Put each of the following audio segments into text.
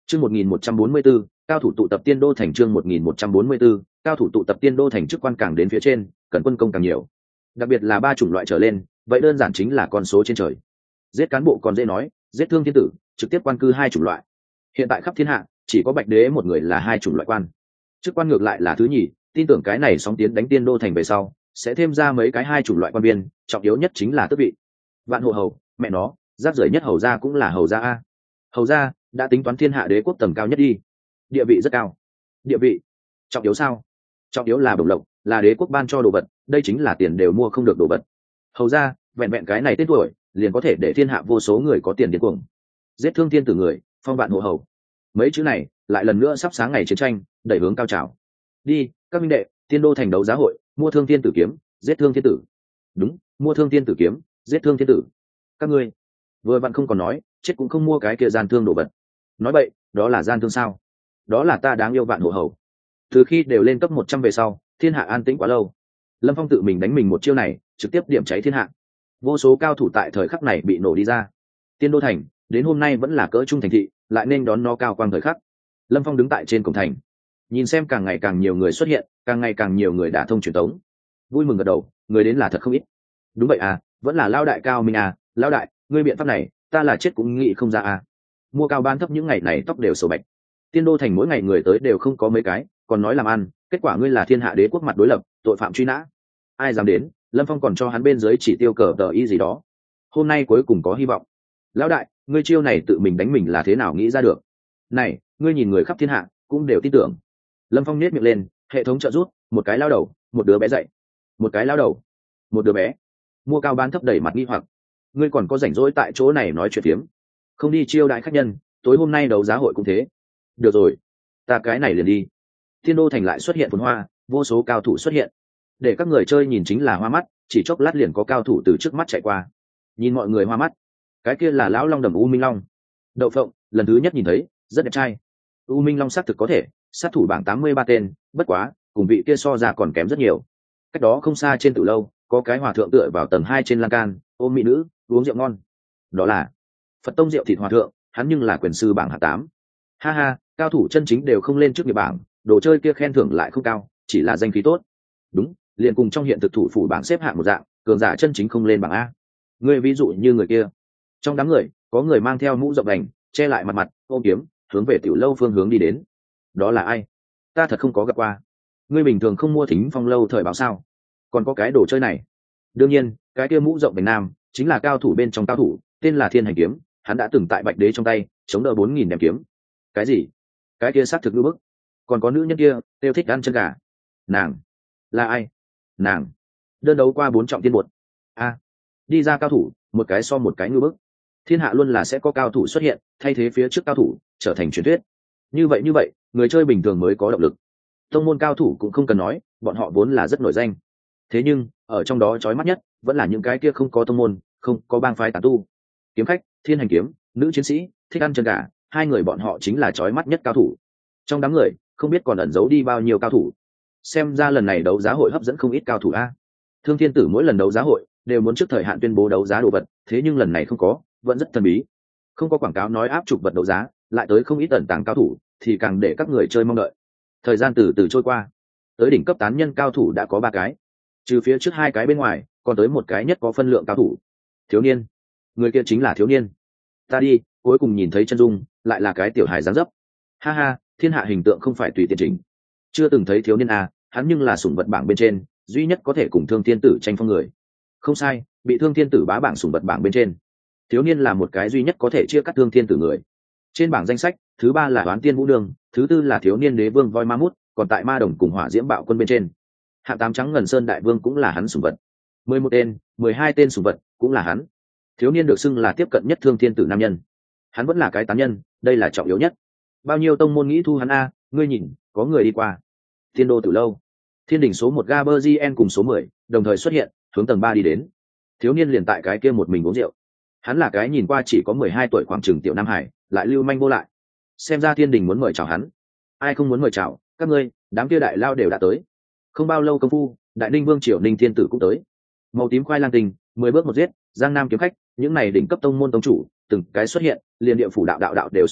Chương 1144, cao thủ tụ tập Tiên Đô thành. Chương 1144, cao thủ tụ tập Tiên Đô thành. Chức quan càng đến phía trên, cần quân công càng nhiều. Đặc biệt là 3 chủng loại trở lên, vậy đơn giản chính là con số trên trời. Giết cán bộ còn dễ nói, giết thương thiên tử, trực tiếp quan cư 2 chủng loại. Hiện tại khắp thiên hạ, chỉ có Bạch Đế một người là 2 chủng loại quan. Chức quan ngược lại là thứ nhì, tin tưởng cái này sóng tiến đánh Tiên Đô thành về sau, sẽ thêm ra mấy cái 2 chủng loại quan viên, trọng yếu nhất chính là tước vị. Vạn hộ hầu, mẹ nó, rác rưởi nhất hầu gia cũng là hầu gia a. Hầu gia đã tính toán thiên hạ đế quốc tầm cao nhất đi, địa vị rất cao. Địa vị trọng yếu sao? Trọng yếu là bổng lộc, là đế quốc ban cho đồ vật, đây chính là tiền đều mua không được đồ vật. Hầu gia vẹn vẹn cái này tên tuổi liền có thể để thiên hạ vô số người có tiền điên cuồng. Giết thương thiên tử người, phong vạn hộ hầu, mấy chữ này lại lần nữa sắp sáng ngày chiến tranh đẩy hướng cao trào. Đi các minh đệ, Tiên Đô thành đấu giá hội, mua thương thiên tử kiếm, giết thương thiên tử. Đúng, mua thương thiên tử kiếm, giết thương thiên tử. Các ngươi vừa vặn không còn nói, chết cũng không mua cái kia gian thương đồ vật. Nói vậy đó là gian thương sao? Đó là ta đáng yêu vạn hộ hầu. Từ khi đều lên cấp 100 về sau, thiên hạ an tĩnh quá lâu. Lâm Phong tự mình đánh mình một chiêu này, trực tiếp điểm cháy thiên hạ. Vô số cao thủ tại thời khắc này bị nổ đi ra. Tiên Đô thành đến hôm nay vẫn là cỡ trung thành thị, lại nên đón nó cao quang thời khắc. Lâm Phong đứng tại trên cổng thành, nhìn xem càng ngày càng nhiều người xuất hiện, càng ngày càng nhiều người đả thông truyền tống. Vui mừng gật đầu, người đến là thật không ít. Đúng vậy à, vẫn là lao đại Cao Minh à, lao đại, ngươi biện pháp này, ta là chết cũng nghĩ không ra à. Mua cao ban thấp những ngày này tóc đều sầu bạch. Tiên Đô thành mỗi ngày người tới đều không có mấy cái, còn nói làm ăn, kết quả ngươi là thiên hạ đế quốc mặt đối lập, tội phạm truy nã. Ai dám đến? Lâm Phong còn cho hắn bên dưới chỉ tiêu cờ tờ y gì đó. Hôm nay cuối cùng có hy vọng. Lão đại, ngươi chiêu này tự mình đánh mình là thế nào nghĩ ra được? Này, ngươi nhìn người khắp thiên hạ cũng đều tin tưởng. Lâm Phong nhếch miệng lên, hệ thống trợ giúp, một cái lao đầu, một đứa bé dậy. Một cái lao đầu, một đứa bé. Mua cao ban thấp đẩy mặt nghi hoặc. Ngươi còn có rảnh rỗi tại chỗ này nói chuyện phiếm? Không đi chiêu đại khách nhân, tối hôm nay đấu giá hội cũng thế. Được rồi, ta cái này liền đi. Tiên Đô thành lại xuất hiện phồn hoa, vô số cao thủ xuất hiện. Để các người chơi nhìn chính là hoa mắt, chỉ chốc lát liền có cao thủ từ trước mắt chạy qua. Nhìn mọi người hoa mắt. Cái kia là lão long đầm U Minh Long. Đậu phộng, lần thứ nhất nhìn thấy, rất đẹp trai. U Minh Long xác thực có thể, sát thủ bảng 83 tên, bất quá, cùng vị kia so ra còn kém rất nhiều. Cách đó không xa trên tử lâu, có cái hòa thượng tựa vào tầng 2 trên lan can, ôm mỹ nữ, uống rượu ngon. Đó là Phật tông rượu thịt hòa thượng, hắn nhưng là quyền sư bảng hạng 8. Ha ha, cao thủ chân chính đều không lên trước nghiệp bảng, đồ chơi kia khen thưởng lại không cao, chỉ là danh khí tốt. Đúng, liền cùng trong hiện thực thủ phủ bảng xếp hạng một dạng, cường giả chân chính không lên bảng a. Ngươi ví dụ như người kia. Trong đám người, có người mang theo mũ rộng đành, che lại mặt, ôm kiếm, hướng về tiểu lâu phương hướng đi đến. Đó là ai? Ta thật không có gặp qua. Ngươi bình thường không mua Thính Phong lâu thời báo sao? Còn có cái đồ chơi này. Đương nhiên, cái kia mũ rộng đành nam chính là cao thủ bên trong cao thủ, tên là Thiên Hành kiếm, hắn đã từng tại Bạch Đế trong tay chống đỡ 4000 đem kiếm. Cái gì? Cái kia xác thực lưu bức. Còn có nữ nhân kia, tiêu thích ăn chân gà. Nàng là ai? Nàng đơn đấu qua 4 trọng tiên bột. A, đi ra cao thủ, một cái so một cái ngư bức. Thiên hạ luôn là sẽ có cao thủ xuất hiện, thay thế phía trước cao thủ, trở thành truyền thuyết. Như vậy, người chơi bình thường mới có động lực. Tông môn cao thủ cũng không cần nói, bọn họ vốn là rất nổi danh. Thế nhưng, ở trong đó chói mắt nhất, vẫn là những cái kia không có tông môn, không có bang phái tán tu. Kiếm khách, Thiên Hành kiếm, nữ chiến sĩ, thích ăn chân gà, 2 người bọn họ chính là chói mắt nhất cao thủ. Trong đám người, không biết còn ẩn giấu đi bao nhiêu cao thủ. Xem ra lần này đấu giá hội hấp dẫn không ít cao thủ a. Thương Thiên Tử mỗi lần đấu giá hội đều muốn trước thời hạn tuyên bố đấu giá đồ vật, thế nhưng lần này không có, vẫn rất thần bí. Không có quảng cáo nói áp chụp vật đấu giá, lại tới không ít ẩn tàng cao thủ, thì càng để các người chơi mong đợi. Thời gian từ từ trôi qua, tới đỉnh cấp tán nhân cao thủ đã có 3 cái, trừ phía trước 2 cái bên ngoài, còn tới một cái nhất có phân lượng cao thủ. Thiếu niên, người kia chính là thiếu niên. Ta đi, cuối cùng nhìn thấy chân dung, lại là cái tiểu hài dáng dấp. Ha ha, thiên hạ hình tượng không phải tùy tiện chỉnh. Chưa từng thấy thiếu niên à, hắn nhưng là sủng vật bảng bên trên, duy nhất có thể cùng Thương Thiên Tử tranh phong người. Không sai, bị Thương Thiên Tử bá bảng sủng vật bảng bên trên. Thiếu niên là một cái duy nhất có thể chia cắt Thương Thiên Tử người. Trên bảng danh sách, thứ 3 là Hoán Tiên Vũ Đường, thứ 4 là thiếu niên đế vương voi ma mút, còn tại Ma Đồng cùng Hỏa Diễm Bạo Quân bên trên. Hạng 8 trắng ngần sơn đại vương cũng là hắn sủng vật. 11 tên, 12 tên sủng vật cũng là hắn. Thiếu niên được xưng là tiếp cận nhất Thương Thiên Tử nam nhân. Hắn vẫn là cái tán nhân, đây là trọng yếu nhất. Bao nhiêu tông môn nghĩ thu hắn a, ngươi nhìn, có người đi qua. Thiên Đô Tử lâu, Thiên đỉnh số 1 Gaberzien cùng số 10 đồng thời xuất hiện, hướng tầng 3 đi đến. Thiếu niên liền tại cái kia một mình uống rượu. Hắn là cái nhìn qua chỉ có 12 tuổi khoảng chừng tiểu nam hải, lại lưu manh vô lại. Xem ra Thiên đình muốn mời chào hắn. Ai không muốn mời chào, các ngươi, đám kia đại lao đều đã tới. Không bao lâu công phu, Đại Ninh Vương Triều Ninh Thiên Tử cũng tới. Màu tím khoai lang tình, 10 bước một giết, Giang Nam kiếm khách, những này đỉnh cấp tông môn tông chủ, từng cái xuất hiện, liền địa phủ đạo đều xuất hiện,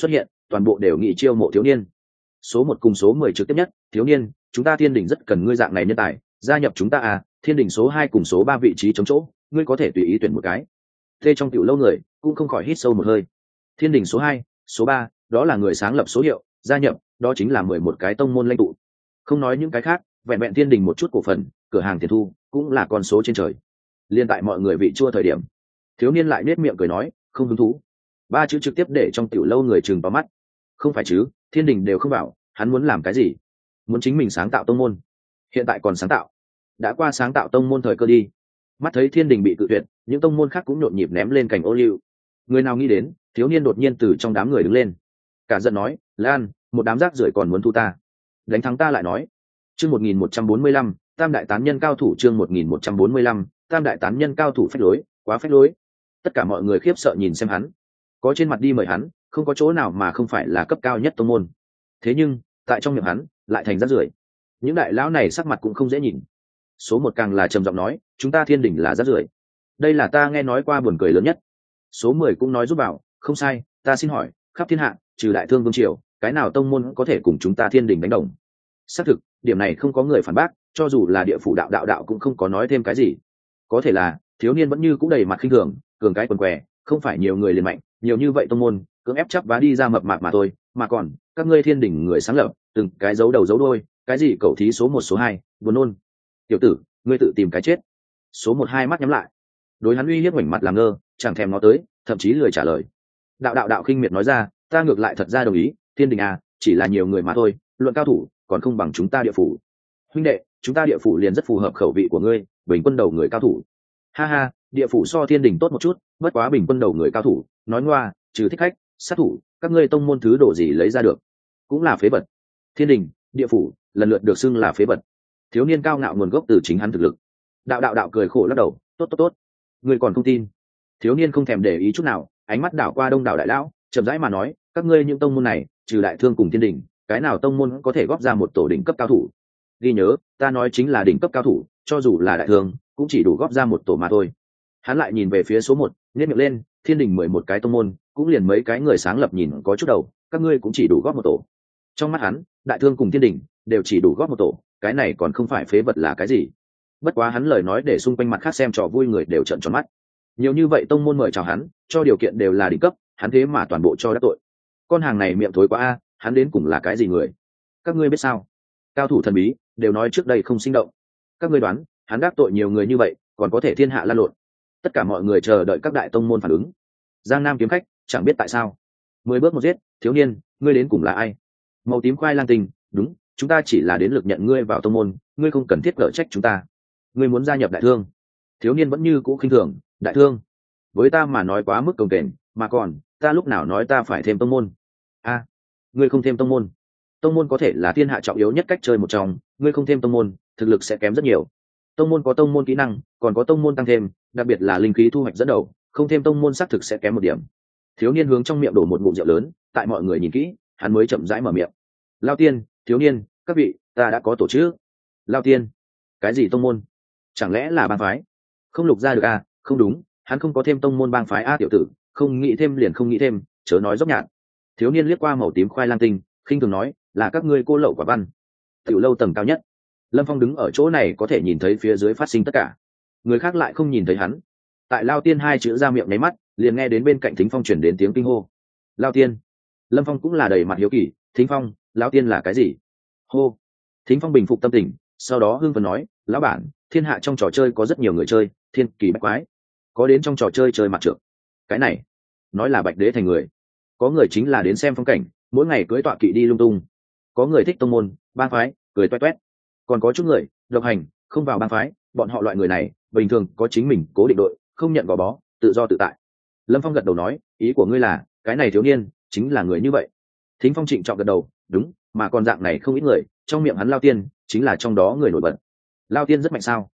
toàn bộ đều nghị chiêu mộ thiếu niên. Số 1 cùng số 10 trực tiếp nhất, thiếu niên, chúng ta Thiên Đình rất cần ngươi dạng này nhân tài, gia nhập chúng ta à, Thiên Đình số 2 cùng số 3 vị trí trống chỗ, ngươi có thể tùy ý tuyển một cái. Thê trong tiểu lâu người cũng không khỏi hít sâu một hơi. Thiên Đình số 2, số 3, đó là người sáng lập số hiệu, gia nhập, đó chính là 11 cái tông môn lãnh tụ. Không nói những cái khác, vẹn vẹn Thiên Đình một chút cổ phần, cửa hàng tiền thu, cũng là con số trên trời. Liên tại mọi người vị chua thời điểm, thiếu niên lại nết miệng cười nói, không hứng thú. Ba chữ trực tiếp để trong tiểu lâu người chừng vào mắt. Không phải chứ, Thiên Đình đều không bảo, hắn muốn làm cái gì? Muốn chính mình sáng tạo tông môn. Hiện tại còn sáng tạo, đã qua sáng tạo tông môn thời cơ đi. Mắt thấy Thiên Đình bị cự tuyệt, những tông môn khác cũng nhộn nhịp ném lên cành ô liu. Người nào nghĩ đến, thiếu niên đột nhiên từ trong đám người đứng lên, cả giận nói, Lan, một đám rác rưởi còn muốn thu ta, đánh thắng ta lại nói. Chương 1145, tam đại tán nhân cao thủ. Chương 1145, tam đại tán nhân cao thủ. Phách lối, quá phách lối. Tất cả mọi người khiếp sợ nhìn xem hắn, có trên mặt đi mời hắn, không có chỗ nào mà không phải là cấp cao nhất tông môn. Thế nhưng tại trong miệng hắn lại thành rác rưởi. Những đại lão này sắc mặt cũng không dễ nhìn. Số 1 càng là trầm giọng nói, chúng ta Thiên Đình là rác rưởi, đây là ta nghe nói qua buồn cười lớn nhất. Số 10 cũng nói giúp bảo, không sai, ta xin hỏi, khắp thiên hạ trừ Đại Thương Vương Triều, cái nào tông môn có thể cùng chúng ta Thiên Đình đánh đồng? Xác thực, điểm này không có người phản bác, cho dù là địa phủ đạo cũng không có nói thêm cái gì. Có thể là thiếu niên vẫn như cũng đầy mặt khinh thường, cường cái quần què, không phải nhiều người liền mạnh, nhiều như vậy tông môn cưỡng ép chắp vá đi ra mập mạp mà thôi, mà còn các ngươi Thiên Đình người sáng lập, từng cái giấu đầu giấu đuôi, cái gì cẩu thí số 1 số 2, buồn nôn. Tiểu tử, ngươi tự tìm cái chết. Số 1 hai mắt nhắm lại, đối hắn uy hiếp ngoảnh mặt làm ngơ, chẳng thèm nó tới, thậm chí lười trả lời. Đạo khinh miệt nói ra, ta ngược lại thật ra đồng ý, Thiên Đình à, chỉ là nhiều người mà thôi, luận cao thủ còn không bằng chúng ta địa phủ. Huynh đệ, chúng ta địa phủ liền rất phù hợp khẩu vị của ngươi, bình quân đầu người cao thủ. Ha ha, địa phủ so Thiên Đình tốt một chút, bất quá bình quân đầu người cao thủ, nói ngoa, trừ thích khách, sát thủ, các ngươi tông môn thứ đồ gì lấy ra được, cũng là phế vật. Thiên Đình, địa phủ lần lượt được xưng là phế vật. Thiếu niên cao ngạo nguồn gốc từ chính hắn thực lực. Đạo cười khổ lắc đầu, tốt, ngươi còn không tin? Thiếu niên không thèm để ý chút nào, ánh mắt đảo qua đông đảo đại lão, chậm rãi mà nói, các ngươi những tông môn này, trừ Đại Thương cùng Thiên Đình, cái nào tông môn có thể góp ra một tổ đỉnh cấp cao thủ? Ghi nhớ, ta nói chính là đỉnh cấp cao thủ, cho dù là Đại Thương cũng chỉ đủ góp ra một tổ mà thôi. Hắn lại nhìn về phía số 1, nhếch miệng lên, Thiên Đình 11 cái tông môn, cũng liền mấy cái người sáng lập nhìn có chút đầu, các ngươi cũng chỉ đủ góp một tổ. Trong mắt hắn, Đại Thương cùng Thiên Đình đều chỉ đủ góp một tổ, cái này còn không phải phế vật là cái gì? Bất quá hắn lời nói để xung quanh mặt khác xem trò vui người đều trợn tròn mắt. Nhiều như vậy tông môn mời chào hắn, cho điều kiện đều là đỉnh cấp, hắn thế mà toàn bộ cho đắc tội. Con hàng này miệng thối quá a, hắn đến cùng là cái gì người? Các ngươi biết sao? Cao thủ thần bí đều nói trước đây không sinh động. Các ngươi đoán, hắn đắc tội nhiều người như vậy, còn có thể thiên hạ lan lộn? Tất cả mọi người chờ đợi các đại tông môn phản ứng. Giang Nam kiếm khách, chẳng biết tại sao. 10 bước một giết, thiếu niên, ngươi đến cùng là ai? Màu tím khoai lang tình, đúng, chúng ta chỉ là đến lực nhận ngươi vào tông môn, ngươi không cần thiết cở trách chúng ta. Ngươi muốn gia nhập Đại Thương? Thiếu niên vẫn như cũ khinh thường, Đại Thương với ta mà nói quá mức cồng kềnh, mà còn ta lúc nào nói ta phải thêm tông môn? A, ngươi không thêm tông môn? Tông môn có thể là thiên hạ trọng yếu nhất cách chơi một trong, ngươi không thêm tông môn, thực lực sẽ kém rất nhiều. Tông môn có tông môn kỹ năng, còn có tông môn tăng thêm, đặc biệt là linh khí thu hoạch dẫn đầu, không thêm tông môn xác thực sẽ kém một điểm. Thiếu niên hướng trong miệng đổ một ngụm rượu lớn, tại mọi người nhìn kỹ, hắn mới chậm rãi mở miệng. Lao tiên, thiếu niên, các vị, ta đã có tổ chức. Lao tiên, cái gì tông môn? Chẳng lẽ là bang phái? Không lục ra được à? Không đúng, hắn không có thêm tông môn bang phái a, tiểu tử, không nghĩ thêm liền không nghĩ thêm, chớ nói dốc nhạt. Thiếu niên liếc qua màu tím khoai lang tinh, khinh thường nói, là các ngươi cô lậu quả văn. Tiểu lâu tầng cao nhất, Lâm Phong đứng ở chỗ này có thể nhìn thấy phía dưới phát sinh tất cả, người khác lại không nhìn thấy hắn. Tại Lao tiên hai chữ ra miệng nháy mắt, liền nghe đến bên cạnh Thính Phong chuyển đến tiếng kinh hô. Lao tiên. Lâm Phong cũng là đầy mặt hiếu kỳ, Thính Phong, Lão tiên là cái gì? Hô. Thính Phong bình phục tâm tình, sau đó hưng phấn nói, lão bản, thiên hạ trong trò chơi có rất nhiều người chơi, thiên kỳ bách quái, có đến trong trò chơi chơi mặt trượng, cái này nói là bạch đế thành người, có người chính là đến xem phong cảnh, mỗi ngày cưỡi tọa kỵ đi lung tung, có người thích tông môn bang phái, cười toét toét, còn có chút người độc hành, không vào bang phái, bọn họ loại người này bình thường có chính mình cố định đội, không nhận gò bó, tự do tự tại. Lâm Phong gật đầu nói, ý của ngươi là cái này thiếu niên chính là người như vậy? Thính Phong trịnh trọng gật đầu, đúng, mà còn dạng này không ít người, trong miệng hắn Lao tiên chính là trong đó người nổi bật. Lao tiên rất mạnh sao?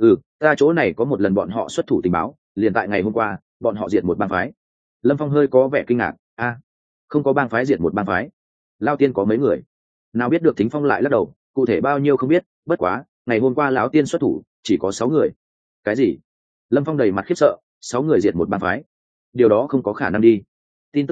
Ta chỗ này có một lần bọn họ xuất thủ tình báo, liền tại ngày hôm qua bọn họ diệt một bang phái. Lâm Phong hơi có vẻ kinh ngạc, không có bang phái diệt một bang phái? Lao tiên có mấy người? Nào biết được. Thính Phong lại lắc đầu, cụ thể bao nhiêu không biết, bất quá ngày hôm qua lão tiên xuất thủ chỉ có 6 người. Cái gì? Lâm Phong đầy mặt khiếp sợ, 6 người diệt một bang phái, điều đó không có khả năng đi. Tin tức này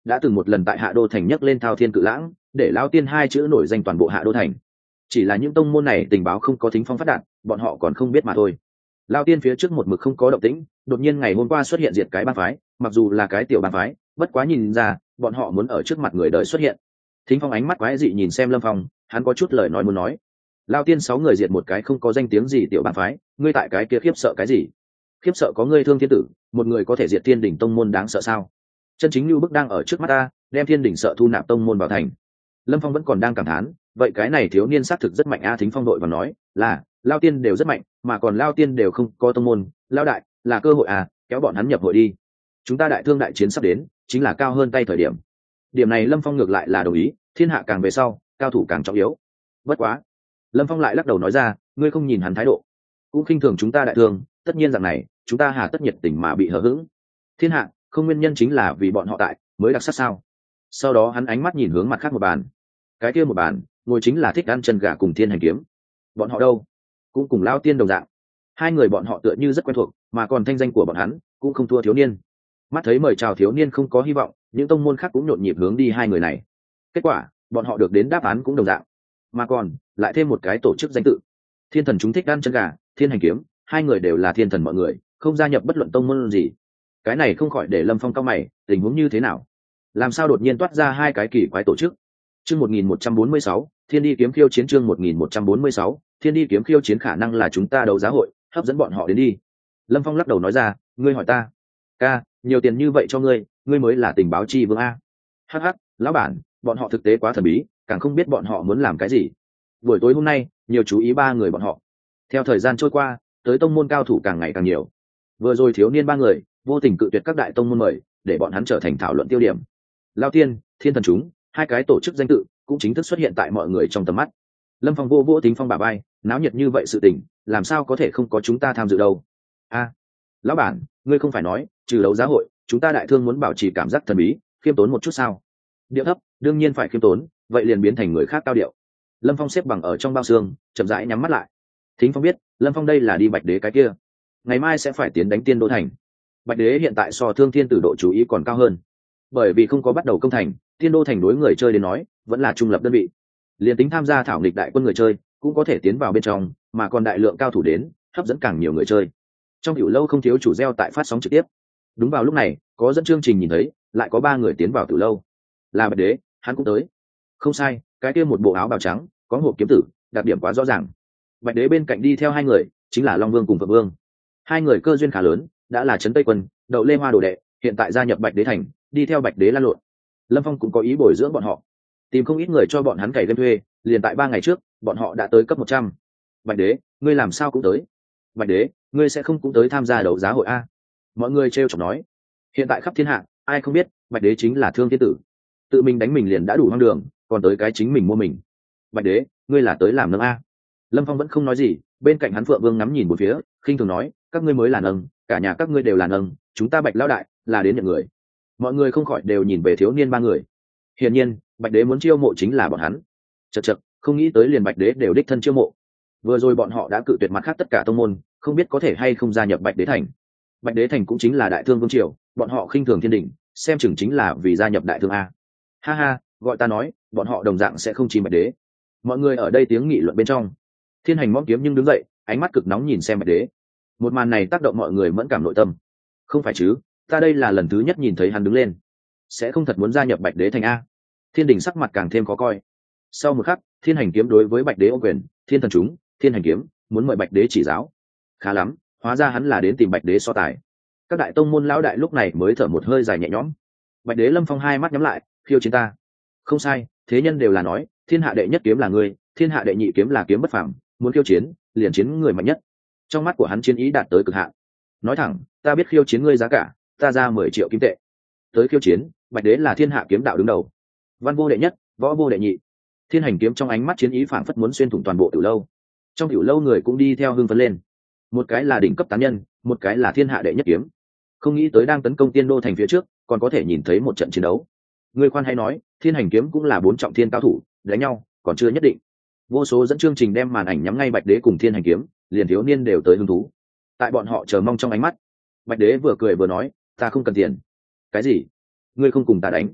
đã từng một lần tại Hạ Đô thành nhấc lên thao thiên cự lãng, để Lao Tiên hai chữ nổi danh toàn bộ Hạ Đô thành. Chỉ là những tông môn này tình báo không có Thính Phong phát đạt, bọn họ còn không biết mà thôi. Lao Tiên phía trước một mực không có động tĩnh, đột nhiên ngày hôm qua xuất hiện diệt cái bang phái, mặc dù là cái tiểu bang phái, bất quá nhìn ra bọn họ muốn ở trước mặt người đời xuất hiện. Thính Phong ánh mắt quái dị nhìn xem Lâm Phong, hắn có chút lời nói muốn nói. Lao Tiên 6 người diệt một cái không có danh tiếng gì tiểu bang phái, ngươi tại cái kia khiếp sợ cái gì? Khiếp sợ có ngươi Thương Thiên Tử, một người có thể diệt Thiên Đỉnh tông môn đáng sợ sao? Chân chính lưu bức đang ở trước mắt ta, đem Thiên Đỉnh sợ thu nạp tông môn vào thành. Lâm Phong vẫn còn đang cảm thán, vậy cái này thiếu niên xác thực rất mạnh a. Thính Phong đội và nói là Lao Tiên đều rất mạnh, mà còn Lao Tiên đều không có tông môn, Lao đại là cơ hội à, kéo bọn hắn nhập hội đi. Chúng ta đại thương đại chiến sắp đến, chính là cao hơn tay thời điểm. Điểm này Lâm Phong ngược lại là đồng ý, thiên hạ càng về sau, cao thủ càng trọng yếu. Bất quá, Lâm Phong lại lắc đầu nói ra, ngươi không nhìn hắn thái độ, cũng khinh thường chúng ta đại thương, tất nhiên rằng này, chúng ta hà tất nhiệt tình mà bị hờ hững. Thiên hạ, không nguyên nhân chính là vì bọn họ tại, mới đặc sắc sao? Sau đó hắn ánh mắt nhìn hướng mặt khác một bàn. Cái kia một bàn, ngồi chính là Thích Ăn Chân Gà cùng Thiên Hành Kiếm. Bọn họ đâu? Cũng cùng Lao Tiên đồng dạng. Hai người bọn họ tựa như rất quen thuộc, mà còn thanh danh của bọn hắn cũng không thua thiếu niên. Mắt thấy mời chào thiếu niên không có hy vọng, những tông môn khác cũng nhộn nhịp hướng đi hai người này. Kết quả, bọn họ được đến đáp án cũng đồng dạng, mà còn lại thêm một cái tổ chức danh tự. Thiên Thần chúng Thích Ăn Chân Gà, Thiên Hành Kiếm, hai người đều là thiên thần mọi người, không gia nhập bất luận tông môn gì. Cái này không khỏi để Lâm Phong cau mày, tình huống như thế nào? Làm sao đột nhiên toát ra hai cái kỳ quái tổ chức? Chương 1146, Thiên Đi Kiếm Khiêu Chiến. Chương 1146, Thiên Đi Kiếm Khiêu Chiến. Khả năng là chúng ta đấu giá hội, hấp dẫn bọn họ đến đi. Lâm Phong lắc đầu nói ra, ngươi hỏi ta, ca, nhiều tiền như vậy cho ngươi, ngươi mới là tình báo chi vương a. Hắc hắc, lão bản, bọn họ thực tế quá thần bí, càng không biết bọn họ muốn làm cái gì. Buổi tối hôm nay, nhiều chú ý ba người bọn họ. Theo thời gian trôi qua, tới tông môn cao thủ càng ngày càng nhiều. Vừa rồi thiếu niên ba người vô tình cự tuyệt các đại tông môn mời, để bọn hắn trở thành thảo luận tiêu điểm. Lao Tiên, Thiên Thần chúng, hai cái tổ chức danh tự cũng chính thức xuất hiện tại mọi người trong tầm mắt. Lâm Phong vô Thính Phong bả vai, náo nhiệt như vậy sự tình, làm sao có thể không có chúng ta tham dự đâu? A, lão bản, ngươi không phải nói trừ đấu giá hội, chúng ta đại thương muốn bảo trì cảm giác thần bí, khiêm tốn một chút sao? Điệu thấp, đương nhiên phải khiêm tốn, vậy liền biến thành người khác cao điệu. Lâm Phong xếp bằng ở trong bao xương, chậm rãi nhắm mắt lại. Thính Phong biết, Lâm Phong đây là đi Bạch Đế cái kia, ngày mai sẽ phải tiến đánh Tiên Đô thành. Bạch Đế hiện tại so Thương Thiên Tử độ chú ý còn cao hơn, bởi vì không có bắt đầu công thành, Tiên Đô thành đối người chơi đến nói vẫn là trung lập đơn vị. Liên tính tham gia thảo nghịch đại quân người chơi cũng có thể tiến vào bên trong, mà còn đại lượng cao thủ đến, hấp dẫn càng nhiều người chơi. Trong tiểu lâu không thiếu chủ gieo tại phát sóng trực tiếp. Đúng vào lúc này, có dẫn chương trình nhìn thấy, lại có 3 người tiến vào tiểu lâu. Là Bạch Đế, hắn cũng tới. Không sai, cái kia một bộ áo bào trắng, có hộp kiếm tử, đặc điểm quá rõ ràng. Bạch Đế bên cạnh đi theo 2 người, chính là Long Vương cùng Phượng Vương. 2 người cơ duyên khá lớn, đã là Trấn Tây Quân, Đậu Lê Hoa đồ đệ, hiện tại gia nhập Bạch Đế thành, đi theo Bạch Đế lan lộn. Lâm Phong cũng có ý bồi dưỡng bọn họ, tìm không ít người cho bọn hắn cày game thuê, liền tại 3 ngày trước, bọn họ đã tới cấp 100. Bạch Đế, ngươi làm sao cũng tới? Bạch Đế, ngươi sẽ không cũng tới tham gia đấu giá hội a? Mọi người trêu chọc nói. Hiện tại khắp thiên hạ, ai không biết, Bạch Đế chính là Thương Thiên Tử. Tự mình đánh mình liền đã đủ hoang đường, còn tới cái chính mình mua mình. Bạch Đế, ngươi là tới làm nâng a? Lâm Phong vẫn không nói gì, bên cạnh hắn Phượng Vương ngắm nhìn một phía, khinh thường nói, các ngươi mới là nâng, cả nhà các ngươi đều là nâng, chúng ta Bạch lão đại là đến nhận người. Mọi người không khỏi đều nhìn về thiếu niên 3 người. Hiển nhiên, Bạch Đế muốn chiêu mộ chính là bọn hắn. Chậc chậc, không nghĩ tới liền Bạch Đế đều đích thân chiêu mộ. Vừa rồi bọn họ đã cự tuyệt mặt khác tất cả tông môn, không biết có thể hay không gia nhập Bạch Đế thành. Bạch Đế thành cũng chính là Đại Thương vương triều, bọn họ khinh thường thiên đỉnh, xem chừng chính là vì gia nhập Đại Thương a. Ha ha, gọi ta nói, bọn họ đồng dạng sẽ không chìm Bạch Đế. Mọi người ở đây tiếng nghị luận bên trong. Thiên Hành móc kiếm nhưng đứng dậy, ánh mắt cực nóng nhìn xem Bạch Đế. Một màn này tác động mọi người mẫn cảm nội tâm. Không phải chứ, ta đây là lần thứ nhất nhìn thấy hắn đứng lên, sẽ không thật muốn gia nhập Bạch Đế thành a? Thiên Đình sắc mặt càng thêm khó coi. Sau một khắc, Thiên Hành kiếm đối với Bạch Đế ô quyền, Thiên Thần chúng, Thiên Hành kiếm muốn mời Bạch Đế chỉ giáo. Khá lắm, hóa ra hắn là đến tìm Bạch Đế so tài. Các đại tông môn lão đại lúc này mới thở một hơi dài nhẹ nhõm. Bạch Đế Lâm Phong hai mắt nhắm lại, khiêu chiến ta. Không sai, thế nhân đều là nói, thiên hạ đệ nhất kiếm là ngươi, thiên hạ đệ nhị kiếm là kiếm bất phàm, muốn khiêu chiến, liền chiến người mạnh nhất. Trong mắt của hắn chiến ý đạt tới cực hạn. Nói thẳng, ta biết khiêu chiến ngươi giá cả, ta ra 10 triệu kim tệ. Tới khiêu chiến, Bạch Đế là thiên hạ kiếm đạo đứng đầu, văn vô đệ nhất, võ vô đệ nhị. Thiên Hành kiếm trong ánh mắt chiến ý phảng phất muốn xuyên thủng toàn bộ tiểu lâu. Trong tiểu lâu người cũng đi theo hưng phấn lên. Một cái là đỉnh cấp tán nhân, một cái là thiên hạ đệ nhất kiếm. Không nghĩ tới đang tấn công Tiên Đô thành phía trước, còn có thể nhìn thấy một trận chiến đấu. Người khoan hay nói, Thiên Hành kiếm cũng là 4 trọng thiên cao thủ, đánh nhau còn chưa nhất định. Vô số dẫn chương trình đem màn ảnh nhắm ngay Bạch Đế cùng Thiên Hành kiếm, liền thiếu niên đều tới hứng thú. Tại bọn họ chờ mong trong ánh mắt, Bạch Đế vừa cười vừa nói, ta không cần tiền. Cái gì? Ngươi không cùng ta đánh?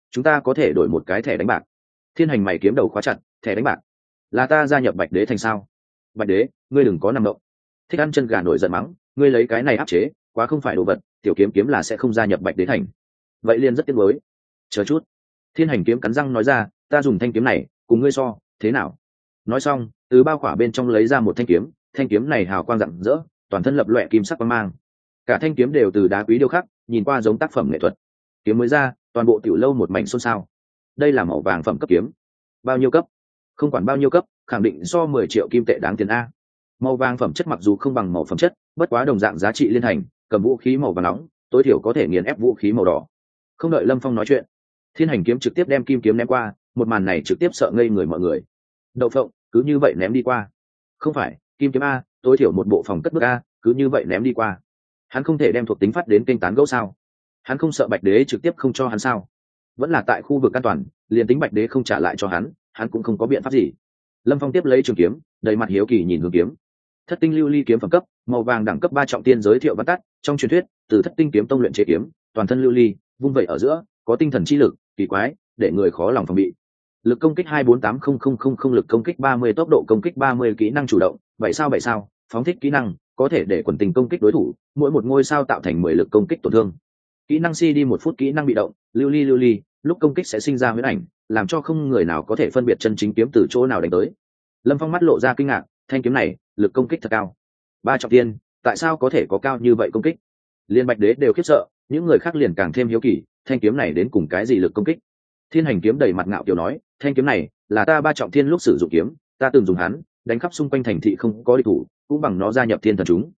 chúng ta có thể đổi một cái thẻ đánh bạc. Thiên Hành mày kiếm đầu khóa chặt, thẻ đánh bạc là ta gia nhập Bạch Đế thành sao? Bạch Đế, ngươi đừng có nằm động. Thích Ăn Chân Gà nổi giận mắng, ngươi lấy cái này áp chế, quá không phải đồ vật, tiểu kiếm kiếm là sẽ không gia nhập Bạch Đế thành. Vậy liền rất tiếc nuối. Chờ chút. Thiên Hành kiếm cắn răng nói ra, ta dùng thanh kiếm này cùng ngươi so, thế nào? Nói xong, từ bao khỏa bên trong lấy ra một thanh kiếm này hào quang rạng rỡ, toàn thân lập loè kim sắc quang mang. Cả thanh kiếm đều từ đá quý điêu khắc, nhìn qua giống tác phẩm nghệ thuật. Kiếm mới ra, toàn bộ tiểu lâu một mảnh xôn xao. Đây là màu vàng phẩm cấp kiếm. Bao nhiêu cấp? Không quản bao nhiêu cấp, khẳng định so 10 triệu kim tệ đáng tiền a. Màu vàng phẩm chất mặc dù không bằng màu phẩm chất, bất quá đồng dạng giá trị liên thành, cầm vũ khí màu vàng nóng, tối thiểu có thể nghiền ép vũ khí màu đỏ. Không đợi Lâm Phong nói chuyện, Thiên Hành kiếm trực tiếp đem kim kiếm ném qua, một màn này trực tiếp sợ ngây người mọi người. Đậu phộng, cứ như vậy ném đi qua. Không phải, kim kiếm a, tối thiểu một bộ phòng cất bước a, cứ như vậy ném đi qua. Hắn không thể đem thuộc tính phát đến kênh tán gẫu sao? Hắn không sợ Bạch Đế trực tiếp không cho hắn sao? Vẫn là tại khu vực an toàn, liền tính Bạch Đế không trả lại cho hắn cũng không có biện pháp gì. Lâm Phong tiếp lấy trường kiếm, đầy mặt hiếu kỳ nhìn hướng kiếm. Thất tinh lưu ly kiếm phẩm cấp, màu vàng đẳng cấp 3 trọng tiên giới thiệu văn tắt, trong truyền thuyết, từ Thất tinh kiếm tông luyện chế kiếm, toàn thân lưu ly, vung vậy ở giữa, có tinh thần chi lực, kỳ quái, để người khó lòng phòng bị. Lực công kích 2480000, lực công kích 30, tốc độ công kích 30, kỹ năng chủ động, 7 sao, phóng thích kỹ năng, có thể để quần tình công kích đối thủ, mỗi một ngôi sao tạo thành 10 lực công kích tổn thương. Kỹ năng CD 1 phút, kỹ năng bị động, lưu ly, lúc công kích sẽ sinh ra huyễn ảnh, làm cho không người nào có thể phân biệt chân chính kiếm từ chỗ nào đánh tới. Lâm Phong mắt lộ ra kinh ngạc, thanh kiếm này, lực công kích thật cao. 3 trọng tiên, tại sao có thể có cao như vậy công kích? Liên Bạch Đế đều khiếp sợ, những người khác liền càng thêm hiếu kỳ, thanh kiếm này đến cùng cái gì lực công kích? Thiên Hành kiếm đầy mặt ngạo kiều nói, thanh kiếm này là ta 3 trọng thiên lúc sử dụng kiếm, ta từng dùng hắn đánh khắp xung quanh thành thị không có địch thủ, cũng bằng nó gia nhập thiên thần chúng.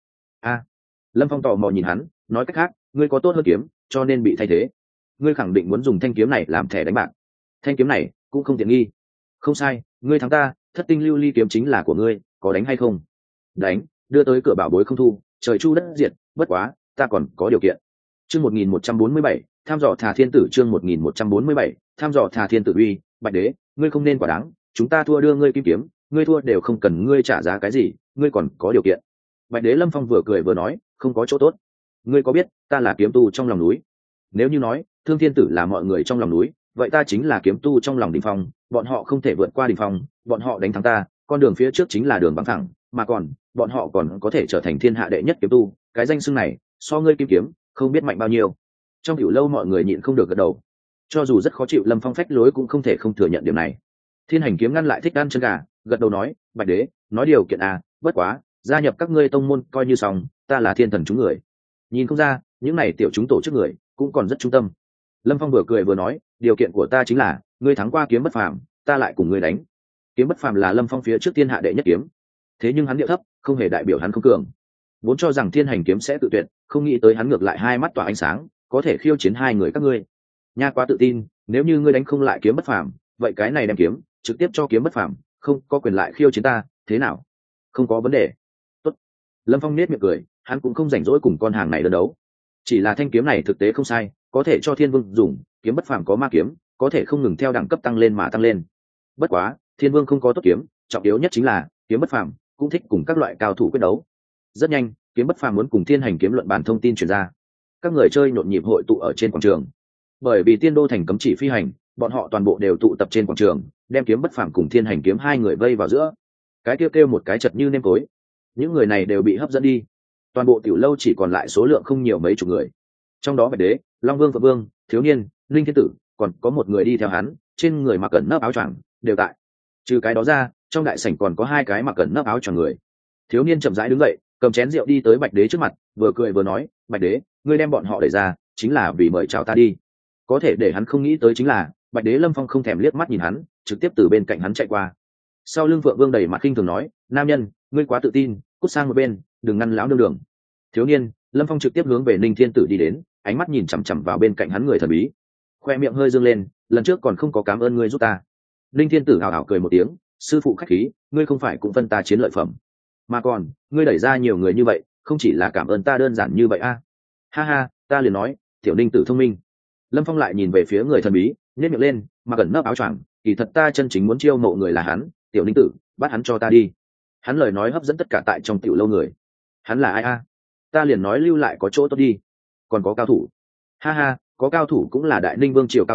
Lâm Phong tò mò nhìn hắn, nói cách khác, ngươi có tốt hơn kiếm, cho nên bị thay thế. Ngươi khẳng định muốn dùng thanh kiếm này làm thẻ đánh bạc. Thanh kiếm này cũng không tiện nghi. Không sai, ngươi thắng ta, Thất tinh lưu ly kiếm chính là của ngươi, có đánh hay không? Đánh, đưa tới cửa bảo bối không thu, trời chu đất diệt, bất quá, ta còn có điều kiện. Chương 1147, tham dò Thà Thiên Tử, chương 1147, tham dò Thà Thiên Tử uy, Bạch Đế, ngươi không nên quả đáng, chúng ta thua đưa ngươi kim kiếm, ngươi thua đều không cần ngươi trả giá cái gì, ngươi còn có điều kiện. Bạch Đế Lâm Phong vừa cười vừa nói, không có chỗ tốt. Ngươi có biết, ta là kiếm tu trong lòng núi. Nếu như nói, Thương Thiên Tử là mọi người trong lòng núi, vậy ta chính là kiếm tu trong lòng đỉnh phong, bọn họ không thể vượt qua đỉnh phong, bọn họ đánh thắng ta, con đường phía trước chính là đường bằng thẳng, mà còn, bọn họ còn có thể trở thành thiên hạ đệ nhất kiếm tu, cái danh xưng này, so ngươi kim kiếm, không biết mạnh bao nhiêu. Trong tiểu lâu mọi người nhịn không được gật đầu. Cho dù rất khó chịu, Lâm Phong phách lối cũng không thể không thừa nhận điểm này. Thiên Hành kiếm ngăn lại Thích Ăn Chân Gà, gật đầu nói, Bạch Đế, nói điều kiện à, bất quá, gia nhập các ngươi tông môn coi như xong, ta là thiên thần chúng người. Nhìn không ra, những này tiểu chúng tổ chức người cũng còn rất trung tâm. Lâm Phong vừa cười vừa nói, điều kiện của ta chính là ngươi thắng qua kiếm bất phàm, ta lại cùng ngươi đánh. Kiếm bất phàm là Lâm Phong phía trước thiên hạ đệ nhất kiếm, thế nhưng hắn điệu thấp, không hề đại biểu hắn không cường. Vốn cho rằng Thiên Hành kiếm sẽ tự tuyệt, không nghĩ tới hắn ngược lại hai mắt tỏa ánh sáng, có thể khiêu chiến hai người các ngươi. Nha, quá tự tin, nếu như ngươi đánh không lại kiếm bất phàm, vậy cái này đem kiếm trực tiếp cho kiếm bất phàm, không có quyền lại khiêu chiến ta, thế nào? Không có vấn đề. Tốt. Lâm Phong nết miệng cười, hắn cũng không rảnh rỗi cùng con hàng này đơn đấu. Chỉ là thanh kiếm này thực tế không sai, có thể cho Thiên Vương dùng, kiếm bất phàm có ma kiếm, có thể không ngừng theo đẳng cấp tăng lên mà tăng lên. Bất quá, Thiên Vương không có tốt kiếm, trọng yếu nhất chính là kiếm bất phàm cũng thích cùng các loại cao thủ quyết đấu. Rất nhanh, kiếm bất phàm muốn cùng Thiên Hành kiếm luận bàn thông tin truyền ra. Các người chơi nhộn nhịp hội tụ ở trên quảng trường. Bởi vì Tiên Đô thành cấm chỉ phi hành, bọn họ toàn bộ đều tụ tập trên quảng trường, đem kiếm bất phàm cùng Thiên Hành kiếm hai người vây vào giữa. Cái kêu một cái chật như nêm tối. Những người này đều bị hấp dẫn đi. Toàn bộ tiểu lâu chỉ còn lại số lượng không nhiều mấy chục người. Trong đó Bạch Đế, Long Vương, Phượng Vương, Thiếu Niên, Linh Thiên Tử, còn có một người đi theo hắn, trên người mặc cẩn nấp áo choàng, đều tại. Trừ cái đó ra, trong đại sảnh còn có hai cái mặc cẩn nấp áo choàng người. Thiếu Niên chậm rãi đứng dậy, cầm chén rượu đi tới Bạch Đế trước mặt, vừa cười vừa nói, Bạch Đế, ngươi đem bọn họ đẩy ra, chính là vì mời chào ta đi. Có thể để hắn không nghĩ tới chính là, Bạch Đế Lâm Phong không thèm liếc mắt nhìn hắn, trực tiếp từ bên cạnh hắn chạy qua. Sau lưng Phượng Vương đầy mặt khinh thường nói, nam nhân, ngươi quá tự tin, cút sang một bên, đừng ngăn lão nương đường. Thiếu Niên, Lâm Phong trực tiếp hướng về Ninh Thiên Tử đi đến, ánh mắt nhìn chằm chằm vào bên cạnh hắn người thần bí, khoe miệng hơi dương lên, lần trước còn không có cảm ơn ngươi giúp ta. Ninh Thiên Tử hào hào cười một tiếng, sư phụ khách khí, ngươi không phải cũng phân ta chiến lợi phẩm, mà còn ngươi đẩy ra nhiều người như vậy, không chỉ là cảm ơn ta đơn giản như vậy a. Ha ha, ta liền nói, tiểu Ninh Tử thông minh. Lâm Phong lại nhìn về phía người thần bí, nhếch miệng lên, mà gần nấp áo choàng, kỳ thật ta chân chính muốn chiêu mộ người là hắn, tiểu Ninh Tử, bắt hắn cho ta đi. Hắn lời nói hấp dẫn tất cả tại trong tiểu lâu người. Hắn là ai a? Ta liền nói lưu lại có chỗ tốt đi. Còn có cao thủ. Ha ha, có cao thủ cũng là đại ninh vương triều cao thủ,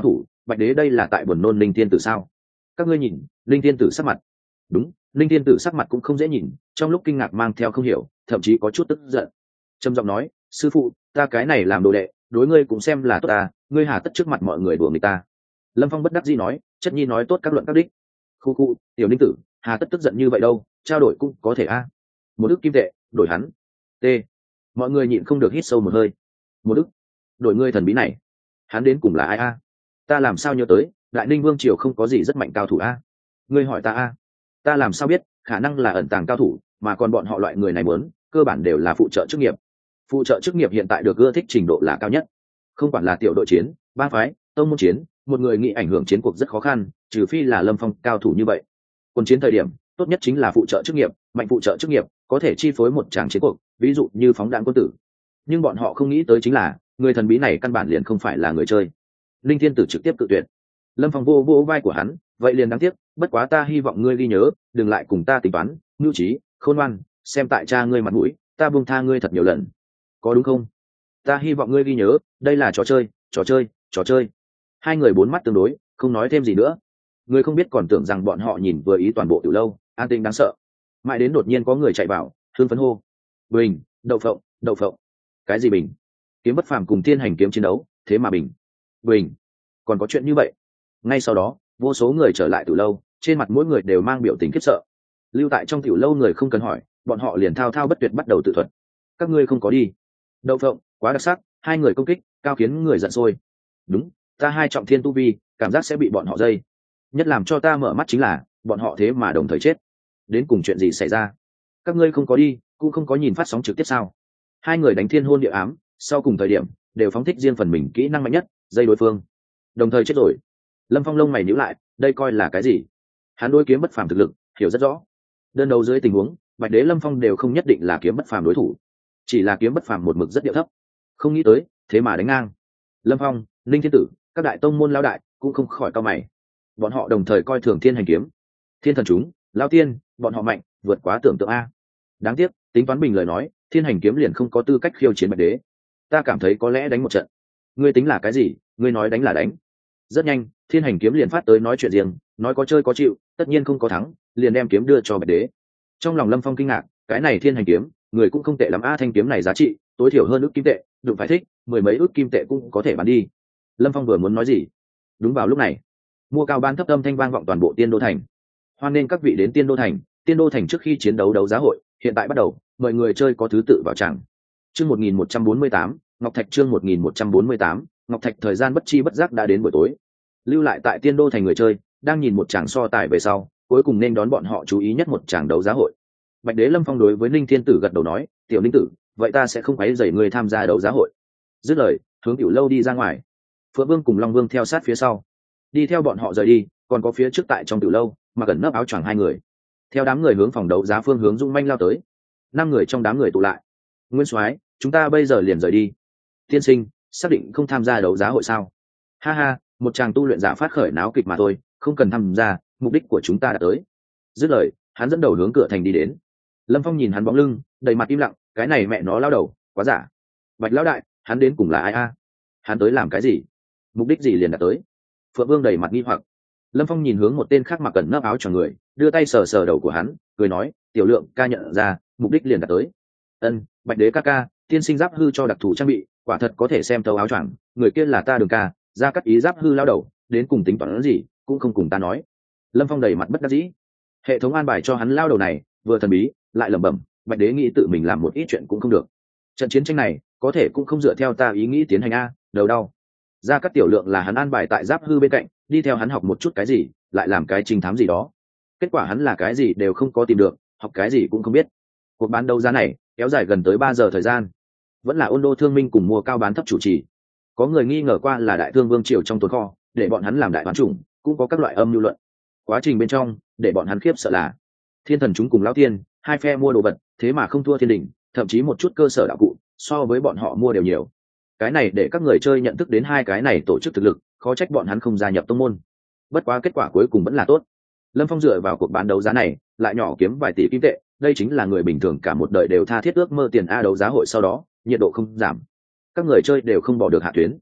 bạch đế đây là tại buồn nôn linh thiên tử sao? Các ngươi nhìn linh thiên tử sắc mặt. Đúng, linh thiên tử sắc mặt cũng không dễ nhìn, trong lúc kinh ngạc mang theo không hiểu, thậm chí có chút tức giận. Trầm giọng nói, sư phụ, ta cái này làm đồ đệ, đối ngươi cũng xem là tốt ta, ngươi hà tất trước mặt mọi người đùa người ta. Lâm Phong bất đắc dĩ nói, chất nhi nói tốt các luận các đích. Khu khu, tiểu ninh tử, hà tất tức giận như vậy đâu, trao đổi cũng có thể a. Một ức kim tệ, đổi hắn. T. Mọi người nhịn không được hít sâu một hơi. Một ức, đổi ngươi thần bí này, hắn đến cùng là ai a? Ta làm sao nhớ tới, đại ninh vương triều không có gì rất mạnh cao thủ a. Ngươi hỏi ta a, ta làm sao biết, khả năng là ẩn tàng cao thủ, mà còn bọn họ loại người này muốn, cơ bản đều là phụ trợ chức nghiệp. Phụ trợ chức nghiệp hiện tại được ưa thích trình độ là cao nhất, không quản là tiểu đội chiến, ba phái, tông môn chiến, một người nghĩ ảnh hưởng chiến cuộc rất khó khăn, trừ phi là Lâm Phong cao thủ như vậy. Quân chiến thời điểm tốt nhất chính là phụ trợ chức nghiệp, mạnh phụ trợ chức nghiệp có thể chi phối một tràng chiến cuộc, ví dụ như phóng đạn quân tử. Nhưng bọn họ không nghĩ tới chính là người thần bí này căn bản liền không phải là người chơi. Linh Thiên Tử trực tiếp cự tuyệt. Lâm Phong vô vô vai của hắn, vậy liền đáng tiếc, bất quá ta hy vọng ngươi ghi nhớ, đừng lại cùng ta tính toán, nhu trí, khôn ngoan, xem tại cha ngươi mặt mũi, ta buông tha ngươi thật nhiều lần, có đúng không? Ta hy vọng ngươi ghi nhớ, đây là trò chơi, trò chơi, trò chơi. Hai người bốn mắt tương đối, không nói thêm gì nữa. Người không biết còn tưởng rằng bọn họ nhìn vừa ý toàn bộ tiểu lâu, an tĩnh đáng sợ. Mãi đến đột nhiên có người chạy vào, hương phấn hô: bình, đậu phộng, đậu phộng. Cái gì bình? Kiếm bất phàm cùng thiên hành kiếm chiến đấu, thế mà bình, bình, còn có chuyện như vậy? Ngay sau đó, vô số người trở lại tiểu lâu, trên mặt mỗi người đều mang biểu tình khiếp sợ. Lưu tại trong tiểu lâu người không cần hỏi, bọn họ liền thao thao bất tuyệt bắt đầu tự thuật. Các ngươi không có đi. Đậu phộng, quá đặc sắc, hai người công kích, cao khiến người giận sôi. Đúng, ta hai trọng thiên tu vi, cảm giác sẽ bị bọn họ dây. Nhất làm cho ta mở mắt chính là, bọn họ thế mà đồng thời chết. Đến cùng chuyện gì xảy ra? Các ngươi không có đi, cũng không có nhìn phát sóng trực tiếp sao? Hai người đánh thiên hôn địa ám, sau cùng thời điểm đều phóng thích riêng phần mình kỹ năng mạnh nhất, dây đối phương. Đồng thời chết rồi. Lâm Phong lông mày nhíu lại, đây coi là cái gì? Hắn đối kiếm bất phàm thực lực hiểu rất rõ. Đơn đấu dưới tình huống, Bạch Đế Lâm Phong đều không nhất định là kiếm bất phàm đối thủ, chỉ là kiếm bất phàm một mực rất điệu thấp. Không nghĩ tới, thế mà đánh ngang. Lâm Phong, Linh Thiên Tử, các đại tông môn lao đại cũng không khỏi cau mày. Bọn họ đồng thời coi thường thiên hành kiếm, thiên thần chúng, lao tiên, bọn họ mạnh vượt quá tưởng tượng a. Đáng tiếc, tính toán bình lời nói, thiên hành kiếm liền không có tư cách khiêu chiến Bạch Đế. Ta cảm thấy có lẽ đánh một trận. Ngươi tính là cái gì? Ngươi nói đánh là đánh. Rất nhanh, thiên hành kiếm liền phát tới nói chuyện riêng, nói có chơi có chịu, tất nhiên không có thắng, liền đem kiếm đưa cho Bạch Đế. Trong lòng Lâm Phong kinh ngạc, cái này thiên hành kiếm, người cũng không tệ lắm a, thanh kiếm này giá trị tối thiểu hơn ước kim tệ, đụng phải thích, mười mấy ước kim tệ cũng có thể bán đi. Lâm Phong vừa muốn nói gì, đúng vào lúc này, mua cao ban thấp âm thanh vang vọng toàn bộ Tiên Đô thành. Hoan nên các vị đến Tiên Đô thành, Tiên Đô thành trước khi chiến đấu đấu giá hội hiện tại bắt đầu, mời người chơi có thứ tự vào tràng. Chương 1148, Ngọc Thạch chương 1148, Ngọc Thạch. Thời gian bất chi bất giác đã đến buổi tối. Lưu lại tại Tiên Đô thành người chơi đang nhìn một tràng so tài về sau, cuối cùng nên đón bọn họ chú ý nhất một tràng đấu giá hội. Bạch Đế Lâm Phong đối với Ninh Thiên Tử gật đầu nói, tiểu Ninh Tử, vậy ta sẽ không quấy rầy người tham gia đấu giá hội. Dứt lời, hướng tiểu lâu đi ra ngoài. Phượng Vương cùng Long Vương theo sát phía sau, đi theo bọn họ rời đi. Còn có phía trước tại trong tiểu lâu mà gần nấp áo choàng hai người, theo đám người hướng phòng đấu giá phương hướng dung manh lao tới. 5 người trong đám người tụ lại. Nguyên soái, chúng ta bây giờ liền rời đi. Tiên sinh, xác định không tham gia đấu giá hội sao? Ha ha, một chàng tu luyện giả phát khởi náo kịch mà thôi, không cần tham gia, mục đích của chúng ta đã tới. Dứt lời, hắn dẫn đầu hướng cửa thành đi đến. Lâm Phong nhìn hắn bóng lưng, đầy mặt im lặng, cái này mẹ nó lao đầu, quá giả. Bạch lão đại, hắn đến cùng là ai a? Hắn tới làm cái gì? Mục đích gì liền đã tới? Phượng Vương đầy mặt nghi hoặc. Lâm Phong nhìn hướng một tên khác mặc cẩn nấp áo cho người, đưa tay sờ sờ đầu của hắn, cười nói, tiểu lượng ca nhận ra, mục đích liền đã tới. Ân, Bạch Đế ca ca, tiên sinh giáp hư cho đặc thù trang bị, quả thật có thể xem thấu áo choàng, người kia là ta Đường ca, ra cắt ý giáp hư lao đầu, đến cùng tính toán gì, cũng không cùng ta nói. Lâm Phong đầy mặt bất đắc dĩ. Hệ thống an bài cho hắn lao đầu này, vừa thần bí, lại lẩm bẩm, Bạch Đế nghĩ tự mình làm một ít chuyện cũng không được. Trận chiến tranh này, có thể cũng không dựa theo ta ý nghĩ tiến hành a, đầu đau. Ra cắt tiểu lượng là hắn an bài tại giáp hư bên cạnh, đi theo hắn học một chút cái gì, lại làm cái trình thám gì đó. Kết quả hắn là cái gì đều không có tìm được, học cái gì cũng không biết. Cuộc bán đấu giá này kéo dài gần tới 3 giờ thời gian, vẫn là Ôn Đô Thương Minh cùng mua cao bán thấp chủ trì. Có người nghi ngờ qua là Đại Thương Vương triều trong tồn kho, để bọn hắn làm đại toán chủng, cũng có các loại âm lưu luận. Quá trình bên trong, để bọn hắn khiếp sợ là Thiên Thần chúng cùng Lão Tiên, hai phe mua đồ vật, thế mà không thua Thiên Đình, thậm chí một chút cơ sở đạo cụ, so với bọn họ mua đều nhiều. Cái này để các người chơi nhận thức đến hai cái này tổ chức thực lực, khó trách bọn hắn không gia nhập tông môn. Bất quá kết quả cuối cùng vẫn là tốt. Lâm Phong dựa vào cuộc bán đấu giá này, lại nhỏ kiếm vài tỷ kim tệ, đây chính là người bình thường cả một đời đều tha thiết ước mơ tiền a. Đấu giá hội sau đó, nhiệt độ không giảm, các người chơi đều không bỏ được hạ tuyến.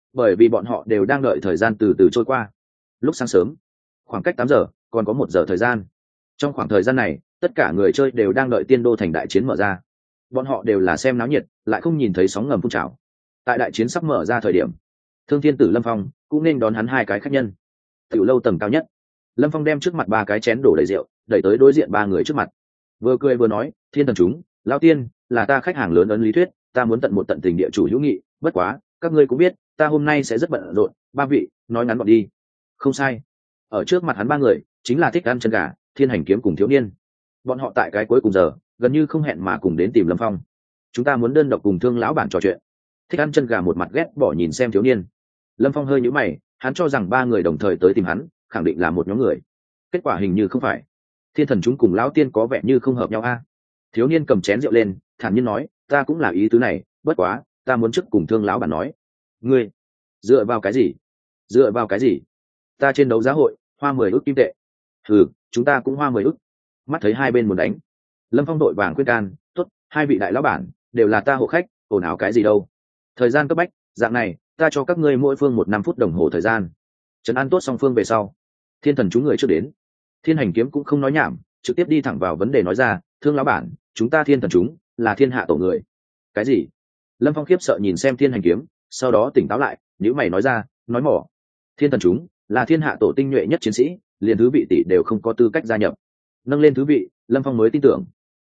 bởi vì bọn họ đều đang đợi thời gian từ từ trôi qua. Lúc sáng sớm, khoảng cách 8 giờ còn có 1 giờ thời gian. Trong khoảng thời gian này, tất cả người chơi đều đang đợi tiên đô thành đại chiến mở ra. Bọn họ đều là xem náo nhiệt, lại không nhìn thấy sóng ngầm phun trào. Tại đại chiến sắp mở ra thời điểm, Thương Thiên Tử Lâm Phong cũng nên đón hắn hai cái khách nhân. Tiểu lâu tầng cao nhất, Lâm Phong đem trước mặt ba cái chén đổ đầy rượu, đẩy tới đối diện ba người trước mặt. Vừa cười vừa nói, thiên thần chúng, lão tiên, là ta khách hàng lớn ấn lý thuyết, ta muốn tận một tận tình địa chủ hữu nghị, bất quá, các ngươi cũng biết, ta hôm nay sẽ rất bận rộn, ba vị, nói ngắn gọn đi. Không sai. Ở trước mặt hắn ba người, chính là Thích Ăn Chân Gà, Thiên Hành Kiếm cùng Thiếu Niên. Bọn họ tại cái cuối cùng giờ, gần như không hẹn mà cùng đến tìm Lâm Phong. Chúng ta muốn đơn độc cùng Thương lão bản trò chuyện. Thích Ăn Chân Gà một mặt ghét bỏ nhìn xem Thiếu Niên. Lâm Phong hơi nhíu mày, hắn cho rằng ba người đồng thời tới tìm hắn, khẳng định là một nhóm người. Kết quả hình như không phải. Thiên thần chúng cùng lão tiên có vẻ như không hợp nhau a. Thiếu Niên cầm chén rượu lên, thản nhiên nói, ta cũng là ý tứ này, bất quá, ta muốn trước cùng Thương lão bản nói. Ngươi, dựa vào cái gì? Dựa vào cái gì? Ta trên đấu giá hội, hoa 10 ức kim tệ. Ừ, chúng ta cũng hoa 10 ức. Mắt thấy hai bên muốn đánh, Lâm Phong đội vàng khuyên can, tốt, hai vị đại lão bản đều là ta hộ khách, ồn ào cái gì đâu. Thời gian cấp bách, dạng này, ta cho các ngươi mỗi phương 5 phút đồng hồ thời gian. Trấn an tốt song phương về sau, thiên thần chúng người trước đến. Thiên Hành Kiếm cũng không nói nhảm, trực tiếp đi thẳng vào vấn đề nói ra, Thương lão bản, chúng ta thiên thần chúng là thiên hạ tổ người. Cái gì? Lâm Phong khiếp sợ nhìn xem Thiên Hành Kiếm, sau đó tỉnh táo lại, nếu mày nói ra, nói mỏ. Thiên thần chúng là thiên hạ tổ tinh nhuệ nhất chiến sĩ, liền thứ vị tỷ đều không có tư cách gia nhập. Nâng lên thứ vị, Lâm Phong mới tin tưởng,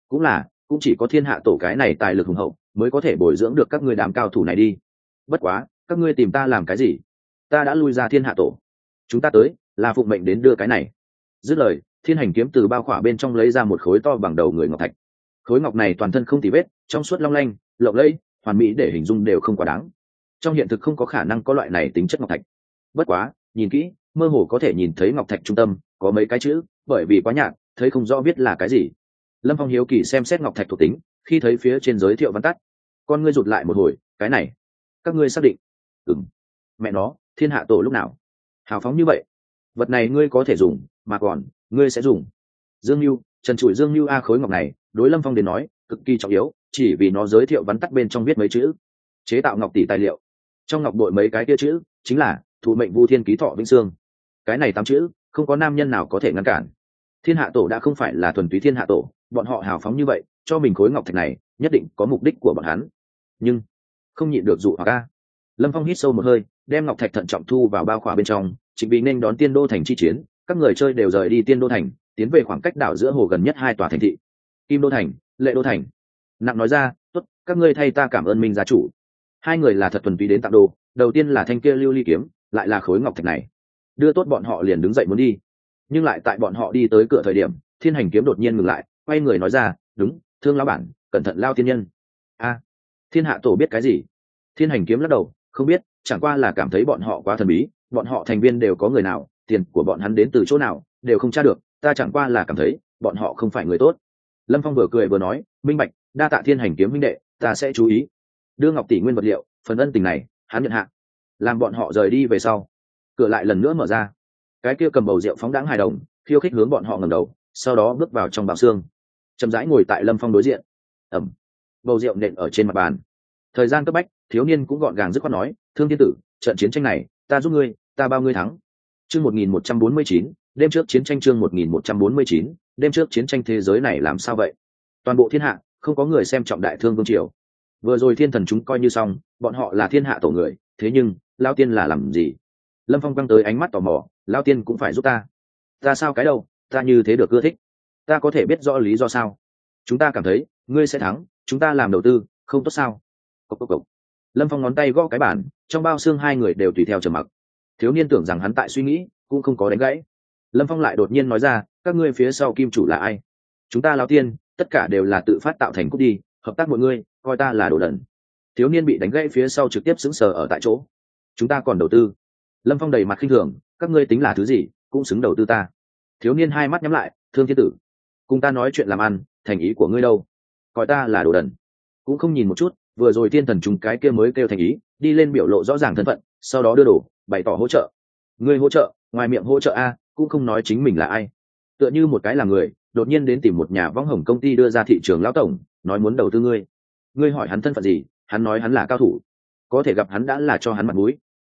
cũng chỉ có thiên hạ tổ cái này tài lực hùng hậu mới có thể bồi dưỡng được các ngươi đám cao thủ này đi. Bất quá, các ngươi tìm ta làm cái gì? Ta đã lui ra thiên hạ tổ, chúng ta tới là phụng mệnh đến đưa cái này. Dứt lời, Thiên Hành Kiếm từ bao khỏa bên trong lấy ra một khối to bằng đầu người ngọc thạch. Khối ngọc này toàn thân không tì vết, trong suốt long lanh, lộng lẫy, hoàn mỹ để hình dung đều không quá đáng. Trong hiện thực không có khả năng có loại này tính chất ngọc thạch. Bất quá, nhìn kỹ, mơ hồ có thể nhìn thấy ngọc thạch trung tâm có mấy cái chữ, bởi vì quá nhạt, thấy không rõ biết là cái gì. Lâm Phong hiếu kỳ xem xét ngọc thạch thuộc tính, khi thấy phía trên giới thiệu văn tắt, con ngươi rụt lại một hồi, cái này, các ngươi xác định? Ừm. Mẹ nó, thiên hạ tổ lúc nào hào phóng như vậy? Vật này ngươi có thể dùng, mà còn ngươi sẽ dùng. Dương Nưu, Trần Trụi Dương Nưu a, khối ngọc này đối Lâm Phong đến nói cực kỳ trọng yếu, chỉ vì nó giới thiệu vắn tắt bên trong viết mấy chữ: chế tạo ngọc tỷ tài liệu. Trong ngọc bội mấy cái kia chữ chính là thụ mệnh vu thiên ký thọ vĩnh sương. Cái này 8 chữ không có nam nhân nào có thể ngăn cản. Thiên hạ tổ đã không phải là thuần túy thiên hạ tổ, bọn họ hào phóng như vậy cho mình khối ngọc thạch này, nhất định có mục đích của bọn hắn. Nhưng không nhịn được dụ hoặc a. Lâm Phong hít sâu một hơi, đem ngọc thạch thận trọng thu vào bao khỏa bên trong, chính vì nên đón tiên đô thành chi chiến, các người chơi đều rời đi tiên đô thành, tiến về khoảng cách đảo giữa hồ gần nhất 2 tòa thành thị, Kim đô thành, Lệ đô thành. Nặng nói ra, tốt, các ngươi thay ta cảm ơn Minh gia chủ. Hai người là thật thuần túy đến tặng đồ, đầu tiên là thanh kia lưu ly kiếm, lại là khối ngọc thạch này. Đưa tốt bọn họ liền đứng dậy muốn đi, nhưng lại tại bọn họ đi tới cửa thời điểm, Thiên Hành Kiếm đột nhiên ngừng lại, quay người nói ra, đúng, Thương lão bản, cẩn thận lao tiên nhân. A, thiên hạ tổ biết cái gì? Thiên Hành Kiếm lắc đầu, không biết, chẳng qua là cảm thấy bọn họ quá thần bí, bọn họ thành viên đều có người nào, tiền của bọn hắn đến từ chỗ nào đều không tra được, ta chẳng qua là cảm thấy bọn họ không phải người tốt. Lâm Phong vừa cười vừa nói, minh bạch, đa tạ Thiên Hành Kiếm huynh đệ, ta sẽ chú ý. Đưa ngọc tỷ nguyên vật liệu, phần ân tình này hắn nhận hạ. Làm bọn họ rời đi về sau, cửa lại lần nữa mở ra. Cái kia cầm bầu rượu phóng đãng hài đồng khiêu khích hướng bọn họ ngẩng đầu, sau đó bước vào trong bào xương, chậm rãi ngồi tại Lâm Phong đối diện. Ẩm, bầu rượu nện ở trên mặt bàn. Thời gian cấp bách, thiếu niên cũng gọn gàng dứt khoát nói, Thương Thiên Tử, trận chiến tranh này ta giúp ngươi, ta bao ngươi thắng. Chương 1149, đêm trước chiến tranh. Chương 1149, đêm trước chiến tranh. Thế giới này làm sao vậy? Toàn bộ thiên hạ không có người xem trọng Đại Thương vương triều. Vừa rồi thiên thần chúng coi như xong, bọn họ là thiên hạ tổ người, thế nhưng lao tiên là làm gì? Lâm Phong căng tới ánh mắt tò mò, lao tiên cũng phải giúp ta. Ta sao cái đâu, ta như thế được ưa thích. Ta có thể biết rõ lý do sao? Chúng ta cảm thấy ngươi sẽ thắng, chúng ta làm đầu tư không tốt sao? Cốc cốc cốc. Lâm Phong ngón tay gõ cái bàn, trong bao xương hai người đều tùy theo trầm mặc. Thiếu niên tưởng rằng hắn tại suy nghĩ, cũng không có đánh gãy. Lâm Phong lại đột nhiên nói ra, các ngươi phía sau kim chủ là ai? Chúng ta lao tiên tất cả đều là tự phát tạo thành cút đi, hợp tác mọi người coi ta là đồ đần. Thiếu niên bị đánh gãy phía sau trực tiếp sững sờ ở tại chỗ. Chúng ta còn đầu tư? Lâm Phong đầy mặt khinh thường, các ngươi tính là thứ gì, cũng xứng đầu tư ta. Thiếu niên hai mắt nhắm lại, Thương Thiên Tử, cùng ta nói chuyện làm ăn, thành ý của ngươi đâu? Coi ta là đồ đần? Cũng không nhìn một chút, vừa rồi thiên thần chúng cái kia mới kêu thành ý, đi lên biểu lộ rõ ràng thân phận, sau đó đưa đồ, bày tỏ hỗ trợ. Ngươi hỗ trợ, ngoài miệng hỗ trợ a, cũng không nói chính mình là ai. Tựa như một cái là người, đột nhiên đến tìm một nhà võng hồng công ty đưa ra thị trường lão tổng, nói muốn đầu tư ngươi. Ngươi hỏi hắn thân phận gì, hắn nói hắn là cao thủ, có thể gặp hắn đã là cho hắn mặt mũi.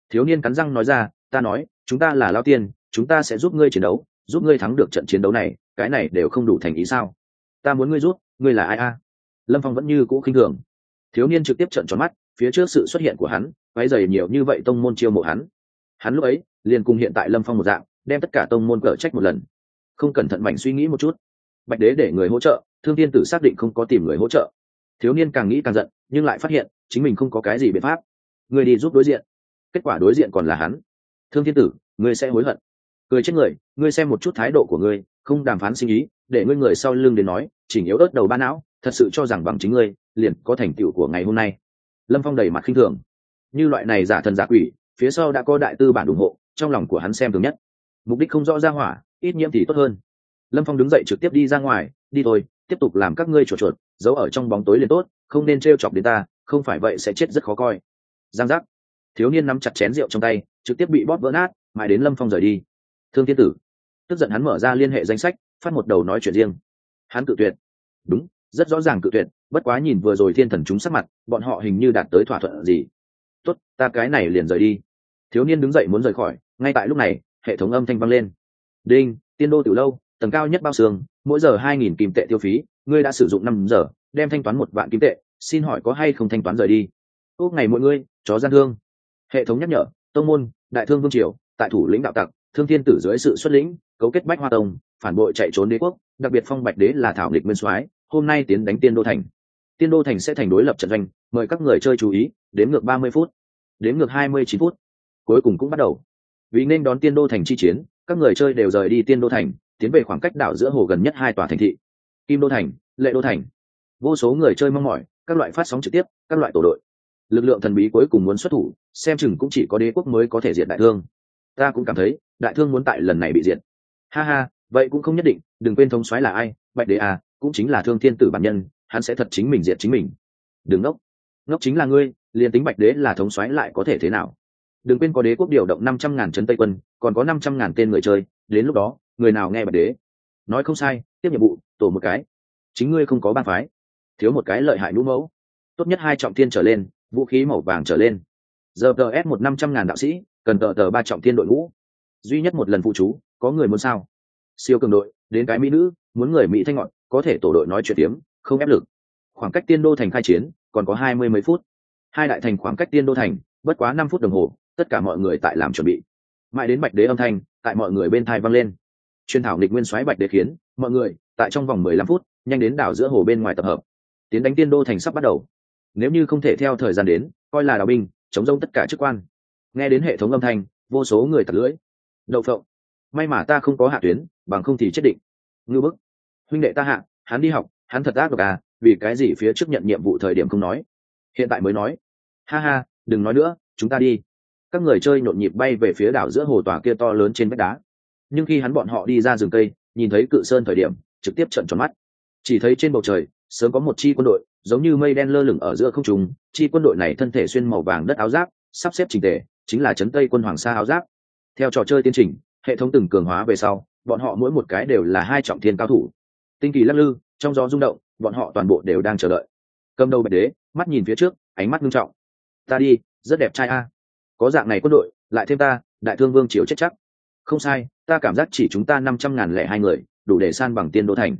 Thiếu niên cắn răng nói ra, ta nói chúng ta là lao tiên, chúng ta sẽ giúp ngươi chiến đấu, giúp ngươi thắng được trận chiến đấu này, cái này đều không đủ thành ý sao? Ta muốn ngươi giúp, ngươi là ai a? Lâm Phong vẫn như cũ khinh thường. Thiếu niên trực tiếp trợn tròn mắt, phía trước sự xuất hiện của hắn váy dày nhiều như vậy tông môn chiêu mộ hắn lúc ấy liền cùng hiện tại Lâm Phong một dạng, đem tất cả tông môn cở trách một lần. Không cẩn thận mảnh suy nghĩ một chút, Bạch Đế để người hỗ trợ, Thương Thiên Tử xác định không có tìm người hỗ trợ. Thiếu niên càng nghĩ càng giận, nhưng lại phát hiện chính mình không có cái gì biện pháp. Người đi giúp đối diện, kết quả đối diện còn là hắn. Thương Thiên Tử, ngươi sẽ hối hận. Cười chết người, ngươi xem một chút thái độ của ngươi, không đàm phán sinh ý, để ngươi người sau lưng đến nói, chỉnh yếu ớt đầu ba não, thật sự cho rằng bằng chính ngươi liền có thành tựu của ngày hôm nay. Lâm Phong đầy mặt khinh thường. Như loại này giả thần giả quỷ, phía sau đã có đại tư bản ủng hộ, trong lòng của hắn xem thường nhất. Mục đích không rõ ra hỏa, ít nhiễm thì tốt hơn. Lâm Phong đứng dậy trực tiếp đi ra ngoài, đi thôi, tiếp tục làm các ngươi chuột chuột, giấu ở trong bóng tối liền tốt, không nên trêu chọc đến ta, không phải vậy sẽ chết rất khó coi. Giang giác. Thiếu niên nắm chặt chén rượu trong tay, trực tiếp bị bóp vỡ nát, mãi đến Lâm Phong rời đi. Thương Thiên Tử tức giận, hắn mở ra liên hệ danh sách, phát một đầu nói chuyện riêng. Hắn cự tuyệt. Đúng, rất rõ ràng cự tuyệt, bất quá nhìn vừa rồi thiên thần chúng sắc mặt, bọn họ hình như đạt tới thỏa thuận gì. Tốt, ta cái này liền rời đi. Thiếu niên đứng dậy muốn rời khỏi, ngay tại lúc này hệ thống âm thanh vang lên. Đinh, Tiên Đô Tiểu Lâu, tầng cao nhất bao xương, mỗi giờ 2.000 kim tệ tiêu phí, ngươi đã sử dụng 5 giờ, đem thanh toán 1 vạn kim tệ, xin hỏi có hay không thanh toán rời đi. Ốc ngày mọi ngươi, chó gian thương. Hệ thống nhắc nhở, tông môn Đại Thương Vương Triều tại thủ lĩnh đạo tặc Thương Thiên Tử dưới sự xuất lĩnh, cấu kết Bách Hoa Tông, phản bội chạy trốn đế quốc, đặc biệt phong Bạch Đế là thảo nghịch nguyên soái, hôm nay tiến đánh Tiên Đô thành. Tiên Đô thành sẽ thành đối lập trận doanh, mời các người chơi chú ý, đếm ngược 30 phút, đếm ngược 29 phút, cuối cùng cũng bắt đầu. Vì nên đón Tiên Đô thành chi chiến, các người chơi đều rời đi Tiên Đô thành, tiến về khoảng cách đảo giữa hồ gần nhất 2 tòa thành thị, Kim Đô thành, Lệ Đô thành. Vô số người chơi mong mỏi các loại phát sóng trực tiếp, các loại tổ đội. Lực lượng thần bí cuối cùng muốn xuất thủ, xem chừng cũng chỉ có đế quốc mới có thể diệt Đại Thương. Ta cũng cảm thấy Đại Thương muốn tại lần này bị diệt. Ha ha, vậy cũng không nhất định, đừng quên thống soái là ai, Bạch Đế à, cũng chính là Thương Thiên Tử bản nhân, hắn sẽ thật chính mình diệt chính mình. Đừng ngốc, ngốc chính là ngươi, liền tính Bạch Đế là thống soái lại có thể thế nào? Đừng quên có đế quốc điều động 500.000 trấn Tây quân, còn có 500.000 tên người chơi, đến lúc đó người nào nghe Bạch Đế nói không sai, tiếp nhiệm vụ tổ một cái. Chính ngươi không có ban phái, thiếu một cái lợi hại nhũ mẫu, tốt nhất 2 trọng thiên trở lên, vũ khí màu vàng trở lên. Giờ ts 1 500.000 đạo sĩ, cần tờ 3 trọng thiên đội ngũ, duy nhất một lần phụ chú, có người muốn sao? Siêu cường đội, đến cái mỹ nữ, muốn người mỹ thanh ngọn, có thể tổ đội nói chuyện tiếm, không ép lực. Khoảng cách Tiên Đô thành khai chiến còn có 20 mấy phút. Hai đại thành khoảng cách Tiên Đô thành bất quá 5 phút đồng hồ, tất cả mọi người tại làm chuẩn bị. Mãi đến Bạch Đế âm thanh tại mọi người bên tai vang lên. Chuyên thảo nghịch nguyên soái Bạch Đế khiến mọi người tại trong vòng 15 phút nhanh đến đảo giữa hồ bên ngoài tập hợp. Tiến đánh Tiên Đô thành sắp bắt đầu. Nếu như không thể theo thời gian đến, coi là đào binh, chống rông tất cả chức quan. Nghe đến hệ thống âm thanh, vô số người tặc lưỡi. Đậu phộng, may mà ta không có hạ tuyến, bằng không thì chết định. Ngư bức, huynh đệ ta hạ, hắn đi học, hắn thật ác độc à, vì cái gì phía trước nhận nhiệm vụ thời điểm không nói, hiện tại mới nói. Ha ha, đừng nói nữa, chúng ta đi. Các người chơi nhộn nhịp bay về phía đảo giữa hồ tòa kia to lớn trên vách đá. Nhưng khi bọn họ đi ra rừng cây, nhìn thấy Cự Sơn thời điểm, trực tiếp trợn tròn mắt. Chỉ thấy trên bầu trời sớm có một chi quân đội, giống như mây đen lơ lửng ở giữa không trung. Chi quân đội này thân thể xuyên màu vàng đất áo giáp, sắp xếp chỉnh tề, chính là trấn Tây quân Hoàng Sa áo giáp. Theo trò chơi tiến trình, hệ thống từng cường hóa về sau, bọn họ mỗi một cái đều là 2 trọng thiên cao thủ. Tinh kỳ lắc lư, trong gió rung động, bọn họ toàn bộ đều đang chờ đợi. Cầm đầu Bạch Đế mắt nhìn phía trước, ánh mắt nghiêm trọng. Ta đi, rất đẹp trai a. Có dạng này quân đội, lại thêm ta, Đại Thương Vương triều chết chắc. Không sai, ta cảm giác chỉ chúng ta 500.002 người, đủ để san bằng Tiên Đô thành.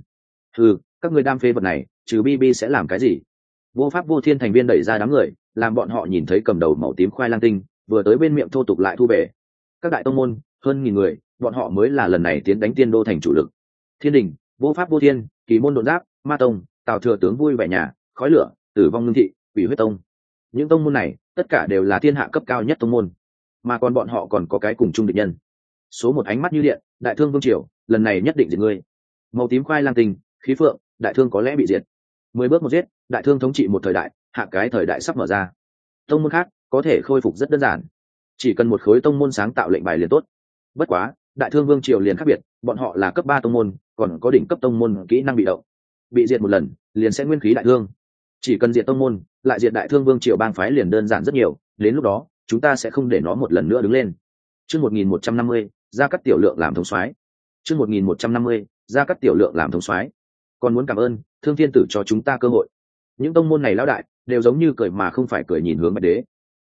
Các người đam phê vật này, trừ BB sẽ làm cái gì? Vô pháp vô thiên thành viên đẩy ra đám người, làm bọn họ nhìn thấy cầm đầu màu tím khoai lang tinh, vừa tới bên miệng thô tục lại thu về. Các đại tông môn, hơn 1000 người, bọn họ mới là lần này tiến đánh Tiên Đô thành chủ lực. Thiên đình, vô pháp vô thiên, kỳ môn độn giáp, ma tông, tào thừa tướng vui vẻ nhà, khói lửa, tử vong ngưng thị, quỷ huyết tông. Những tông môn này tất cả đều là thiên hạ cấp cao nhất tông môn, mà còn bọn họ còn có cái cùng chung địch nhân. Số một ánh mắt như điện, Đại Thương Vương triều lần này nhất định diệt ngươi. Màu tím khoai lang tinh, khí phượng, Đại Thương có lẽ bị diệt. 10 bước một giết, Đại Thương thống trị một thời đại, hạ cái thời đại sắp mở ra. Tông môn khác có thể khôi phục rất đơn giản, chỉ cần một khối tông môn sáng tạo lệnh bài liền tốt. Bất quá Đại Thương Vương triều liền khác biệt, bọn họ là cấp 3 tông môn, còn có đỉnh cấp tông môn kỹ năng bị động. Bị diệt một lần liền sẽ nguyên khí đại thương. Chỉ cần diệt tông môn, lại diệt Đại Thương Vương triều bang phái liền đơn giản rất nhiều, đến lúc đó chúng ta sẽ không để nó một lần nữa đứng lên. Chương 1150, Gia Cát Tiểu Lượng làm thống soái. Chương 1150, Gia Cát Tiểu Lượng làm thống soái. Còn muốn cảm ơn Thương Thiên Tử cho chúng ta cơ hội. Những tông môn này lão đại đều giống như cười mà không phải cười nhìn hướng Bạch Đế.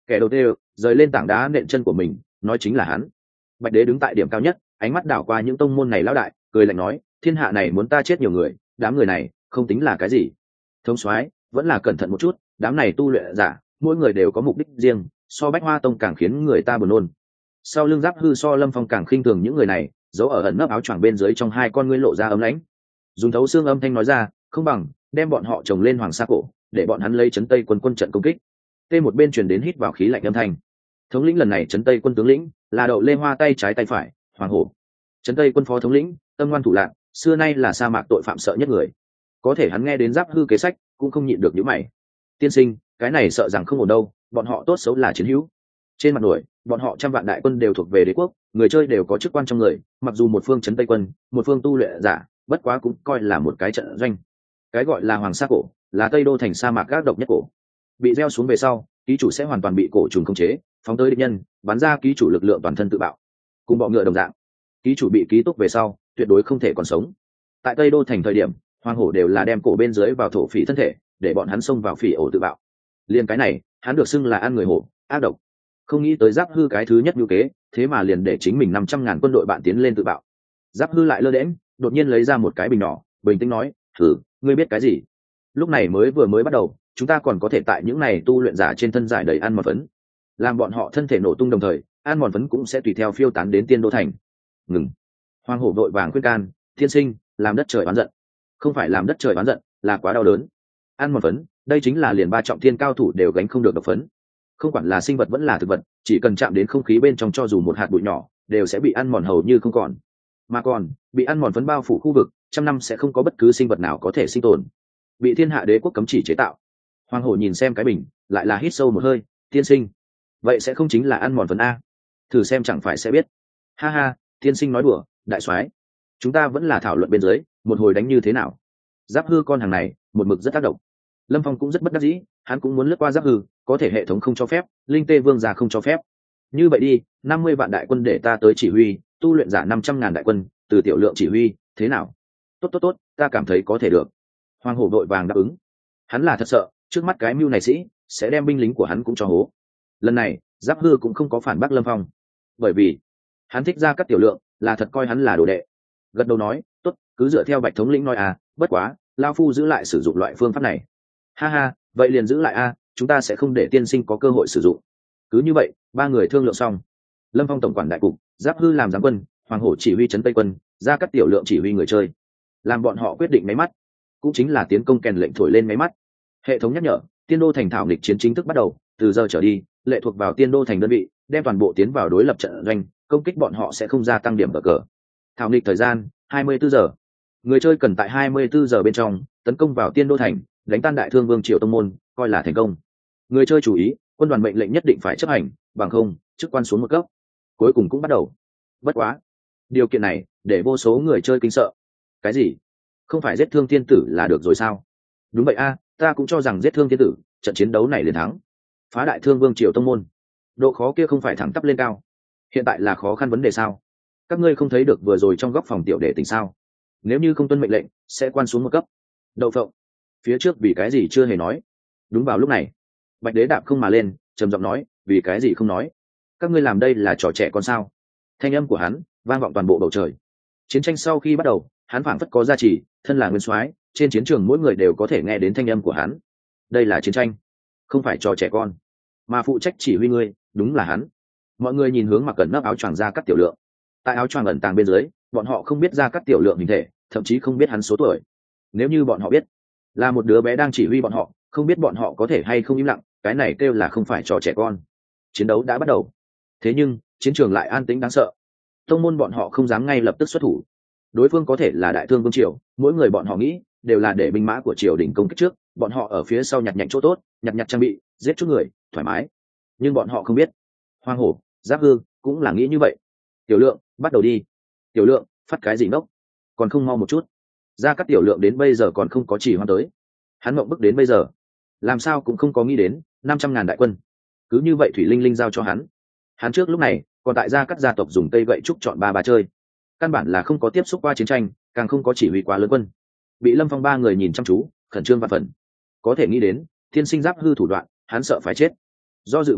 Kẻ đầu tiên rời lên tảng đá nện chân của mình, nói chính là hắn. Bạch đế đứng tại điểm cao nhất, ánh mắt đảo qua những tông môn này lão đại, cười lạnh nói, thiên hạ này muốn ta chết nhiều người, đám người này không tính là cái gì. Thống soái vẫn là cẩn thận một chút, đám này tu luyện giả mỗi người đều có mục đích riêng, so Bách Hoa tông càng khiến người ta buồn nôn. Sau lưng Giáp Hư so Lâm Phong càng khinh thường những người này, giấu ở ẩn nấp áo choàng bên dưới trong hai con ngươi lộ ra ấm lãnh. Dùng thấu xương âm thanh nói ra, không bằng đem bọn họ trồng lên hoàng sa cổ, để bọn hắn lấy chấn tây quân quân trận công kích. Tê một bên truyền đến hít vào khí lạnh âm thanh. Thống lĩnh lần này chấn tây quân tướng lĩnh là Đậu Lê Hoa tay trái tay phải, Hoàng Hổ. Chấn tây quân phó thống lĩnh, tâm ngoan thủ lạn, xưa nay là sa mạc tội phạm sợ nhất người. Có thể hắn nghe đến Giáp Hư kế sách, cũng không nhịn được những mày. Tiên sinh, cái này sợ rằng không ổn đâu, bọn họ tốt xấu là chiến hữu. Trên mặt nổi, bọn họ trăm vạn đại quân đều thuộc về đế quốc, người chơi đều có chức quan trong người, mặc dù một phương chấn tây quân, một phương tu luyện giả, bất quá cũng coi là một cái trận doanh. Cái gọi là hoàng sa cổ, là Tây Đô thành sa mạc gác độc nhất cổ. Bị gieo xuống về sau, ký chủ sẽ hoàn toàn bị cổ trùng khống chế, phóng tới địch nhân, bắn ra ký chủ lực lượng toàn thân tự bạo. Cùng bọ ngựa đồng dạng, ký chủ bị ký túc về sau, tuyệt đối không thể còn sống. Tại Tây Đô thành thời điểm, Hoàng Hổ đều là đem cổ bên dưới vào thổ phỉ thân thể, để bọn hắn xông vào phỉ ổ tự bạo. Liên cái này, hắn được xưng là ăn người hổ, ác độc. Không nghĩ tới Giáp Hư cái thứ nhất nhu kế, thế mà liền để chính mình 500.000 quân đội bạn tiến lên tự bạo. Giáp Hư lại lơ đễnh, đột nhiên lấy ra một cái bình nhỏ, bình tĩnh nói, thử, ngươi biết cái gì? Lúc này vừa mới bắt đầu, chúng ta còn có thể tại những này tu luyện giả trên thân giải đầy ăn mòn phấn, làm bọn họ thân thể nổ tung, đồng thời ăn mòn phấn cũng sẽ tùy theo phiêu tán đến Tiên Đô thành. Ngừng. Hoàng Hổ vội vàng khuyên can, tiên sinh, làm đất trời oán giận. Không phải làm đất trời oán giận, là quá đau đớn. Ăn mòn phấn, đây chính là liền 3 trọng thiên cao thủ đều gánh không được độc phấn. Không quản là sinh vật vẫn là thực vật, chỉ cần chạm đến không khí bên trong cho dù một hạt bụi nhỏ, đều sẽ bị ăn mòn hầu như không còn. Mà còn, bị ăn mòn phấn bao phủ khu vực, trăm năm sẽ không có bất cứ sinh vật nào có thể sinh tồn. Bị thiên hạ đế quốc cấm chỉ chế tạo. Hoàng Hổ nhìn xem cái bình, lại là hít sâu một hơi, tiên sinh, vậy sẽ không chính là ăn mòn phấn a? Thử xem chẳng phải sẽ biết. Ha ha, tiên sinh nói đùa, đại soái, chúng ta vẫn là thảo luận bên dưới, một hồi đánh như thế nào. Giáp Hư con hàng này, một mực rất tác động. Lâm Phong cũng rất bất đắc dĩ, hắn cũng muốn lướt qua Giáp Hư, có thể hệ thống không cho phép, linh tê vương gia không cho phép. Như vậy đi, 50 vạn đại quân để ta tới chỉ huy, tu luyện giả 500.000 đại quân, từ tiểu lượng chỉ huy, thế nào? Tốt, ta cảm thấy có thể được. Hoàng Hổ đội vàng đáp ứng. Hắn là thật sợ, trước mắt cái mưu này sĩ sẽ đem binh lính của hắn cũng cho hố. Lần này, Giáp Hư cũng không có phản bác Lâm Phong, bởi vì hắn thích ra các tiểu lượng, là thật coi hắn là đồ đệ. Gật đầu nói, tốt, cứ dựa theo Bạch thống lĩnh nói à, bất quá, lao phu giữ lại sử dụng loại phương pháp này. Ha ha, vậy liền giữ lại a, chúng ta sẽ không để tiên sinh có cơ hội sử dụng. Cứ như vậy, 3 người thương lượng xong. Lâm Phong tổng quản đại cục, Giáp Hư làm giám quân, Hoàng Hổ chỉ huy trấn Tây quân, ra các tiểu lượng chỉ huy người chơi, làm bọn họ quyết định máy mắt, cũng chính là tiến công kèn lệnh thổi lên máy mắt. Hệ thống nhắc nhở, Tiên Đô thành thảo nghịch chiến chính thức bắt đầu, từ giờ trở đi, lệ thuộc vào Tiên Đô thành đơn vị, đem toàn bộ tiến vào đối lập trận doanh, công kích bọn họ sẽ không gia tăng điểm cờ. Thảo nghịch thời gian, 24 giờ. Người chơi cần tại 24 giờ bên trong tấn công vào Tiên Đô thành, đánh tan Đại Thương Vương triều tông môn, coi là thành công. Người chơi chú ý, quân đoàn mệnh lệnh nhất định phải chấp hành, bằng không, chức quan xuống một cấp. Cuối cùng cũng bắt đầu. Bất quá, điều kiện này để vô số người chơi kinh sợ. Cái gì? Không phải giết thương thiên tử là được rồi sao? Đúng vậy a, ta cũng cho rằng giết thương thiên tử, trận chiến đấu này liền thắng. Phá Đại Thương Vương triều tông môn, độ khó kia không phải thẳng tắp lên cao. Hiện tại là khó khăn vấn đề sao? Các ngươi không thấy được vừa rồi trong góc phòng tiểu đệ tình sao? Nếu như không tuân mệnh lệnh, sẽ quan xuống một cấp. Đậu phộng. Phía trước vì cái gì chưa hề nói. Đúng vào lúc này, Bạch đế đạp không mà lên, trầm giọng nói, vì cái gì không nói? Các ngươi làm đây là trò trẻ con sao? Thanh âm của hắn vang vọng toàn bộ bầu trời. Chiến tranh sau khi bắt đầu, hắn phảng phất có gia trì, thân là nguyên soái, trên chiến trường mỗi người đều có thể nghe đến thanh âm của hắn. Đây là chiến tranh, không phải trò trẻ con, mà phụ trách chỉ huy ngươi, đúng là hắn. Mọi người nhìn hướng mặc cẩn nấp áo choàng Gia Cát Tiểu Lượng. Tại áo choàng ẩn tàng bên dưới, bọn họ không biết Gia Cát Tiểu Lượng hình thể, thậm chí không biết hắn số tuổi. Nếu như bọn họ biết là một đứa bé đang chỉ huy bọn họ, không biết bọn họ có thể hay không im lặng, cái này kêu là không phải trò trẻ con. Chiến đấu đã bắt đầu, thế nhưng chiến trường lại an tĩnh đáng sợ. Tông môn bọn họ không dám ngay lập tức xuất thủ. Đối phương có thể là Đại Thương Vương triều, mỗi người bọn họ nghĩ đều là để binh mã của triều đình công kích trước, bọn họ ở phía sau nhặt nhạnh chỗ tốt, nhặt trang bị, giết chút người, thoải mái. Nhưng bọn họ không biết, Hoàng Hổ, Giáp Hư cũng là nghĩ như vậy. Tiểu Lượng, bắt đầu đi. Tiểu Lượng, phát cái gì nốc? Còn không mau một chút. Gia Cát Tiểu Lượng đến bây giờ còn không có chỉ hoan tới. Hắn mộng bức đến bây giờ, làm sao cũng không có nghĩ đến 500.000 đại quân. Cứ như vậy Thủy Linh Linh giao cho hắn. Hắn trước lúc này còn tại Gia Cát gia tộc dùng cây gậy trúc chọn ba chơi. Căn bản là không có tiếp xúc qua chiến tranh, càng không có chỉ huy quá lớn quân. Bị Lâm Phong 3 người nhìn chăm chú, khẩn trương vạn phần. Có thể nghĩ đến, thiên sinh Giáp Hư thủ đoạn, hắn sợ phải chết. Do dự một lát,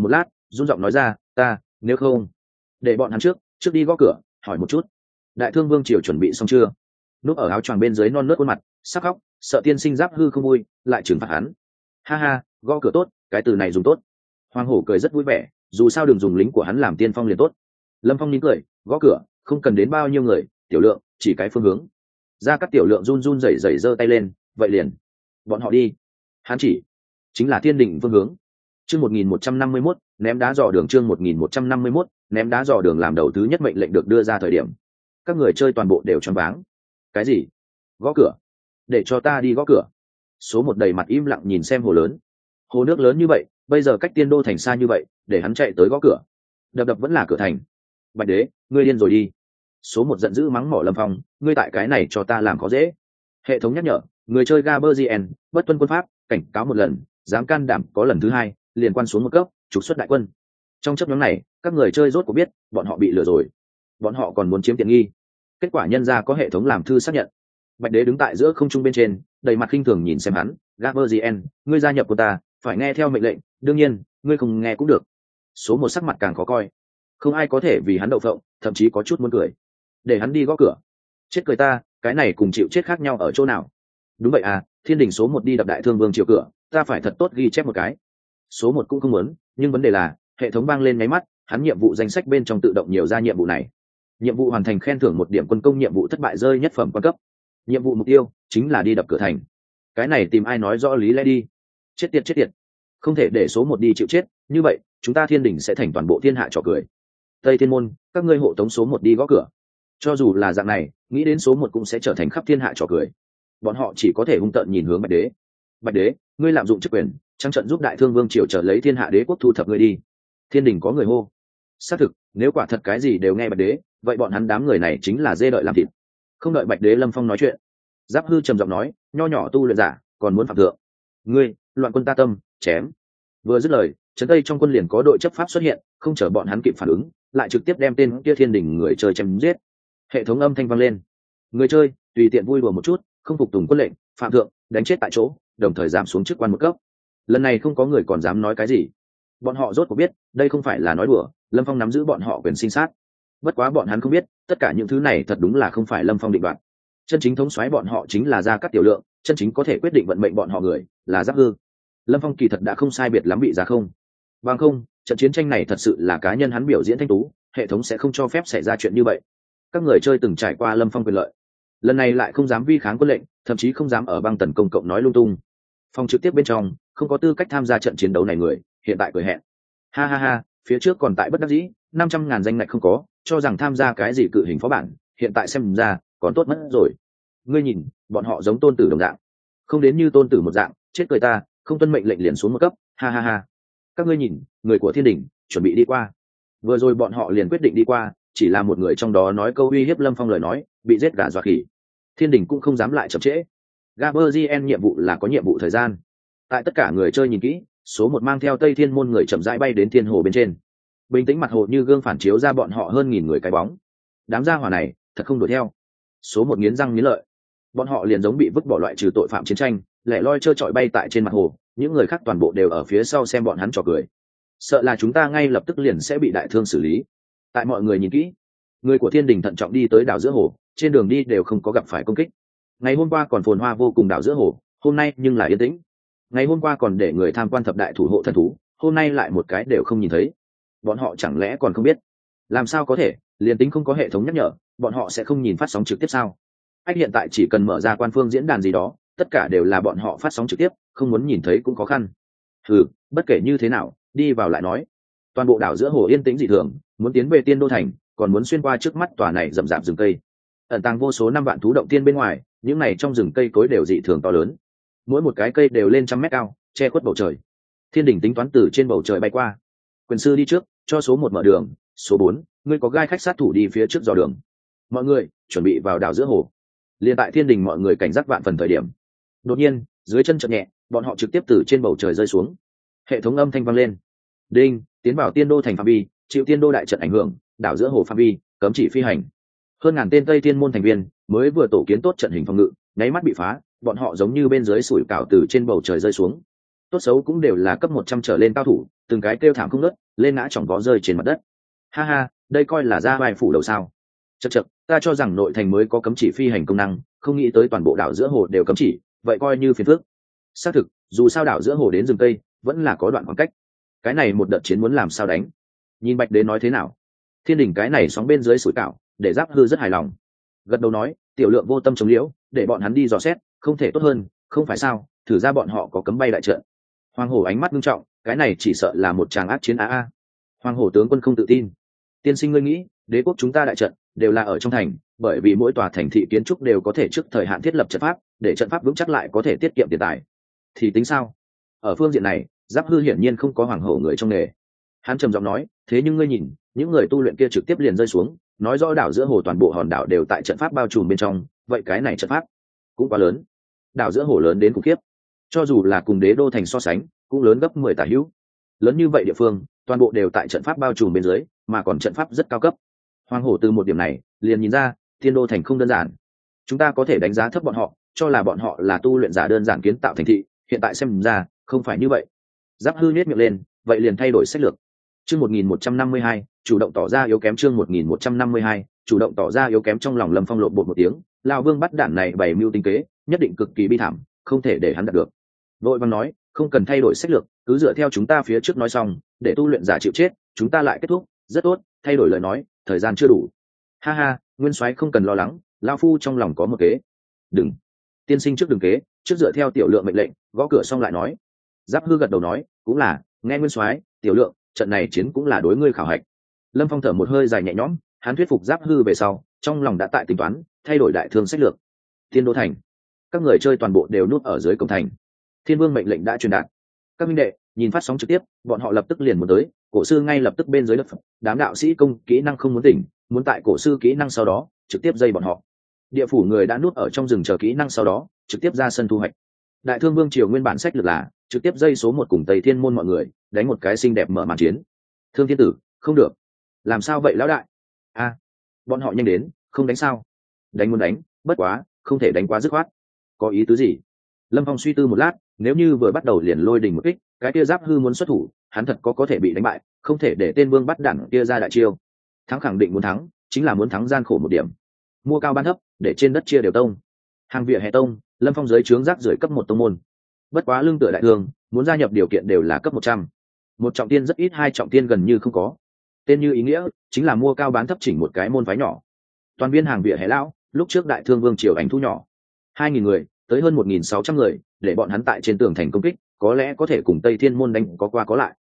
run giọng nói ra, ta nếu không để bọn hắn trước đi gõ cửa hỏi một chút. Đại thương vương triều chuẩn bị xong chưa? Núp ở áo choàng bên dưới non nớt khuôn mặt sắc khóc, sợ tiên sinh giáp hư không vui lại trừng phạt hắn. Ha ha, gõ cửa tốt, cái từ này dùng tốt. Hoàng hổ cười rất vui vẻ, dù sao đừng dùng lính của hắn làm tiên phong liền tốt. Lâm Phong nín cười, gõ cửa không cần đến bao nhiêu người, tiểu lượng chỉ cái phương hướng. Ra các tiểu lượng run run rẩy rẩy giơ tay lên, vậy liền bọn họ đi. Hắn chỉ chính là thiên đình phương hướng. Chương 1151, ném đá dò đường. Chương 1151, ném đá dò đường. Làm đầu thứ nhất mệnh lệnh được đưa ra thời điểm, các người chơi toàn bộ đều choáng váng. Cái gì? Gõ cửa? Để cho ta đi gõ cửa? Số một đầy mặt im lặng nhìn xem hồ lớn. Hồ nước lớn như vậy, bây giờ cách tiên đô thành xa như vậy, để hắn chạy tới gõ cửa. Đập vẫn là cửa thành. Bạch đế, ngươi điên rồi đi. Số một giận dữ mắng mỏ Lâm Phong, ngươi tại cái này cho ta làm khó dễ. Hệ thống nhắc nhở, người chơi Gaberzien bất tuân quân pháp, cảnh cáo một lần, dám can đảm có lần thứ hai, liền quan xuống một cấp, trục xuất đại quân. Trong chấp nhóm này, các người chơi rốt cuộc biết bọn họ bị lừa rồi, bọn họ còn muốn chiếm tiện nghi. Kết quả nhân ra có hệ thống làm thư xác nhận. Bạch đế đứng tại giữa không trung bên trên, đầy mặt khinh thường nhìn xem hắn. Gaberzien, ngươi gia nhập của ta phải nghe theo mệnh lệnh, đương nhiên ngươi không nghe cũng được. Số một sắc mặt càng khó coi, không ai có thể vì hắn đậu phộng, thậm chí có chút muốn cười. Để hắn đi gõ cửa? Chết cười ta, cái này cùng chịu chết khác nhau ở chỗ nào? Đúng vậy à, thiên đình số một đi đập đại thương vương triều cửa, ta phải thật tốt ghi chép một cái. Số một cũng không muốn, nhưng vấn đề là hệ thống vang lên nháy mắt, hắn nhiệm vụ danh sách bên trong tự động nhiều ra nhiệm vụ này. Nhiệm vụ hoàn thành khen thưởng 1 điểm quân công, nhiệm vụ thất bại rơi nhất phẩm quan cấp. Nhiệm vụ mục tiêu chính là đi đập cửa thành. Cái này tìm ai nói rõ lý lẽ đi. Chết tiệt, không thể để số một đi chịu chết, như vậy chúng ta thiên đình sẽ thành toàn bộ thiên hạ trò cười. Tây Thiên môn, các ngươi hộ tống số một đi gõ cửa. Cho dù là dạng này, nghĩ đến số một cũng sẽ trở thành khắp thiên hạ trò cười. Bọn họ chỉ có thể hung tợn nhìn hướng Bạch đế. Bạch đế, ngươi lạm dụng chức quyền, trắng trận giúp đại thương vương triều trở lấy thiên hạ đế quốc, thu thập ngươi đi. Thiên đình có người hô. Xác thực, nếu quả thật cái gì đều nghe Bạch đế, vậy bọn hắn đám người này chính là dê đợi làm thịt. Không đợi Bạch đế Lâm Phong nói chuyện, Giáp hư trầm giọng nói, nho nhỏ tu luyện giả còn muốn phạm thượng. Ngươi loạn quân ta tâm, chém. Vừa dứt lời, trấn tây trong quân liền có đội chấp pháp xuất hiện, không chờ bọn hắn kịp phản ứng, lại trực tiếp đem tên kia thiên đình người chơi chém giết. Hệ thống âm thanh vang lên, người chơi tùy tiện vui đùa một chút, không phục tùng quân lệnh, phạm thượng, đánh chết tại chỗ, đồng thời giảm xuống chức quan một cấp. Lần này không có người còn dám nói cái gì. Bọn họ rốt cuộc biết đây không phải là nói đùa, Lâm Phong nắm giữ bọn họ quyền sinh sát. Bất quá bọn hắn không biết, tất cả những thứ này thật đúng là không phải Lâm Phong định đoạt. Chân chính thống soái bọn họ chính là Gia Cát Tiểu Lượng, chân chính có thể quyết định vận mệnh bọn họ người là Giáp Hư. Lâm Phong kỳ thật đã không sai biệt lắm bị giá không. Bằng không, trận chiến tranh này thật sự là cá nhân hắn biểu diễn thanh tú, hệ thống sẽ không cho phép xảy ra chuyện như vậy. Các người chơi từng trải qua Lâm Phong quyền lợi, lần này lại không dám vi kháng quân lệnh, thậm chí không dám ở băng tần công cộng nói lung tung. Phòng trực tiếp bên trong không có tư cách tham gia trận chiến đấu này người, hiện tại cười hẹn. Ha ha ha, phía trước còn tại bất đắc dĩ, 500.000 danh ngạch không có, cho rằng tham gia cái gì cự hình phó bản, hiện tại xem ra còn tốt mất rồi. Ngươi nhìn, bọn họ giống tôn tử đồng dạng, không đến như tôn tử một dạng, chết cười ta, không tuân mệnh lệnh liền xuống một cấp, ha ha ha. Các ngươi nhìn, người của thiên đình chuẩn bị đi qua. Vừa rồi bọn họ liền quyết định đi qua, chỉ là một người trong đó nói câu uy hiếp Lâm Phong lời nói, bị giết gà dọa khỉ. Thiên đình cũng không dám lại chậm trễ. Gaberzien nhiệm vụ là có nhiệm vụ thời gian. Tại tất cả người chơi nhìn kỹ, số một mang theo Tây Thiên môn người chậm rãi bay đến thiên hồ bên trên. Bình tĩnh mặt hồ như gương phản chiếu ra bọn họ hơn 1000 người cái bóng. Đám gia hỏa này thật không đuổi theo. Số một nghiến răng nghiến lợi. Bọn họ liền giống bị vứt bỏ loại trừ tội phạm chiến tranh, lẻ loi trơ trọi bay tại trên mặt hồ, những người khác toàn bộ đều ở phía sau xem bọn hắn trò cười. Sợ là chúng ta ngay lập tức liền sẽ bị đại thương xử lý. Tại mọi người nhìn kỹ, người của thiên đình thận trọng đi tới đảo giữa hồ, trên đường đi đều không có gặp phải công kích. Ngày hôm qua còn phồn hoa vô cùng đảo giữa hồ, hôm nay nhưng là yên tĩnh. Ngày hôm qua còn để người tham quan thập đại thủ hộ thần thú, hôm nay lại một cái đều không nhìn thấy. Bọn họ chẳng lẽ còn không biết? Làm sao có thể, liền tính không có hệ thống nhắc nhở, bọn họ sẽ không nhìn phát sóng trực tiếp sao? Anh hiện tại chỉ cần mở ra quan phương diễn đàn gì đó, tất cả đều là bọn họ phát sóng trực tiếp, không muốn nhìn thấy cũng khó khăn. Bất kể như thế nào, đi vào lại nói. Toàn bộ đảo giữa hồ yên tĩnh dị thường, muốn tiến về tiên đô thành, còn muốn xuyên qua trước mắt tòa này rậm rạp rừng cây. Ẩn tàng vô số 5 vạn thú động tiên bên ngoài, những này trong rừng cây cối đều dị thường to lớn. Mỗi một cái cây đều lên trăm mét cao, che khuất bầu trời. Thiên đình tính toán từ trên bầu trời bay qua. Quyền sư đi trước, cho số 1 mở đường, số 4, ngươi có gai khách sát thủ đi phía trước dò đường. Mọi người chuẩn bị vào đảo giữa hồ. Liên tại thiên đình mọi người cảnh giác vạn phần thời điểm, đột nhiên dưới chân chợt nhẹ, bọn họ trực tiếp từ trên bầu trời rơi xuống. Hệ thống âm thanh vang lên, đinh, tiến vào tiên đô thành phạm vi, chịu tiên đô đại trận ảnh hưởng, đảo giữa hồ phạm vi cấm chỉ phi hành. Hơn ngàn tên Tây Thiên môn thành viên mới vừa tổ kiến tốt trận hình phòng ngự, nháy mắt bị phá, bọn họ giống như bên dưới sủi cảo từ trên bầu trời rơi xuống. Tốt xấu cũng đều là cấp 100 trở lên cao thủ, từng cái kêu thảm không nớt, lên ngã chỏng vó rơi trên mặt đất. Ha ha, đây coi là ra vai phủ đầu sao? Chậc chậc, ta cho rằng nội thành mới có cấm chỉ phi hành công năng, không nghĩ tới toàn bộ đảo giữa hồ đều cấm chỉ, vậy coi như phiền phức. Xác thực, dù sao đảo giữa hồ đến rừng tây vẫn là có đoạn khoảng cách. Cái này một đợt chiến muốn làm sao đánh? Nhìn Bạch Đế nói thế nào? Thiên Đình cái này sóng bên dưới sủi cảo, để Giáp Hư rất hài lòng. Gật đầu nói, tiểu lượng vô tâm chống liễu, để bọn hắn đi dò xét, không thể tốt hơn, không phải sao? Thử ra bọn họ có cấm bay đại trận. Hoàng Hổ ánh mắt nghiêm trọng, cái này chỉ sợ là một tràng ác chiến a. Hoàng Hổ tướng quân không tự tin. Tiên sinh ngươi nghĩ, đế quốc chúng ta đại trận đều là ở trong thành, bởi vì mỗi tòa thành thị kiến trúc đều có thể trước thời hạn thiết lập trận pháp, để trận pháp vững chắc lại có thể tiết kiệm tiền tài. Thì tính sao? Ở phương diện này, Giáp Hư hiển nhiên không có Hoàng Hổ người trong nghề. Hắn trầm giọng nói, thế nhưng ngươi nhìn, những người tu luyện kia trực tiếp liền rơi xuống, nói rõ đảo giữa hồ toàn bộ hòn đảo đều tại trận pháp bao trùm bên trong, vậy cái này trận pháp cũng quá lớn. Đảo giữa hồ lớn đến khủng khiếp, cho dù là cùng đế đô thành so sánh, cũng lớn gấp 10 tả hữu. Lớn như vậy địa phương, toàn bộ đều tại trận pháp bao trùm bên dưới, mà còn trận pháp rất cao cấp. Hoàng Hổ từ một điểm này liền nhìn ra thiên đô thành không đơn giản. Chúng ta có thể đánh giá thấp bọn họ, cho là bọn họ là tu luyện giả đơn giản kiến tạo thành thị, hiện tại xem ra không phải như vậy. Giáp Hư nhếch miệng lên, vậy liền thay đổi sách lược. Chương 1152, chủ động tỏ ra yếu kém. Chương 1152, chủ động tỏ ra yếu kém. Trong lòng Lâm Phong lộn bột một tiếng, lão Vương bắt đản này bày mưu tính kế, nhất định cực kỳ bi thảm, không thể để hắn đạt được. Vội vàng nói, không cần thay đổi sách lược, cứ dựa theo chúng ta phía trước nói xong, để tu luyện giả chịu chết, chúng ta lại kết thúc. Rất tốt, thay đổi lời nói, thời gian chưa đủ. Ha ha, Nguyên soái không cần lo lắng, lão phu trong lòng có một kế. Đừng, tiên sinh trước đừng kế, trước dựa theo tiểu lượng mệnh lệnh. Gõ cửa xong lại nói. Giáp Hư gật đầu nói, cũng là, nghe Nguyên soái, tiểu lượng, trận này chiến cũng là đối ngươi khảo hạch. Lâm Phong thở một hơi dài nhẹ nhõm, hắn thuyết phục Giáp Hư về sau, trong lòng đã tại tính toán, thay đổi đại thương sách lược. Thiên đô thành, các người chơi toàn bộ đều núp ở dưới cổng thành. Thiên Vương mệnh lệnh đã truyền đạt. Các minh đệ nhìn phát sóng trực tiếp, bọn họ lập tức liền muốn tới. Cổ sư ngay lập tức bên dưới đất phẩm, đám đạo sĩ công kỹ năng không muốn tỉnh, muốn tại cổ sư kỹ năng sau đó trực tiếp dây bọn họ. Địa phủ người đã núp ở trong rừng chờ kỹ năng sau đó trực tiếp ra sân thu hoạch. Đại Thương Vương triều nguyên bản sách lược là trực tiếp dây số 1 cùng Tây Thiên môn mọi người đánh một cái xinh đẹp mở màn chiến. Thương Thiên Tử, không được. Làm sao vậy lão đại? Bọn họ nhanh đến, không đánh sao? Đánh muốn đánh, bất quá không thể đánh quá dứt khoát. Có ý tứ gì? Lâm Phong suy tư một lát, nếu như vừa bắt đầu liền lôi đình một kích, cái kia Giáp Hư muốn xuất thủ, hắn thật có thể bị đánh bại, không thể để tên Vương bắt đẳng kia ra đại chiêu. Thắng khẳng định muốn thắng, chính là muốn thắng gian khổ một điểm. Mua cao bán thấp, để trên đất chia đều tông. Hàng vỉa hè tông, Lâm Phong dưới trướng rác rưởi cấp 1 tông môn. Bất quá lương tựa đại thương, muốn gia nhập điều kiện đều là cấp 100. Một trọng tiên rất ít, hai trọng tiên gần như không có. Tên như ý nghĩa, chính là mua cao bán thấp chỉnh một cái môn phái nhỏ. Toàn viên hàng vỉa hè lão, lúc trước Đại Thương Vương triều ảnh thu nhỏ. 2000 người, tới hơn 1600 người, để bọn hắn tại trên tường thành công kích, có lẽ có thể cùng Tây Thiên môn đánh có qua có lại.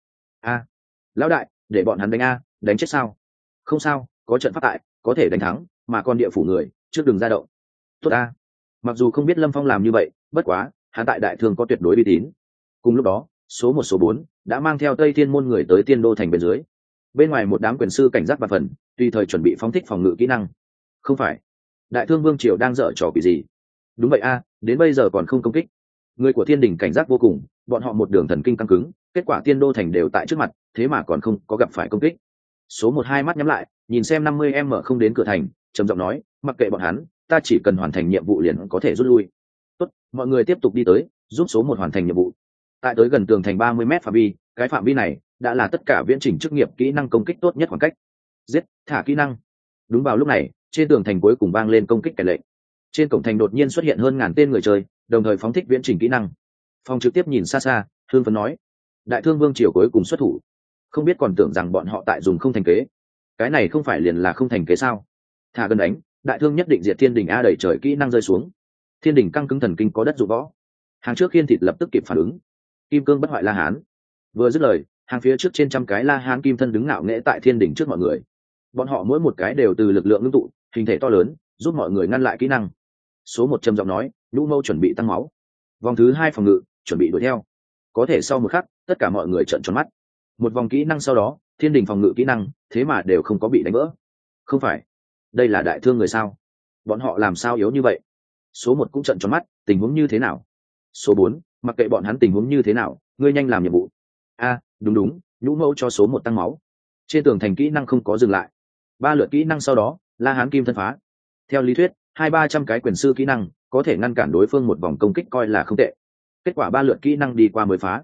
Lão đại, để bọn hắn đánh đánh chết sao? Không sao, có trận pháp tại, có thể đánh thắng, mà còn địa phủ người, trước đừng ra động. Tốt Mặc dù không biết Lâm Phong làm như vậy, bất quá, hắn tại Đại Thương có tuyệt đối uy tín. Cùng lúc đó, số 1 số 4 đã mang theo Tây Thiên môn người tới Tiên Đô thành bên dưới. Bên ngoài một đám quyền sư cảnh giác và phần, tùy thời chuẩn bị phóng thích phòng ngự kỹ năng. Không phải, Đại Thương Vương triều đang dở trò quỷ gì? Đúng vậy đến bây giờ còn không công kích. Người của Thiên Đình cảnh giác vô cùng, bọn họ một đường thần kinh căng cứng, kết quả Tiên Đô thành đều tại trước mặt, thế mà còn không có gặp phải công kích. Số 1 hai mắt nhắm lại, nhìn xem 50m không đến cửa thành, trầm giọng nói, mặc kệ bọn hắn, ta chỉ cần hoàn thành nhiệm vụ liền có thể rút lui. Tốt, mọi người tiếp tục đi tới, giúp số 1 hoàn thành nhiệm vụ. Tại tới gần tường thành 30m phạm vi, cái phạm vi này đã là tất cả viễn trình chức nghiệp kỹ năng công kích tốt nhất khoảng cách. Giết, thả kỹ năng. Đúng vào lúc này, trên tường thành cuối cùng vang lên công kích kèn lệnh. Trên cổng thành đột nhiên xuất hiện hơn ngàn tên người chơi, đồng thời phóng thích viễn trình kỹ năng. Phong trực tiếp nhìn xa xa, hương phấn nói, Đại Thương Vương triều cuối cùng xuất thủ. Không biết còn tưởng rằng bọn họ tại dùng không thành kế. Cái này không phải liền là không thành kế sao? Thả gần đánh, Đại Thương nhất định diệt Thiên Đình đẩy trời kỹ năng rơi xuống. Thiên Đình căng cứng thần kinh có đất dụng võ. Hàng trước Khiên Thịt lập tức kịp phản ứng. Kim cương bất hoại La Hán. Vừa dứt lời, hàng phía trước trên trăm cái La Hán kim thân đứng ngạo nghễ tại Thiên Đình trước mọi người. Bọn họ mỗi một cái đều từ lực lượng ngưng tụ, hình thể to lớn, giúp mọi người ngăn lại kỹ năng. Số 1 trầm giọng nói, Nhũ Mâu chuẩn bị tăng máu. Vòng thứ 2 phòng ngự, chuẩn bị đuổi theo. Có thể sau một khắc, tất cả mọi người trợn tròn mắt. Một vòng kỹ năng sau đó, Thiên Đình phòng ngự kỹ năng, thế mà đều không có bị đánh vỡ. Không phải, đây là Đại Thương người sao? Bọn họ làm sao yếu như vậy? Số 1 cũng trợn tròn mắt, tình huống như thế nào? Số 4, mặc kệ bọn hắn tình huống như thế nào, ngươi nhanh làm nhiệm vụ. Đúng, Nhũ Mâu cho số 1 tăng máu. Trên tường thành kỹ năng không có dừng lại. 3 lượt kỹ năng sau đó, La Hán kim thân phá. Theo lý thuyết, 200-300 cái quyền sư kỹ năng có thể ngăn cản đối phương một vòng công kích coi là không tệ. Kết quả 3 lượt kỹ năng đi qua mới phá.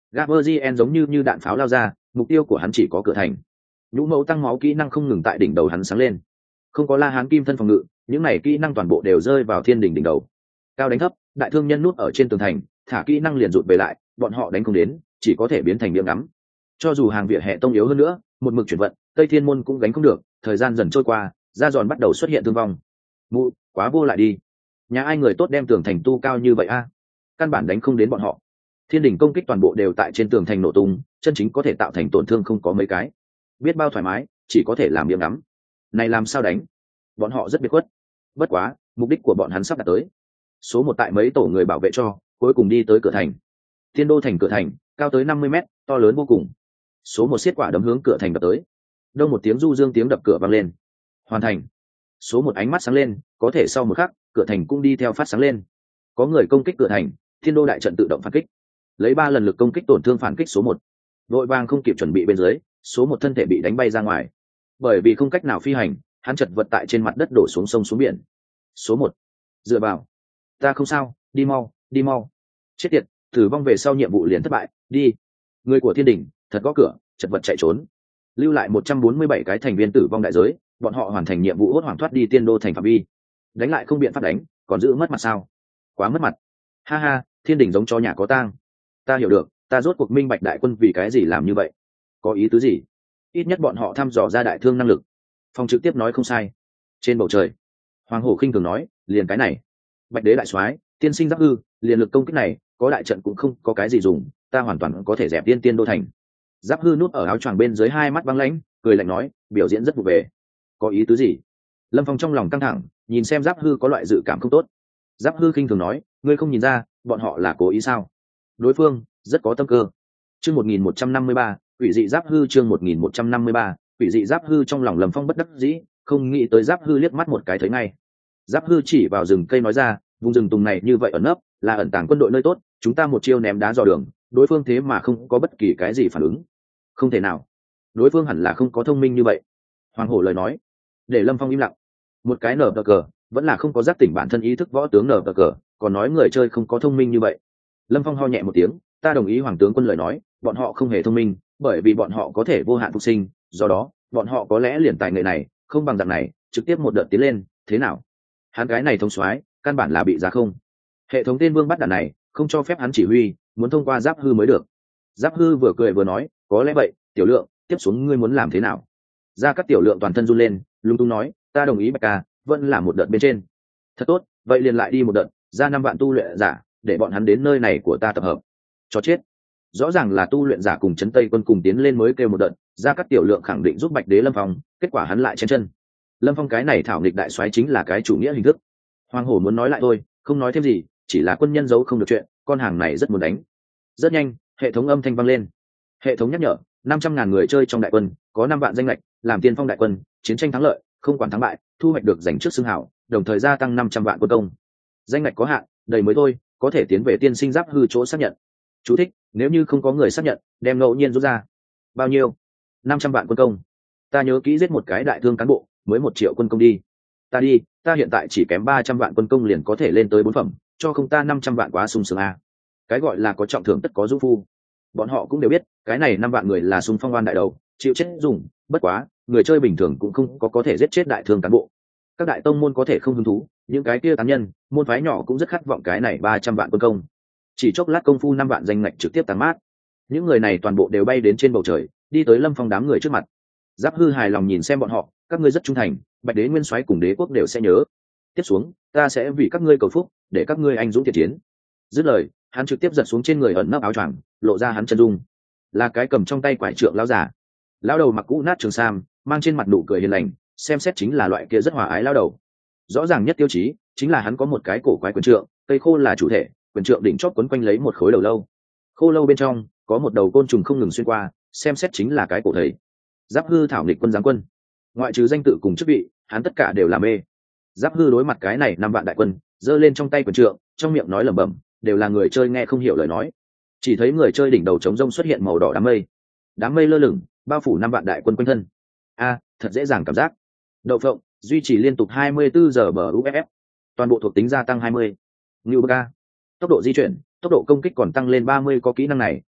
Gaberzien giống như đạn pháo lao ra, mục tiêu của hắn chỉ có cửa thành. Nhũ mẫu tăng máu kỹ năng không ngừng tại đỉnh đầu hắn sáng lên. Không có La Hán kim thân phòng ngự, những này kỹ năng toàn bộ đều rơi vào thiên đỉnh đỉnh đầu. Cao đánh thấp, đại thương nhân nút ở trên tường thành, thả kỹ năng liền rụt về lại, bọn họ đánh không đến, chỉ có thể biến thành miệng ngắm. Cho dù hàng vỉa hè tông yếu hơn nữa, một mực chuyển vận, Tây Thiên môn cũng gánh không được, thời gian dần trôi qua, ra giòn bắt đầu xuất hiện thương vong. Mụ, quá vô lại đi. Nhà ai người tốt đem tường thành tu cao như vậy a? Căn bản đánh không đến bọn họ. Thiên đỉnh công kích toàn bộ đều tại trên tường thành nổ tung, chân chính có thể tạo thành tổn thương không có mấy cái. Biết bao thoải mái, chỉ có thể làm miệng ngắm. Này làm sao đánh? Bọn họ rất biệt khuất. Bất quá, mục đích của bọn hắn sắp đạt tới. Số một tại mấy tổ người bảo vệ cho, cuối cùng đi tới cửa thành. Thiên đô thành cửa thành, cao tới 50 mét, to lớn vô cùng. Số một xiết quả đấm hướng cửa thành đập tới. Đông một tiếng du dương tiếng đập cửa vang lên. Hoàn thành. Số một ánh mắt sáng lên, có thể sau một khắc, cửa thành cũng đi theo phát sáng lên. Có người công kích cửa thành, Thiên đô đại trận tự động phản kích. Lấy 3 lần lực công kích tổn thương phản kích số một. Vội vàng không kịp chuẩn bị bên dưới, số một thân thể bị đánh bay ra ngoài. Bởi vì không cách nào phi hành, hắn chật vật tại trên mặt đất đổ xuống sông xuống biển. Số một, dựa vào, ta không sao, đi mau, đi mau. Chết tiệt, tử vong về sau nhiệm vụ liền thất bại, đi. Người của thiên đình thật gõ cửa, chật vật chạy trốn. Lưu lại 147 cái thành viên tử vong đại giới, bọn họ hoàn thành nhiệm vụ hốt hoảng thoát đi tiên đô thành phạm vi. Đánh lại không biện pháp đánh, còn giữ mất mặt sao? Quá mất mặt. Ha ha, thiên đình giống chó nhà có tang. Ta hiểu được, ta rốt cuộc minh bạch đại quân vì cái gì làm như vậy. Có ý tứ gì? Ít nhất bọn họ thăm dò ra đại thương năng lực. Phong trực tiếp nói không sai. Trên bầu trời, Hoàng Hổ khinh thường nói, liền cái này. Bạch đế đại soái, tiên sinh giáp hư, liền lực công kích này, có đại trận cũng không có cái gì dùng, ta hoàn toàn có thể dẹp tiên đô thành. Giáp hư núp ở áo choàng bên dưới hai mắt băng lãnh, cười lạnh nói, biểu diễn rất vụ về. Có ý tứ gì? Lâm Phong trong lòng căng thẳng, nhìn xem Giáp hư có loại dự cảm không tốt. Giáp hư khinh thường nói, ngươi không nhìn ra, bọn họ là cố ý sao? Đối phương rất có tâm cơ. Chương 1153, quỷ dị Giáp hư. Chương 1153, quỷ dị Giáp hư. Trong lòng Lâm Phong bất đắc dĩ, không nghĩ tới Giáp hư liếc mắt một cái thấy ngay. Giáp hư chỉ vào rừng cây nói ra, vùng rừng tùng này như vậy ẩn nấp, là ẩn tàng quân đội nơi tốt, chúng ta một chiêu ném đá dò đường, đối phương thế mà không có bất kỳ cái gì phản ứng. Không thể nào, đối phương hẳn là không có thông minh như vậy. Hoàng Hổ lời nói để Lâm Phong im lặng. Một cái nở cờ vẫn là không có giác tỉnh bản thân ý thức võ tướng nở cờ, còn nói người chơi không có thông minh như vậy. Lâm Phong ho nhẹ một tiếng, ta đồng ý Hoàng tướng quân lời nói, bọn họ không hề thông minh, bởi vì bọn họ có thể vô hạn phục sinh, do đó bọn họ có lẽ liền tài nghệ này không bằng dạng này trực tiếp một đợt tiến lên, thế nào? Hắn cái này thông soái căn bản là bị giá không. Hệ thống tên vương bắt đạn này không cho phép hắn chỉ huy, muốn thông qua Giáp hư mới được. Giáp hư vừa cười vừa nói, có lẽ vậy, Tiểu Lượng, tiếp xuống ngươi muốn làm thế nào? Ra các Tiểu Lượng toàn thân run lên, lung tung nói, ta đồng ý Bạch ca, vẫn là một đợt bên trên. Thật tốt, vậy liền lại đi một đợt, ra 5 vạn tu luyện giả, để bọn hắn đến nơi này của ta tập hợp. Cho chết. Rõ ràng là tu luyện giả cùng trấn Tây quân cùng tiến lên mới kêu một đợt, ra các Tiểu Lượng khẳng định giúp Bạch đế Lâm Phong, kết quả hắn lại chen chân. Lâm Phong cái này thảo nghịch đại soái chính là cái chủ nghĩa hình thức. Hoàng Hổ muốn nói lại thôi, không nói thêm gì, chỉ là quân nhân giấu không được chuyện, con hàng này rất muốn đánh. Rất nhanh, hệ thống âm thanh vang lên. Hệ thống nhắc nhở, 500.000 người chơi trong đại quân, có 5 vạn danh lệch, làm tiên phong đại quân, chiến tranh thắng lợi, không quản thắng bại, thu hoạch được giành trước xưng hảo, đồng thời gia tăng 500 vạn quân công. Danh lệch có hạn, đầy mới thôi, có thể tiến về tiên sinh Giáp hư chỗ xác nhận. Chú thích, nếu như không có người xác nhận, đem ngẫu nhiên rút ra. Bao nhiêu? 500 vạn quân công. Ta nhớ kỹ giết một cái đại thương cán bộ, mới 1 triệu quân công đi. Ta đi, ta hiện tại chỉ kém 300 vạn quân công liền có thể lên tới 4 phẩm, cho không ta 500 vạn quá sung sướng a. Cái gọi là có trọng thưởng tất có dũng phu. Bọn họ cũng đều biết, cái này 5 vạn người là xung phong oan đại đầu, chịu chết dùng, bất quá, người chơi bình thường cũng không có thể giết chết đại thương cán bộ. Các đại tông môn có thể không hứng thú, những cái kia tán nhân, môn phái nhỏ cũng rất khát vọng cái này 300 vạn quân công. Chỉ chốc lát công phu 5 vạn danh ngạch trực tiếp tăng mát. Những người này toàn bộ đều bay đến trên bầu trời, đi tới Lâm Phong đám người trước mặt. Giáp hư hài lòng nhìn xem bọn họ, các ngươi rất trung thành, Bạch đế nguyên soái cùng đế quốc đều sẽ nhớ. Tiếp xuống, ta sẽ vì các ngươi cầu phúc, để các ngươi anh dũng thiện chiến. Dứt lời, hắn trực tiếp giật xuống trên người ẩn nấp áo choàng, lộ ra hắn chân dung, là cái cầm trong tay quải trượng lão giả. Lão đầu mặc cũ nát trường sam, mang trên mặt nụ cười hiền lành, xem xét chính là loại kia rất hòa ái lão đầu. Rõ ràng nhất tiêu chí chính là hắn có một cái cổ quái quyền trượng, cây khô là chủ thể, quyền trượng đỉnh chóp quấn quanh lấy một khối đầu lâu. Khô lâu bên trong có một đầu côn trùng không ngừng xuyên qua, xem xét chính là cái cổ thầy. Giáp hư thảo nghịch quân giáng quân, ngoại trừ danh tự cùng chức vị, hắn tất cả đều là mê. Giáp hư đối mặt cái này 5 vạn đại quân, giơ lên trong tay quyền trượng, trong miệng nói lẩm bẩm, đều là người chơi nghe không hiểu lời nói. Chỉ thấy người chơi đỉnh đầu trống rông xuất hiện màu đỏ đám mây lơ lửng, bao phủ 5 vạn đại quân quanh thân. Thật dễ dàng cảm giác. Đậu phộng, duy trì liên tục 24 giờ bờ UFF, toàn bộ thuộc tính gia tăng 20. Ngưu Baka, tốc độ di chuyển, tốc độ công kích còn tăng lên 30, có kỹ năng này,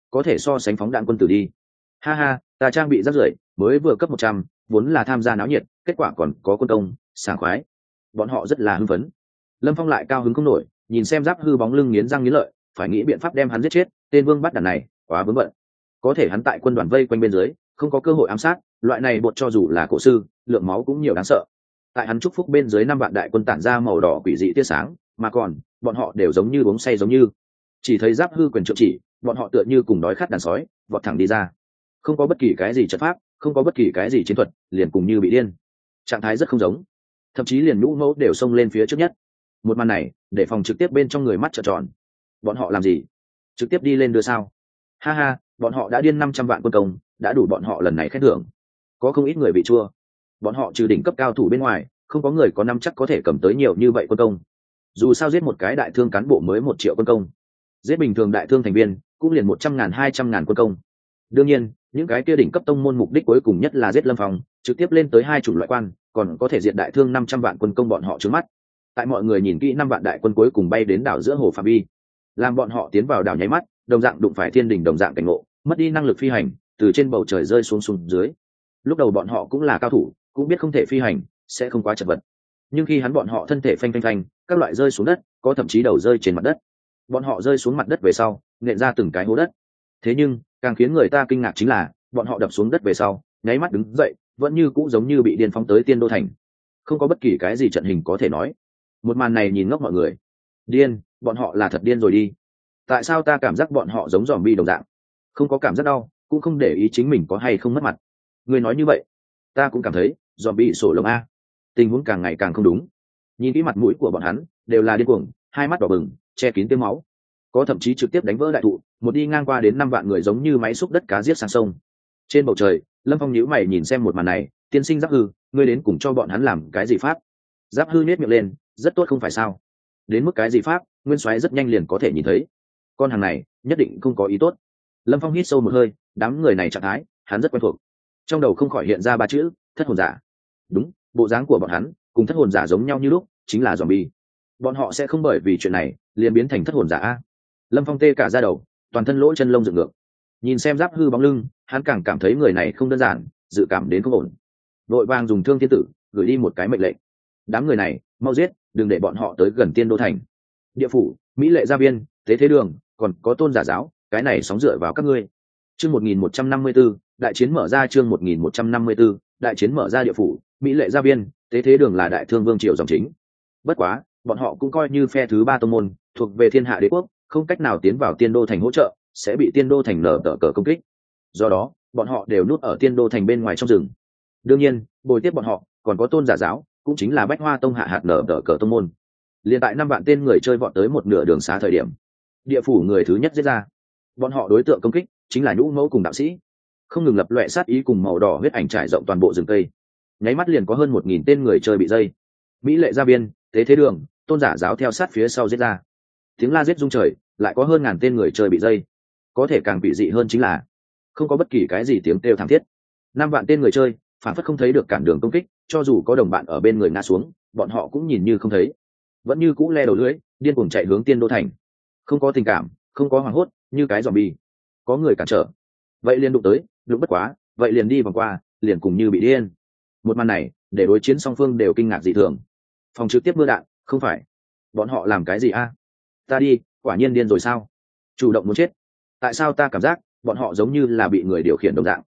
có thể so sánh phóng đạn quân tử đi. Ha ha, ta trang bị rất rưởi, mới vừa cấp 100, vốn là tham gia náo nhiệt, kết quả còn có quân công, sảng khoái. Bọn họ rất là hưng phấn. Lâm Phong lại cao hứng không nổi, nhìn xem Giáp Hư bóng lưng nghiến răng nghiến lợi, phải nghĩ biện pháp đem hắn giết chết, tên vương bắt đàn này quá vướng bận. Có thể hắn tại quân đoàn vây quanh bên dưới, không có cơ hội ám sát, loại này bột cho dù là cổ sư, lượng máu cũng nhiều đáng sợ. Tại hắn chúc phúc bên dưới 5 vạn đại quân tản ra màu đỏ quỷ dị tia sáng, mà còn bọn họ đều giống như uống say giống như. Chỉ thấy Giáp Hư quyền trượng chỉ, bọn họ tựa như cùng đói khát đàn sói, vọt thẳng đi ra. Không có bất kỳ cái gì trận pháp, không có bất kỳ cái gì chiến thuật, liền cùng như bị điên. Trạng thái rất không giống, thậm chí liền nhũ mẫu đều xông lên phía trước nhất. Một màn này để phòng trực tiếp bên trong người mắt trợn tròn. Bọn họ làm gì? Trực tiếp đi lên đưa sao? Ha ha, bọn họ đã điên 500 vạn quân công, đã đủ bọn họ lần này khen thưởng. Có không ít người bị chua. Bọn họ trừ đỉnh cấp cao thủ bên ngoài, không có người có năm chắc có thể cầm tới nhiều như vậy quân công. Dù sao giết một cái đại thương cán bộ mới 1 triệu quân công, giết bình thường đại thương thành viên cũng liền 100.000 200.000 quân công. Đương nhiên, những cái kia đỉnh cấp tông môn mục đích cuối cùng nhất là giết Lâm Phong, trực tiếp lên tới 2 chủng loại quan, còn có thể diệt đại thương 500 vạn quân công bọn họ trước mắt. Tại mọi người nhìn kỹ 5 vạn đại quân cuối cùng bay đến đảo giữa hồ Phạm Vi, làm bọn họ tiến vào đảo nháy mắt, đồng dạng đụng phải thiên đỉnh đồng dạng cảnh ngộ, mất đi năng lực phi hành, từ trên bầu trời rơi xuống dưới. Lúc đầu bọn họ cũng là cao thủ, cũng biết không thể phi hành, sẽ không quá chật vật. Nhưng khi bọn họ thân thể phanh phanh phanh, các loại rơi xuống đất, có thậm chí đầu rơi trên mặt đất. Bọn họ rơi xuống mặt đất về sau, nện ra từng cái hố đất. Thế nhưng, càng khiến người ta kinh ngạc chính là, bọn họ đập xuống đất về sau, nháy mắt đứng dậy, vẫn như cũ giống như bị điên phóng tới Tiên Đô thành. Không có bất kỳ cái gì trận hình có thể nói. Một màn này nhìn ngốc mọi người. Điên, bọn họ là thật điên rồi đi. Tại sao ta cảm giác bọn họ giống zombie đồng dạng? Không có cảm giác đau, cũng không để ý chính mình có hay không mất mặt. Người nói như vậy, ta cũng cảm thấy zombie sổ lồng a. Tình huống càng ngày càng không đúng. Nhìn kỹ mặt mũi của bọn hắn, đều là điên cuồng, hai mắt đỏ bừng, che kín tiếng máu. Có thậm chí trực tiếp đánh vỡ đại thụ, một đi ngang qua đến 5 vạn người giống như máy xúc đất cá giết sang sông. Trên bầu trời, Lâm Phong nhíu mày nhìn xem một màn này, tiên sinh Giáp Hư, ngươi đến cùng cho bọn hắn làm cái gì pháp? Giáp Hư nhếch miệng lên, rất tốt không phải sao? Đến mức cái gì pháp, Nguyên Soái rất nhanh liền có thể nhìn thấy. Con hàng này, nhất định không có ý tốt. Lâm Phong hít sâu một hơi, đám người này trạng thái, hắn rất quen thuộc. Trong đầu không khỏi hiện ra 3 chữ, thất hồn giả. Đúng, bộ dáng của bọn hắn cùng thất hồn giả giống nhau như lúc, chính là zombie. Bọn họ sẽ không bởi vì chuyện này liền biến thành thất hồn giả a. Lâm Phong tê cả da đầu, toàn thân lỗ chân lông dựng ngược. Nhìn xem Giáp Hư bóng lưng, hắn càng cảm thấy người này không đơn giản, dự cảm đến không ổn. Vội vàng dùng Thương Thiên Tử gửi đi một cái mệnh lệnh. Đám người này, mau giết, đừng để bọn họ tới gần Tiên Đô thành. Địa phủ, Mỹ Lệ Gia Viên, Tế Thế Đường, còn có Tôn Giả Giáo, cái này sóng dựa vào các ngươi. Chương 1154, đại chiến mở ra. Chương 1154, đại chiến mở ra. Địa phủ, Mỹ Lệ Gia Viên, Tế Thế Đường là đại thương vương triều dòng chính. Bất quá, bọn họ cũng coi như phe thứ 3 tông môn, thuộc về Thiên Hạ Đế quốc, không cách nào tiến vào Tiên Đô thành hỗ trợ, sẽ bị Tiên Đô thành nở tở cờ công kích. Do đó, bọn họ đều núp ở Tiên Đô thành bên ngoài trong rừng. Đương nhiên, bồi tiếp bọn họ còn có Tôn Giả Giáo, cũng chính là Bách Hoa tông hạ hạt nở tở cờ tông môn. Liên tại 5 vạn tên người chơi vọt tới một nửa đường xá thời điểm, địa phủ người thứ nhất giết ra. Bọn họ đối tượng công kích chính là Nhũ Mẫu cùng đạo sĩ, không ngừng lập loè sát ý cùng màu đỏ huyết ảnh trải rộng toàn bộ rừng cây. Nháy mắt liền có hơn 1000 tên người chơi bị dây. Mỹ Lệ Gia Viên, Tế Thế Đường, Tôn Giả Giáo theo sát phía sau giết ra. Tiếng la giết rung trời, lại có hơn 1000 tên người chơi bị dây. Có thể càng bị dị hơn chính là không có bất kỳ cái gì tiếng kêu thảm thiết. 5 vạn tên người chơi phản phất không thấy được cản đường công kích, cho dù có đồng bạn ở bên người ngã xuống, bọn họ cũng nhìn như không thấy, vẫn như cũ le đầu lưỡi, điên cuồng chạy hướng Tiên Đô thành. Không có tình cảm, không có hoảng hốt, như cái zombie. Có người cản trở, vậy liền đụng tới, đụng bất quá, vậy liền đi vòng qua, liền cùng như bị điên. Một màn này, để đối chiến song phương đều kinh ngạc dị thường. Phòng trực tiếp mưa đạn, không phải bọn họ làm cái gì a? Ta đi, quả nhiên điên rồi sao? Chủ động muốn chết. Tại sao ta cảm giác bọn họ giống như là bị người điều khiển đồng dạng?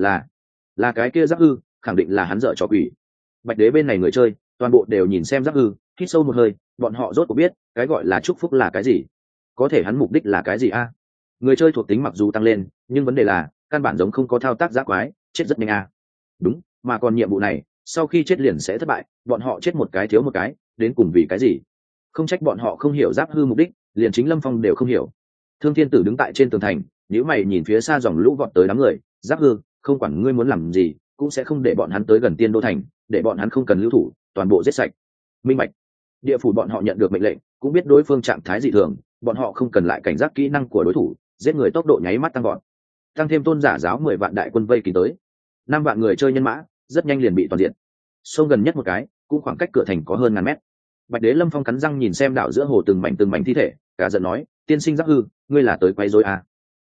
Là cái kia Giáp Hư, khẳng định là hắn dở trò quỷ. Bạch Đế bên này người chơi, toàn bộ đều nhìn xem Giáp Hư, hít sâu một hơi, bọn họ rốt cuộc biết cái gọi là chúc phúc là cái gì, có thể hắn mục đích là cái gì a? Người chơi thuộc tính mặc dù tăng lên, nhưng vấn đề là căn bản giống không có thao tác giã quái, chết rất nhanh a. Đúng, mà còn nhiệm vụ này sau khi chết liền sẽ thất bại, bọn họ chết một cái thiếu một cái, đến cùng vì cái gì? Không trách bọn họ không hiểu Giáp Hư mục đích, liền chính Lâm Phong đều không hiểu. Thương Thiên Tử đứng tại trên tường thành, nếu mày nhìn phía xa dòng lũ vọt tới đám người, Giáp Hư, không quản ngươi muốn làm gì, cũng sẽ không để bọn hắn tới gần Tiên Đô thành, để bọn hắn không cần lưu thủ, toàn bộ giết sạch. Minh bạch. Địa phủ bọn họ nhận được mệnh lệnh, cũng biết đối phương trạng thái dị thường, bọn họ không cần lại cảnh giác kỹ năng của đối thủ, giết người tốc độ nháy mắt tăng gọn. Tăng thêm Tôn Giả Giáo 10 vạn đại quân vây kín tới, 5 vạn người chơi nhân mã, rất nhanh liền bị toàn diện. Sông gần nhất một cái, cũng khoảng cách cửa thành có hơn 1000 mét. Bạch Đế Lâm Phong cắn răng nhìn xem đảo giữa hồ từng mảnh thi thể, cả giận nói, tiên sinh Giáp Hư, ngươi là tới quấy rối à?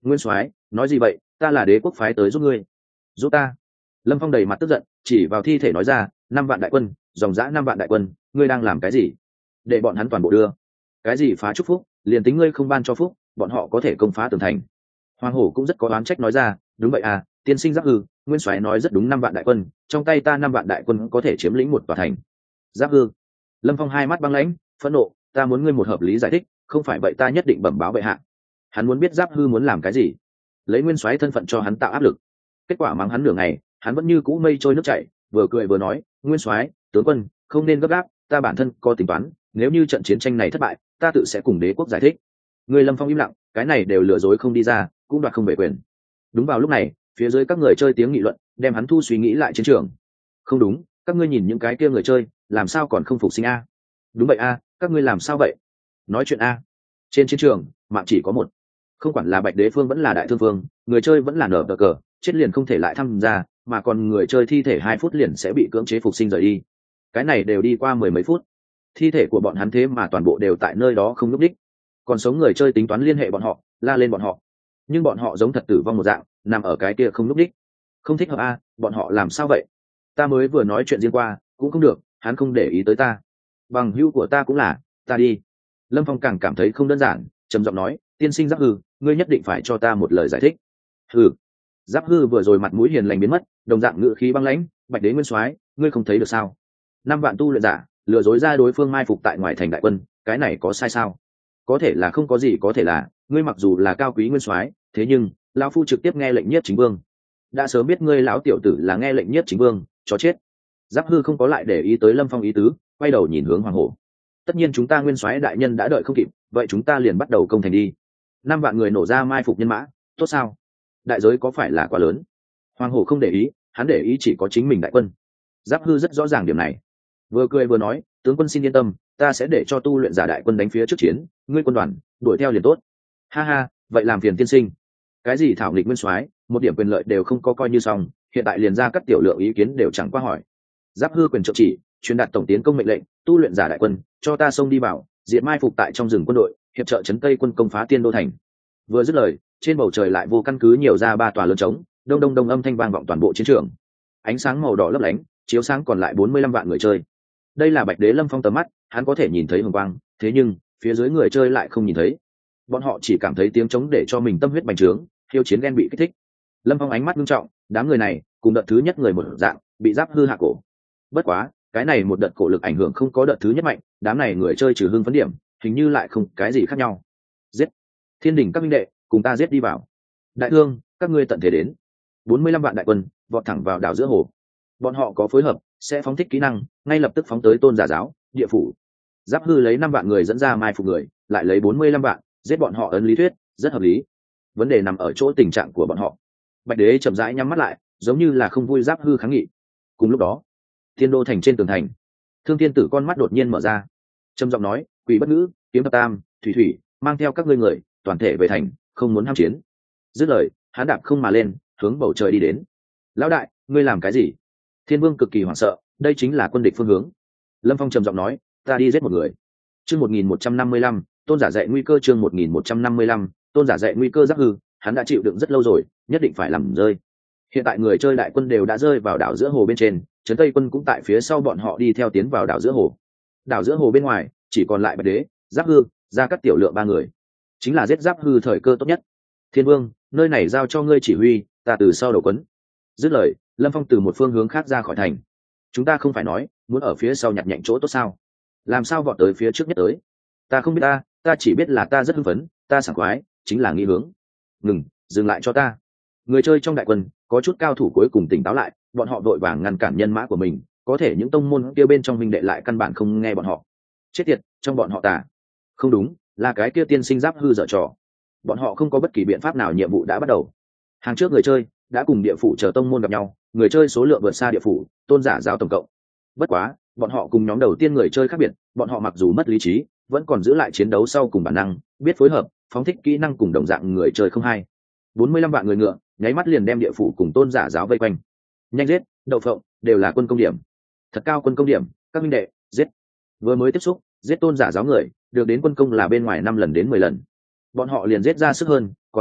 Nguyên soái nói gì vậy, ta là đế quốc phái tới giúp ngươi. Giúp ta? Lâm Phong đầy mặt tức giận, chỉ vào thi thể nói ra, 5 vạn đại quân, dòng dã 5 vạn đại quân, ngươi đang làm cái gì? Để bọn hắn toàn bộ đưa. Cái gì phá chúc phúc, liền tính ngươi không ban cho phúc, bọn họ có thể công phá tường thành. Hoàng hổ cũng rất có oán trách nói ra, đúng vậy à, tiên sinh Giáp Hư, Nguyên soái nói rất đúng, 5 vạn đại quân, trong tay ta 5 vạn đại quân có thể chiếm lĩnh một tòa thành. Giáp Hư. Lâm Phong hai mắt băng lãnh, phẫn nộ, ta muốn ngươi một hợp lý giải thích, không phải vậy ta nhất định bẩm báo bệ hạ. Hắn muốn biết Giáp Hư muốn làm cái gì, lấy Nguyên soái thân phận cho hắn tạo áp lực. Kết quả mắng hắn nửa ngày, hắn vẫn như cũ mây trôi nước chảy, vừa cười vừa nói, Nguyên soái, tướng quân, không nên gấp gáp, ta bản thân có tính toán, nếu như trận chiến tranh này thất bại, ta tự sẽ cùng đế quốc giải thích. Người Lâm Phong im lặng, cái này đều lừa dối không đi ra, cũng đoạt không về quyền. Đúng vào lúc này, phía dưới các người chơi tiếng nghị luận đem hắn thu suy nghĩ lại chiến trường. Không đúng, các ngươi nhìn những cái kia người chơi, làm sao còn không phục sinh a? Đúng vậy a, các ngươi làm sao vậy? Nói chuyện a. Trên chiến trường, mạng chỉ có một. Không quản là Bạch Đế Phương vẫn là Đại Thương Phương, người chơi vẫn là nở cờ, chết liền không thể lại tham gia, mà còn người chơi thi thể 2 phút liền sẽ bị cưỡng chế phục sinh rời đi. Cái này đều đi qua 10 mấy phút, thi thể của bọn hắn thế mà toàn bộ đều tại nơi đó không nhúc đích. Còn sống người chơi tính toán liên hệ bọn họ, la lên bọn họ, nhưng bọn họ giống thật tử vong một dạng, nằm ở cái kia không nhúc đích. Không thích hợp a, bọn họ làm sao vậy? Ta mới vừa nói chuyện riêng qua, cũng không được, hắn không để ý tới ta. Bằng hữu của ta cũng là, ta đi. Lâm Phong càng cảm thấy không đơn giản, trầm giọng nói, tiên sinh Giáp Hư, ngươi nhất định phải cho ta một lời giải thích. Hừ. Giáp Hư vừa rồi mặt mũi hiền lành biến mất, đồng dạng ngữ khí băng lãnh, Bạch Đế Nguyên soái, ngươi không thấy được sao? 5 vạn tu luyện giả, lừa dối ra đối phương mai phục tại ngoài thành đại quân, cái này có sai sao? Có thể là không có gì có thể là, ngươi mặc dù là cao quý nguyên soái, thế nhưng lão phu trực tiếp nghe lệnh nhiếp chính vương. Đã sớm biết ngươi lão tiểu tử là nghe lệnh nhiếp chính vương, chó chết. Giáp Hư không có lại để ý tới Lâm Phong ý tứ, quay đầu nhìn hướng Hoàng Hổ. Tất nhiên chúng ta nguyên soái đại nhân đã đợi không kịp, vậy chúng ta liền bắt đầu công thành đi. 5 vạn người nổ ra mai phục nhân mã, tốt sao? Đại giới có phải là quá lớn? Hoàng Hổ không để ý, hắn để ý chỉ có chính mình đại quân. Giáp Hư rất rõ ràng điểm này, vừa cười vừa nói, tướng quân xin yên tâm, ta sẽ để cho tu luyện giả đại quân đánh phía trước chiến, ngươi quân đoàn đuổi theo liền tốt. Ha ha, vậy làm phiền tiên sinh. Cái gì thảo nghịch nguyên soái, một điểm quyền lợi đều không có coi như xong, hiện tại liền ra các tiểu lượng ý kiến đều chẳng qua hỏi. Giáp Hư quyền trợ chỉ, truyền đạt tổng tiến công mệnh lệnh, tu luyện giả đại quân, cho ta xông đi vào, diệt mai phục tại trong rừng quân đội, hiệp trợ trấn Tây quân công phá Tiên Đô thành. Vừa dứt lời, trên bầu trời lại vô căn cứ nhiều ra 3 tòa lớn trống, đông đông đông âm thanh vang vọng toàn bộ chiến trường. Ánh sáng màu đỏ lấp lánh, chiếu sáng còn lại 45 vạn người chơi. Đây là Bạch Đế Lâm Phong tầm mắt, hắn có thể nhìn thấy hồng quang, thế nhưng phía dưới người chơi lại không nhìn thấy. Bọn họ chỉ cảm thấy tiếng trống để cho mình tâm huyết bành trướng, hiếu chiến ghen bị kích thích. Lâm Phong ánh mắt nghiêm trọng, đám người này cùng đợt thứ nhất người một dạng, bị Giáp Hư hạ cổ. Bất quá, cái này một đợt cổ lực ảnh hưởng không có đợt thứ nhất mạnh, đám này người chơi trừ hưng phấn điểm, hình như lại không cái gì khác nhau. Giết! Thiên đình các minh đệ, cùng ta giết đi vào. Đại thương, các ngươi tận thể đến. 45 vạn đại quân vọt thẳng vào đảo giữa hồ. Bọn họ có phối hợp, sẽ phóng thích kỹ năng, ngay lập tức phóng tới Tôn Giả giáo, địa phủ. Giáp Hư lấy 5 vạn người dẫn ra mai phục người, lại lấy 45 vạn, giết bọn họ ấn lý thuyết, rất hợp lý. Vấn đề nằm ở chỗ tình trạng của bọn họ. Bạch Đế chậm rãi nhắm mắt lại, giống như là không vui Giáp Hư kháng nghị. Cùng lúc đó, Thiên Đô thành trên tường thành, Thương Thiên Tử con mắt đột nhiên mở ra, trầm giọng nói, Quỷ Bất Ngữ, Kiếm Thập Tam, Thủy Thủy, mang theo các ngươi người, toàn thể về thành, không muốn ham chiến. Dứt lời, hắn đạp không mà lên, hướng bầu trời đi đến. Lão đại, ngươi làm cái gì? Thiên Vương cực kỳ hoảng sợ, đây chính là quân địch phương hướng. Lâm Phong trầm giọng nói, ta đi giết một người. Chương 1155, Tôn giả dạy nguy cơ. Chương 1155, Tôn giả dạy nguy cơ. Giáp Hư, hắn đã chịu đựng rất lâu rồi, nhất định phải làm rơi. Hiện tại người chơi đại quân đều đã rơi vào đảo giữa hồ bên trên, trấn Tây quân cũng tại phía sau bọn họ đi theo tiến vào đảo giữa hồ. Đảo giữa hồ bên ngoài chỉ còn lại Bạch Đế, Giáp Hư, ra các tiểu lượng 3 người, chính là giết Giáp Hư thời cơ tốt nhất. Thiên Vương, nơi này giao cho ngươi chỉ huy, ta từ sau đầu quấn. Dứt lời, Lâm Phong từ một phương hướng khác ra khỏi thành. Chúng ta không phải nói muốn ở phía sau nhặt nhạnh chỗ tốt sao? Làm sao vọt tới phía trước nhất tới? Ta không biết, ta chỉ biết là ta rất hưng phấn, ta sảng khoái, chính là nghi hướng. Ngừng, dừng lại cho ta. Người chơi trong đại quân có chút cao thủ cuối cùng tỉnh táo lại, bọn họ vội vàng ngăn cản nhân mã của mình, có thể những tông môn kia bên trong minh đệ lại căn bản không nghe bọn họ. Chết tiệt, trong bọn họ tà. Không đúng, là cái kia tiên sinh Giáp Hư dở trò. Bọn họ không có bất kỳ biện pháp nào, nhiệm vụ đã bắt đầu. Hàng trước người chơi đã cùng địa phủ chờ tông môn gặp nhau, người chơi số lượng vượt xa địa phủ, Tôn giả giáo tổng cộng. Bất quá, bọn họ cùng nhóm đầu tiên người chơi khác biệt, bọn họ mặc dù mất lý trí, vẫn còn giữ lại chiến đấu sau cùng bản năng, biết phối hợp, phóng thích kỹ năng cùng đồng dạng người chơi không hay. 45 vạn người ngựa, nháy mắt liền đem địa phủ cùng Tôn giả giáo vây quanh. Nhanh giết, đậu phộng, đều là quân công điểm. Thật cao quân công điểm, các minh đệ, giết. Vừa mới tiếp xúc, giết Tôn giả giáo người, được đến quân công là bên ngoài 5 lần đến 10 lần. Bọn họ liền giết ra sức hơn, còn tốt,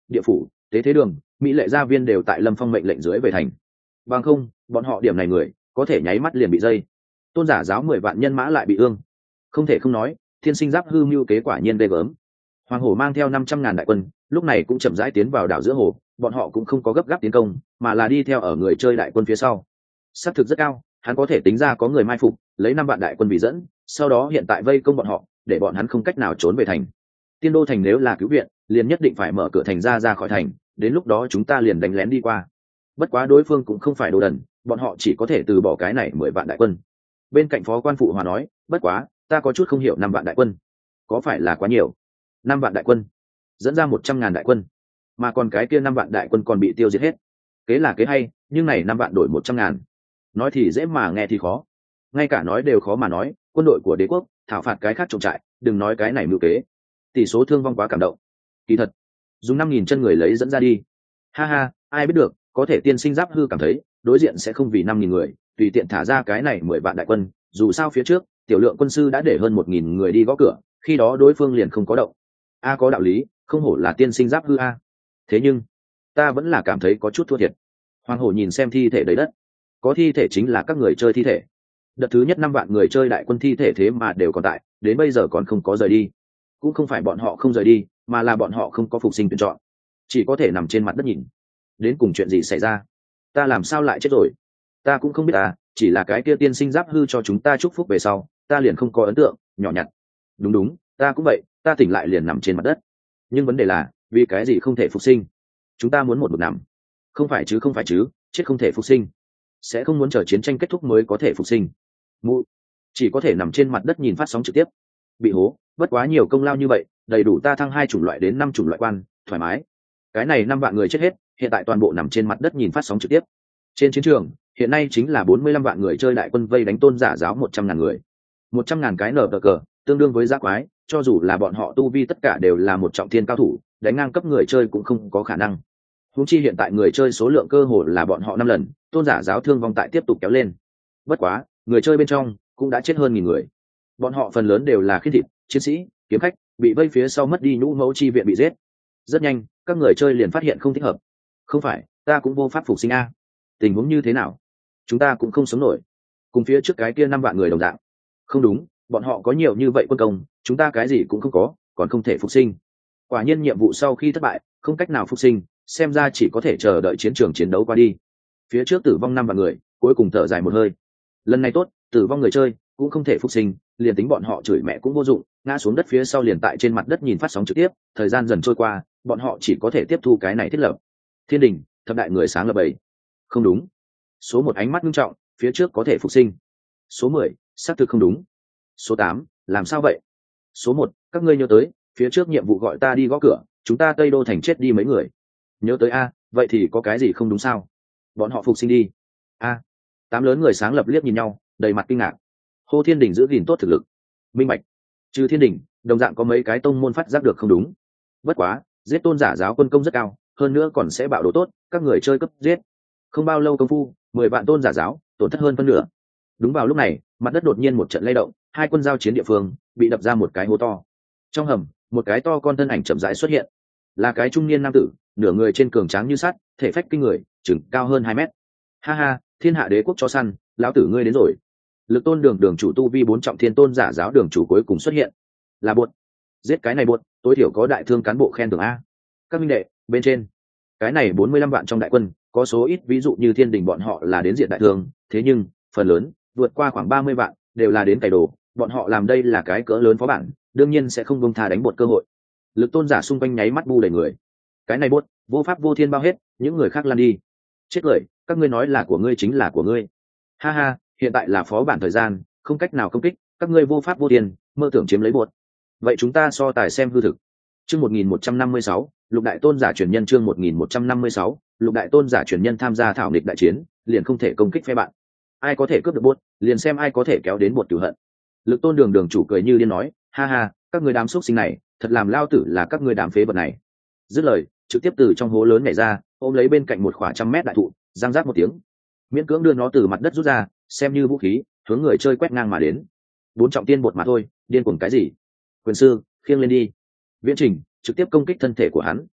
địa phủ, tế thế đường, mỹ lệ gia viên đều tại Lâm Phong mệnh lệnh dưới về thành. Bằng không, bọn họ điểm này người có thể nháy mắt liền bị dây. Tôn giả giáo 10 vạn nhân mã lại bị ương. Không thể không nói, thiên sinh giáp hư mưu kế quả nhiên ghê gớm. Hoàng hổ mang theo 500.000 đại quân, lúc này cũng chậm rãi tiến vào đảo giữa hồ, bọn họ cũng không có gấp gáp tiến công, mà là đi theo ở người chơi đại quân phía sau. Sát thực rất cao, hắn có thể tính ra có người mai phục, lấy 5 vạn đại quân vì dẫn, sau đó hiện tại vây công bọn họ, để bọn hắn không cách nào trốn về thành. Tiên đô thành nếu là cứu viện, liền nhất định phải mở cửa thành ra khỏi thành, đến lúc đó chúng ta liền đánh lén đi qua. Bất quá đối phương cũng không phải đồ đần, bọn họ chỉ có thể từ bỏ cái này 10 vạn đại quân. Bên cạnh phó quan phụ hòa nói, bất quá ta có chút không hiểu 5 vạn đại quân có phải là quá nhiều. 5 vạn đại quân dẫn ra 100.000 đại quân, mà còn cái kia 5 vạn đại quân còn bị tiêu diệt hết. Kế là kế hay, nhưng này 5 vạn đổi 100.000, nói thì dễ mà nghe thì khó. Ngay cả nói đều khó mà nói, quân đội của đế quốc thảo phạt cái khác trộm trại, đừng nói cái này mưu kế. Tỷ số thương vong quá cảm động. Kỳ thật dùng 5.000 chân người lấy dẫn ra đi, ha ha, ai biết được, có thể tiên sinh giáp hư cảm thấy đối diện sẽ không vì 5.000 người tùy tiện thả ra cái này 10 vạn đại quân. Dù sao phía trước tiểu lượng quân sư đã để hơn 1.000 người đi gõ cửa, khi đó đối phương liền không có động. A có đạo lý, không hổ là tiên sinh giáp hư a. Thế nhưng ta vẫn là cảm thấy có chút thua thiệt. Hoàng hổ nhìn xem thi thể đầy đất, có thi thể chính là các người chơi thi thể. Đợt thứ nhất 5 vạn người chơi đại quân thi thể thế mà đều còn tại, đến bây giờ còn không có rời đi. Cũng không phải bọn họ không rời đi, mà là bọn họ không có phục sinh tuyển chọn, chỉ có thể nằm trên mặt đất nhìn. Đến cùng chuyện gì xảy ra? Ta làm sao lại chết rồi? Ta cũng không biết à, chỉ là cái kia tiên sinh giáp hư cho chúng ta chúc phúc về sau, ta liền không có ấn tượng, nhỏ nhặt. Đúng đúng, ta cũng vậy, ta tỉnh lại liền nằm trên mặt đất. Nhưng vấn đề là, vì cái gì không thể phục sinh? Chúng ta muốn một mực nằm. Không phải chứ, chết không thể phục sinh. Sẽ không muốn chờ chiến tranh kết thúc mới có thể phục sinh. Mụ, chỉ có thể nằm trên mặt đất nhìn phát sóng trực tiếp. Bị hố, bất quá nhiều công lao như vậy, đầy đủ ta thăng 2 chủng loại đến 5 chủng loại quan, thoải mái. Cái này 5 vạn người chết hết, hiện tại toàn bộ nằm trên mặt đất nhìn phát sóng trực tiếp. Trên chiến trường, hiện nay chính là 45 vạn người chơi đại quân vây đánh tôn giả giáo 100.000 người. 100.000 cái nở cờ, tương đương với giác quái, cho dù là bọn họ tu vi tất cả đều là một trọng thiên cao thủ, đánh ngang cấp người chơi cũng không có khả năng. Huống chi hiện tại người chơi số lượng cơ hồ là bọn họ 5 lần, tôn giả giáo thương vong tại tiếp tục kéo lên. Bất quá, người chơi bên trong cũng đã chết hơn 1000 người. Bọn họ phần lớn đều là khiên thịt, chiến sĩ, kiếm khách, bị vây phía sau mất đi nhũ mẫu chi viện bị giết. Rất nhanh, các người chơi liền phát hiện không thích hợp. Không phải, ta cũng vô pháp phục sinh a. Tình huống như thế nào? Chúng ta cũng không sống nổi. Cùng phía trước cái kia 5 vạn người đồng dạng. Không đúng, bọn họ có nhiều như vậy quân công, chúng ta cái gì cũng không có, còn không thể phục sinh. Quả nhiên nhiệm vụ sau khi thất bại, không cách nào phục sinh, xem ra chỉ có thể chờ đợi chiến trường chiến đấu qua đi. Phía trước tử vong 5 vạn người, cuối cùng thở dài một hơi. Lần này tốt, tử vong người chơi cũng không thể phục sinh, liền tính bọn họ chửi mẹ cũng vô dụng, ngã xuống đất phía sau liền tại trên mặt đất nhìn phát sóng trực tiếp. Thời gian dần trôi qua, bọn họ chỉ có thể tiếp thu cái này thiết lập. Thiên đình, thập đại người sáng lập 7. Không đúng. Số 1 ánh mắt nghiêm trọng, phía trước có thể phục sinh. Số 10, xác thực không đúng. Số 8, làm sao vậy? Số 1, các ngươi nhớ tới, phía trước nhiệm vụ gọi ta đi gõ cửa, chúng ta Tây Đô thành chết đi mấy người. Nhớ tới a, vậy thì có cái gì không đúng sao? Bọn họ phục sinh đi. A. 8 lớn người sáng lập liếc nhìn nhau, đầy mặt kinh ngạc. Hô Thiên Đình giữ gìn tốt thực lực. Minh bạch. Trừ Thiên Đình, đồng dạng có mấy cái tông môn phát giác được không đúng. Bất quá, giết tôn giả giáo quân công rất cao, hơn nữa còn sẽ bạo đồ tốt, các người chơi cấp giết. Không bao lâu công phu, 10 vạn tôn giả giáo tổn thất hơn phân nửa. Đúng vào lúc này, mặt đất đột nhiên một trận lay động, hai quân giao chiến địa phương bị đập ra một cái hố to. Trong hầm, một cái to con thân ảnh chậm rãi xuất hiện, là cái trung niên nam tử, nửa người trên cường tráng như sắt, thể phách kinh người, chừng cao hơn 2 mét. Ha ha, thiên hạ đế quốc chó săn, lão tử ngươi đến rồi. Lực tôn đường chủ tu vi 4 trọng thiên tôn giả giáo đường chủ cuối cùng xuất hiện. Là buột. Giết cái này buột, tối thiểu có đại thương cán bộ khen thưởng a. Các minh đệ, bên trên. Cái này 45 vạn trong đại quân, có số ít ví dụ như Thiên Đình bọn họ là đến diện đại thương, thế nhưng phần lớn vượt qua khoảng 30 vạn đều là đến cày đồ, bọn họ làm đây là cái cỡ lớn phó bản, đương nhiên sẽ không buông tha đánh bột cơ hội. Lực tôn giả xung quanh nháy mắt bu đầy người. Cái này bột, vô pháp vô thiên bao hết, những người khác lăn đi. Chết cười, các ngươi nói là của ngươi chính là của ngươi. Ha ha, hiện tại là phó bản thời gian, không cách nào công kích, các ngươi vô pháp vô thiên, mơ tưởng chiếm lấy bột. Vậy chúng ta so tài xem hư thực. Chương 1156, Lục đại tôn giả truyền nhân. Chương 1156, Lục đại tôn giả truyền nhân tham gia thảo nghịch đại chiến, liền không thể công kích phe bạn. Ai có thể cướp được bột, liền xem ai có thể kéo đến bột cửu hận. Lực tôn đường chủ cười như điên nói, ha ha, các người đám xuất sinh này, thật làm lao tử là các người đám phế vật này. Dứt lời, trực tiếp từ trong hố lớn nhảy ra, ôm lấy bên cạnh một khoảng 100 mét đại thụ, giang rác một tiếng, miễn cưỡng đưa nó từ mặt đất rút ra, xem như vũ khí, hướng người chơi quét ngang mà đến. 4 trọng tiên bột mà thôi, điên cuồng cái gì? Quyền sư, khiêng lên đi. Viễn Trình trực tiếp công kích thân thể của hắn.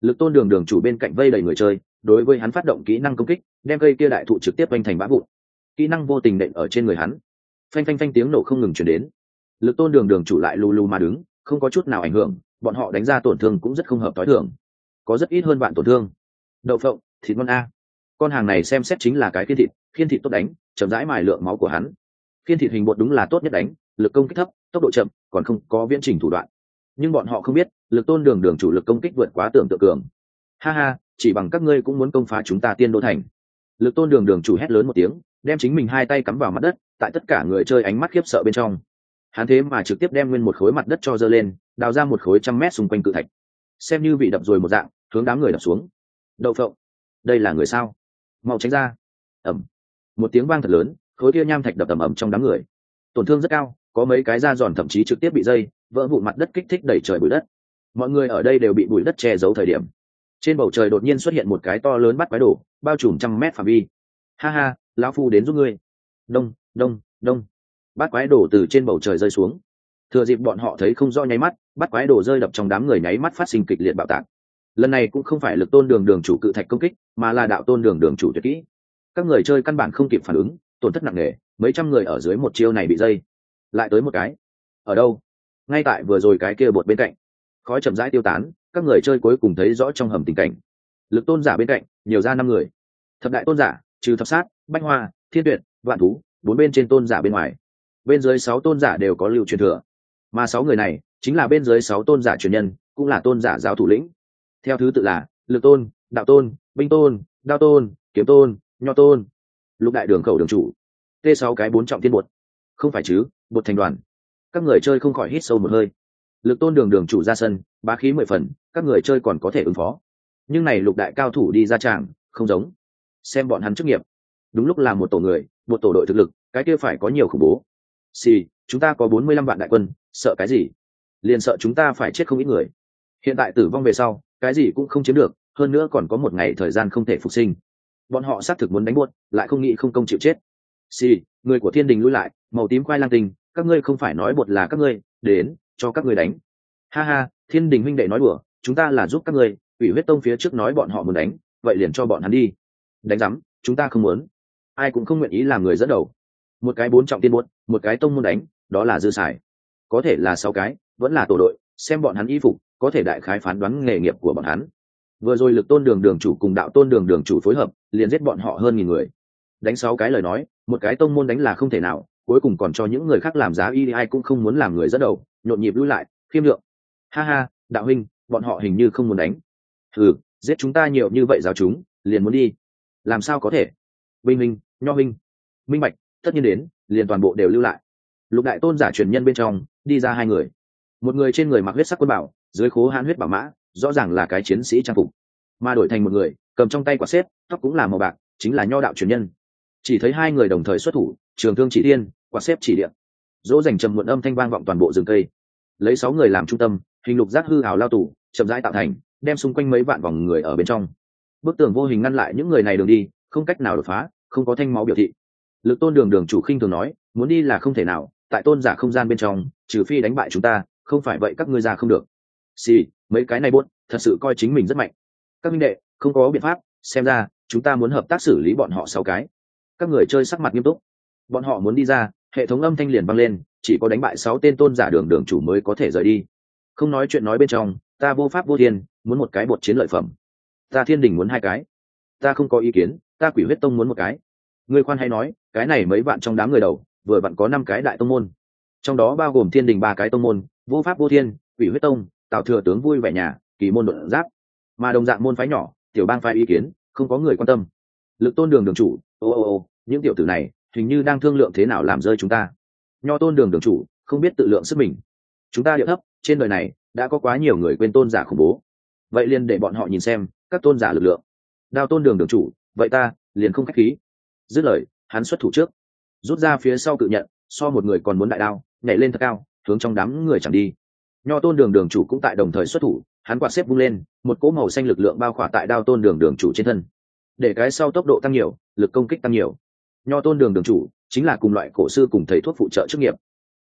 Lực Tôn đường đường chủ bên cạnh vây đầy người chơi, đối với hắn phát động kỹ năng công kích, đem cây kia đại thụ trực tiếp vanh thành bã vụn. Kỹ năng vô tình nện ở trên người hắn, phanh phanh phanh tiếng nổ không ngừng truyền đến. Lực Tôn đường đường chủ lại lù lù mà đứng, không có chút nào ảnh hưởng, bọn họ đánh ra tổn thương cũng rất không hợp tối thường, có rất ít hơn bạn tổn thương. Đậu phộng, thịt ngon a. Con hàng này xem xét chính là cái khiên thịt tốt đánh, chậm rãi mài lượng máu của hắn. Khiên thịt hình bột đúng là tốt nhất đánh, lực công kích thấp, tốc độ chậm, còn không có viễn trình thủ đoạn. Nhưng bọn họ không biết, Lực Tôn đường đường chủ lực công kích vượt quá tưởng tượng cường. Ha ha, chỉ bằng các ngươi cũng muốn công phá chúng ta Tiên Đô thành. Lực Tôn đường đường chủ hét lớn một tiếng, đem chính mình hai tay cắm vào mặt đất, tại tất cả người chơi ánh mắt khiếp sợ bên trong. Hắn thế mà trực tiếp đem nguyên một khối mặt đất cho giơ lên, đào ra một khối 100 mét xung quanh cự thạch, xem như bị đập rồi một dạng, hướng đám người đập xuống. Đậu phộng, đây là người sao? Mau tránh ra! Ầm, một tiếng vang thật lớn, khối kia nham thạch đập ầm ầm trong đám người, tổn thương rất cao, có mấy cái da giòn thậm chí trực tiếp bị dây vỡ vụn, mặt đất kích thích đẩy trời bụi đất. Mọi người ở đây đều bị bụi đất che giấu thời điểm, trên bầu trời đột nhiên xuất hiện một cái to lớn bắt quái đồ, bao trùm 100 mét phạm vi. Ha ha, lão phu đến giúp ngươi! Đông đông đông, bắt quái đồ từ trên bầu trời rơi xuống. Thừa dịp bọn họ thấy không rõ nháy mắt, bắt quái đồ rơi đập trong đám người nháy mắt phát sinh kịch liệt bạo tạc. Lần này cũng không phải Lực Tôn đường đường chủ cự thạch công kích, mà là Đạo Tôn đường đường chủ tuyệt kỹ. Các người chơi căn bản không kịp phản ứng, tổn thất nặng nề, mấy trăm người ở dưới một chiêu này bị dây. Lại tới một cái. Ở đâu? Ngay tại vừa rồi cái kia bột bên cạnh. Khói chậm rãi tiêu tán, các người chơi cuối cùng thấy rõ trong hầm tình cảnh. Lực tôn giả bên cạnh, nhiều ra 5 người. Thập đại tôn giả, trừ thập sát, bách hoa, thiên tuyệt, vạn thú, 4 bên trên tôn giả bên ngoài. Bên dưới 6 tôn giả đều có lưu truyền thừa. Mà 6 người này chính là bên dưới 6 tôn giả truyền nhân, cũng là tôn giả giáo thủ lĩnh. Theo thứ tự là Lực tôn, Đạo tôn, Binh tôn, Đao tôn, Kiếm tôn, Nho tôn. Lục đại đường khẩu đường chủ, T6 cái 4 trọng thiên bột. Không phải chứ, bột thành đoàn. Các người chơi không khỏi hít sâu một hơi. Lực tôn đường đường chủ ra sân, bá khí 10 phần, các người chơi còn có thể ứng phó. Nhưng này lục đại cao thủ đi ra tràng, không giống. Xem bọn hắn chức nghiệp, đúng lúc là một tổ người, một tổ đội thực lực, cái kia phải có nhiều khủng bố. Xì, chúng ta có 45 vạn đại quân, sợ cái gì? Liền sợ chúng ta phải chết không ít người. Hiện tại tử vong về sau, cái gì cũng không chiếm được, hơn nữa còn có một ngày thời gian không thể phục sinh. Bọn họ xác thực muốn đánh buốt, lại không nghĩ không công chịu chết. Xì, người của Thiên Đình lùi lại, màu tím khoai lang tinh, các ngươi không phải nói bột là các ngươi, đến, cho các ngươi đánh. Ha ha, Thiên Đình huynh đệ nói đùa, chúng ta là giúp các ngươi, Ủy Huyết Tông phía trước nói bọn họ muốn đánh, vậy liền cho bọn hắn đi. Đánh rắm, chúng ta không muốn. Ai cũng không nguyện ý làm người dẫn đầu. Một cái 4 trọng tiên buốt, một cái tông môn đánh, đó là dư xài. Có thể là 6 cái, vẫn là tổ đội, xem bọn hắn y phục, có thể đại khái phán đoán nghề nghiệp của bọn hắn. Vừa rồi Lực tôn đường đường chủ cùng Đạo tôn đường đường chủ phối hợp, liền giết bọn họ hơn 1000 người. Đánh 6 cái lời nói, một cái tông môn đánh là không thể nào, cuối cùng còn cho những người khác làm giá y, ai cũng không muốn làm người dẫn đầu, nhộn nhịp lui lại, khiêm lượng. Ha ha, Đạo huynh, bọn họ hình như không muốn đánh. Ừ, giết chúng ta nhiều như vậy giáo chúng, liền muốn đi. Làm sao có thể? Binh huynh, Nho huynh, minh bạch, tất nhiên đến, liền toàn bộ đều lưu lại. Lục đại tôn giả truyền nhân bên trong đi ra 2 người, một người trên người mặc huyết sắc quân bảo, dưới khố hãn huyết bảo mã, rõ ràng là cái chiến sĩ trang phục, mà đổi thành một người cầm trong tay quả xếp, tóc cũng là màu bạc, chính là Nho đạo truyền nhân. Chỉ thấy 2 người đồng thời xuất thủ, trường thương chỉ thiên, quả xếp chỉ điện, dỗ dành trầm muộn âm thanh vang vọng toàn bộ rừng cây. Lấy 6 người làm trung tâm, hình lục giác hư ảo lao tủ chậm rãi tạo thành, đem xung quanh mấy vạn vòng người ở bên trong. Bức tường vô hình ngăn lại những người này đường đi, không cách nào đột phá, không có thanh máu biểu thị. Lực tôn đường đường chủ khinh thường nói, muốn đi là không thể nào, tại tôn giả không gian bên trong, trừ phi đánh bại chúng ta, không phải vậy các ngươi ra không được. Xì, mấy cái này buốt, thật sự coi chính mình rất mạnh. Các minh đệ, không có biện pháp, xem ra chúng ta muốn hợp tác xử lý bọn họ 6 cái. Các người chơi sắc mặt nghiêm túc. Bọn họ muốn đi ra, hệ thống âm thanh liền vang lên, chỉ có đánh bại 6 tên tôn giả đường đường chủ mới có thể rời đi. Không nói chuyện nói bên trong, ta vô pháp vô thiên, muốn một cái bột chiến lợi phẩm. Ta Thiên Đình muốn 2 cái. Ta không có ý kiến, ta Quỷ Huyết Tông muốn 1 cái. Ngươi khoan hay nói, cái này mấy vạn trong đám người đầu, vừa vặn có 5 cái đại tông môn. Trong đó bao gồm Thiên Đình 3 cái tông môn, Vô Pháp Vô Thiên, Quỷ Huyết Tông, Tào Thừa tướng vui vẻ nhà, Kỳ môn đột giáp. Mà đồng dạng môn phái nhỏ, tiểu bang phái ý kiến, không có người quan tâm. Lực tôn đường đường chủ, ô, những tiểu tử này, hình như đang thương lượng thế nào làm rơi chúng ta. Nho tôn đường đường chủ, không biết tự lượng sức mình. Chúng ta địa thấp, trên đời này đã có quá nhiều người quên tôn giả khủng bố. Vậy liền để bọn họ nhìn xem các tôn giả lực lượng. Đao tôn đường đường chủ, vậy ta liền không khách khí. Dứt lời, hắn xuất thủ trước, rút ra phía sau cự nhận, so một người còn muốn đại đao, nhảy lên thật cao, hướng trong đám người chẳng đi. Nho tôn đường đường chủ cũng tại đồng thời xuất thủ, hắn quạt xếp vung lên, một cỗ màu xanh lực lượng bao khỏa tại Đao tôn đường đường chủ trên thân, để cái sau tốc độ tăng nhiều, lực công kích tăng nhiều. Nho tôn đường đường chủ chính là cùng loại cổ sư cùng thầy thuốc phụ trợ chức nghiệp.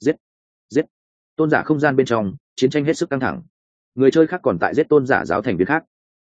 Giết tôn giả không gian bên trong, chiến tranh hết sức căng thẳng. Người chơi khác còn tại giết tôn giả giáo thành viên khác.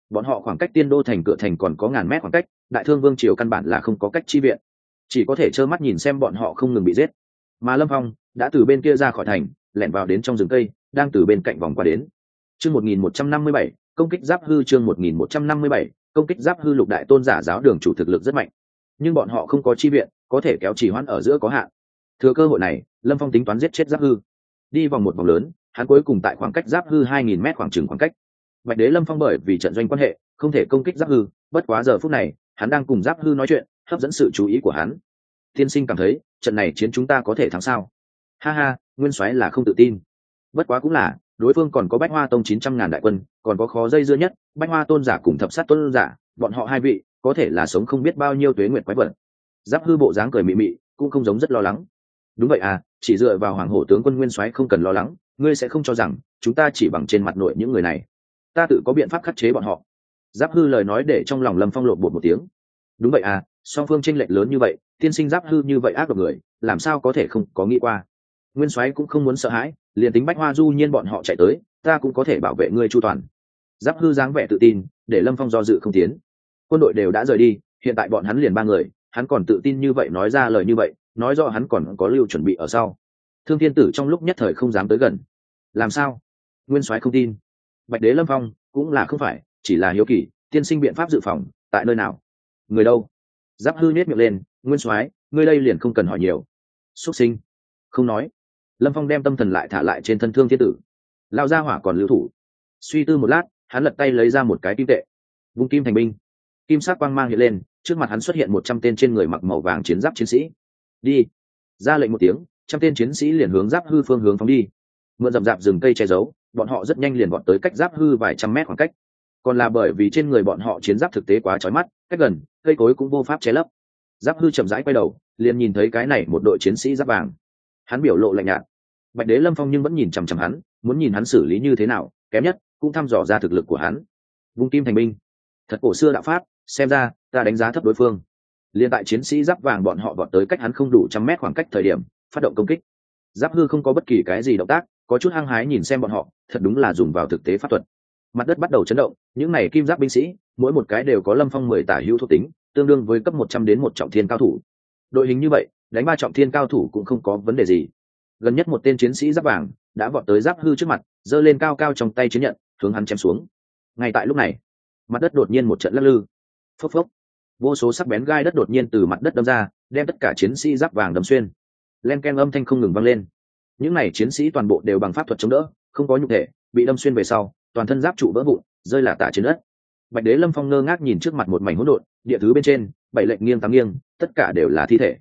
bọn họ khoảng cách tiên đô thành cửa thành còn có ngàn mét khoảng cách, đại thương vương triều căn bản là không có cách chi viện, chỉ có thể trơ mắt nhìn xem bọn họ không ngừng bị giết. Mà Lâm Phong đã từ bên kia ra khỏi thành, lẻn vào đến trong rừng cây, đang từ bên cạnh vòng qua đến. Chương 1157, công kích giáp hư. Chương 1157, công kích giáp hư. Lục đại tôn giả giáo đường chủ thực lực rất mạnh, nhưng bọn họ không có chi viện, có thể kéo trì hoãn ở giữa có hạn. Thừa cơ hội này, Lâm Phong tính toán giết chết giáp hư. Đi vòng một vòng lớn, hắn cuối cùng tại khoảng cách giáp hư 2000 mét khoảng chừng khoảng cách. Bạch Đế Lâm Phong bởi vì trận doanh quan hệ, không thể công kích giáp hư, bất quá giờ phút này, hắn đang cùng giáp hư nói chuyện, hấp dẫn sự chú ý của hắn. Tiên sinh cảm thấy, trận này chiến chúng ta có thể thắng sao? Ha ha, nguyên soái là không tự tin. Bất quá cũng là, đối phương còn có Bách Hoa Tông 900.000 đại quân, còn có khó dây dưa nhất, Bách Hoa tôn giả cùng Thập Sát tôn giả, bọn họ hai vị, có thể là sống không biết bao nhiêu tuế nguyệt quái vật. Giáp hư bộ dáng cười mị mị, cũng không giống rất lo lắng. Đúng vậy à, chỉ dựa vào Hoàng Hổ tướng quân nguyên soái không cần lo lắng, ngươi sẽ không cho rằng chúng ta chỉ bằng trên mặt nội những người này, ta tự có biện pháp khắc chế bọn họ. Giáp hư lời nói để trong lòng Lâm Phong lộn bột một tiếng. Đúng vậy à, song phương chênh lệch lớn như vậy, tiên sinh Giáp hư như vậy ác độc người, làm sao có thể không có nghĩ qua. Nguyên soái cũng không muốn sợ hãi, liền tính Bách Hoa du nhiên bọn họ chạy tới, ta cũng có thể bảo vệ ngươi chu toàn. Giáp hư dáng vẻ tự tin, để Lâm Phong do dự không tiến. Quân đội đều đã rời đi, hiện tại bọn hắn liền 3 người, hắn còn tự tin như vậy nói ra lời như vậy, nói rõ hắn còn có lưu chuẩn bị ở sau. Thương Thiên Tử trong lúc nhất thời không dám tới gần. Làm sao? Nguyên soái không tin. Bạch Đế Lâm Phong cũng là không phải, chỉ là hiếu kỳ, tiên sinh biện pháp dự phòng tại nơi nào? Người đâu? Giáp hư nhếch miệng lên, Nguyên soái, ngươi đây liền không cần hỏi nhiều. Xuất sinh. Không nói. Lâm Phong đem tâm thần lại thả lại trên thân Thương Thiên Tử. Lão gia hỏa còn lưu thủ. Suy tư một lát, hắn lật tay lấy ra một cái kim tệ, vung kim thành binh. Kim sắc quang mang hiện lên, trước mặt hắn xuất hiện 100 tên trên người mặc màu vàng chiến giáp chiến sĩ. Đi. Ra lệnh một tiếng, 100 tên chiến sĩ liền hướng giáp hư phương hướng phóng đi. Mượn rậm rạp rừng cây che giấu, bọn họ rất nhanh liền vọt tới cách giáp hư vài trăm mét khoảng cách. Còn là bởi vì trên người bọn họ chiến giáp thực tế quá chói mắt, cách gần, cây cối cũng vô pháp che lấp. Giáp hư chậm rãi quay đầu, liền nhìn thấy cái này một đội chiến sĩ giáp vàng. Hắn biểu lộ lạnh nhạt. Bạch Đế Lâm Phong nhưng vẫn nhìn chằm chằm hắn, muốn nhìn hắn xử lý như thế nào, kém nhất cũng thăm dò ra thực lực của hắn. Vung kim thành binh, thật cổ xưa đạo pháp, xem ra ta đánh giá thấp đối phương. Liên tại chiến sĩ giáp vàng bọn họ vọt tới cách hắn không đủ 100 mét khoảng cách thời điểm, phát động công kích. Giáp hư không có bất kỳ cái gì động tác, có chút hăng hái nhìn xem bọn họ, thật đúng là dùng vào thực tế pháp thuật. Mặt đất bắt đầu chấn động, những này kim giáp binh sĩ, mỗi một cái đều có Lâm Phong 10 tả hữu thuộc tính, tương đương với cấp 100 đến 1 trọng thiên cao thủ. Đội hình như vậy, đánh 3 trọng thiên cao thủ cũng không có vấn đề gì. Gần nhất một tên chiến sĩ giáp vàng đã vọt tới giáp hư trước mặt, giơ lên cao cao trong tay chiến nhận, hướng hắn chém xuống. Ngay tại lúc này, mặt đất đột nhiên một trận lắc lư. Phốc phốc, vô số sắc bén gai đất đột nhiên từ mặt đất đâm ra, đem tất cả chiến sĩ giáp vàng đâm xuyên. Len ken âm thanh không ngừng vang lên. Những này chiến sĩ toàn bộ đều bằng pháp thuật chống đỡ, không có nhục thể, bị đâm xuyên về sau, toàn thân giáp trụ vỡ vụn, rơi lả tả trên đất. Bạch Đế Lâm Phong ngơ ngác nhìn trước mặt một mảnh hỗn độn, địa thứ bên trên, 7 lệnh nghiêng 8 nghiêng, tất cả đều là thi thể.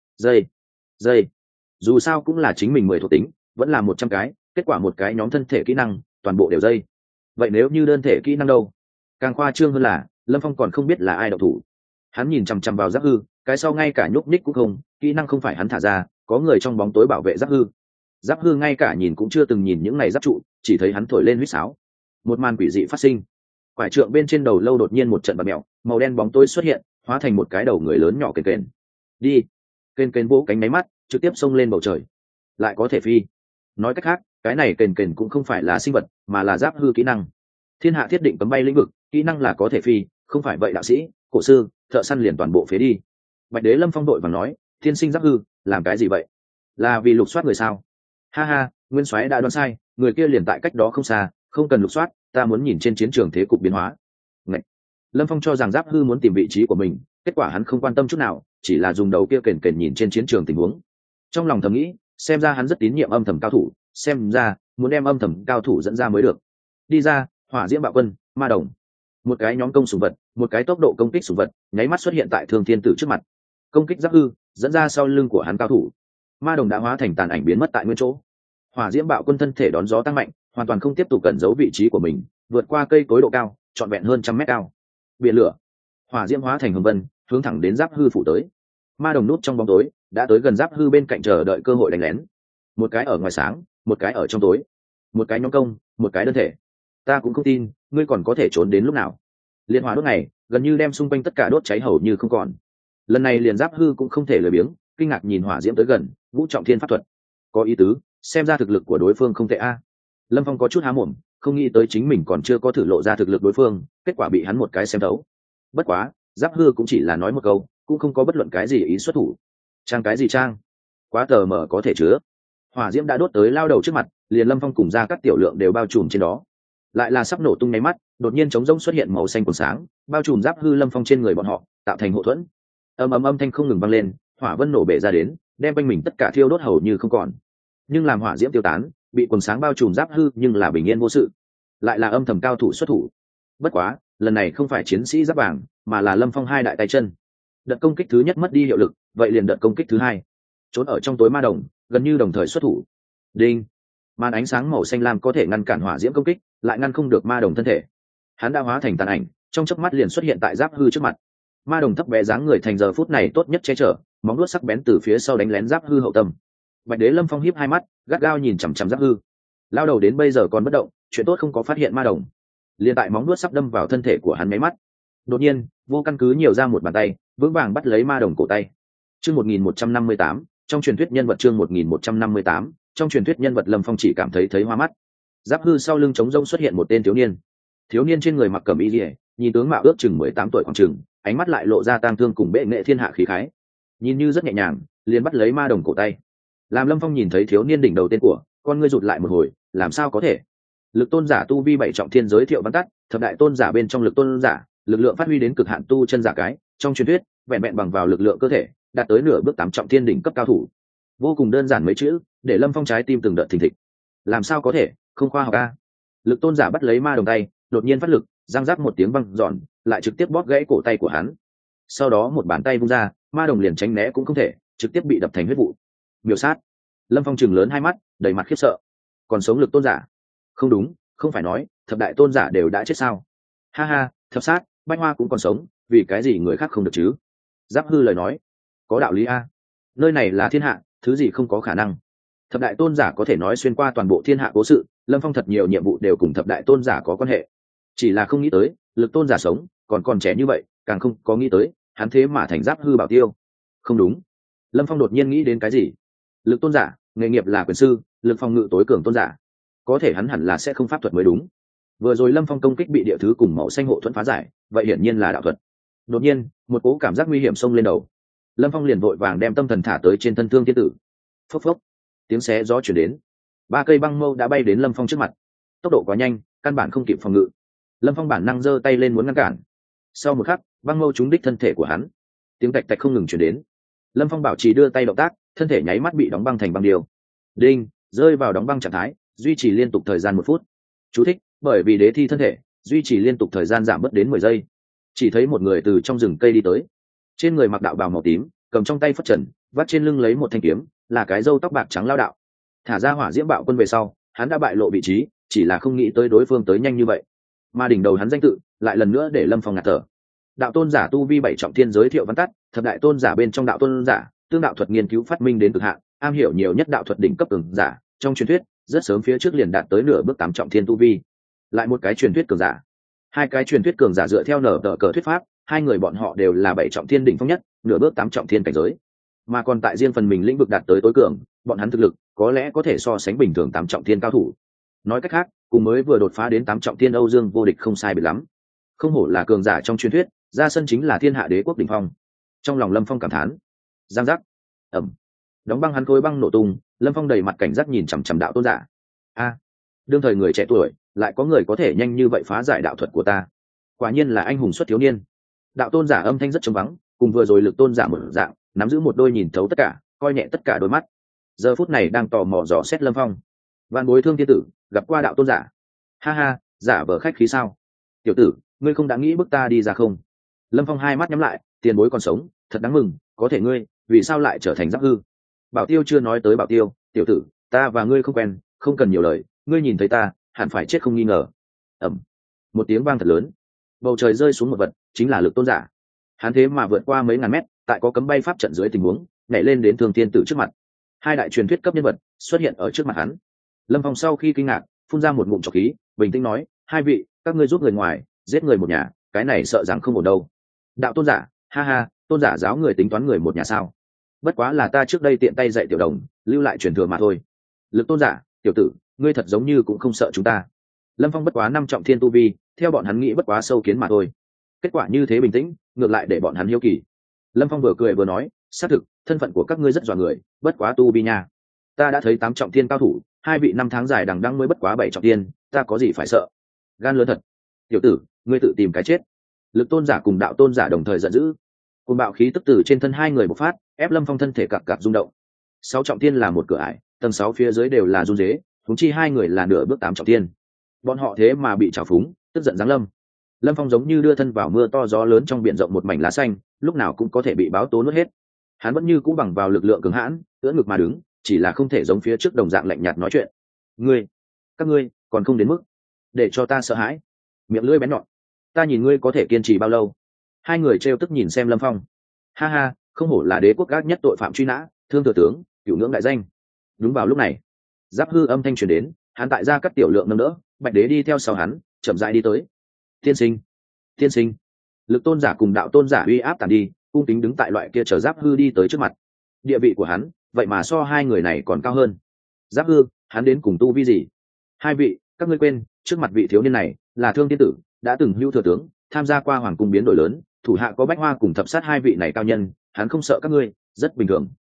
Dây, dù sao cũng là chính mình 10 thuộc tính, vẫn là 100 cái, kết quả một cái nhóm thân thể kỹ năng, toàn bộ đều dây. Vậy nếu như đơn thể kỹ năng đâu? Càng khoa trương hơn là, Lâm Phong còn không biết là ai động thủ. Hắn nhìn chằm chằm vào giáp hư, cái sau ngay cả nhúc nhích cũng không, kỹ năng không phải hắn thả ra, có người trong bóng tối bảo vệ giáp hư. Giáp hư ngay cả nhìn cũng chưa từng nhìn những này giáp trụ, chỉ thấy hắn thổi lên huýt sáo. Một màn quỷ dị phát sinh. Quải trượng bên trên đầu lâu đột nhiên một trận bạt mèo, màu đen bóng tối xuất hiện, hóa thành một cái đầu người lớn nhỏ kền kền. Đi. Kền kền vỗ cánh máy mắt, trực tiếp xông lên bầu trời. Lại có thể phi. Nói cách khác, cái này kền kền cũng không phải là sinh vật, mà là giáp hư kỹ năng. Thiên hạ thiết định cấm bay lĩnh vực, kỹ năng là có thể phi, không phải vậy đạo sĩ, cổ sư, thợ săn liền toàn bộ phế đi. Bạch Đế Lâm Phong đội và nói, thiên sinh giáp hư, làm cái gì vậy? Là vì lục soát người sao? Ha ha, nguyên soái đã đoán sai, người kia liền tại cách đó không xa, không cần lục soát, ta muốn nhìn trên chiến trường thế cục biến hóa. Ngậy. Lâm Phong cho rằng giáp hư muốn tìm vị trí của mình, kết quả hắn không quan tâm chút nào, chỉ là dùng đầu kia kền kền nhìn trên chiến trường tình huống. Trong lòng thầm nghĩ, xem ra hắn rất tín nhiệm âm thầm cao thủ, xem ra muốn đem âm thầm cao thủ dẫn ra mới được. Đi ra, hỏa diễm bạo quân, ma đồng. Một cái nhóm công sủng vật, một cái tốc độ công kích sủng vật, nháy mắt xuất hiện tại Thương Thiên Tử trước mặt. Công kích giáp hư, dẫn ra sau lưng của hắn cao thủ. Ma đồng đã hóa thành tàn ảnh biến mất tại nguyên chỗ. Hỏa diễm bạo quân thân thể đón gió tăng mạnh, hoàn toàn không tiếp tục cẩn giấu vị trí của mình, vượt qua cây cối độ cao, trọn vẹn hơn 100 mét cao. Biển lửa, hỏa diễm hóa thành hồng vân, hướng thẳng đến giáp hư phủ tới. Ma đồng núp trong bóng tối, đã tới gần giáp hư bên cạnh chờ đợi cơ hội đánh lén. Một cái ở ngoài sáng, một cái ở trong tối. Một cái nhóm công, một cái đơn thể. Ta cũng không tin, ngươi còn có thể trốn đến lúc nào. Liên hỏa đốt này, gần như đem xung quanh tất cả đốt cháy hầu như không còn. Lần này liền giáp hư cũng không thể lười biếng, kinh ngạc nhìn hỏa diễm tới gần, ngũ trọng thiên pháp thuật. Có ý tứ, xem ra thực lực của đối phương không tệ a. Lâm Phong có chút há mồm, không nghĩ tới chính mình còn chưa có thử lộ ra thực lực đối phương, kết quả bị hắn một cái xem thấu. Bất quá Giáp Hư cũng chỉ là nói một câu, cũng không có bất luận cái gì ý xuất thủ. Trang cái gì trang, quá tờ mờ có thể chứa. Hỏa diễm đã đốt tới lao đầu trước mặt, liền Lâm Phong cùng ra các tiểu lượng đều bao trùm trên đó. Lại là sắp nổ tung nháy mắt, đột nhiên trống rỗng xuất hiện màu xanh quần sáng, bao trùm Giáp Hư Lâm Phong trên người bọn họ, tạo thành hộ thuẫn. Âm thanh không ngừng vang lên, hỏa vân nổ bể ra đến, đem quanh mình tất cả thiêu đốt hầu như không còn. Nhưng làm hỏa diễm tiêu tán, bị quần sáng bao trùm Giáp Hư nhưng là bình yên vô sự. Lại là âm thầm cao thủ xuất thủ. Bất quá lần này không phải chiến sĩ giáp vàng, mà là Lâm Phong hai đại tay chân. Đợt công kích thứ nhất mất đi hiệu lực, vậy liền đợt công kích thứ hai. Trốn ở trong tối ma đồng, gần như đồng thời xuất thủ. Đinh! Màn ánh sáng màu xanh lam có thể ngăn cản hỏa diễm công kích, lại ngăn không được ma đồng thân thể. Hắn đã hóa thành tàn ảnh, trong chớp mắt liền xuất hiện tại Giáp Hư trước mặt. Ma đồng thấp bé dáng người thành giờ phút này tốt nhất che chở, móng vuốt sắc bén từ phía sau đánh lén Giáp Hư hậu tâm. Bạch Đế Lâm Phong híp hai mắt, gắt gao nhìn chằm chằm Giáp Hư. Lao đầu đến bây giờ còn bất động, chuyện tốt không có phát hiện ma đồng. Liên tại móng vuốt sắp đâm vào thân thể của hắn mấy mắt, đột nhiên vô căn cứ nhiều ra một bàn tay vững vàng bắt lấy ma đồng cổ tay. Chương 1158, trong truyền thuyết nhân vật. Chương 1158, trong truyền thuyết nhân vật. Lâm Phong chỉ cảm thấy hoa mắt. Giáp Hư sau lưng trống rông xuất hiện một tên thiếu niên trên người mặc cẩm y liễu, nhìn tướng mạo ước chừng 18 tuổi khoảng chừng, ánh mắt lại lộ ra tang thương cùng bệ nghệ thiên hạ khí khái, nhìn như rất nhẹ nhàng liền bắt lấy ma đồng cổ tay. Làm Lâm Phong nhìn thấy thiếu niên đỉnh đầu tên của, con ngươi rụt lại một hồi, làm sao có thể? Lực tôn giả tu vi 7 trọng thiên giới thiệu văn tắt, thập đại tôn giả bên trong lực tôn giả, lực lượng phát huy đến cực hạn tu chân giả cái, trong truyền thuyết, vẹn vẹn bằng vào lực lượng cơ thể, đạt tới nửa bước 8 trọng thiên đỉnh cấp cao thủ. Vô cùng đơn giản mấy chữ, để Lâm Phong trái tim từng đợt thình thịch. Làm sao có thể, không khoa học a. Lực tôn giả bắt lấy ma đồng tay, đột nhiên phát lực, răng rắc một tiếng vang giòn, lại trực tiếp bóp gãy cổ tay của hắn. Sau đó một bàn tay vung ra, ma đồng liền tránh né cũng không thể, trực tiếp bị đập thành huyết vụ. Miểu sát. Lâm Phong trừng lớn hai mắt, đầy mặt khiếp sợ. Còn sống lực tôn giả? Không đúng, không phải nói thập đại tôn giả đều đã chết sao? Ha ha, thập sát, Bách Hoa cũng còn sống, vì cái gì người khác không được chứ? Giáp Hư lời nói, có đạo lý a. Nơi này là thiên hạ, thứ gì không có khả năng. Thập đại tôn giả có thể nói xuyên qua toàn bộ thiên hạ cố sự, Lâm Phong thật nhiều nhiệm vụ đều cùng thập đại tôn giả có quan hệ. Chỉ là không nghĩ tới, lực tôn giả sống, còn trẻ như vậy, càng không có nghĩ tới, hắn thế mà thành Giáp Hư bảo tiêu. Không đúng. Lâm Phong đột nhiên nghĩ đến cái gì? Lực tôn giả, nghề nghiệp là quyền sư, lực phòng ngự tối cường tôn giả. Có thể hắn hẳn là sẽ không pháp thuật mới đúng. Vừa rồi Lâm Phong công kích bị địa thứ cùng màu xanh hộ thuẫn phá giải, vậy hiển nhiên là đạo thuật. Đột nhiên, một cỗ cảm giác nguy hiểm xông lên đầu. Lâm Phong liền vội vàng đem tâm thần thả tới trên thân thương thiên tử. Phốc phốc, tiếng xé gió chuyển đến. 3 cây băng mâu đã bay đến Lâm Phong trước mặt. Tốc độ quá nhanh, căn bản không kịp phòng ngự. Lâm Phong bản năng giơ tay lên muốn ngăn cản. Sau một khắc, băng mâu trúng đích thân thể của hắn. Tiếng tạch tạch không ngừng chuyển đến. Lâm Phong bảo trì đưa tay động tác, thân thể nháy mắt bị đóng băng thành băng điêu. Đinh, rơi vào đóng băng trạng thái, duy trì liên tục thời gian 1 phút. Chú thích: bởi vì đế thi thân thể, duy trì liên tục thời gian giảm bớt đến 10 giây. Chỉ thấy một người từ trong rừng cây đi tới, trên người mặc đạo bào màu tím, cầm trong tay phất trần, vắt trên lưng lấy một thanh kiếm, là cái râu tóc bạc trắng lao đạo. Thả ra hỏa diễm bạo quân về sau, hắn đã bại lộ vị trí, chỉ là không nghĩ tới đối phương tới nhanh như vậy. Mà đỉnh đầu hắn danh tự lại lần nữa để Lâm Phong ngạt thở. Đạo tôn giả tu vi 7 trọng thiên giới thiệu văn tắt, thập đại tôn giả bên trong đạo tôn giả, tương đạo thuật nghiên cứu phát minh đến cực hạn, am hiểu nhiều nhất đạo thuật đỉnh cấp cường giả, trong truyền thuyết rất sớm phía trước liền đạt tới nửa bước 8 trọng thiên tu vi. Lại một cái truyền thuyết cường giả. Hai cái truyền thuyết cường giả dựa theo nở tờ cờ thuyết pháp, hai người bọn họ đều là 7 trọng thiên đỉnh phong nhất, nửa bước 8 trọng thiên cảnh giới. Mà còn tại riêng phần mình lĩnh vực đạt tới tối cường, bọn hắn thực lực có lẽ có thể so sánh bình thường 8 trọng thiên cao thủ. Nói cách khác, cùng mới vừa đột phá đến 8 trọng thiên Âu Dương vô địch không sai biệt lắm. Không hổ là cường giả trong truyền thuyết, ra sân chính là thiên hạ đế quốc đỉnh phong. Trong lòng Lâm Phong cảm thán. Giang giác. Ầm. Đóng băng hắn khối băng nổ tung, Lâm Phong đầy mặt cảnh giác nhìn chằm chằm đạo tôn giả. A, đương thời người trẻ tuổi, lại có người có thể nhanh như vậy phá giải đạo thuật của ta. Quả nhiên là anh hùng xuất thiếu niên. Đạo tôn giả âm thanh rất trống vắng, cùng vừa rồi lực tôn giả một dạng, nắm giữ một đôi nhìn thấu tất cả, coi nhẹ tất cả đôi mắt. Giờ phút này đang tò mò dò xét Lâm Phong. Vạn bối Thương Thiên Tử gặp qua đạo tôn giả. Ha ha, giả vờ khách khí sao? Tiểu tử, ngươi không đã nghĩ bức ta đi ra không? Lâm Phong hai mắt nhắm lại, tiền bối còn sống, thật đáng mừng, có thể ngươi, vì sao lại trở thành Giáp Hư? Bảo Tiêu chưa nói tới Bảo Tiêu, tiểu tử, ta và ngươi không quen, không cần nhiều lời, ngươi nhìn thấy ta, hẳn phải chết không nghi ngờ. Ầm. Một tiếng vang thật lớn, bầu trời rơi xuống một vật, chính là lực tôn giả. Hắn thế mà vượt qua mấy ngàn mét, tại có cấm bay pháp trận dưới tình huống, nhảy lên đến Thương Thiên Tử trước mặt. Hai đại truyền thuyết cấp nhân vật xuất hiện ở trước mặt hắn. Lâm Phong sau khi kinh ngạc, phun ra một ngụm trọc khí, bình tĩnh nói: hai vị, các ngươi giúp người ngoài, giết người một nhà, cái này sợ rằng không ổn đâu. Đạo tôn giả, ha ha, tôn giả giáo người tính toán người một nhà sao? Bất quá là ta trước đây tiện tay dạy tiểu đồng, lưu lại truyền thừa mà thôi. Lực tôn giả, tiểu tử, ngươi thật giống như cũng không sợ chúng ta. Lâm Phong bất quá 5 trọng thiên tu vi, theo bọn hắn nghĩ bất quá sâu kiến mà thôi. Kết quả như thế bình tĩnh, ngược lại để bọn hắn hiếu kỳ. Lâm Phong vừa cười vừa nói, xác thực thân phận của các ngươi rất dọa người, bất quá tu vi nha, ta đã thấy 8 trọng thiên cao thủ, hai vị năm tháng dài đằng đẵng mới bất quá 7 trọng thiên, ta có gì phải sợ. Gan lớn thật. Tiểu tử, ngươi tự tìm cái chết. Lực tôn giả cùng đạo tôn giả đồng thời giận dữ, côn bạo khí tức từ trên thân hai người bộc phát, ép Lâm Phong thân thể cặp cặp rung động. 6 trọng thiên là một cửa ải, tầng 6 phía dưới đều là run rế, huống chi hai người là nửa bước 8 trọng thiên. Bọn họ thế mà bị trào phúng, tức giận giáng lâm. Lâm Phong giống như đưa thân vào mưa to gió lớn trong biển rộng một mảnh lá xanh, lúc nào cũng có thể bị báo tố nuốt hết. Hắn vẫn như cũ bằng vào lực lượng cường hãn, ưỡn ngực mà đứng, chỉ là không thể giống phía trước đồng dạng lạnh nhạt nói chuyện. Các ngươi còn không đến mức để cho ta sợ hãi. Miệng lưỡi bén nhọn, ta nhìn ngươi có thể kiên trì bao lâu. Hai người trêu tức nhìn xem Lâm Phong. Ha ha, không hổ là đế quốc gác nhất tội phạm truy nã, thương thừa tướng, cửu ngưỡng đại danh. Đúng vào lúc này, Giáp Hư âm thanh truyền đến, hắn tại ra cắt tiểu lượng nâng đỡ, Bạch Đế đi theo sau hắn, chậm rãi đi tới. Tiên sinh. Lực tôn giả cùng đạo tôn giả uy áp tàn đi, cung kính đứng tại loại kia chờ Giáp Hư đi tới trước mặt. Địa vị của hắn, vậy mà so hai người này còn cao hơn. Giáp Hư, hắn đến cùng tu vi gì? Hai vị, các ngươi quên, trước mặt vị thiếu niên này là Thương Tiên tử, đã từng hưu thừa tướng, tham gia qua hoàng cung biến đổi lớn, thủ hạ có Bách Hoa cùng thập sát hai vị này cao nhân, hắn không sợ các ngươi, rất bình thường.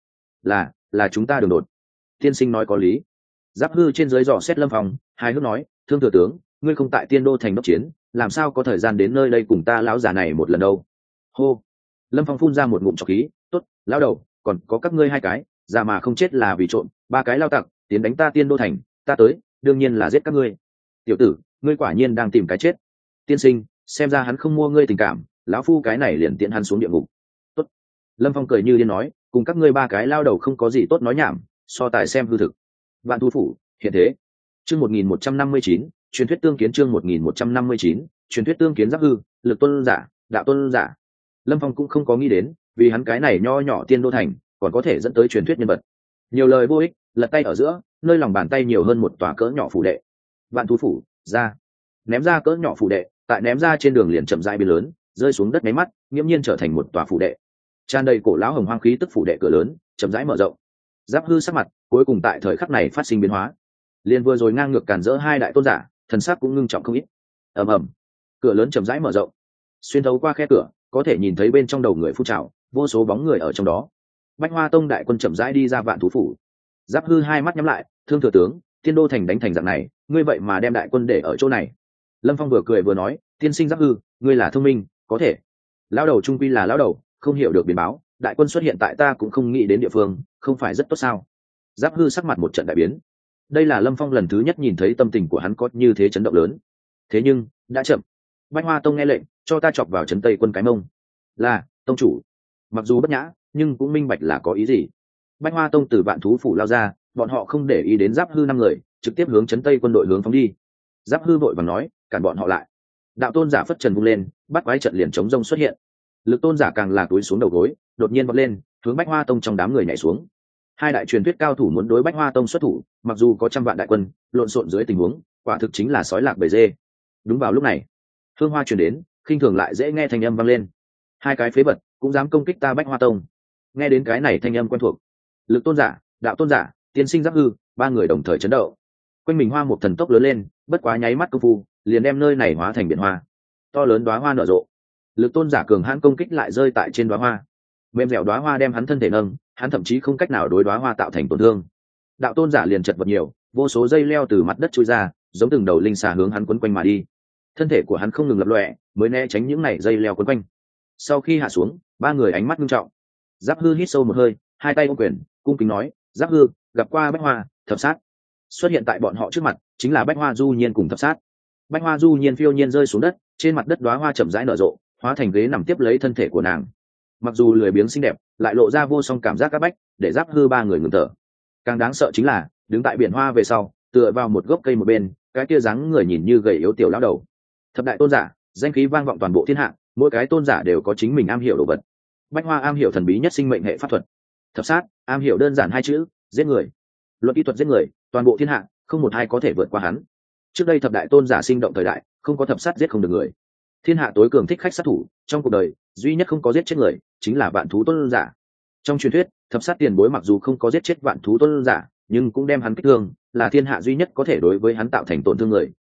Là chúng ta đường đột. Tiên sinh nói có lý. Giáp Hư trên dưới dò xét Lâm Phong, hài hước nói, Thương thừa tướng, ngươi không tại Tiên Đô thành đốc chiến, làm sao có thời gian đến nơi đây cùng ta lão già này một lần đâu. Hô. Lâm Phong phun ra một ngụm trọc khí, tốt, lão đầu, còn có các ngươi hai cái, già mà không chết là vì trộm, ba cái lao tặc tiến đánh ta Tiên Đô thành, ta tới, đương nhiên là giết các ngươi. Tiểu tử, ngươi quả nhiên đang tìm cái chết. Tiên sinh, xem ra hắn không mua ngươi tình cảm, lão phu cái này liền tiện hắn xuống địa ngục. Tốt. Lâm Phong cười như điên nói, cùng các ngươi ba cái lao đầu không có gì tốt nói nhảm, so tài xem hư thực. Vạn Thú phủ hiện thế. Chương 1159, truyền thuyết tương kiến. Chương 1159, truyền thuyết tương kiến. Giáp Hư, Lực tôn giả, đạo tôn giả. Lâm Phong cũng không có nghĩ đến, vì hắn cái này nho nhỏ Tiên Đô thành, còn có thể dẫn tới truyền thuyết nhân vật. Nhiều lời vô ích, lật tay ở giữa, nơi lòng bàn tay nhiều hơn một tòa cỡ nhỏ phủ đệ. Vạn Thú phủ ra, ném ra cỡ nhỏ phủ đệ, tại ném ra trên đường liền chậm rãi biến lớn, rơi xuống đất máy mắt, nghiễm nhiên trở thành một tòa phủ đệ. Tràn đầy cổ lão hồng hoang khí tức phủ đệ cửa lớn, chậm rãi mở rộng. Giáp Hư sắc mặt, cuối cùng tại thời khắc này phát sinh biến hóa. Liên vừa rồi ngang ngược cản rỡ hai đại tôn giả, thần sắc cũng ngưng trọng không ít. Ầm ầm, cửa lớn chậm rãi mở rộng. Xuyên thấu qua khe cửa, có thể nhìn thấy bên trong đầu người phun trào, vô số bóng người ở trong đó. Bách Hoa Tông đại quân chậm rãi đi ra Vạn Thú phủ. Giáp Hư hai mắt nhắm lại, Thương thừa tướng, Tiên Đô thành đánh thành dạng này, ngươi vậy mà đem đại quân để ở chỗ này. Lâm Phong vừa cười vừa nói, tiên sinh Giáp Hư, ngươi là thông minh, có thể. Lão đầu trung quy là lão đầu, không hiểu được biến báo, đại quân xuất hiện tại ta cũng không nghĩ đến địa phương, không phải rất tốt sao? Giáp Hư sắc mặt một trận đại biến. Đây là Lâm Phong lần thứ nhất nhìn thấy tâm tình của hắn có như thế chấn động lớn. Thế nhưng đã chậm. Bách Hoa Tông nghe lệnh, cho ta chọc vào trấn Tây quân cái mông. Là tông chủ. Mặc dù bất nhã, nhưng cũng minh bạch là có ý gì. Bách Hoa Tông từ Vạn Thú phủ lao ra, bọn họ không để ý đến Giáp Hư 5 người, trực tiếp hướng trấn Tây quân đội hướng phóng đi. Giáp Hư vội vàng nói, cản bọn họ lại. Đạo tôn giả phất trần vung lên, bắt quái trận liền chống rông xuất hiện. Lực tôn giả càng là túi xuống đầu gối, đột nhiên vọt lên, hướng Bách Hoa Tông trong đám người nhảy xuống. Hai đại truyền thuyết cao thủ muốn đối Bách Hoa Tông xuất thủ, mặc dù có trăm vạn đại quân, lộn xộn dưới tình huống, quả thực chính là sói lạc bầy dê. Đúng vào lúc này, hương hoa truyền đến, khinh thường lại dễ nghe thanh âm vang lên. Hai cái phế vật cũng dám công kích ta Bách Hoa Tông. Nghe đến cái này thanh âm quen thuộc, Lực tôn giả, đạo tôn giả, tiên sinh Giáp Hư, ba người đồng thời chấn động. Quanh mình hoa một thần tốc lớn lên, bất quá nháy mắt công phu, liền đem nơi này hóa thành biển hoa. To lớn đóa hoa nở rộ. Lực tôn giả cường hãn công kích lại rơi tại trên đóa hoa. Mềm dẻo đóa hoa đem hắn thân thể nâng, hắn thậm chí không cách nào đối đóa hoa tạo thành tổn thương. Đạo tôn giả liền chật vật nhiều, vô số dây leo từ mặt đất chui ra, giống từng đầu linh xà hướng hắn quấn quanh mà đi. Thân thể của hắn không ngừng lập lòe, mới né tránh những này dây leo quấn quanh. Sau khi hạ xuống, ba người ánh mắt nghiêm trọng. Giáp Hư hít sâu một hơi, hai tay ôm quyền, cung kính nói, Giáp Hư, gặp qua Bách Hoa, thập sát. Xuất hiện tại bọn họ trước mặt chính là Bách Hoa Du Nhiên cùng thập sát. Bách Hoa Du Nhiên phiêu nhiên rơi xuống đất, trên mặt đất đóa hoa chậm rãi nở rộ, hóa thành ghế nằm tiếp lấy thân thể của nàng. Mặc dù lười biếng xinh đẹp, lại lộ ra vô song cảm giác các bách, để Giáp Hư ba người ngừng thở. Càng đáng sợ chính là, đứng tại biển hoa về sau, tựa vào một gốc cây một bên, cái kia dáng người nhìn như gầy yếu tiểu lão đầu. Thập đại tôn giả, danh khí vang vọng toàn bộ thiên hạ, mỗi cái tôn giả đều có chính mình am hiểu đồ vật. Bách Hoa am hiểu thần bí nhất sinh mệnh hệ pháp thuật. Thập sát am hiểu đơn giản hai chữ, giết người. Luận kỹ thuật giết người, toàn bộ thiên hạ không một ai có thể vượt qua hắn. Trước đây thập đại tôn giả sinh động thời đại, không có thập sát giết không được người. Thiên hạ tối cường thích khách sát thủ, trong cuộc đời duy nhất không có giết chết người chính là Vạn Thú tôn giả. Trong truyền thuyết, thập sát tiền bối mặc dù không có giết chết Vạn Thú tôn giả, nhưng cũng đem hắn kích thương, là thiên hạ duy nhất có thể đối với hắn tạo thành tổn thương người,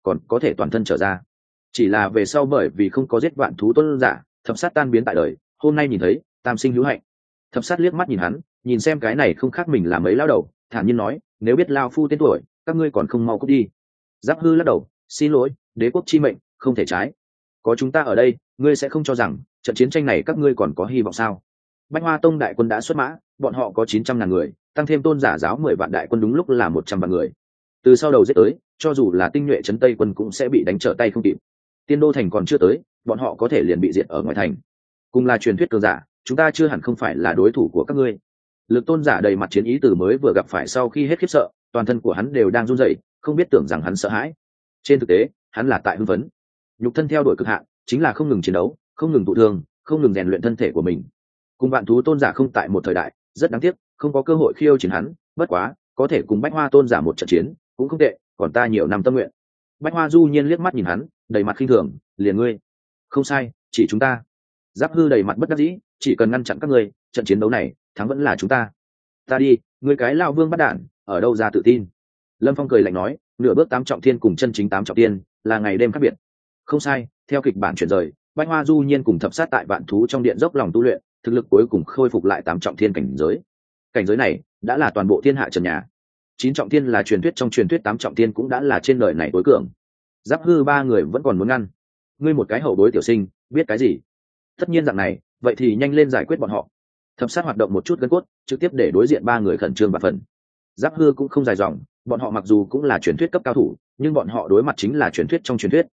còn có thể toàn thân trở ra. Chỉ là về sau bởi vì không có giết vạn thú tôn giả, thập sát tan biến tại đời, hôm nay nhìn thấy tam sinh hữu hạnh. Thập sát liếc mắt nhìn hắn, nhìn xem cái này không khác mình là mấy lão đầu, thản nhiên nói, nếu biết lao phu tên tuổi, các ngươi còn không mau cút đi. Giáp Hư lắc đầu, xin lỗi, đế quốc chi mệnh không thể trái. Có chúng ta ở đây, ngươi sẽ không cho rằng trận chiến tranh này các ngươi còn có hy vọng sao? Bách Hoa Tông đại quân đã xuất mã, bọn họ có 900.000 người, tăng thêm tôn giả giáo 10 vạn đại quân đúng lúc là 100 vạn người. Từ sau đầu giết tới, cho dù là tinh nhuệ trấn Tây quân cũng sẽ bị đánh trở tay không kịp. Tiên Đô thành còn chưa tới, bọn họ có thể liền bị diệt ở ngoài thành. Cùng là truyền thuyết cường giả, chúng ta chưa hẳn không phải là đối thủ của các ngươi. Lực tôn giả đầy mặt chiến ý từ mới vừa gặp phải sau khi hết khiếp sợ, toàn thân của hắn đều đang run rẩy, không biết tưởng rằng hắn sợ hãi. Trên thực tế, hắn là tại hưng phấn. Nhục thân theo đuổi cực hạn, chính là không ngừng chiến đấu, không ngừng tụ thương, không ngừng rèn luyện thân thể của mình. Cùng vạn thú tôn giả không tại một thời đại, rất đáng tiếc, không có cơ hội khiêu chiến hắn, bất quá, có thể cùng Bách Hoa tôn giả một trận chiến, cũng không tệ, còn ta nhiều năm tâm nguyện. Bách Hoa du nhiên liếc mắt nhìn hắn, đầy mặt khinh thường, liền ngươi. Không sai, chỉ chúng ta. Giáp Hư đầy mặt bất đắc dĩ, chỉ cần ngăn chặn các ngươi, trận chiến đấu này, thắng vẫn là chúng ta. Ta đi, ngươi cái lao vương bắt đản, ở đâu ra tự tin? Lâm Phong cười lạnh nói, nửa bước 8 trọng thiên cùng chân chính 8 trọng thiên, là ngày đêm khác biệt. Không sai, theo kịch bản chuyển rời, Bách Hoa du nhiên cùng thập sát tại vạn thú trong điện dốc lòng tu luyện, thực lực cuối cùng khôi phục lại 8 trọng thiên cảnh giới. Cảnh giới này đã là toàn bộ thiên hạ trần nhà. 9 trọng thiên là truyền thuyết trong truyền thuyết, 8 trọng thiên cũng đã là trên đời này tối cường. Giáp Hư ba người vẫn còn muốn ngăn. Ngươi một cái hậu bối tiểu sinh, biết cái gì? Tất nhiên dạng này, vậy thì nhanh lên giải quyết bọn họ. Thập sát hoạt động một chút gân cốt, trực tiếp để đối diện ba người khẩn trương và phần. Giáp Hư cũng không dài dòng, bọn họ mặc dù cũng là truyền thuyết cấp cao thủ, nhưng bọn họ đối mặt chính là truyền thuyết trong truyền thuyết.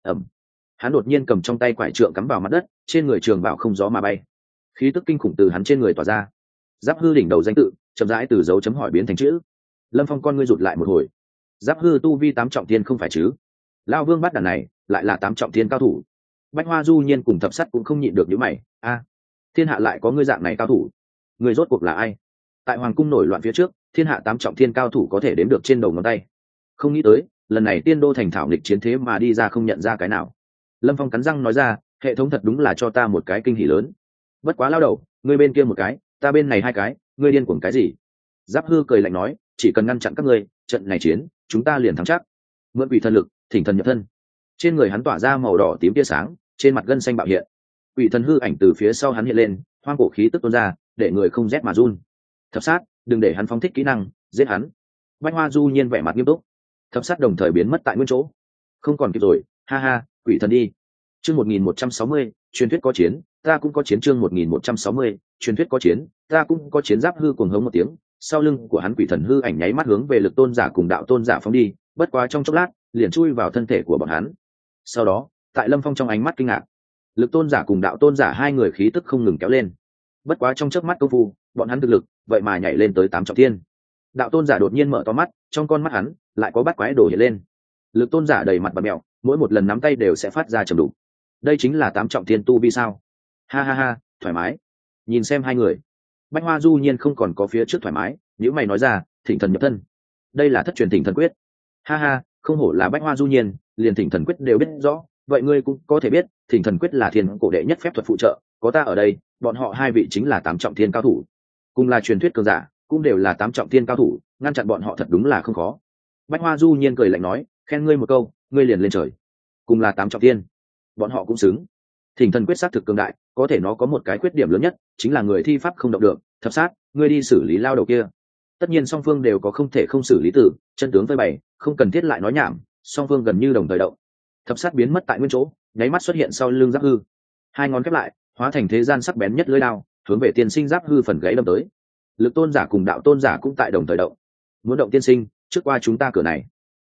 Hắn đột nhiên cầm trong tay quải trượng cắm vào mặt đất, trên người trường bảo không gió mà bay, khí tức kinh khủng từ hắn trên người tỏa ra. Giáp Hư đỉnh đầu danh tự chậm rãi từ dấu chấm hỏi biến thành chữ. Lâm Phong con ngươi rụt lại một hồi. Giáp Hư tu vi 8 trọng thiên không phải chứ? Lão vương bắt đàn này lại là 8 trọng thiên cao thủ. Bách Hoa du nhiên cùng thập sắt cũng không nhịn được những mày. Thiên hạ lại có ngươi dạng này cao thủ, người rốt cuộc là ai? Tại hoàng cung nổi loạn phía trước, thiên hạ 8 trọng thiên cao thủ có thể đếm được trên đầu ngón tay. Không nghĩ tới lần này Tiên Đô thành thảo nghịch chiến thế mà đi ra không nhận ra cái nào. Lâm Phong cắn răng nói ra, hệ thống thật đúng là cho ta một cái kinh hỉ lớn. Bất quá lao đầu, ngươi bên kia một cái, ta bên này hai cái, ngươi điên cuồng cái gì? Giáp Hư cười lạnh nói, chỉ cần ngăn chặn các ngươi, trận này chiến chúng ta liền thắng chắc. Mượn quỷ thần lực, thỉnh thần nhập thân. Trên người hắn tỏa ra màu đỏ tím tia sáng, trên mặt gân xanh bạo hiện. Quỷ thần hư ảnh từ phía sau hắn hiện lên, hoang cổ khí tức tuôn ra, để người không rét mà run. Thập sát, đừng để hắn phóng thích kỹ năng, giết hắn. Bách Hoa du nhiên vẻ mặt nghiêm túc. Thập sát đồng thời biến mất tại nguyên chỗ. Không còn kịp rồi, ha ha, quỷ thần đi. Chương 1160, truyền thuyết có chiến, ta cũng có chiến. Chương 1160, truyền thuyết có chiến, ta cũng có chiến. Giáp Hư cuồng hống một tiếng, sau lưng của hắn quỷ thần hư ảnh nháy mắt hướng về lực tôn giả cùng đạo tôn giả phóng đi, bất quá trong chốc lát, liền chui vào thân thể của bọn hắn. Sau đó, tại Lâm Phong trong ánh mắt kinh ngạc, lực tôn giả cùng đạo tôn giả hai người khí tức không ngừng kéo lên. Bất quá trong chớp mắt công phu, bọn hắn thực lực vậy mà nhảy lên tới 8 trọng thiên. Đạo tôn giả đột nhiên mở to mắt, trong con mắt hắn lại có bát quái đồ hiện lên. Lực tôn giả đầy mặt bặm mèo, mỗi một lần nắm tay đều sẽ phát ra trầm đục. Đây chính là 8 trọng thiên tu vi sao? Ha ha ha, thoải mái. Nhìn xem hai người, Bách Hoa du nhiên không còn có phía trước thoải mái, nếu mày nói ra, thỉnh thần nhập thân. Đây là thất truyền thỉnh thần quyết. Ha ha, không hổ là Bách Hoa du nhiên, liền thỉnh thần quyết đều biết rõ, vậy ngươi cũng có thể biết, thỉnh thần quyết là thiên cổ đệ nhất phép thuật phụ trợ, có ta ở đây, bọn họ hai vị chính là 8 trọng thiên cao thủ. Cùng là truyền thuyết cường giả, cũng đều là 8 trọng thiên cao thủ, ngăn chặn bọn họ thật đúng là không khó. Bách Hoa du nhiên cười lạnh nói, khen ngươi một câu, ngươi liền lên trời. Cùng là 8 trọng thiên, bọn họ cũng xứng. Thỉnh thần quyết xác thực cường đại, có thể nó có một cái khuyết điểm lớn nhất, chính là người thi pháp không động được. Thập sát, ngươi đi xử lý lao đầu kia. Tất nhiên song phương đều có không thể không xử lý tử, chân tướng phơi bày, không cần thiết lại nói nhảm, song phương gần như đồng thời động. Thập sát biến mất tại nguyên chỗ, nháy mắt xuất hiện sau lưng Giáp Hư, hai ngón khép lại, hóa thành thế gian sắc bén nhất lưỡi đao, hướng về tiên sinh Giáp Hư phần gáy đâm tới. Lực tôn giả cùng đạo tôn giả cũng tại đồng thời động. Muốn động tiên sinh, trước qua chúng ta cửa này.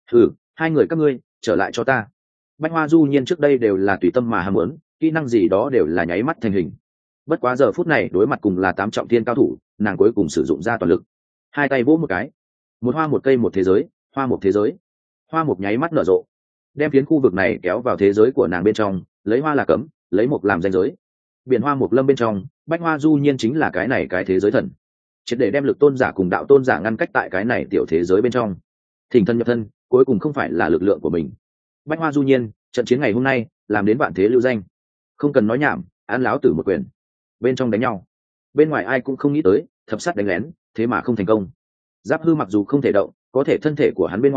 Hai người các ngươi trở lại cho ta. Bách Hoa du nhiên trước đây đều là tùy tâm mà ham muốn, kỹ năng gì đó đều là nháy mắt thành hình. Bất quá giờ phút này đối mặt cùng là 8 trọng thiên cao thủ, nàng cuối cùng sử dụng ra toàn lực. Hai tay vỗ một cái, một hoa một cây một thế giới, hoa một thế giới. Hoa một nháy mắt nở rộ, đem phiến khu vực này kéo vào thế giới của nàng bên trong, lấy hoa là cấm, lấy một làm danh giới. Biển hoa một lâm bên trong, Bách Hoa du nhiên chính là cái này cái thế giới thần, triệt để đem lực tôn giả cùng đạo tôn giả ngăn cách tại cái này tiểu thế giới bên trong. Thỉnh thân nhập thân, cuối cùng không phải là lực lượng của mình. Bách Hoa du nhiên, trận chiến ngày hôm nay làm đến vạn thế lưu danh. Không cần nói nhảm, án láo tử một quyền. Bên trong đánh nhau, bên ngoài ai cũng không nghĩ tới, thập sát đánh lén, thế mà không thành công. Giáp Hư mặc dù không thể động, có thể thân thể của hắn bên ngoài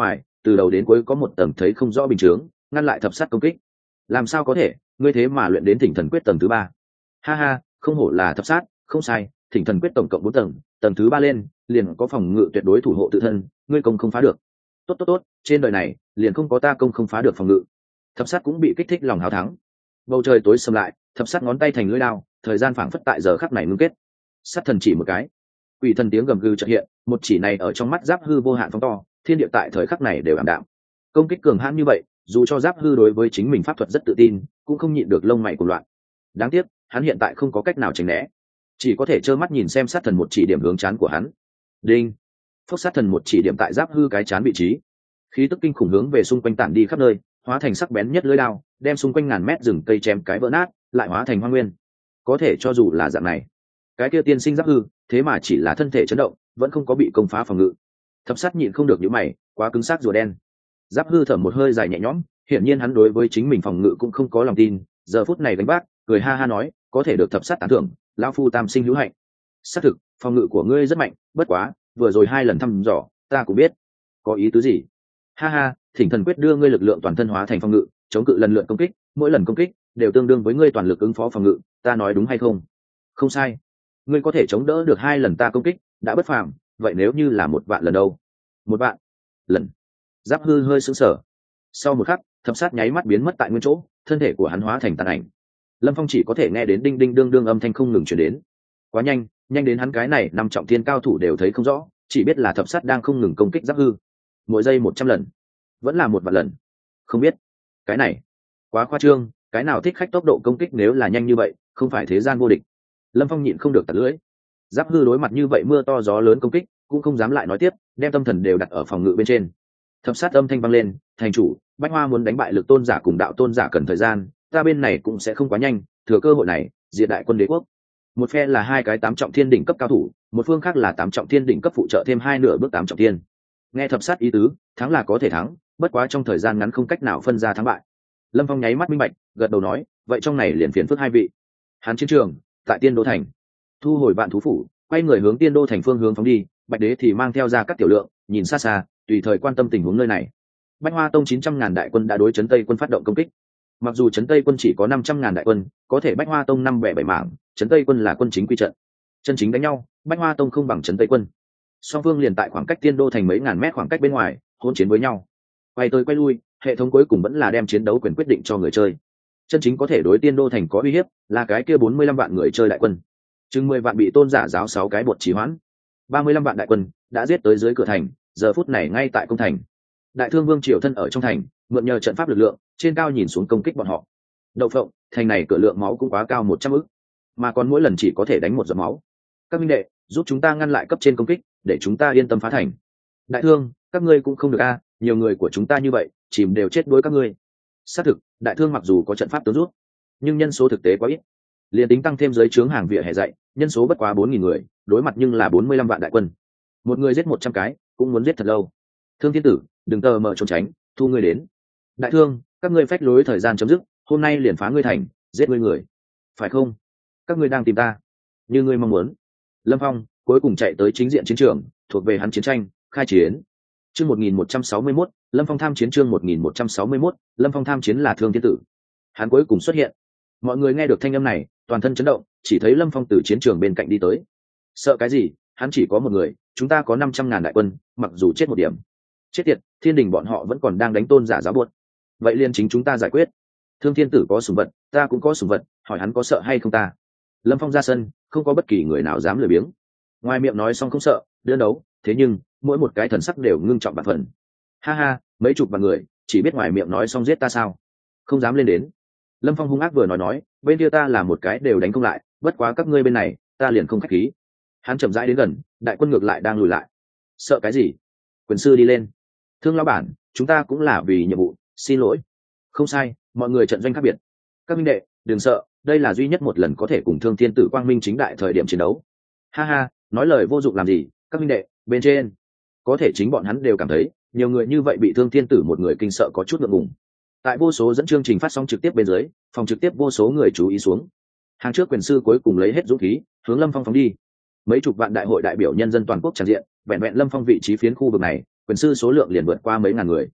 từ đầu đến cuối có một tầng thấy không rõ bình chướng ngăn lại thập sát công kích. Làm sao có thể, ngươi thế mà luyện đến thỉnh thần quyết tầng thứ 3? Ha ha, không hổ là thập sát, không sai, thỉnh thần quyết tổng cộng 4 tầng, tầng thứ 3 lên liền có phòng ngự tuyệt đối thủ hộ tự thân, ngươi công không phá được. Tốt tốt tốt, trên đời này liền không có ta công không phá được phòng ngự. Thập sát cũng bị kích thích lòng hào thắng. Bầu trời tối sầm lại, thập sát ngón tay thành lưỡi đao, thời gian phảng phất tại giờ khắc này ngưng kết. Sát thần chỉ một cái, quỷ thần tiếng gầm gừ chợt hiện, một chỉ này ở trong mắt Giáp Hư vô hạn phóng to, thiên địa tại thời khắc này đều ảm đạm. Công kích cường hãn như vậy, dù cho Giáp Hư đối với chính mình pháp thuật rất tự tin, cũng không nhịn được lông mày cuồng loạn. Đáng tiếc, hắn hiện tại không có cách nào tránh né, chỉ có thể trơ mắt nhìn xem sát thần một chỉ điểm hướng trán của hắn. Đinh! Phốc, sát thần một chỉ điểm tại Giáp Hư cái trán vị trí, khí tức kinh khủng hướng về xung quanh tản đi khắp nơi, hóa thành sắc bén nhất lưỡi đao, đem xung quanh ngàn mét rừng cây chém cái vỡ nát, lại hóa thành hoang nguyên. Có thể cho dù là dạng này, cái kia tiên sinh Giáp Hư thế mà chỉ là thân thể chấn động, vẫn không có bị công phá phòng ngự. Thập sát nhịn không được nhíu mày, quá cứng xác rùa đen. Giáp Hư thở một hơi dài nhẹ nhõm, hiển nhiên hắn đối với chính mình phòng ngự cũng không có lòng tin, giờ phút này đánh bác, cười ha ha nói, có thể được thập sát tán thưởng, lão phu tam sinh hữu hạnh. Xác thực, phòng ngự của ngươi rất mạnh, bất quá, vừa rồi 2 lần thăm dò, ta cũng biết. Có ý tứ gì? Ha ha, thỉnh thần quyết đưa ngươi lực lượng toàn thân hóa thành phòng ngự, chống cự lần lượt công kích, mỗi lần công kích đều tương đương với ngươi toàn lực ứng phó phòng ngự, ta nói đúng hay không? Không sai. Ngươi có thể chống đỡ được 2 lần ta công kích, đã bất phàm, vậy nếu như là 1 vạn lần đâu? 1 vạn lần. Giáp Hư hơi sững sờ. Sau một khắc, thập sát nháy mắt biến mất tại nguyên chỗ, thân thể của hắn hóa thành tàn ảnh. Lâm Phong chỉ có thể nghe đến đinh đinh đương đương âm thanh không ngừng truyền đến. Quá nhanh, nhanh đến hắn cái này 5 trọng thiên cao thủ đều thấy không rõ, chỉ biết là thập sát đang không ngừng công kích Giáp Hư. Mỗi giây 100 lần, vẫn là 1 vạn lần. Không biết, cái này quá khoa trương, cái nào thích khách tốc độ công kích nếu là nhanh như vậy, không phải thế gian vô địch. Lâm Phong nhịn không được tạt lưỡi. Giáp Hư đối mặt như vậy mưa to gió lớn công kích, cũng không dám lại nói tiếp, đem tâm thần đều đặt ở phòng ngự bên trên. Thập sát âm thanh vang lên, thành chủ, Bách Hoa muốn đánh bại lực tôn giả cùng đạo tôn giả cần thời gian, ta bên này cũng sẽ không quá nhanh, thừa cơ hội này diệt đại quân đế quốc. Một phe là 2 cái 8 trọng thiên đỉnh cấp cao thủ, một phương khác là 8 trọng thiên đỉnh cấp phụ trợ thêm 2 nửa bước 8 trọng thiên. Nghe thập sát ý tứ, thắng là có thể thắng, bất quá trong thời gian ngắn không cách nào phân ra thắng bại. Lâm Phong nháy mắt minh bạch, gật đầu nói, vậy trong này liền phiền phức 2 vị. Hán chiến trường tại Tiên Đô thành. Thu hồi Vạn Thú phủ, quay người hướng Tiên Đô thành phương hướng phóng đi, Bạch Đế thì mang theo ra các tiểu lượng, nhìn xa xa, tùy thời quan tâm tình huống nơi này. Bách Hoa tông 900.000 đại quân đã đối Trấn Tây quân phát động công kích. Mặc dù Trấn Tây quân chỉ có 500.000 đại quân, có thể Bách Hoa tông 5 bẻ 7 mảng, Trấn Tây quân là quân chính quy trận. Chân chính đánh nhau, Bách Hoa tông không bằng Trấn Tây quân. Song phương liền tại khoảng cách Tiên Đô thành mấy ngàn mét khoảng cách bên ngoài, hỗn chiến với nhau. Quay tới quay lui, hệ thống cuối cùng vẫn là đem chiến đấu quyền quyết định cho người chơi. Chân chính có thể đối Tiên Đô thành có uy hiếp, là cái kia 45 vạn người chơi đại quân. Chừng 10 vạn bị tôn giả giáo 6 cái bột trì hoãn. 35 vạn đại quân đã giết tới dưới cửa thành, giờ phút này ngay tại công thành. Đại Thương Vương triều thân ở trong thành, mượn nhờ trận pháp lực lượng, trên cao nhìn xuống công kích bọn họ. Đậu phộng, thành này cửa lượng máu cũng quá cao 100 ức, mà còn mỗi lần chỉ có thể đánh 1 giọt máu. Các minh đệ, giúp chúng ta ngăn lại cấp trên công kích, để chúng ta yên tâm phá thành. Đại Thương, các ngươi cũng không được a, nhiều người của chúng ta như vậy, chìm đều chết đuối các ngươi. Xác thực, Đại Thương mặc dù có trận pháp tướng rút, nhưng nhân số thực tế quá ít. Liên tính tăng thêm giới trướng hàng vỉa hè dạy, nhân số bất quá 4.000 người, đối mặt nhưng là 45 vạn đại quân. Một người giết 100 cái, cũng muốn giết thật lâu. Thương Thiên Tử, đừng tờ mờ trốn tránh, thu ngươi đến. Đại Thương, các ngươi phách lối thời gian chấm dứt, hôm nay liền phá ngươi thành, giết ngươi người, phải không? Các ngươi đang tìm ta, như ngươi mong muốn. Lâm Phong cuối cùng chạy tới chính diện chiến trường, thuộc về hắn chiến tranh, khai chiến. Chương 1161, Lâm Phong tham chiến. Chương 1161, Lâm Phong tham chiến là Thương Thiên Tử. Hắn cuối cùng xuất hiện. Mọi người nghe được thanh âm này, toàn thân chấn động, chỉ thấy Lâm Phong từ chiến trường bên cạnh đi tới. Sợ cái gì, hắn chỉ có một người, chúng ta có 500.000 đại quân, mặc dù chết 1 điểm. Chết tiệt, Thiên Đình bọn họ vẫn còn đang đánh tôn giả giáo buột. Vậy liên chính chúng ta giải quyết. Thương Thiên Tử có sủng vật, ta cũng có sủng vật, hỏi hắn có sợ hay không ta. Lâm Phong ra sân, không có bất kỳ người nào dám lười biếng. Ngoài miệng nói xong không sợ, đơn đấu, thế nhưng mỗi một cái thần sắc đều ngưng trọng bạc phần. Ha ha, mấy chục vạn người, chỉ biết ngoài miệng nói xong giết ta sao? Không dám lên đến. Lâm Phong hung ác vừa nói, bên kia ta là một cái đều đánh không lại, bất quá các ngươi bên này, ta liền không khách khí. Hắn chậm rãi đến gần, đại quân ngược lại đang lùi lại. Sợ cái gì? Quyền sư đi lên. Thương lão bản, chúng ta cũng là vì nhiệm vụ, xin lỗi. Không sai, mọi người trận doanh khác biệt. Các minh đệ, đừng sợ, đây là duy nhất một lần có thể cùng Thương Thiên Tử quang minh chính đại thời điểm chiến đấu. Ha ha, nói lời vô dụng làm gì, các minh đệ, bên trên. Có thể chính bọn hắn đều cảm thấy, nhiều người như vậy bị Thương Thiên Tử một người kinh sợ có chút ngượng ngùng. Tại vô số dẫn chương trình phát sóng trực tiếp bên dưới, phòng trực tiếp vô số người chú ý xuống. Hàng trước quyền sư cuối cùng lấy hết dũng khí, hướng Lâm Phong phóng đi. Mấy chục vạn đại hội đại biểu nhân dân toàn quốc tràn diện, vẹn vẹn Lâm Phong vị trí phiến khu vực này, quyền sư số lượng liền vượt qua mấy ngàn người.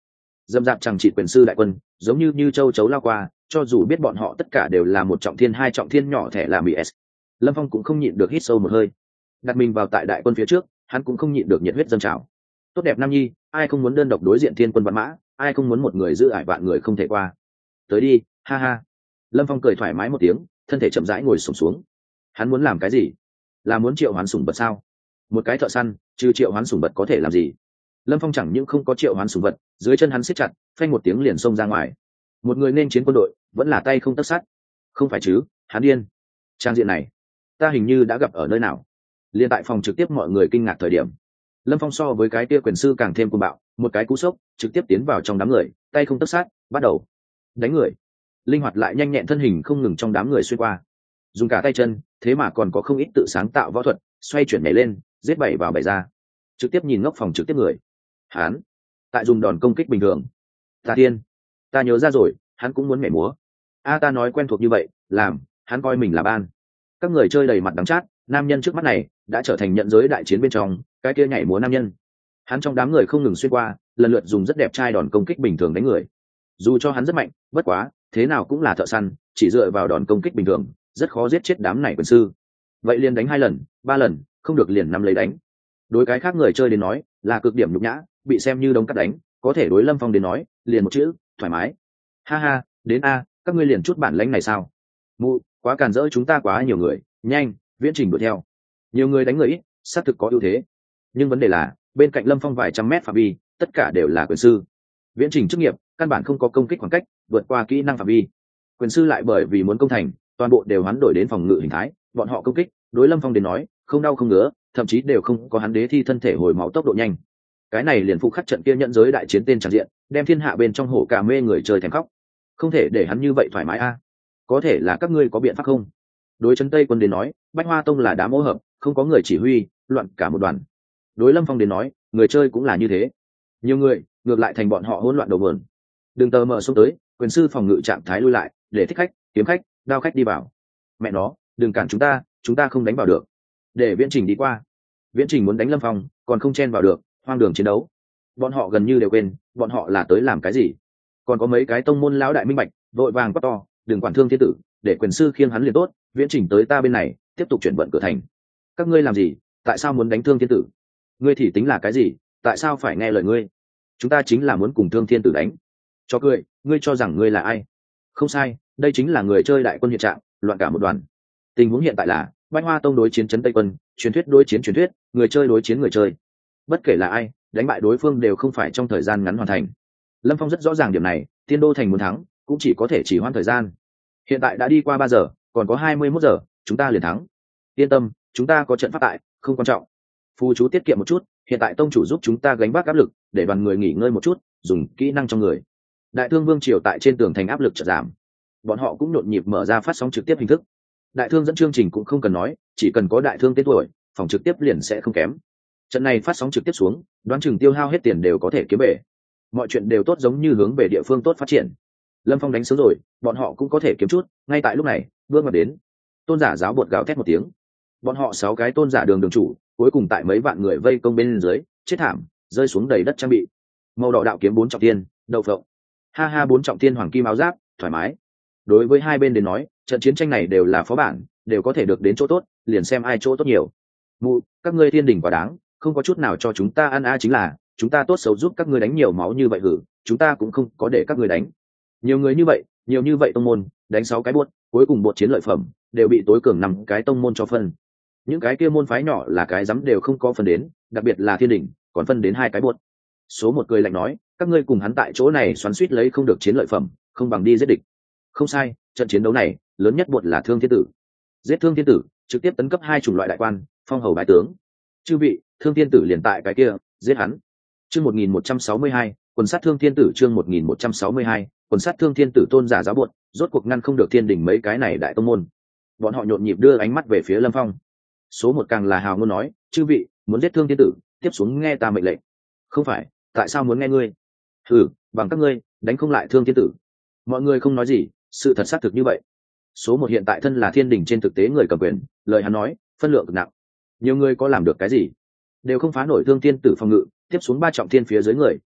dâm dạp chẳng chỉ quyền sư đại quân giống như châu chấu lao qua, cho dù biết bọn họ tất cả đều là một trọng thiên hai trọng thiên nhỏ thẻ làm bị s, lâm phong cũng không nhịn được hít sâu một hơi, đặt mình vào tại đại quân phía trước, hắn cũng không nhịn được nhiệt huyết dâng trào. Tốt đẹp nam nhi, ai không muốn đơn độc đối diện thiên quân văn mã, ai không muốn một người giữ ải vạn người không thể qua. Tới đi, ha ha. Lâm Phong cười thoải mái một tiếng, thân thể chậm rãi ngồi xổm xuống. Hắn muốn làm cái gì? Là muốn triệu hoán sủng vật sao? Một cái thợ săn, trừ triệu hoán sủng vật có thể làm gì? Lâm Phong chẳng những không có triệu hoán sủng vật, dưới chân hắn siết chặt, phanh một tiếng liền xông ra ngoài. Một người nên chiến quân đội, vẫn là tay không tấc sắt. Không phải chứ? Hắn điên. Trang diện này, ta hình như đã gặp ở nơi nào. Liên tại phòng trực tiếp mọi người kinh ngạc thời điểm, Lâm Phong so với cái kia quyền sư càng thêm cuồng bạo, một cái cú sốc trực tiếp tiến vào trong đám người, tay không tấc sát, bắt đầu đánh người. Linh hoạt lại nhanh nhẹn thân hình không ngừng trong đám người xuyên qua, dùng cả tay chân, thế mà còn có không ít tự sáng tạo võ thuật, xoay chuyển nhảy lên, giết bảy vào bảy ra, trực tiếp nhìn ngốc phòng trực tiếp người. Hắn tại dùng đòn công kích bình thường. Ta tiên, ta nhớ ra rồi, hắn cũng muốn nhảy múa. Ta nói quen thuộc như vậy, làm hắn coi mình là ban. Các người chơi đầy mặt đắng chát, nam nhân trước mắt này đã trở thành nhận giới đại chiến bên trong cái kia nhảy múa nam nhân. Hắn trong đám người không ngừng xuyên qua, lần lượt dùng rất đẹp trai đòn công kích bình thường đánh người. Dù cho hắn rất mạnh, bất quá thế nào cũng là thợ săn, chỉ dựa vào đòn công kích bình thường rất khó giết chết đám này quyền sư. Vậy liền đánh 2 lần 3 lần, không được liền nắm lấy đánh. Đối cái khác người chơi đến nói là cực điểm nhục nhã, bị xem như đống cắt đánh, có thể đối Lâm Phong đến nói liền một chữ: thoải mái. Ha ha, đến a, các ngươi liền chút bản lãnh này sao? Mụ, quá càn rỡ, chúng ta quá nhiều người, nhanh, viễn trình đuổi theo. Nhiều người đánh người ít, xác thực có ưu thế, nhưng vấn đề là bên cạnh Lâm Phong vài trăm mét phạm vi tất cả đều là quyền sư. Viễn trình chức nghiệp căn bản không có công kích khoảng cách vượt qua kỹ năng phạm vi. Quyền sư lại bởi vì muốn công thành, toàn bộ đều hoán đổi đến phòng ngự hình thái, bọn họ công kích đối Lâm Phong đến nói không đau không ngứa, thậm chí đều không có hắn đế thi thân thể hồi máu tốc độ nhanh. Cái này liền phục khắc trận kia nhận giới đại chiến tên tràn diện, đem thiên hạ bên trong hổ cà mê người chơi thèm khóc. Không thể để hắn như vậy thoải mái a. Có thể là các ngươi có biện pháp không? Đối Trấn Tây quân đến nói, Bách Hoa Tông là đám ô hợp, không có người chỉ huy, loạn cả một đoàn. Đối Lâm Phong đến nói, người chơi cũng là như thế, nhiều người ngược lại thành bọn họ hỗn loạn đầu vườn. Đừng tờ mờ xuống tới, quyền sư phòng ngự trạng thái lui lại, để thích khách, kiếm khách, đao khách đi vào. Mẹ nó, đừng cản chúng ta không đánh vào được. Để viễn trình đi qua. Viễn trình muốn đánh Lâm Phong, còn không chen vào được, hoang đường chiến đấu. Bọn họ gần như đều quên, bọn họ là tới làm cái gì. Còn có mấy cái tông môn lão đại minh bạch, vội vàng quát to, đừng quản Thương Thiên Tử, để quyền sư khiêng hắn liền tốt, viễn trình tới ta bên này, tiếp tục chuyển vận cửa thành. Các ngươi làm gì? Tại sao muốn đánh Thương Thiên Tử? Ngươi thì tính là cái gì? Tại sao phải nghe lời ngươi? Chúng ta chính là muốn cùng Thương Thiên Tử đánh. Cho cười, ngươi cho rằng ngươi là ai? Không sai, đây chính là người chơi đại quân hiện trạng, loạn cả một đoàn. Tình huống hiện tại là Bách Hoa Tông đối chiến Trấn Tây quân, truyền thuyết đối chiến truyền thuyết, người chơi đối chiến người chơi. Bất kể là ai, đánh bại đối phương đều không phải trong thời gian ngắn hoàn thành. Lâm Phong rất rõ ràng điểm này, Tiên Đô thành muốn thắng, cũng chỉ có thể chỉ hoãn thời gian. Hiện tại đã đi qua 3 giờ, còn có 21 giờ, chúng ta liền thắng. Yên tâm, chúng ta có trận pháp tại, không quan trọng. Phù chú tiết kiệm một chút, hiện tại tông chủ giúp chúng ta gánh vác áp lực, để đoàn người nghỉ ngơi một chút, dùng kỹ năng trong người. Đại Thương Vương triều tại trên tường thành áp lực chợt giảm, bọn họ cũng nhộn nhịp mở ra phát sóng trực tiếp hình thức. Đại Thương dẫn chương trình cũng không cần nói, chỉ cần có Đại Thương tên tuổi, phòng trực tiếp liền sẽ không kém. Trận này phát sóng trực tiếp xuống, đoán chừng tiêu hao hết tiền đều có thể kiếm về. Mọi chuyện đều tốt, giống như hướng về địa phương tốt phát triển. Lâm Phong đánh sớm rồi, bọn họ cũng có thể kiếm chút. Ngay tại lúc này, bước vào đến tôn giả giáo bột gào thét một tiếng. Bọn họ 6 cái tôn giả đường chủ, cuối cùng tại mấy vạn người vây công bên dưới, chết thảm, rơi xuống đầy đất trang bị. Màu đỏ đạo kiếm 4 trọng thiên, đậu phộng. Ha ha, 4 trọng thiên hoàng kim áo giáp, thoải mái. Đối với hai bên đến nói, trận chiến tranh này đều là phó bản, đều có thể được đến chỗ tốt, liền xem ai chỗ tốt nhiều. Mụ, các ngươi thiên đình quá đáng, không có chút nào cho chúng ta ăn chính là, chúng ta tốt xấu giúp các ngươi đánh nhiều máu như vậy hử, chúng ta cũng không có để các ngươi đánh. Nhiều người như vậy, nhiều như vậy tông môn, đánh 6 cái buốt, cuối cùng buốt chiến lợi phẩm đều bị tối cường 5 cái tông môn cho phân. Những cái kia môn phái nhỏ là cái dám đều không có phân đến, đặc biệt là thiên đình, còn phân đến 2 cái buốt. Số một cười lạnh nói, các ngươi cùng hắn tại chỗ này xoắn xuýt lấy không được chiến lợi phẩm, không bằng đi giết địch. Không sai, trận chiến đấu này lớn nhất buột là Thương Thiên Tử. Giết Thương Thiên Tử, trực tiếp tấn cấp 2 chủng loại đại quan, phong hầu bái tướng. Chư vị, Thương Thiên Tử liền tại cái kia, giết hắn. Chương 1162, quần sát Thương Thiên Tử. Chương 1162, quần sát Thương Thiên Tử. Tôn giả giáo buột, rốt cuộc ngăn không được thiên đình mấy cái này đại tông môn. Bọn họ nhộn nhịp đưa ánh mắt về phía Lâm Phong. Số một càng là hào ngôn nói, chư vị muốn giết Thương Thiên Tử, tiếp xuống nghe ta mệnh lệnh. Không phải, tại sao muốn nghe ngươi? Bằng các ngươi đánh không lại Thương Thiên Tử. Mọi người không nói gì, sự thật xác thực như vậy. Số một hiện tại thân là thiên đình trên thực tế người cầm quyền, lời hắn nói phân lượng cực nặng. Nhiều người có làm được cái gì, đều không phá nổi Thương Thiên Tử phòng ngự, tiếp xuống 3 trọng thiên phía dưới người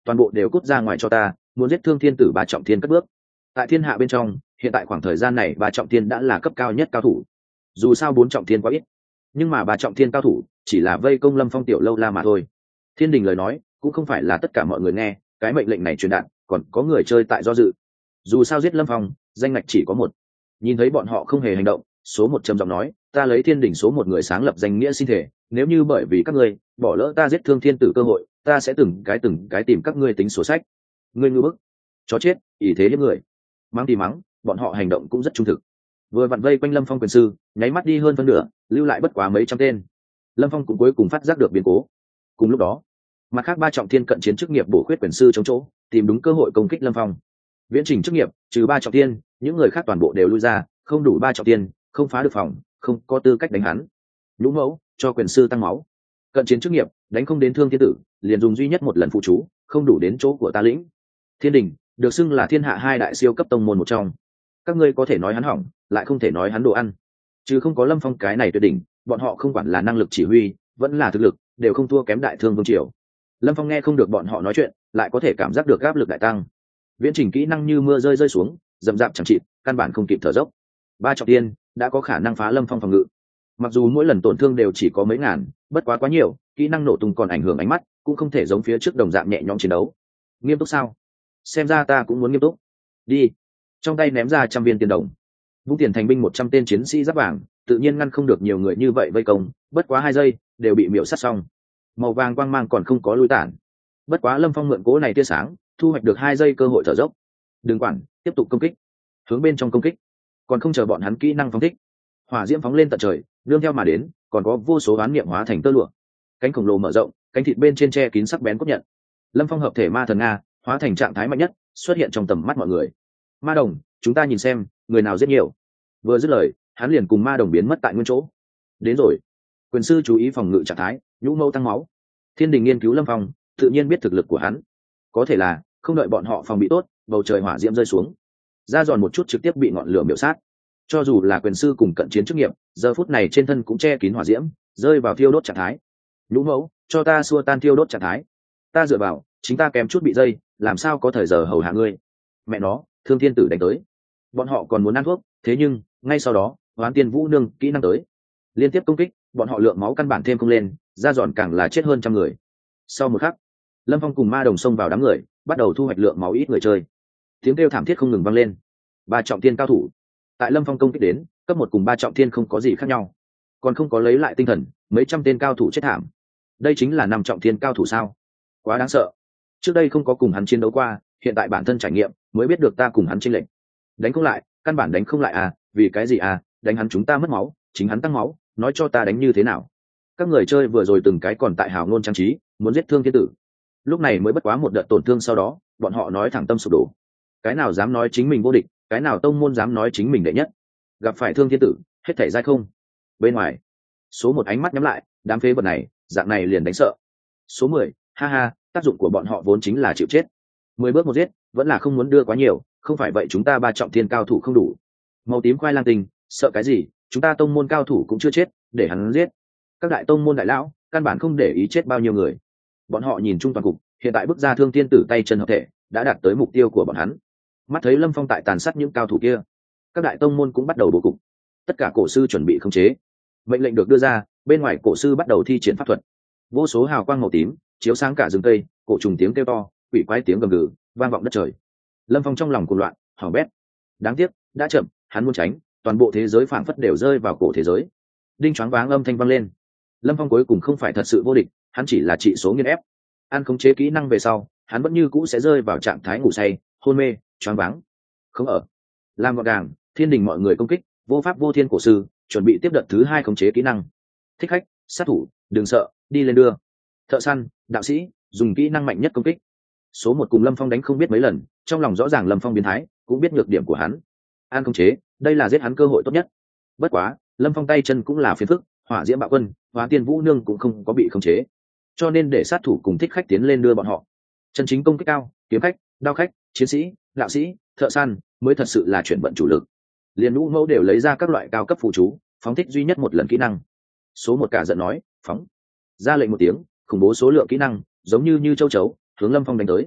toàn bộ đều cút ra ngoài cho ta, muốn giết Thương Thiên Tử ba trọng thiên cất bước. Tại thiên hạ bên trong, hiện tại khoảng thời gian này ba trọng thiên đã là cấp cao nhất cao thủ. Dù sao bốn trọng thiên quá ít, nhưng mà ba trọng thiên cao thủ chỉ là vây công Lâm Phong tiểu lâu la mà thôi. Thiên Đình lời nói cũng không phải là tất cả mọi người nghe, cái mệnh lệnh này truyền đạt, còn có người chơi tại do dự. Dù sao giết Lâm Phong, danh ngạch chỉ có một. Nhìn thấy bọn họ không hề hành động, số một trầm giọng nói, ta lấy Thiên Đình số một người sáng lập danh nghĩa xin thể, nếu như bởi vì các ngươi bỏ lỡ ta giết Thương Thiên Tử cơ hội, ta sẽ từng cái tìm các ngươi tính sổ sách. Ngươi ngư bức, chó chết, ỷ thế hiếp người. Mắng thì mắng, bọn họ hành động cũng rất trung thực. Vừa vặn vây quanh Lâm Phong quyền sư, nháy mắt đi hơn phân nửa, lưu lại bất quá mấy trăm tên. Lâm Phong cũng cuối cùng phát giác được biến cố. Cùng lúc đó, mặt khác ba trọng thiên cận chiến chức nghiệp bổ khuyết quyền sư chống chỗ, tìm đúng cơ hội công kích Lâm Phong. Viễn trình chức nghiệp trừ ba trọng thiên, những người khác toàn bộ đều lui ra, không đủ ba trọng thiên, không phá được phòng, không có tư cách đánh hắn. Nhũ mẫu cho quyền sư tăng máu. Cận chiến chức nghiệp đánh không đến Thương Thiên Tử, liền dùng duy nhất một lần phụ chú, không đủ đến chỗ của ta lĩnh. Thiên Đình được xưng là thiên hạ hai đại siêu cấp tông môn một trong, các ngươi có thể nói hắn hỏng, lại không thể nói hắn đồ ăn. Chứ không có Lâm Phong cái này tuyệt đỉnh, bọn họ không quản là năng lực chỉ huy, vẫn là thực lực, đều không thua kém Đại Thương Vương Triều. Lâm Phong nghe không được bọn họ nói chuyện, lại có thể cảm giác được áp lực đại tăng. Viễn trình kỹ năng như mưa rơi rơi xuống, dầm dạp chẳng chịt, căn bản không kịp thở dốc. Ba trọng tiên đã có khả năng phá Lâm Phong phòng ngự. Mặc dù mỗi lần tổn thương đều chỉ có mấy ngàn, bất quá quá nhiều, kỹ năng nổ tung còn ảnh hưởng ánh mắt, cũng không thể giống phía trước đồng dạng nhẹ nhõm chiến đấu. Nghiêm túc sao? Xem ra ta cũng muốn nghiêm túc. Đi. Trong tay ném ra 100 viên tiền đồng. Vung tiền thành binh 100 tên chiến sĩ giáp vàng, tự nhiên ngăn không được nhiều người như vậy vây công, bất quá 2 giây, đều bị miểu sát xong. Màu vàng quang mang còn không có lui tản. Bất quá Lâm Phong mượn cố này tia sáng, thu hoạch được 2 giây cơ hội thở dốc. Đừng quản, tiếp tục công kích. Hướng bên trong công kích. Còn không chờ bọn hắn kỹ năng phóng thích. Hỏa diễm phóng lên tận trời, nương theo mà đến, còn có vô số oán niệm hóa thành tơ lụa. Cánh khổng lồ mở rộng, cánh thịt bên trên che kín sắc bén cốt nhận. Lâm Phong hợp thể ma thần nga, hóa thành trạng thái mạnh nhất, xuất hiện trong tầm mắt mọi người. Ma đồng, chúng ta nhìn xem, người nào giết nhiều. Vừa dứt lời, hắn liền cùng ma đồng biến mất tại nguyên chỗ. Đến rồi. Quyền sư chú ý phòng ngự trạng thái, nhũ mâu tăng máu. Thiên Đình nghiên cứu Lâm Phong, tự nhiên biết thực lực của hắn. Có thể là không đợi bọn họ phòng bị tốt, bầu trời hỏa diễm rơi xuống, ra giòn một chút trực tiếp bị ngọn lửa miểu sát. Cho dù là quyền sư cùng cận chiến chức nghiệp, giờ phút này trên thân cũng che kín hỏa diễm, rơi vào thiêu đốt trạng thái. Nhũ mẫu, cho ta xua tan thiêu đốt trạng thái. Ta dựa vào, chính ta kém chút bị dây, làm sao có thời giờ hầu hạ ngươi. Mẹ nó, Thương Thiên Tử đánh tới. Bọn họ còn muốn ăn thuốc, thế nhưng ngay sau đó, Hoán Tiên Vũ Nương kỹ năng tới, liên tiếp công kích, bọn họ lượng máu căn bản thêm không lên, ra giòn càng là chết hơn trăm người. Sau một khắc, Lâm Phong cùng ma đồng xông vào đám người, bắt đầu thu hoạch lượng máu ít người chơi. Tiếng kêu thảm thiết không ngừng vang lên. Ba trọng thiên cao thủ, tại Lâm Phong công kích đến, cấp 1 cùng ba trọng thiên không có gì khác nhau, còn không có lấy lại tinh thần, mấy trăm tên cao thủ chết thảm. Đây chính là 5 trọng thiên cao thủ sao? Quá đáng sợ. Trước đây không có cùng hắn chiến đấu qua, hiện tại bản thân trải nghiệm mới biết được ta cùng hắn chênh lệch. Đánh không lại, căn bản đánh không lại à, vì cái gì à, đánh hắn chúng ta mất máu, chính hắn tăng máu, nói cho ta đánh như thế nào. Các người chơi vừa rồi từng cái còn tại hào ngôn trang trí, muốn giết Thương Thiên Tử. Lúc này mới bất quá một đợt tổn thương, sau đó bọn họ nói thẳng tâm sụp đổ. Cái nào dám nói chính mình vô địch, cái nào tông môn dám nói chính mình đệ nhất. Gặp phải Thương Thiên Tử, hết thảy dai không. Bên ngoài, số 1 ánh mắt nhắm lại, đám phế vật này, dạng này liền đánh sợ. Số 10, ha ha, tác dụng của bọn họ vốn chính là chịu chết. 10 bước một giết, vẫn là không muốn đưa quá nhiều, không phải vậy chúng ta ba trọng thiên cao thủ không đủ. Màu tím khoai lang tinh, sợ cái gì, chúng ta tông môn cao thủ cũng chưa chết, để hắn giết. Các đại tông môn đại lão, căn bản không để ý chết bao nhiêu người. Bọn họ nhìn chung toàn cục, hiện tại bức ra Thương Thiên Tử tay chân hợp thể, đã đạt tới mục tiêu của bọn hắn. Mắt thấy Lâm Phong tại tàn sát những cao thủ kia, các đại tông môn cũng bắt đầu bố cục. Tất cả cổ sư chuẩn bị khống chế. Mệnh lệnh được đưa ra, bên ngoài cổ sư bắt đầu thi triển pháp thuật. Vô số hào quang màu tím chiếu sáng cả rừng cây, cổ trùng tiếng kêu to, quỷ quái tiếng gầm gừ vang vọng đất trời. Lâm Phong trong lòng cuồng loạn, hỏng bét. Đáng tiếc, đã chậm, hắn muốn tránh, toàn bộ thế giới phảng phất đều rơi vào cổ thế giới. Đinh choáng váng âm thanh vang lên. Lâm Phong cuối cùng không phải thật sự vô địch, hắn chỉ là trị số nghiền ép. Ăn khống chế kỹ năng về sau, hắn vẫn như cũ sẽ rơi vào trạng thái ngủ say, hôn mê, choáng váng. Không ở. Làm gọn gàng, Thiên Đình mọi người công kích, vô pháp vô thiên cổ sư, chuẩn bị tiếp đợt thứ 2 khống chế kỹ năng. Thích khách, sát thủ, đừng sợ, đi lên đưa. Thợ săn, đạo sĩ, dùng kỹ năng mạnh nhất công kích. Số 1 cùng Lâm Phong đánh không biết mấy lần, trong lòng rõ ràng Lâm Phong biến thái, cũng biết nhược điểm của hắn. An khống chế, đây là giết hắn cơ hội tốt nhất. Bất quá, Lâm Phong tay chân cũng là phiền phức, Hỏa Diễm Bạo Quân, Hóa Tiên Vũ Nương cũng không có bị khống chế, cho nên để sát thủ cùng thích khách tiến lên đưa bọn họ. Chân chính công kích cao, kiếm khách, đao khách, chiến sĩ, đạo sĩ, thợ săn mới thật sự là chuyển vận chủ lực. Liên Lũ Mẫu đều lấy ra các loại cao cấp phụ chú, phóng thích duy nhất một lần kỹ năng. Số 1 cả giận nói, phóng. Ra lệnh một tiếng, khủng bố số lượng kỹ năng, giống như châu chấu, hướng Lâm Phong đánh tới.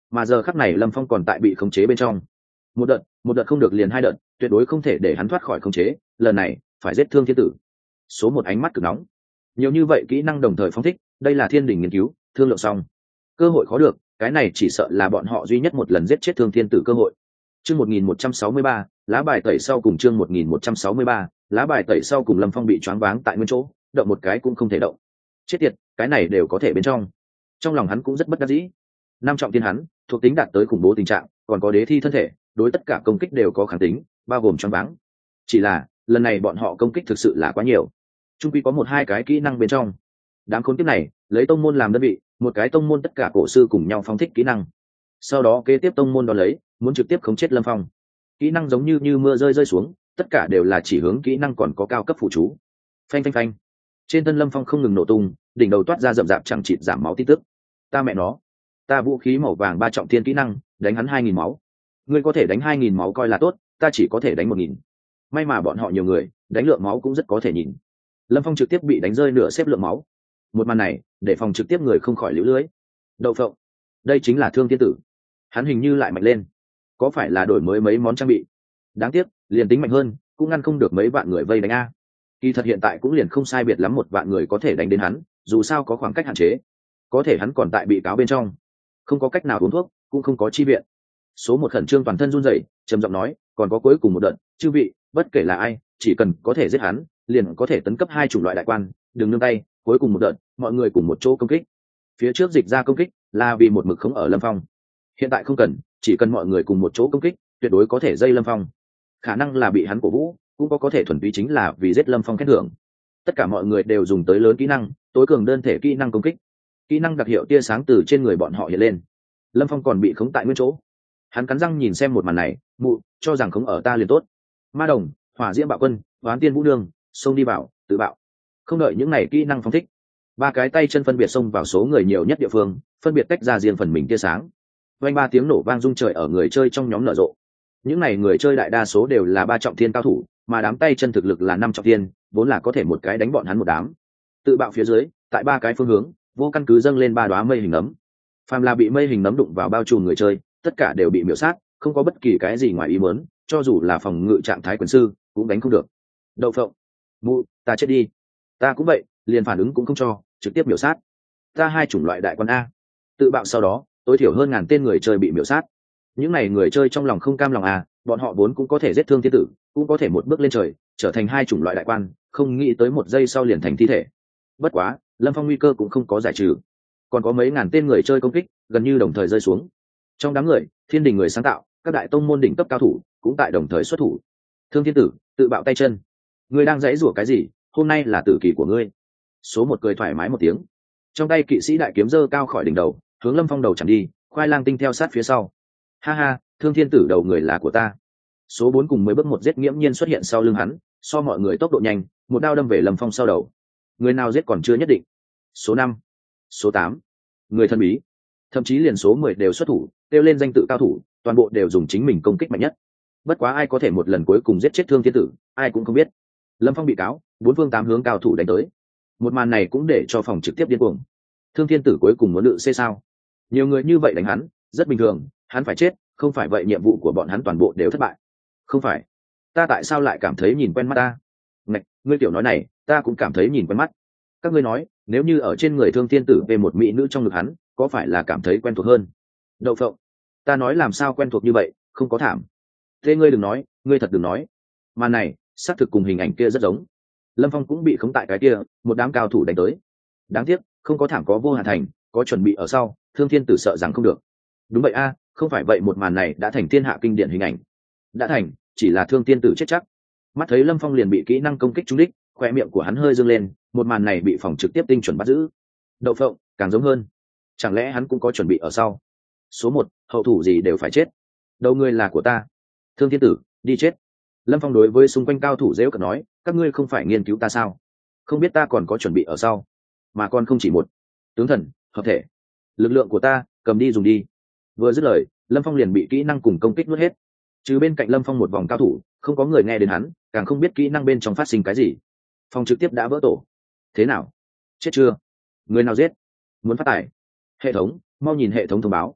mà giờ khắc này lâm phong còn tại bị khống chế bên trong. Một đợt không được liền hai đợt, tuyệt đối không thể để hắn thoát khỏi khống chế, lần này phải giết Thương Thiên Tử. Số một ánh mắt cực nóng, nhiều như vậy kỹ năng đồng thời phóng thích, đây là thiên đình nghiên cứu thương lượng xong, cơ hội khó được, cái này chỉ sợ là bọn họ duy nhất một lần giết chết Thương Thiên Tử cơ hội. Chương 1163, lá bài tẩy sau cùng. Chương 1163, lá bài tẩy sau cùng. Lâm Phong bị choáng váng tại nguyên chỗ, động một cái cũng không thể động. Chết tiệt, cái này đều có thể bên trong lòng hắn cũng rất bất đắc dĩ. Năm trọng thiên hắn thuộc tính đạt tới khủng bố tình trạng, còn có đế thi thân thể, đối tất cả công kích đều có kháng tính, bao gồm choáng váng. Chỉ là lần này bọn họ công kích thực sự là quá nhiều, trung quy có một hai cái kỹ năng bên trong. Đám khốn kiếp này lấy tông môn làm đơn vị, một cái tông môn tất cả cổ sư cùng nhau phóng thích kỹ năng, sau đó kế tiếp tông môn đón lấy muốn trực tiếp khống chết Lâm Phong. Kỹ năng giống như mưa rơi xuống, tất cả đều là chỉ hướng kỹ năng, còn có cao cấp phụ chú. Phanh phanh phanh, trên thân Lâm Phong không ngừng nổ tung, đỉnh đầu toát ra rậm rạp chẳng chịt giảm máu tin tức. Ta mẹ nó, ta vũ khí màu vàng 3 trọng thiên kỹ năng đánh hắn 2.000 máu. Ngươi có thể đánh 2.000 máu coi là tốt, ta chỉ có thể đánh 1.000. May mà bọn họ nhiều người, đánh lượng máu cũng rất có thể nhìn. Lâm Phong trực tiếp bị đánh rơi nửa xếp lượng máu. Một màn này để phòng trực tiếp người không khỏi liễu lưới. Đậu phộng, đây chính là Thương Thiên Tử. Hắn hình như lại mạnh lên, có phải là đổi mới mấy món trang bị? Đáng tiếc liền tính mạnh hơn cũng ngăn không được mấy vạn người vây đánh a. Kỳ thật hiện tại cũng liền không sai biệt lắm 1 vạn người có thể đánh đến hắn, dù sao có khoảng cách hạn chế. Có thể hắn còn tại bị cáo bên trong, không có cách nào uống thuốc, cũng không có chi viện. Số một khẩn trương toàn thân run rẩy, trầm giọng nói, còn có cuối cùng một đợt, chư vị, bất kể là ai, chỉ cần có thể giết hắn, liền có thể tấn cấp 2 chủng loại đại quan, đừng nương tay, cuối cùng một đợt, mọi người cùng một chỗ công kích. Phía trước dịch ra công kích là vì một mực khống ở Lâm Phong, hiện tại không cần, chỉ cần mọi người cùng một chỗ công kích, tuyệt đối có thể dây Lâm Phong. Khả năng là bị hắn cổ vũ, cũng có thể thuần túy chính là vì giết Lâm Phong khen thưởng. Tất cả mọi người đều dùng tới lớn kỹ năng, tối cường đơn thể kỹ năng công kích, kỹ năng đặc hiệu tia sáng từ trên người bọn họ hiện lên. Lâm Phong còn bị khống tại nguyên chỗ, hắn cắn răng nhìn xem một màn này, mụ cho rằng khống ở ta liền tốt. Ma đồng, hỏa diễm bạo quân, hoán tiên vũ nương, xông đi bảo, tự bạo. Không đợi những này kỹ năng phóng thích, 3 cái tay chân phân biệt xông vào số người nhiều nhất địa phương, phân biệt tách ra riêng phần mình tia sáng. Vang 3 tiếng nổ vang rung trời ở người chơi trong nhóm nở rộ. Những này người chơi đại đa số đều là 3 trọng thiên cao thủ, mà đám tay chân thực lực là 5 trọng thiên, vốn là có thể một cái đánh bọn hắn một đám. Tự bạo phía dưới, tại 3 cái phương hướng, vô căn cứ dâng lên 3 đóa mây hình nấm. Phàm là bị mây hình nấm đụng vào bao trùm người chơi, tất cả đều bị miểu sát, không có bất kỳ cái gì ngoài ý muốn, cho dù là phòng ngự trạng thái quyền sư cũng đánh không được. Đậu phộng, mụ, ta chết đi. Ta cũng vậy, liền phản ứng cũng không cho, trực tiếp miểu sát. Ta 2 chủng loại đại quan a. Tự bạo sau đó, tối thiểu hơn 1000 tên người chơi bị miểu sát. Những này người chơi trong lòng không cam lòng à, bọn họ vốn cũng có thể giết Thương Thiên Tử, cũng có thể một bước lên trời, trở thành 2 chủng loại đại quan, không nghĩ tới 1 giây sau liền thành thi thể. Bất quá, Lâm Phong nguy cơ cũng không có giải trừ, còn có mấy ngàn tên người chơi công kích gần như đồng thời rơi xuống. Trong đám người, thiên đình người sáng tạo, các đại tông môn đỉnh cấp cao thủ cũng tại đồng thời xuất thủ. Thương Thiên Tử tự bạo tay chân, ngươi đang giãy giụa cái gì? Hôm nay là tử kỳ của ngươi. Số một cười thoải mái một tiếng, trong tay kỵ sĩ đại kiếm giơ cao khỏi đỉnh đầu, hướng Lâm Phong đầu chạm đi. Khoai lang tinh theo sát phía sau. Ha ha, Thương Thiên Tử đầu người là của ta. Số 4 cùng 10 bước một giết nghiễm nhiên xuất hiện sau lưng hắn, so mọi người tốc độ nhanh, một đao đâm về Lâm Phong sau đầu. Người nào giết còn chưa nhất định. Số 5, số 8, người thân bí, thậm chí liền số 10 đều xuất thủ, kêu lên danh tự cao thủ, toàn bộ đều dùng chính mình công kích mạnh nhất. Bất quá ai có thể một lần cuối cùng giết chết Thương Thiên Tử, ai cũng không biết. Lâm Phong bị cáo, 4 phương 8 hướng cao thủ đánh tới. Một màn này cũng để cho phòng trực tiếp điên cuồng. Thương Thiên Tử cuối cùng muốn lự xê sao? Nhiều người như vậy đánh hắn, rất bình thường, hắn phải chết, không phải vậy nhiệm vụ của bọn hắn toàn bộ đều thất bại. Không phải, ta tại sao lại cảm thấy nhìn quen mắt ta? Ngạch, ngươi tiểu nói này, ta cũng cảm thấy nhìn quen mắt. Các ngươi nói, nếu như ở trên người Thương Thiên Tử về một mỹ nữ trong ngực hắn, có phải là cảm thấy quen thuộc hơn? Đậu phộng, ta nói làm sao quen thuộc như vậy, không có thảm. Thế ngươi đừng nói, ngươi thật đừng nói. Màn này, xác thực cùng hình ảnh kia rất giống. Lâm Phong cũng bị khống tại cái kia, một đám cao thủ đánh tới. Đáng tiếc, không có thảm có vô hạn thành, có chuẩn bị ở sau, Thương Thiên Tử sợ rằng không được. Đúng vậy a, không phải vậy một màn này đã thành thiên hạ kinh điển hình ảnh. Đã thành, chỉ là Thương Thiên Tử chết chắc. Mắt thấy Lâm Phong liền bị kỹ năng công kích trúng đích, khoe miệng của hắn hơi dương lên, một màn này bị phòng trực tiếp tinh chuẩn bắt giữ. Đậu phộng, càng giống hơn. Chẳng lẽ hắn cũng có chuẩn bị ở sau? Số 1, hậu thủ gì đều phải chết. Đầu ngươi là của ta. Thương Thiên Tử, đi chết. Lâm Phong đối với xung quanh cao thủ dễ cợt nói, các ngươi không phải nghiên cứu ta sao? Không biết ta còn có chuẩn bị ở sau, mà còn không chỉ một. Tướng thần, hợp thể, lực lượng của ta, cầm đi dùng đi. Vừa dứt lời, Lâm Phong liền bị kỹ năng cùng công kích nuốt hết. Trừ bên cạnh Lâm Phong một vòng cao thủ, không có người nghe đến hắn, càng không biết kỹ năng bên trong phát sinh cái gì. Phòng trực tiếp đã vỡ tổ. Thế nào? Chết chưa? Người nào giết? Muốn phát tải? Hệ thống, mau nhìn hệ thống thông báo.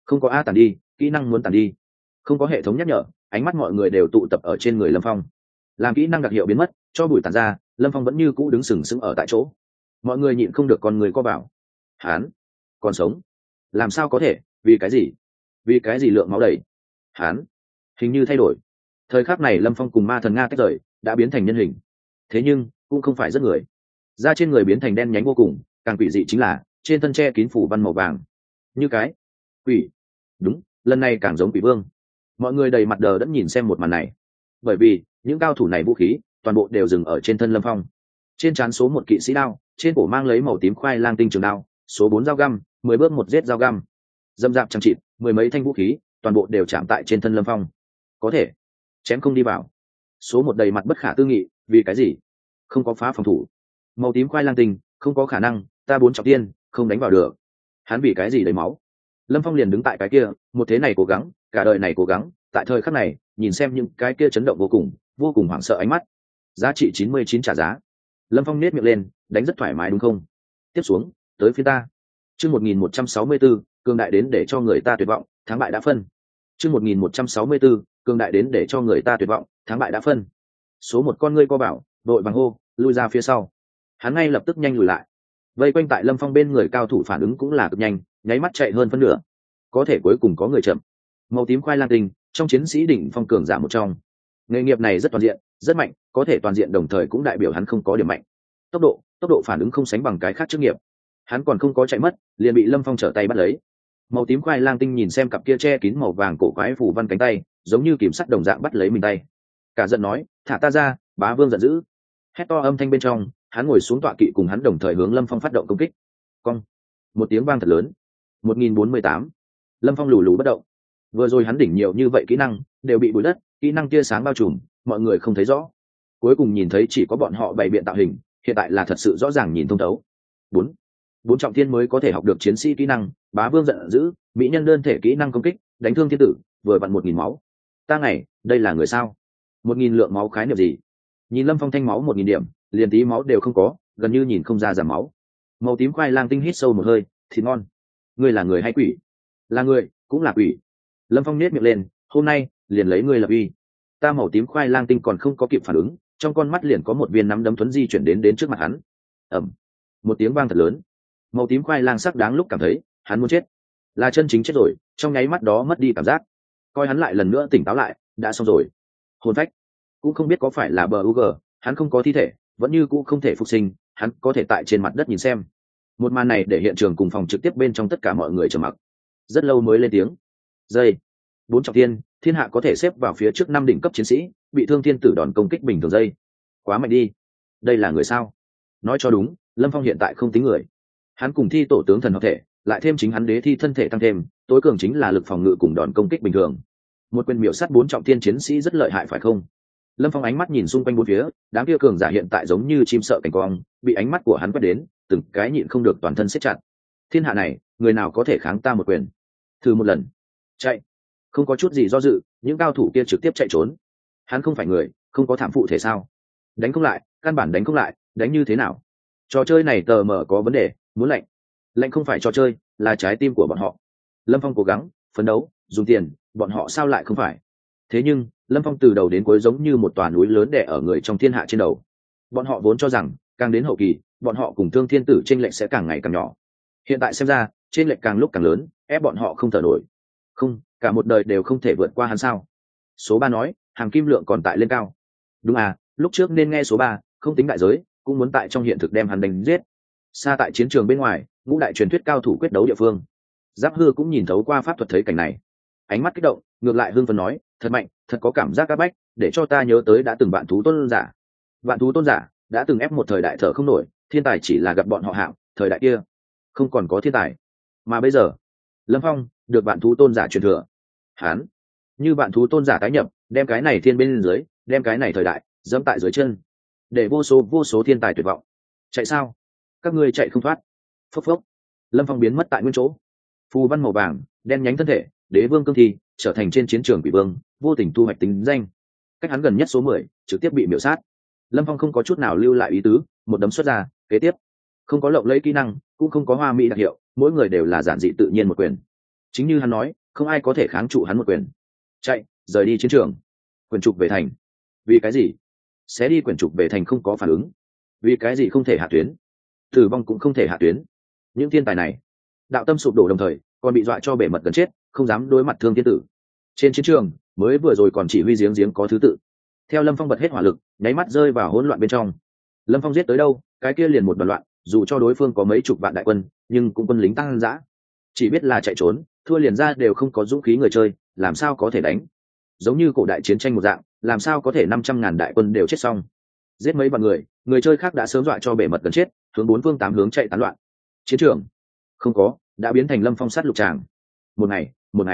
Không có a, tản đi, kỹ năng muốn tản đi. Không có hệ thống nhắc nhở, ánh mắt mọi người đều tụ tập ở trên người Lâm Phong. Làm kỹ năng đặc hiệu biến mất, cho bụi tản ra, Lâm Phong vẫn như cũ đứng sừng sững ở tại chỗ. Mọi người nhịn không được con người co bảo. Hán còn sống? Làm sao có thể? Vì cái gì? Vì cái gì lượng máu đầy? Hán hình như thay đổi. Thời khắc này Lâm Phong cùng ma thần Nga tách rời, đã biến thành nhân hình. Thế nhưng cũng không phải rất người. Da trên người biến thành đen nhánh vô cùng, càng quỷ dị chính là trên thân che kín phủ văn màu vàng, như cái quỷ. Đúng, lần này càng giống quỷ vương. Mọi người đầy mặt đờ đẫn nhìn xem một màn này, bởi vì những cao thủ này vũ khí toàn bộ đều dừng ở trên thân Lâm Phong. Trên trán số một kỵ sĩ đao, trên cổ mang lấy màu tím khoai lang tinh trường đao, số 4 dao găm, 10 bước một giết dao găm, dâm dạp chẳng chịt, mười mấy thanh vũ khí toàn bộ đều chạm tại trên thân Lâm Phong. Có thể chém không đi vào. Số một đầy mặt bất khả tư nghị, vì cái gì? Không có phá phòng thủ. Màu tím khoai lang tinh, không có khả năng, ta 4 trọng tiên không đánh vào được. Hắn vì cái gì đầy máu? Lâm Phong liền đứng tại cái kia, một thế này cố gắng, cả đời này cố gắng, tại thời khắc này nhìn xem những cái kia chấn động vô cùng hoảng sợ ánh mắt. Giá trị 99 trả giá. Lâm Phong nết miệng lên, đánh rất thoải mái đúng không? Tiếp xuống tới phía ta. Chương 1164, cường đại đến để cho người ta tuyệt vọng, thắng bại đã phân. Chương 1164, cường đại đến để cho người ta tuyệt vọng, thắng bại đã phân. Số một con ngươi co bảo, đội vàng hô, lui ra phía sau. Hắn ngay lập tức nhanh lùi lại. Vây quanh tại Lâm Phong bên người cao thủ phản ứng cũng là cực nhanh, nháy mắt chạy hơn phân nửa. Có thể cuối cùng có người chậm. Màu tím khoai lang tinh, trong chiến sĩ đỉnh phong cường giả một trong. Nghề nghiệp này rất toàn diện, rất mạnh, có thể toàn diện đồng thời cũng đại biểu hắn không có điểm mạnh. Tốc độ phản ứng không sánh bằng cái khác chức nghiệp. Hắn còn không có chạy mất, liền bị Lâm Phong trở tay bắt lấy. Màu tím khoai lang tinh nhìn xem cặp kia che kín màu vàng cổ quái phủ văn cánh tay, giống như kìm sắt đồng dạng bắt lấy mình tay. Cả giận nói, thả ta ra, bá vương giận dữ. Hét to âm thanh bên trong, hắn ngồi xuống tọa kỵ cùng hắn đồng thời hướng Lâm Phong phát động công kích. Cong, một tiếng vang thật lớn. 1048. Lâm Phong lù lù bất động. Vừa rồi hắn đỉnh nhiều như vậy kỹ năng đều bị bụi đất, kỹ năng tia sáng bao trùm, mọi người không thấy rõ. Cuối cùng nhìn thấy chỉ có bọn họ bày biện tạo hình, hiện tại là thật sự rõ ràng nhìn thông thấu. Bốn trọng thiên mới có thể học được chiến sĩ kỹ năng, bá vương giận dữ, mỹ nhân đơn thể kỹ năng công kích, đánh thương thiên tử, vừa vặn 1000 máu. Ta ngày, đây là người sao? 1000 lượng máu khái niệm gì? Nhìn Lâm Phong thanh máu 1000 điểm, liền tí máu đều không có, gần như nhìn không ra giảm máu. Màu tím khoai lang tinh hít sâu một hơi, thịt ngon. Ngươi là người hay quỷ? Là người, cũng là quỷ. Lâm Phong nết miệng lên, hôm nay liền lấy ngươi lập uy. Ta màu tím khoai lang tinh còn không có kịp phản ứng, trong con mắt liền có một viên nắm đấm thuấn di chuyển đến trước mặt hắn. Ầm, một tiếng vang thật lớn. Màu tím khoai lang sắc đáng lúc cảm thấy hắn muốn chết, là chân chính chết rồi, trong nháy mắt đó mất đi cảm giác. Coi hắn lại lần nữa tỉnh táo lại, đã xong rồi. Hồn phách cũng không biết có phải là bug, hắn không có thi thể, vẫn như cũ không thể phục sinh, hắn có thể tại trên mặt đất nhìn xem. Một màn này để hiện trường cùng phòng trực tiếp bên trong tất cả mọi người trầm mặc, rất lâu mới lên tiếng. Dây 4 trọng thiên, thiên hạ có thể xếp vào phía trước 5 đỉnh cấp chiến sĩ, bị thương thiên tử đòn công kích bình thường dây. Quá mạnh đi. Đây là người sao? Nói cho đúng, Lâm Phong hiện tại không tính người. Hắn cùng thi tổ tướng thần hợp thể, lại thêm chính hắn đế thi thân thể tăng thêm, tối cường chính là lực phòng ngự cùng đòn công kích bình thường. Một quyền miểu sát 4 trọng thiên chiến sĩ rất lợi hại phải không? Lâm Phong ánh mắt nhìn xung quanh bốn phía, đám kia cường giả hiện tại giống như chim sợ cảnh quang, bị ánh mắt của hắn quét đến, từng cái nhịn không được toàn thân siết chặt. Thiên hạ này, người nào có thể kháng ta một quyền? Thử một lần. Chạy. Không có chút gì do dự, những cao thủ kia trực tiếp chạy trốn. Hắn không phải người, không có thảm phụ thể sao? Đánh không lại, căn bản đánh không lại, đánh như thế nào? Trò chơi này tờ mờ có vấn đề, muốn lạnh. Lạnh không phải trò chơi, là trái tim của bọn họ. Lâm Phong cố gắng phấn đấu, dùng tiền, bọn họ sao lại không phải? Thế nhưng Lâm Phong từ đầu đến cuối giống như một tòa núi lớn đè ở người trong thiên hạ trên đầu. Bọn họ vốn cho rằng càng đến hậu kỳ, bọn họ cùng thương thiên tử chênh lệch sẽ càng ngày càng nhỏ. Hiện tại xem ra chênh lệch càng lúc càng lớn, ép bọn họ không thở nổi. Không, cả một đời đều không thể vượt qua hắn sao? Số 3 nói, hàng kim lượng còn tại lên cao. Đúng à, lúc trước nên nghe số 3, không tính đại giới, cũng muốn tại trong hiện thực đem hắn đánh giết. Xa tại chiến trường bên ngoài, ngũ đại truyền thuyết cao thủ quyết đấu địa phương. Giáp Hư cũng nhìn thấu qua pháp thuật thấy cảnh này, ánh mắt kích động, ngược lại hưng phấn nói, thật mạnh, thật có cảm giác áp bách, để cho ta nhớ tới đã từng vạn thú tôn giả. Vạn thú tôn giả đã từng ép một thời đại thở không nổi, thiên tài chỉ là gặp bọn họ hạng, thời đại kia không còn có thiên tài, mà bây giờ Lâm Phong được vạn thú tôn giả truyền thừa. Hán như vạn thú tôn giả tái nhập, đem cái này thiên bên dưới, đem cái này thời đại dẫm tại dưới chân, để vô số thiên tài tuyệt vọng. Chạy sao? Các ngươi chạy không thoát. Phốc phốc. Lâm Phong biến mất tại nguyên chỗ. Phù văn màu vàng đen nhánh thân thể, đế vương cương thi trở thành trên chiến trường quỷ vương, vô tình thu hoạch tính danh. Cách hắn gần nhất số 10, trực tiếp bị miểu sát. Lâm Phong không có chút nào lưu lại ý tứ, một đấm xuất ra, kế tiếp không có lộng lẫy kỹ năng, cũng không có hoa mỹ đặc hiệu, mỗi người đều là giản dị tự nhiên một quyền. Chính như hắn nói, không ai có thể kháng trụ hắn một quyền. Chạy, rời đi chiến trường. Quyển trục về thành. Vì cái gì? Xé đi quyển trục về thành không có phản ứng. Vì cái gì không thể hạ tuyến? Tử vong cũng không thể hạ tuyến. Những thiên tài này, đạo tâm sụp đổ đồng thời còn bị dọa cho bể mật gần chết, không dám đối mặt thương thiên tử. Trên chiến trường mới vừa rồi còn chỉ huy giếng có thứ tự, theo Lâm Phong bật hết hỏa lực, nháy mắt rơi vào hỗn loạn bên trong. Lâm Phong giết tới đâu, cái kia liền một đoàn loạn, dù cho đối phương có mấy chục vạn đại quân, nhưng cũng quân lính tăng dã, chỉ biết là chạy trốn, thua liền ra đều không có dũng khí người chơi, làm sao có thể đánh? Giống như cổ đại chiến tranh một dạng, làm sao có thể 500.000 đại quân đều chết xong? Giết mấy vạn người, người chơi khác đã sớm dọa cho bể mật gần chết, hướng bốn phương tám hướng chạy tán loạn. Chiến trường không có, đã biến thành Lâm Phong sát lục tràng. Một ngày,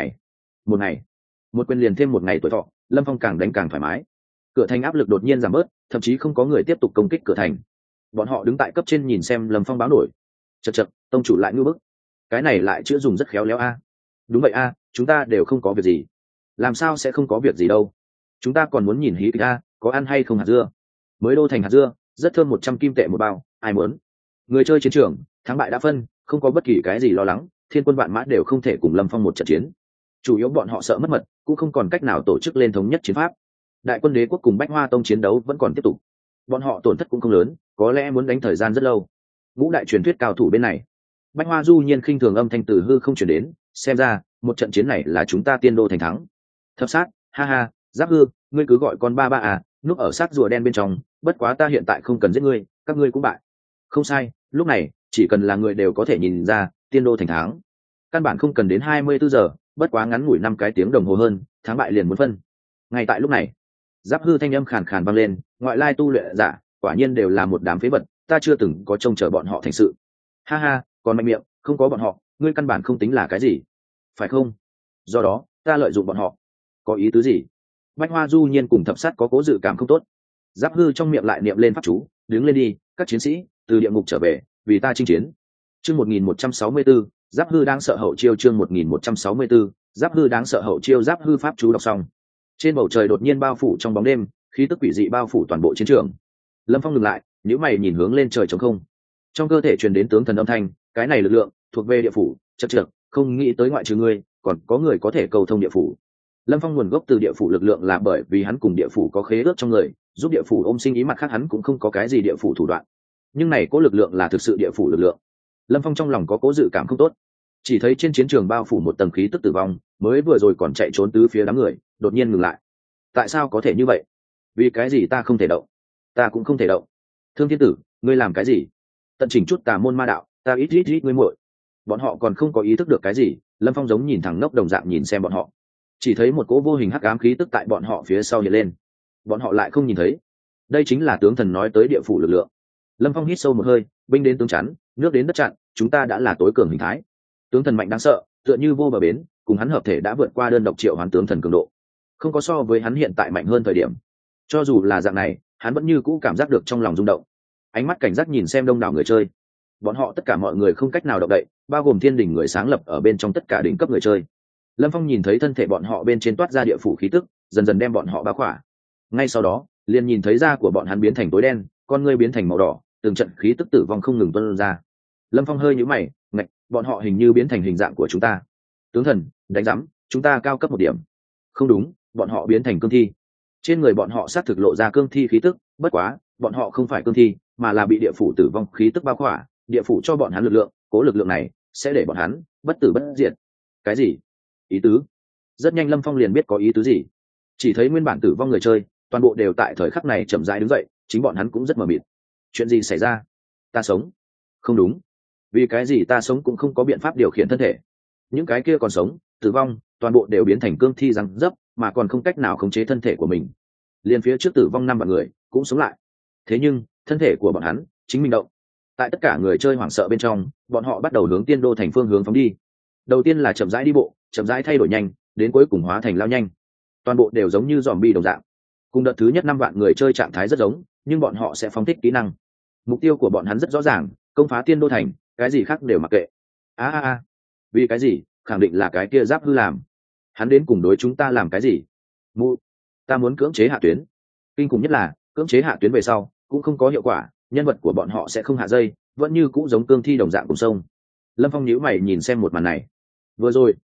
một quyền liền thêm một ngày tuổi thọ, Lâm Phong càng đánh càng thoải mái. Cửa thành áp lực đột nhiên giảm bớt, thậm chí không có người tiếp tục công kích cửa thành. Bọn họ đứng tại cấp trên nhìn xem Lâm Phong báo nổi. Chậc, tông chủ lại ngư bức, cái này lại chữa dùng rất khéo léo a. Đúng vậy a, chúng ta đều không có việc gì. Làm sao sẽ không có việc gì đâu? Chúng ta còn muốn nhìn hí kịch a, có ăn hay không hạt dưa? Mới đô thành hạt dưa, rất thơm, 100 kim tệ một bao, ai muốn? Người chơi chiến trường, thắng bại đã phân, không có bất kỳ cái gì lo lắng, thiên quân vạn mã đều không thể cùng Lâm Phong một trận chiến. Chủ yếu bọn họ sợ mất mật, cũng không còn cách nào tổ chức lên thống nhất chiến pháp. Đại quân đế quốc cùng Bách Hoa tông chiến đấu vẫn còn tiếp tục, bọn họ tổn thất cũng không lớn, có lẽ muốn đánh thời gian rất lâu. Ngũ đại truyền thuyết cao thủ bên này, Bách Hoa du nhiên khinh thường âm thanh từ hư không truyền đến, xem ra một trận chiến này là chúng ta tiên đô thành thắng. Thập sát, ha ha, Giáp Hư, ngươi cứ gọi con ba ba à, núp ở xác rùa đen bên trong, bất quá ta hiện tại không cần giết ngươi, các ngươi cũng bại. Không sai, lúc này chỉ cần là người đều có thể nhìn ra tiên đô thành thắng, căn bản không cần đến 24 giờ, bất quá ngắn ngủi 5 cái tiếng đồng hồ hơn, thắng bại liền muốn phân. Ngay tại lúc này, Giáp Hư thanh âm khàn khàn vang lên, ngoại lai tu luyện giả quả nhiên đều là một đám phế vật, ta chưa từng có trông chờ bọn họ thành sự. Ha ha, còn mạnh miệng, không có bọn họ ngươi căn bản không tính là cái gì, phải không? Do đó ta lợi dụng bọn họ, có ý tứ gì? Bách Hoa du nhiên cùng thập sát có cố dự cảm không tốt. Giáp Hư trong miệng lại niệm lên pháp chú, đứng lên đi, các chiến sĩ từ địa ngục trở về, vì ta chinh chiến. Chương 1164, Giáp Hư đang sợ hậu chiêu. Chương 1164, Giáp Hư đáng sợ hậu chiêu. Giáp Hư pháp chú đọc xong, trên bầu trời đột nhiên bao phủ trong bóng đêm, khí tức quỷ dị bao phủ toàn bộ chiến trường. Lâm Phong ngừng lại, nhíu mày nhìn hướng lên trời trống không, trong cơ thể truyền đến tướng thần âm thanh, cái này lực lượng thuộc về địa phủ, chật chật, không nghĩ tới ngoại trừ ngươi còn có người có thể cầu thông địa phủ. Lâm Phong nguồn gốc từ địa phủ lực lượng là bởi vì hắn cùng địa phủ có khế ước trong người, giúp địa phủ ôm sinh ý, mặt khác hắn cũng không có cái gì địa phủ thủ đoạn, nhưng này cố lực lượng là thực sự địa phủ lực lượng. Lâm Phong trong lòng có cố dự cảm không tốt, chỉ thấy trên chiến trường bao phủ một tầng khí tức tử vong, mới vừa rồi còn chạy trốn tứ phía đám người đột nhiên ngừng lại. Tại sao có thể như vậy? Vì cái gì ta không thể động? Ta cũng không thể động. Thương thiên tử, ngươi làm cái gì? Tận chỉnh chút tà môn ma đạo, ta ít ngươi muội. Bọn họ còn không có ý thức được cái gì, Lâm Phong giống nhìn thằng ngốc đồng dạng nhìn xem bọn họ, chỉ thấy một cỗ vô hình hắc ám khí tức tại bọn họ phía sau hiện lên, bọn họ lại không nhìn thấy. Đây chính là tướng thần nói tới địa phủ lực lượng. Lâm Phong hít sâu một hơi, binh đến tướng chắn, nước đến đất chặn, chúng ta đã là tối cường hình thái. Tướng thần mạnh đáng sợ, tựa như vô bờ bến, cùng hắn hợp thể đã vượt qua đơn độc triệu hoán tướng thần cường độ, không có so với hắn hiện tại mạnh hơn thời điểm. Cho dù là dạng này, hắn vẫn như cũ cảm giác được trong lòng rung động, ánh mắt cảnh giác nhìn xem đông đảo người chơi. Bọn họ tất cả mọi người không cách nào động đậy, bao gồm thiên đình người sáng lập ở bên trong tất cả đỉnh cấp người chơi. Lâm Phong nhìn thấy thân thể bọn họ bên trên toát ra địa phủ khí tức, dần dần đem bọn họ bao khỏa. Ngay sau đó liền nhìn thấy da của bọn hắn biến thành tối đen, con ngươi biến thành màu đỏ, từng trận khí tức tử vong không ngừng tuôn ra. Lâm Phong hơi nhíu mày, ngạch, bọn họ hình như biến thành hình dạng của chúng ta. Tướng thần, đánh giám, chúng ta cao cấp một điểm. Không đúng, bọn họ biến thành cương thi. Trên người bọn họ xác thực lộ ra cương thi khí tức, bất quá bọn họ không phải cương thi, mà là bị địa phủ tử vong khí tức bao khỏa. Địa phủ cho bọn hắn lực lượng, cố lực lượng này sẽ để bọn hắn bất tử bất diệt. Cái gì? Ý tứ? Rất nhanh Lâm Phong liền biết có ý tứ gì. Chỉ thấy nguyên bản tử vong người chơi toàn bộ đều tại thời khắc này chậm rãi đứng dậy, chính bọn hắn cũng rất mờ mịt. Chuyện gì xảy ra? Ta sống? Không đúng, vì cái gì ta sống cũng không có biện pháp điều khiển thân thể? Những cái kia còn sống, tử vong, toàn bộ đều biến thành cương thi răng dấp, mà còn không cách nào khống chế thân thể của mình. Liên phía trước tử vong 5 vạn người cũng sống lại, thế nhưng thân thể của bọn hắn chính mình động. Tại tất cả người chơi hoảng sợ bên trong, bọn họ bắt đầu hướng tiên đô thành phương hướng phóng đi. Đầu tiên là chậm rãi đi bộ, chậm rãi thay đổi nhanh, đến cuối cùng hóa thành lao nhanh. Toàn bộ đều giống như zombie đồng dạng. Cùng đợt thứ nhất 5 vạn người chơi trạng thái rất giống, nhưng bọn họ sẽ phóng thích kỹ năng. Mục tiêu của bọn hắn rất rõ ràng, công phá tiên đô thành, cái gì khác đều mặc kệ. Vì cái gì? Khẳng định là cái kia Giáp Hư làm. Hắn đến cùng đối chúng ta làm cái gì? Ta muốn cưỡng chế hạ tuyến. Kinh khủng nhất là cưỡng chế hạ tuyến về sau cũng không có hiệu quả, nhân vật của bọn họ sẽ không hạ dây, vẫn như cũ giống cương thi đồng dạng cùng sông. Lâm Phong nhíu mày nhìn xem một màn này. Vừa rồi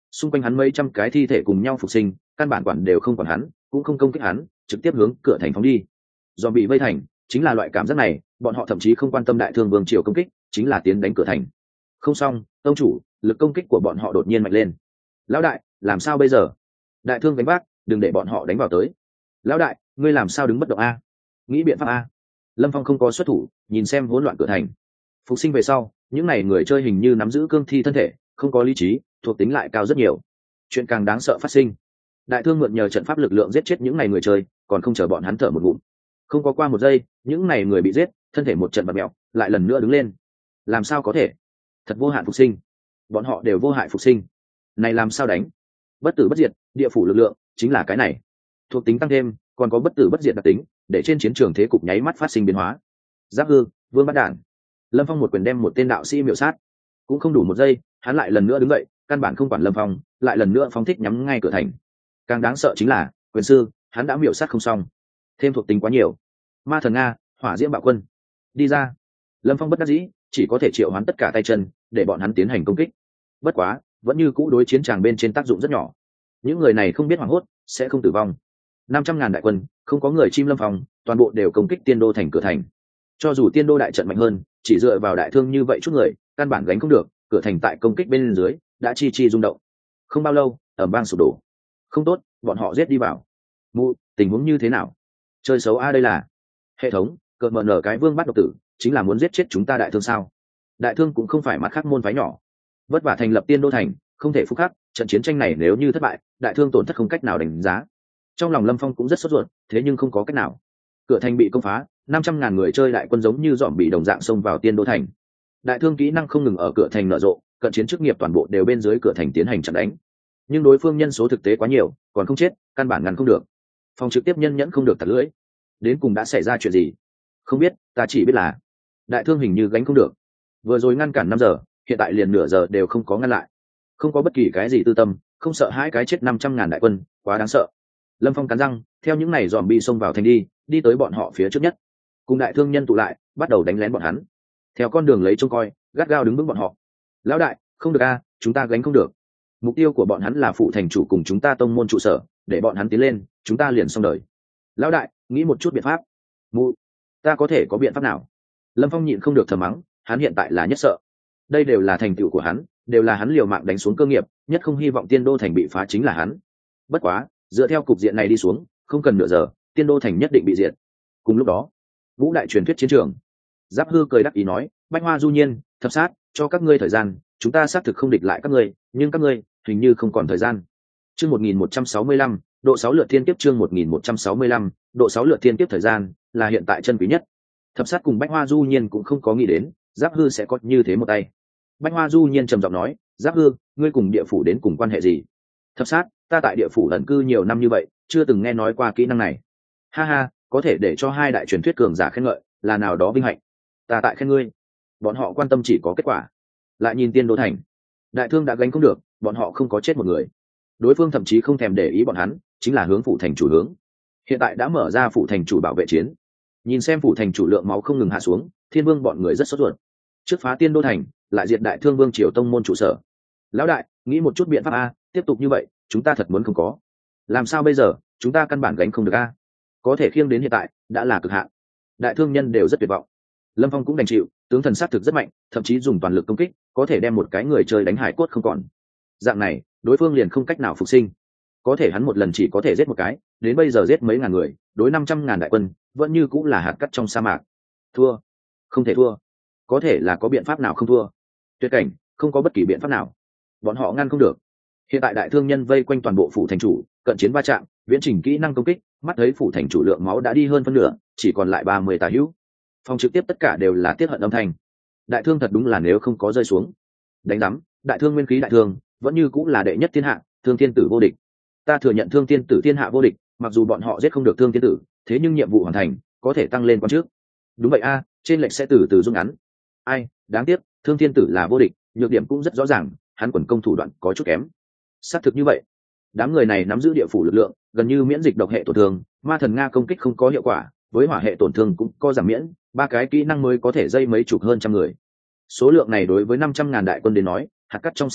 xung quanh hắn mấy trăm cái thi thể cùng nhau phục sinh, căn bản quản đều không quản hắn, cũng không công kích hắn, trực tiếp hướng cửa thành phóng đi. Do bị vây thành, chính là loại cảm giác này, bọn họ thậm chí không quan tâm đại thương vương triều công kích, chính là tiến đánh cửa thành. Không xong, tông chủ, lực công kích của bọn họ đột nhiên mạnh lên. Lão đại, làm sao bây giờ? Đại thương đánh bác, đừng để bọn họ đánh vào tới. Lão đại, ngươi làm sao đứng bất động a? Nghĩ biện pháp a. Lâm Phong không có xuất thủ, nhìn xem hỗn loạn cửa thành. Phục sinh về sau, những này người chơi hình như nắm giữ cương thi thân thể, không có lý trí, thuộc tính lại cao rất nhiều. Chuyện càng đáng sợ phát sinh. Đại thương mượn nhờ trận pháp lực lượng giết chết những này người chơi, còn không chờ bọn hắn thở một ngụm. Không có qua một giây, những này người bị giết, thân thể một trận bật mèo, lại lần nữa đứng lên. Làm sao có thể? Thật vô hạn phục sinh. Bọn họ đều vô hại phục sinh. Này làm sao đánh? Bất tử bất diệt, địa phủ lực lượng chính là cái này. Thuộc tính tăng thêm, còn có bất tử bất diệt đặc tính, để trên chiến trường thế cục nháy mắt phát sinh biến hóa. Giáp hư, vương bắt đản. Lâm Phong một quyền đem một tên đạo sĩ miểu sát. Cũng không đủ một giây, hắn lại lần nữa đứng dậy, căn bản không quản Lâm Phong, lại lần nữa phóng thích nhắm ngay cửa thành. Càng đáng sợ chính là, quyền sư, hắn đã miểu sát không xong, thêm thuộc tính quá nhiều. Ma thần Nga, hỏa diễm bạo quân, đi ra. Lâm Phong bất đắc dĩ, chỉ có thể triệu hoán tất cả tay chân, để bọn hắn tiến hành công kích. Bất quá, vẫn như cũ đối chiến tràng bên trên tác dụng rất nhỏ. Những người này không biết hoảng hốt, sẽ không tử vong. 500.000 đại quân, không có người chim Lâm Phong, toàn bộ đều công kích tiên đô thành cửa thành. Cho dù tiên đô đại trận mạnh hơn, chỉ dựa vào đại thương như vậy chút người, căn bản gánh không được, cửa thành tại công kích bên dưới đã chi chi rung động. Không bao lâu, ầm vang sụp đổ. Không tốt, bọn họ giết đi vào. Mụ, tình huống như thế nào? Chơi xấu a đây là hệ thống, cợt mờ nở cái vương bắt độc tử, chính là muốn giết chết chúng ta đại thương sao? Đại thương cũng không phải mặt khác môn phái nhỏ, vất vả thành lập tiên đô thành, không thể phúc khắc, trận chiến tranh này nếu như thất bại, đại thương tổn thất không cách nào đánh giá. Trong lòng Lâm Phong cũng rất sốt ruột, thế nhưng không có cách nào. Cửa thành bị công phá, 500.000 người chơi đại quân giống như dòm bị đồng dạng xông vào tiên đô thành. Đại thương kỹ năng không ngừng ở cửa thành nở rộ, cận chiến chức nghiệp toàn bộ đều bên dưới cửa thành tiến hành chặn đánh. Nhưng đối phương nhân số thực tế quá nhiều, còn không chết, căn bản ngăn không được. Phòng trực tiếp nhân nhẫn không được tạt lưỡi. Đến cùng đã xảy ra chuyện gì? Không biết, ta chỉ biết là đại thương hình như gánh không được. Vừa rồi ngăn cản 5 giờ, hiện tại liền nửa giờ đều không có ngăn lại. Không có bất kỳ cái gì tư tâm, không sợ hai cái chết 500.000 đại quân, quá đáng sợ. Lâm Phong cắn răng, theo những này dòm bị xông vào thành đi tới bọn họ phía trước nhất. Cùng đại thương nhân tụ lại, bắt đầu đánh lén bọn hắn. Theo con đường lấy trông coi, gắt gao đứng vững bọn họ. Lão đại, không được a, chúng ta gánh không được. Mục tiêu của bọn hắn là phụ thành chủ cùng chúng ta tông môn trụ sở, để bọn hắn tiến lên, chúng ta liền xong đời. Lão đại, nghĩ một chút biện pháp. Mụ, ta có thể có biện pháp nào? Lâm Phong nhịn không được thầm mắng, hắn hiện tại là nhất sợ. Đây đều là thành tựu của hắn, đều là hắn liều mạng đánh xuống cơ nghiệp, nhất không hy vọng tiên đô thành bị phá chính là hắn. Bất quá, dựa theo cục diện này đi xuống, không cần nửa giờ, tiên đô thành nhất định bị diệt. Cùng lúc đó, Vũ đại truyền thuyết chiến trường. Giáp hư cười đắc ý nói, Bách Hoa Du Nhiên, Thập Sát, cho các ngươi thời gian, chúng ta xác thực không địch lại các ngươi, nhưng các ngươi hình như không còn thời gian. Chương 1165, độ 6 lượt thiên kiếp. Chương 1165, độ 6 lượt thiên kiếp. Thời gian là hiện tại chân quý nhất. Thập Sát cùng Bách Hoa Du Nhiên cũng không có nghĩ đến Giáp hư sẽ có như thế một tay. Bách Hoa Du Nhiên trầm giọng nói, Giáp hư, ngươi cùng địa phủ đến cùng quan hệ gì? Thập Sát, ta tại địa phủ ẩn cư nhiều năm như vậy, chưa từng nghe nói qua kỹ năng này. Ha ha, có thể để cho hai đại truyền thuyết cường giả khen ngợi, là nào đó vinh hạnh. Ta tại khen ngươi. Bọn họ quan tâm chỉ có kết quả. Lại nhìn tiên đô thành, đại thương đã gánh không được, bọn họ không có chết một người. Đối phương thậm chí không thèm để ý bọn hắn, chính là hướng phủ thành chủ hướng. Hiện tại đã mở ra phủ thành chủ bảo vệ chiến. Nhìn xem phủ thành chủ lượng máu không ngừng hạ xuống, thiên vương bọn người rất sốt ruột. Trước phá tiên đô thành, lại diệt đại thương vương triều tông môn trụ sở. Lão đại, nghĩ một chút biện pháp a, tiếp tục như vậy, chúng ta thật muốn không có. Làm sao bây giờ, chúng ta căn bản gánh không được a. Có thể khiêng đến hiện tại, đã là cực hạn. Đại thương nhân đều rất tuyệt vọng. Lâm Phong cũng đành chịu, tướng thần sát thực rất mạnh, thậm chí dùng toàn lực công kích, có thể đem một cái người chơi đánh hải cốt không còn. Dạng này, đối phương liền không cách nào phục sinh. Có thể hắn một lần chỉ có thể giết một cái, đến bây giờ giết mấy ngàn người, đối 500.000 đại quân, vẫn như cũng là hạt cát trong sa mạc. Thua, không thể thua. Có thể là có biện pháp nào không thua? Tuyệt cảnh, không có bất kỳ biện pháp nào. Bọn họ ngăn không được. Hiện tại đại thương nhân vây quanh toàn bộ phủ thành chủ, cận chiến va chạm, viễn trình kỹ năng công kích, mắt thấy phủ thành chủ lượng máu đã đi hơn phân nửa, chỉ còn lại 30 tà hữu. Phòng trực tiếp tất cả đều là tiết hận âm thanh. Đại thương thật đúng là nếu không có rơi xuống. Đánh rắm, đại thương nguyên khí đại thương, vẫn như cũng là đệ nhất thiên hạ, thương thiên tử vô địch. Ta thừa nhận thương thiên tử thiên hạ vô địch, mặc dù bọn họ giết không được thương thiên tử, thế nhưng nhiệm vụ hoàn thành, có thể tăng lên quan trước. Đúng vậy a, trên lệch sẽ từ từ rút ngắn. Ai, đáng tiếc, thương thiên tử là vô địch, nhược điểm cũng rất rõ ràng, hắn quần công thủ đoạn có chút kém. Xác thực như vậy. Đám người này nắm giữ địa phủ lực lượng, gần như miễn dịch độc hệ tổn thương, ma thần Nga công kích không có hiệu quả, với hỏa hệ tổn thương cũng có giảm miễn, 3 cái kỹ năng mới có thể dây mấy chục hơn trăm người. Số lượng này đối với 500.000 đại quân đến nói, hạt cát trong sa mạc,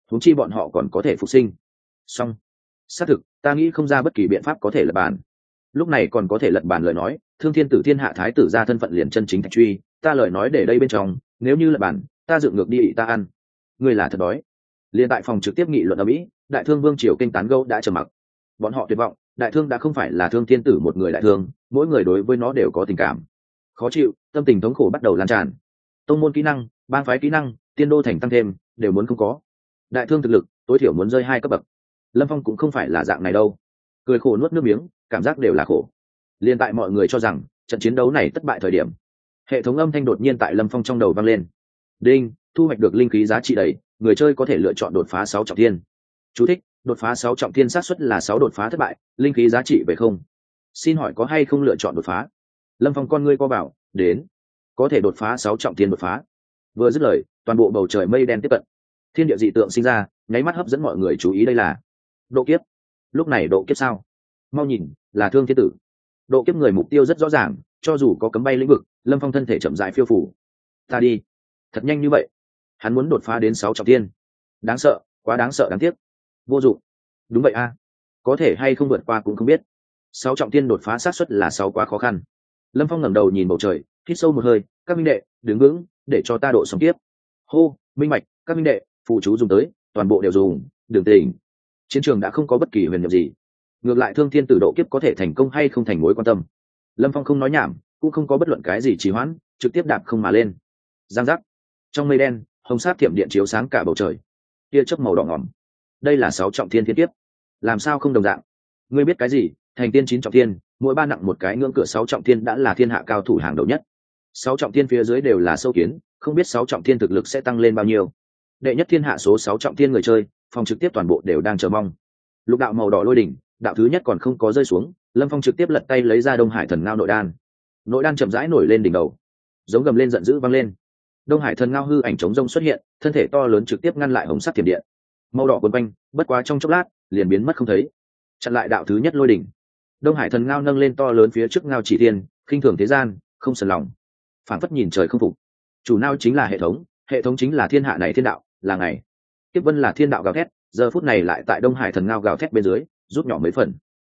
huống chi bọn họ còn có thể phục sinh. Song xác thực ta nghĩ không ra bất kỳ biện pháp có thể lật bàn. Lúc này còn có thể lật bàn lời nói, Thương Thiên Tử Thiên Hạ thái tử ra thân phận liền chân chính Thạch Truy, ta lời nói để đây bên trong, nếu như lật bàn, ta dựng ngược đi ị ta ăn. Ngươi là thật đói. Liên tại phòng trực tiếp nghị luận ở Mỹ, Đại Thương Vương triều kinh tán gẫu đã trầm mặc. Bọn họ tuyệt vọng, Đại Thương đã không phải là Thương Thiên Tử một người đại thương, mỗi người đối với nó đều có tình cảm. Khó chịu, tâm tình thống khổ bắt đầu lan tràn. Tông môn kỹ năng, bang phái kỹ năng, tiên đô thành tăng thêm, đều muốn không có. Đại Thương thực lực, tối thiểu muốn rơi 2 cấp bậc. Lâm Phong cũng không phải là dạng này đâu. Cười khổ nuốt nước miếng, cảm giác đều là khổ. Liên tại mọi người cho rằng trận chiến đấu này thất bại thời điểm, hệ thống âm thanh đột nhiên tại Lâm Phong trong đầu vang lên. Đinh, thu hoạch được linh khí giá trị đầy, người chơi có thể lựa chọn đột phá 6 trọng thiên. Chú thích, đột phá 6 trọng thiên xác suất là 6 đột phá thất bại, linh khí giá trị về không. Xin hỏi có hay không lựa chọn đột phá? Lâm Phong con ngươi co bảo, đến. Có thể đột phá 6 trọng thiên đột phá. Vừa dứt lời, toàn bộ bầu trời mây đen tiếp cận. Thiên địa dị tượng sinh ra, nháy mắt hấp dẫn mọi người chú ý đây là độ kiếp. Lúc này độ kiếp sao? Mau nhìn, là Thương Thiên Tử. Độ kiếp người mục tiêu rất rõ ràng, cho dù có cấm bay lĩnh vực, Lâm Phong thân thể chậm rãi phiêu phủ. Ta đi, thật nhanh như vậy. Hắn muốn đột phá đến 6 trọng thiên. Đáng sợ, quá đáng sợ đáng tiếc. Vô dụng. Đúng vậy a, có thể hay không vượt qua cũng không biết. 6 trọng thiên đột phá xác suất là 6 quá khó khăn. Lâm Phong ngẩng đầu nhìn bầu trời, hít sâu một hơi, các minh đệ, đứng vững, để cho ta độ sống tiếp. Hô, minh bạch, các minh đệ, phụ chú dùng tới, toàn bộ đều dùng, đừng tỉnh. Chiến trường đã không có bất kỳ huyền nhiệm gì. Ngược lại Thương Thiên Tử độ kiếp có thể thành công hay không thành mối quan tâm. Lâm Phong không nói nhảm, cũng không có bất luận cái gì trì hoãn, trực tiếp đạp không mà lên. Giang giác. Trong mây đen, hồng sát thiểm điện chiếu sáng cả bầu trời. Tia chớp màu đỏ ngòm. Đây là 6 trọng thiên thiên kiếp. Làm sao không đồng dạng? Ngươi biết cái gì? Thành tiên 9 trọng thiên, mỗi ba nặng một cái ngưỡng cửa 6 trọng thiên đã là thiên hạ cao thủ hàng đầu nhất. 6 trọng thiên phía dưới đều là sâu kiến, không biết 6 trọng thiên thực lực sẽ tăng lên bao nhiêu. Đệ nhất thiên hạ số 6 trọng thiên người chơi, phòng trực tiếp toàn bộ đều đang chờ mong. Lục đạo màu đỏ lôi đỉnh, đạo thứ nhất còn không có rơi xuống, Lâm Phong trực tiếp lật tay lấy ra Đông Hải Thần Ngao nội đan. Nội đan chậm rãi nổi lên đỉnh đầu, giống gầm lên giận dữ vang lên. Đông Hải Thần Ngao hư ảnh chống rông xuất hiện, thân thể to lớn trực tiếp ngăn lại hồng sắc thiểm điện. Màu đỏ quấn quanh, bất quá trong chốc lát, liền biến mất không thấy. Chặn lại đạo thứ nhất lôi đỉnh. Đông Hải Thần Ngao nâng lên to lớn phía trước ngao chỉ tiên, khinh thường thế gian, không sờn lòng. Phản phất nhìn trời không phục. Chủ nao chính là hệ thống chính là thiên hạ này thiên đạo, là ngày. Kiếp vân là thiên đạo gào thét, giờ phút này lại tại Đông Hải Thần Ngao gào thét bên dưới, rút nhỏ mấy phần.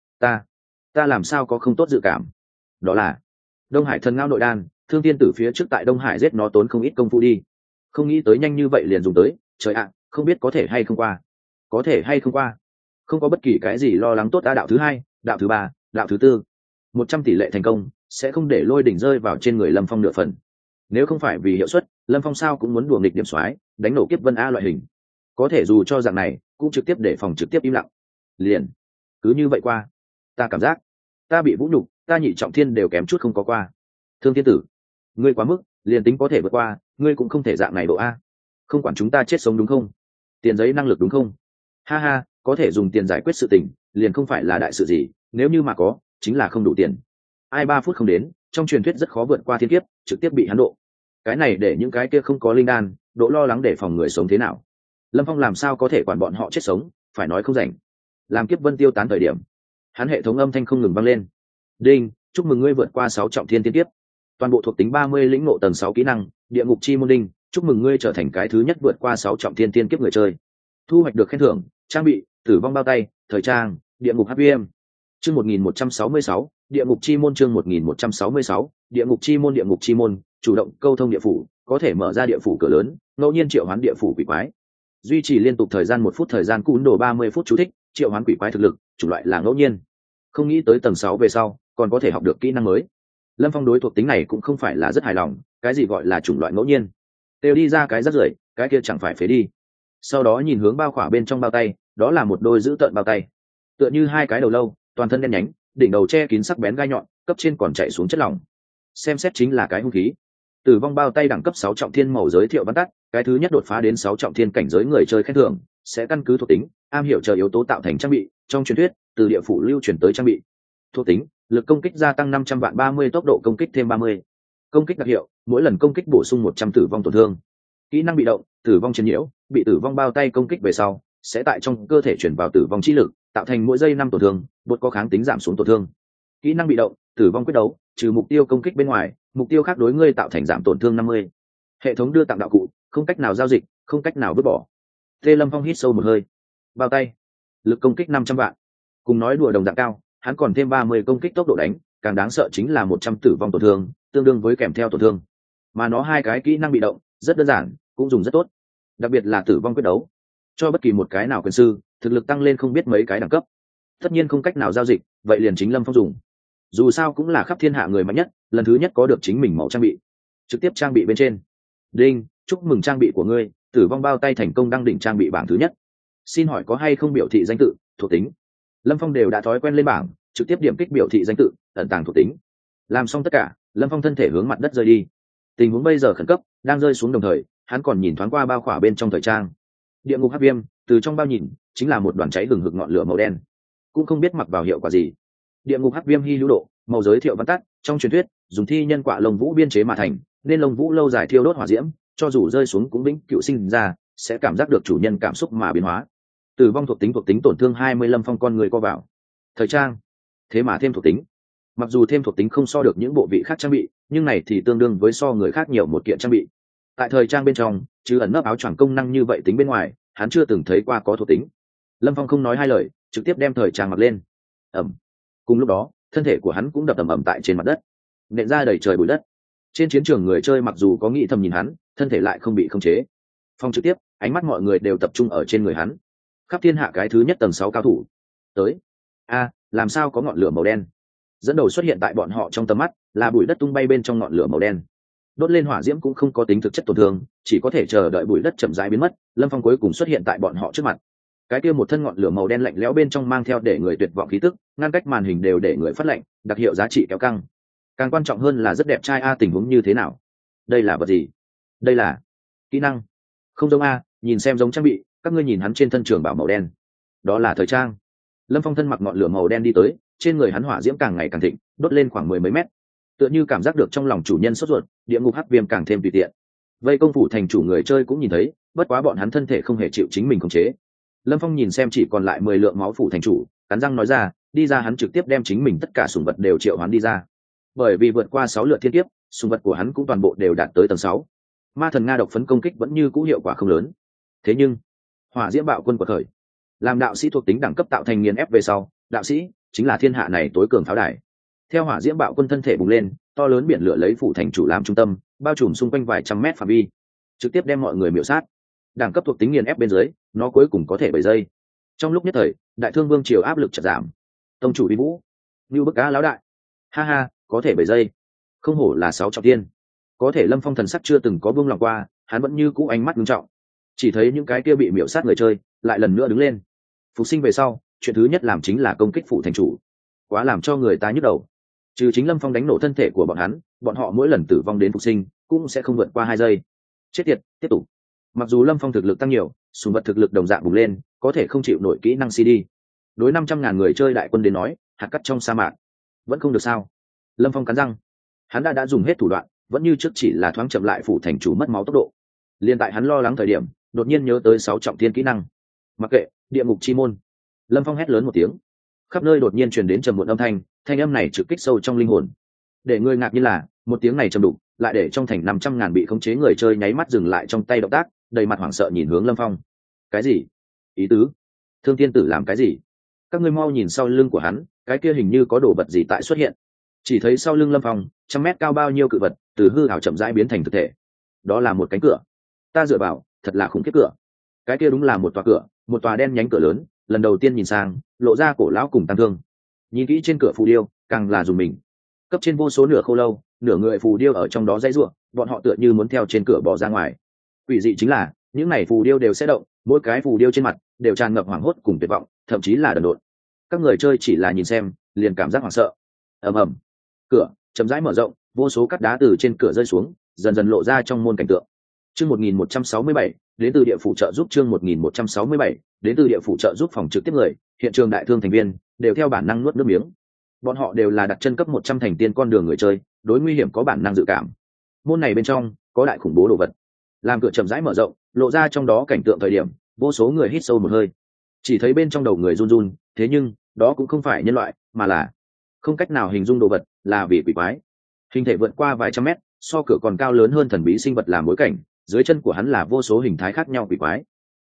Ta làm sao có không tốt dự cảm? Đó là Đông Hải Thần Ngao nội đan, Thương Thiên Tử phía trước tại Đông Hải giết nó tốn không ít công phu đi. Không nghĩ tới nhanh như vậy liền dùng tới, trời ạ, không biết có thể hay không qua. Có thể hay không qua. Không có bất kỳ cái gì lo lắng tốt ta đạo thứ 2, đạo thứ 3, đạo thứ 4. 100 tỷ lệ thành công, sẽ không để lôi đỉnh rơi vào trên người Lâm Phong nửa phần. Nếu không phải vì hiệu suất, Lâm Phong sao cũng muốn đùa nghịch điểm xoái, đánh nổ kiếp vân a loại hình. Có thể dù cho dạng này, cũng trực tiếp để phòng trực tiếp im lặng. Liền, cứ như vậy qua. Ta cảm giác, ta bị vũ nhục, ta nhị trọng thiên đều kém chút không có qua. Thương Thiên Tử, ngươi quá mức, liền tính có thể vượt qua, ngươi cũng không thể dạng này độ a. Không quản chúng ta chết sống đúng không? Tiền giấy năng lực đúng không? Ha ha, có thể dùng tiền giải quyết sự tình, liền không phải là đại sự gì, nếu như mà có, chính là không đủ tiền. Ai 3 phút không đến, trong truyền thuyết rất khó vượt qua thiên kiếp, trực tiếp bị hắn độ. Cái này để những cái kia không có linh đan, độ lo lắng để phòng người sống thế nào. Lâm Phong làm sao có thể quản bọn họ chết sống, phải nói không rảnh. Làm kiếp vân tiêu tán thời điểm, hắn hệ thống âm thanh không ngừng vang lên. Đinh, chúc mừng ngươi vượt qua 6 trọng thiên tiên kiếp. Toàn bộ thuộc tính 30 lĩnh ngộ tầng 6 kỹ năng, địa ngục chi môn đinh, chúc mừng ngươi trở thành cái thứ nhất vượt qua 6 trọng thiên tiên kiếp người chơi. Thu hoạch được khen thưởng, trang bị, tử vong bao tay, thời trang, địa ngục HVM. Chương 1166, địa ngục chi môn chương 1166, địa ngục chi môn, chủ động câu thông địa phủ, có thể mở ra địa phủ cửa lớn, ngẫu nhiên triệu hoán địa phủ quỷ quái. Duy trì liên tục thời gian 1 phút thời gian cún đồ 30 phút chú thích, triệu hoán quỷ quái thực lực, chủng loại là ngẫu nhiên. Không nghĩ tới tầng 6 về sau, còn có thể học được kỹ năng mới. Lâm Phong đối thuộc tính này cũng không phải là rất hài lòng, cái gì gọi là chủng loại ngẫu nhiên? Đều đi ra cái rất rưởi, cái kia chẳng phải phế đi. Sau đó nhìn hướng bao khỏa bên trong bao tay, đó là một đôi giữ tợn bao tay. Tựa như 2 cái đầu lâu, toàn thân đen nhánh, đỉnh đầu che kín sắc bén gai nhọn, cấp trên còn chạy xuống chất lỏng. Xem xét chính là cái hung khí. Tử vong bao tay đẳng cấp 6 trọng thiên màu giới thiệu văn tắt, cái thứ nhất đột phá đến 6 trọng thiên cảnh giới người chơi khen thưởng, sẽ căn cứ thuộc tính, am hiểu chờ yếu tố tạo thành trang bị, trong truyền thuyết, từ địa phủ lưu truyền tới trang bị. Thuộc tính, lực công kích gia tăng 500 vạn 30 tốc độ công kích thêm 30. Công kích đặc hiệu, mỗi lần công kích bổ sung 100 tử vong tổn thương. Kỹ năng bị động, tử vong chiến nhiễu, bị tử vong bao tay công kích về sau, sẽ tại trong cơ thể chuyển vào tử vong chi lực, tạo thành mỗi giây 5 tổn thương, bột có kháng tính giảm xuống tổn thương. Kỹ năng bị động, tử vong quyết đấu, trừ mục tiêu công kích bên ngoài, mục tiêu khác đối ngươi tạo thành giảm tổn thương 50. Hệ thống đưa tặng đạo cụ, không cách nào giao dịch, không cách nào vứt bỏ. Tê Lâm Phong hít sâu một hơi, bao tay, lực công kích 500 vạn, cùng nói đùa đồng dạng cao, hắn còn thêm 30 công kích tốc độ đánh, càng đáng sợ chính là 100 tử vong tổn thương, tương đương với kèm theo tổn thương. Mà nó hai cái kỹ năng bị động, rất đơn giản, cũng dùng rất tốt. Đặc biệt là tử vong quyết đấu, cho bất kỳ một cái nào quyền sư, thực lực tăng lên không biết mấy cái đẳng cấp. Tất nhiên không cách nào giao dịch, vậy liền chính Lâm Phong dùng. Dù sao cũng là khắp thiên hạ người mạnh nhất, lần thứ nhất có được chính mình mẫu trang bị. Trực tiếp trang bị bên trên. Đinh, chúc mừng trang bị của ngươi, tử vong bao tay thành công đăng đỉnh trang bị bảng thứ nhất. Xin hỏi có hay không biểu thị danh tự, thuộc tính? Lâm Phong đều đã thói quen lên bảng, trực tiếp điểm kích biểu thị danh tự, ẩn tàng thuộc tính. Làm xong tất cả, Lâm Phong thân thể hướng mặt đất rơi đi. Tình huống bây giờ khẩn cấp, đang rơi xuống đồng thời, hắn còn nhìn thoáng qua bao khỏa bên trong thời trang. Địa ngục hắc viêm, từ trong bao nhìn, chính là một đoàn cháy hừng hực ngọn lửa màu đen. Cũng không biết mặc vào hiệu quả gì. Địa ngục hắc viêm hy hữu độ, màu giới thiệu văn tắt, trong truyền thuyết, dùng thi nhân quạ lông vũ biên chế mà thành, nên lông vũ lâu dài thiêu đốt hỏa diễm, cho dù rơi xuống cũng vĩnh cựu sinh ra, sẽ cảm giác được chủ nhân cảm xúc mà biến hóa. Tử vong thuộc tính tổn thương 20 Lâm Phong con người co vào. Thời trang, thế mà thêm thuộc tính. Mặc dù thêm thuộc tính không so được những bộ vị khác trang bị, nhưng này thì tương đương với so người khác nhiều một kiện trang bị. Tại thời trang bên trong, chứ ẩn nấp áo choàng công năng như vậy tính bên ngoài, hắn chưa từng thấy qua có thuộc tính. Lâm Phong không nói hai lời, trực tiếp đem thời trang mặc lên. Ẩm. Cùng lúc đó, thân thể của hắn cũng đập ầm ầm tại trên mặt đất, nện ra đầy trời bụi đất. Trên chiến trường người chơi mặc dù có nghĩ thầm nhìn hắn, thân thể lại không bị khống chế. Phong trực tiếp, ánh mắt mọi người đều tập trung ở trên người hắn. Khắp thiên hạ cái thứ nhất tầng 6 cao thủ tới. A, làm sao có ngọn lửa màu đen? Dẫn đầu xuất hiện tại bọn họ trong tầm mắt là bụi đất tung bay bên trong ngọn lửa màu đen. Đốt lên hỏa diễm cũng không có tính thực chất tổn thương, chỉ có thể chờ đợi bụi đất chậm rãi biến mất. Lâm Phong cuối cùng xuất hiện tại bọn họ trước mặt. Cái kia một thân ngọn lửa màu đen lạnh lẽo bên trong mang theo để người tuyệt vọng khí tức, ngăn cách màn hình đều để người phát lạnh, đặc hiệu giá trị kéo căng. Càng quan trọng hơn là rất đẹp trai. A, tình huống như thế nào? Đây là vật gì? Đây là kỹ năng. Không giống A, nhìn xem giống trang bị. Các ngươi nhìn hắn trên thân trường bảo màu đen, đó là thời trang. Lâm Phong thân mặc ngọn lửa màu đen đi tới, trên người hắn hỏa diễm càng ngày càng thịnh, đốt lên khoảng 10 mấy mét. Tựa như cảm giác được trong lòng chủ nhân sốt ruột, địa ngục hắc viêm càng thêm tùy tiện. Vây công phủ thành chủ người chơi cũng nhìn thấy, bất quá bọn hắn thân thể không hề chịu chính mình khống chế. Lâm Phong nhìn xem chỉ còn lại 10 lượng máu phủ thành chủ, cắn răng nói ra, đi ra. Hắn trực tiếp đem chính mình tất cả sủng vật đều triệu hoán đi ra. Bởi vì vượt qua 6 lượt thiên kiếp, sủng vật của hắn cũng toàn bộ đều đạt tới tầng 6. Ma thần Nga độc phấn công kích vẫn như cũ hiệu quả không lớn. Thế nhưng, hỏa diễm bạo quân quật khởi, làm đạo sĩ thuộc tính đẳng cấp tạo thành nghiền ép về sau, đạo sĩ chính là thiên hạ này tối cường pháo đài. Theo hỏa diễm bạo quân thân thể bùng lên, to lớn biển lửa lấy phủ thành chủ làm trung tâm, bao trùm xung quanh vài trăm mét phạm vi, trực tiếp đem mọi người miểu sát. Đẳng cấp thuộc tính nghiền ép bên dưới, nó cuối cùng có thể 7 giây. Trong lúc nhất thời, đại thương vương triều áp lực chợt giảm. Tông chủ uy vũ, như bức cá lão đại, ha ha, có thể 7 giây, không hổ là 6 trọng thiên. Có thể Lâm Phong thần sắc chưa từng có buông lòng qua, hắn vẫn như cũ ánh mắt nghiêm trọng. Chỉ thấy những cái kia bị miểu sát người chơi lại lần nữa đứng lên. Phục sinh về sau, chuyện thứ nhất làm chính là công kích phủ thành chủ, quá làm cho người ta nhức đầu. Trừ chính Lâm Phong đánh nổ thân thể của bọn hắn, bọn họ mỗi lần tử vong đến phục sinh cũng sẽ không vượt qua 2 giây. Chết tiệt, tiếp tục. Mặc dù Lâm Phong thực lực tăng nhiều, sùng vật thực lực đồng dạng bùng lên, có thể không chịu nổi kỹ năng CD. Đối 500.000 người chơi đại quân đến nói, hạt cát trong sa mạc vẫn không được sao? Lâm Phong cắn răng, hắn đã dùng hết thủ đoạn, vẫn như trước chỉ là thoáng chậm lại phủ thành chủ mất máu tốc độ. Liên tại hắn lo lắng thời điểm, đột nhiên nhớ tới 6 trọng thiên kỹ năng. Mặc kệ, địa ngục chi môn. Lâm Phong hét lớn một tiếng, khắp nơi đột nhiên truyền đến trầm muộn âm thanh, thanh âm này trực kích sâu trong linh hồn. Để người ngạc nhiên là, một tiếng này trầm đục, lại để trong thành 500.000 bị khống chế người chơi nháy mắt dừng lại trong tay động tác, đầy mặt hoảng sợ nhìn hướng Lâm Phong. Cái gì? Ý tứ? Thương Tiên Tử làm cái gì? Các ngươi mau nhìn sau lưng của hắn, cái kia hình như có đồ vật gì tại xuất hiện. Chỉ thấy sau lưng Lâm Phong, 100 mét cao bao nhiêu cự vật, từ hư ảo chậm rãi biến thành thực thể. Đó là một cánh cửa. Ta dựa vào, thật là khủng khiếp cửa. Cái kia đúng là một tòa cửa, một tòa đen nhánh cửa lớn. Lần đầu tiên nhìn sang, lộ ra cổ lão cùng tăng thương. Nhìn kỹ trên cửa phù điêu, càng là dùng mình. Cấp trên vô số nửa khô lâu, nửa người phù điêu ở trong đó dãy rủa, bọn họ tựa như muốn theo trên cửa bỏ ra ngoài. Quỷ dị chính là, những này phù điêu đều sẽ động, mỗi cái phù điêu trên mặt đều tràn ngập hoảng hốt cùng tuyệt vọng, thậm chí là đần độn. Các người chơi chỉ là nhìn xem, liền cảm giác hoảng sợ. Ầm ầm, cửa chậm rãi mở rộng, vô số cát đá từ trên cửa rơi xuống, dần dần lộ ra trong môn cảnh tượng. Chương 1167, đến từ địa phủ trợ giúp. Chương 1167, đến từ địa phủ trợ giúp. Phòng trực tiếp người, hiện trường đại thương thành viên đều theo bản năng nuốt nước miếng. Bọn họ đều là đặt chân cấp 100 thành tiên con đường người chơi, đối nguy hiểm có bản năng dự cảm. Môn này bên trong có đại khủng bố đồ vật. Làm cửa chậm rãi mở rộng, lộ ra trong đó cảnh tượng thời điểm, vô số người hít sâu một hơi. Chỉ thấy bên trong đầu người run run, thế nhưng đó cũng không phải nhân loại, mà là không cách nào hình dung đồ vật, là vì quỷ quái. Hình thể vượt qua vài trăm mét, so cửa còn cao lớn hơn thần bí sinh vật làm bối cảnh, dưới chân của hắn là vô số hình thái khác nhau quỷ quái.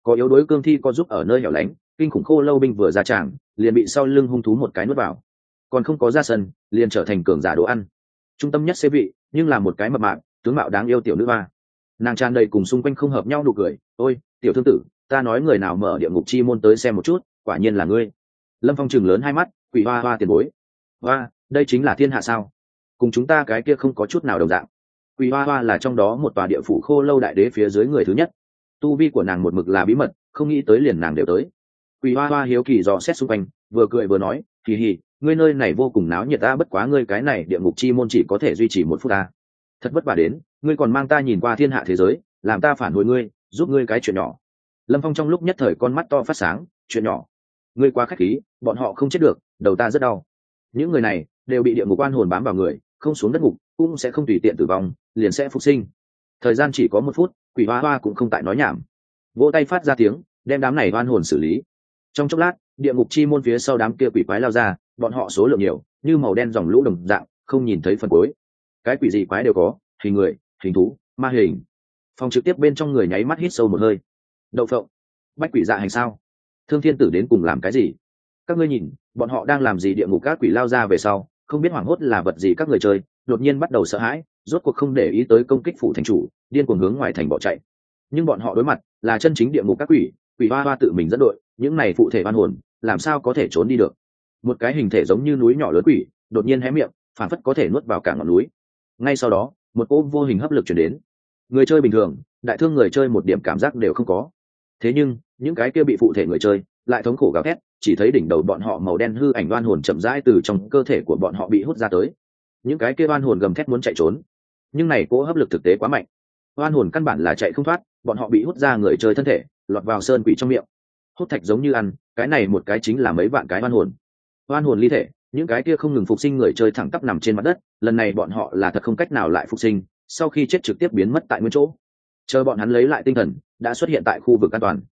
có yếu đuối cương thi có giúp ở nơi hẻo lánh, kinh khủng khô lâu binh vừa ra tràng liền bị sau lưng hung thú một cái nuốt vào, còn không có ra sân liền trở thành cường giả đồ ăn. Trung tâm nhất xế vị nhưng là một cái mập mạp tướng mạo đáng yêu tiểu nữ hoa, nàng tràn đầy cùng xung quanh không hợp nhau nụ cười. Ôi tiểu thương tử, ta nói người nào mở địa ngục chi môn tới xem một chút, quả nhiên là ngươi. Lâm Phong chừng lớn hai mắt, quỷ hoa hoa tiền bối. Hoa, đây chính là thiên hạ sao? Cùng chúng ta cái kia không có chút nào đồng dạng. Quỷ hoa hoa là trong đó một tòa địa phủ khô lâu đại đế phía dưới người thứ nhất, tu vi của nàng một mực là bí mật, không nghĩ tới liền nàng đều tới. Quỷ hoa hoa hiếu kỳ dò xét xung quanh, vừa cười vừa nói, kỳ hì, ngươi nơi này vô cùng náo nhiệt ta, bất quá ngươi cái này địa ngục chi môn chỉ có thể duy trì 1 phút ta. Thật vất vả đến, ngươi còn mang ta nhìn qua thiên hạ thế giới, làm ta phản hồi ngươi, giúp ngươi cái chuyện nhỏ. Lâm Phong trong lúc nhất thời con mắt to phát sáng, chuyện nhỏ? Ngươi quá khách khí, bọn họ không chết được, đầu ta rất đau. Những người này đều bị địa ngục oan hồn bám vào người, không xuống đất ngục cũng sẽ không tùy tiện tử vong, liền sẽ phục sinh. Thời gian chỉ có 1 phút, quỷ hoa hoa cũng không tại nói nhảm, vỗ tay phát ra tiếng, đem đám này oan hồn xử lý. Trong chốc lát, địa ngục chi môn phía sau đám kia quỷ quái lao ra, bọn họ số lượng nhiều, như màu đen dòng lũ đồng dạng, không nhìn thấy phần cuối. Cái quỷ gì quái đều có, hình người, hình thú, ma hình. Phòng trực tiếp bên trong người nháy mắt hít sâu một hơi. Đậu phộng, bách quỷ dạ hành sao? Thương Thiên Tử đến cùng làm cái gì? Các ngươi nhìn, bọn họ đang làm gì? Địa ngục các quỷ lao ra về sau, không biết hoảng hốt là vật gì, các người chơi đột nhiên bắt đầu sợ hãi, rốt cuộc không để ý tới công kích phủ thành chủ, điên cuồng hướng ngoài thành bỏ chạy. Nhưng bọn họ đối mặt là chân chính địa ngục các quỷ, quỷ hoa hoa tự mình dẫn đội, những này phụ thể oan hồn làm sao có thể trốn đi được? Một cái hình thể giống như núi nhỏ lớn quỷ đột nhiên hé miệng, phản phất có thể nuốt vào cả ngọn núi. Ngay sau đó, một cỗ vô hình hấp lực truyền đến. Người chơi bình thường, đại thương người chơi một điểm cảm giác đều không có. Thế nhưng, những cái kia bị phụ thể người chơi lại thống khổ gào thét, chỉ thấy đỉnh đầu bọn họ màu đen hư ảnh oan hồn chậm rãi từ trong cơ thể của bọn họ bị hút ra tới. Những cái kia oan hồn gầm thét muốn chạy trốn, nhưng này cỗ hấp lực thực tế quá mạnh, oan hồn căn bản là chạy không thoát, bọn họ bị hút ra người chơi thân thể, lọt vào sơn quỷ trong miệng. Hút thạch giống như ăn, cái này một cái chính là mấy vạn cái oan hồn. Oan hồn ly thể, những cái kia không ngừng phục sinh người chơi thẳng tắp nằm trên mặt đất, lần này bọn họ là thật không cách nào lại phục sinh, sau khi chết trực tiếp biến mất tại nguyên chỗ. Chờ bọn hắn lấy lại tinh thần, đã xuất hiện tại khu vực an toàn.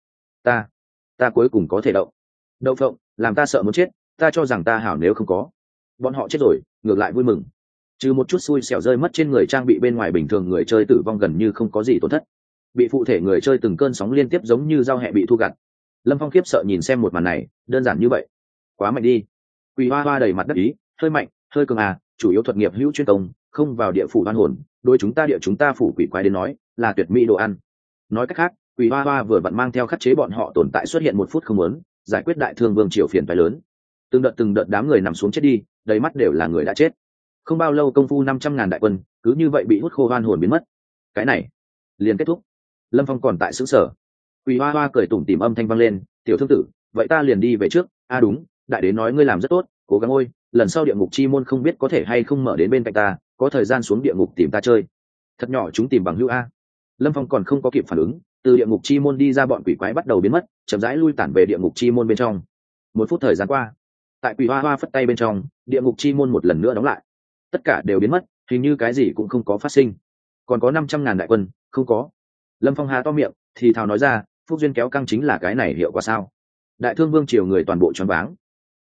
Ta cuối cùng có thể đậu phộng, làm ta sợ muốn chết, ta cho rằng ta hảo nếu không có. Bọn họ chết rồi, ngược lại vui mừng. Trừ một chút xui xẻo rơi mất trên người trang bị bên ngoài, bình thường người chơi tử vong gần như không có gì tổn thất. Bị phụ thể người chơi từng cơn sóng liên tiếp giống như dao hẹ bị thu gặt. Lâm Phong khiếp sợ nhìn xem một màn này, đơn giản như vậy, quá mạnh đi. Quỷ hoa hoa đầy mặt đắc ý, hơi mạnh, hơi cường à, chủ yếu thuật nghiệp hữu chuyên công, không vào địa phủ oan hồn, đối chúng ta phủ quỷ quái đến nói là tuyệt mỹ đồ ăn. Nói cách khác, quỷ hoa hoa vừa vặn mang theo khắc chế bọn họ tồn tại xuất hiện 1 phút không muốn giải quyết đại thương vương triều phiền phái lớn. Từng đợt đám người nằm xuống chết đi, đầy mắt đều là người đã chết. Không bao lâu công phu 500.000 đại quân cứ như vậy bị hút khô, oan hồn biến mất. Cái này liền kết thúc. Lâm Phong còn tại xứ sở. Quỷ hoa hoa cười tủm tỉm âm thanh vang lên, tiểu thương tử, vậy ta liền đi về trước. Đúng, đại đế nói ngươi làm rất tốt, cố gắng ôi, lần sau địa ngục chi môn không biết có thể hay không mở đến bên cạnh ta, có thời gian xuống địa ngục tìm ta chơi. Thật nhỏ chúng tìm bằng hữu a. Lâm Phong còn không có kịp phản ứng, từ địa ngục chi môn đi ra bọn quỷ quái bắt đầu biến mất, chậm rãi lui tản về địa ngục chi môn bên trong. 1 phút thời gian qua, tại quỷ hoa hoa phất tay bên trong, địa ngục chi môn một lần nữa đóng lại, tất cả đều biến mất, hình như cái gì cũng không có phát sinh. Còn có 500.000 đại quân không có. Lâm Phong há to miệng thì thào nói ra, phúc duyên kéo căng chính là cái này hiệu quả sao? Đại thương vương triều người toàn bộ choáng váng.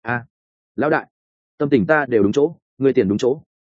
Lão đại, tâm tình ta đều đúng chỗ, ngươi tiền đúng chỗ,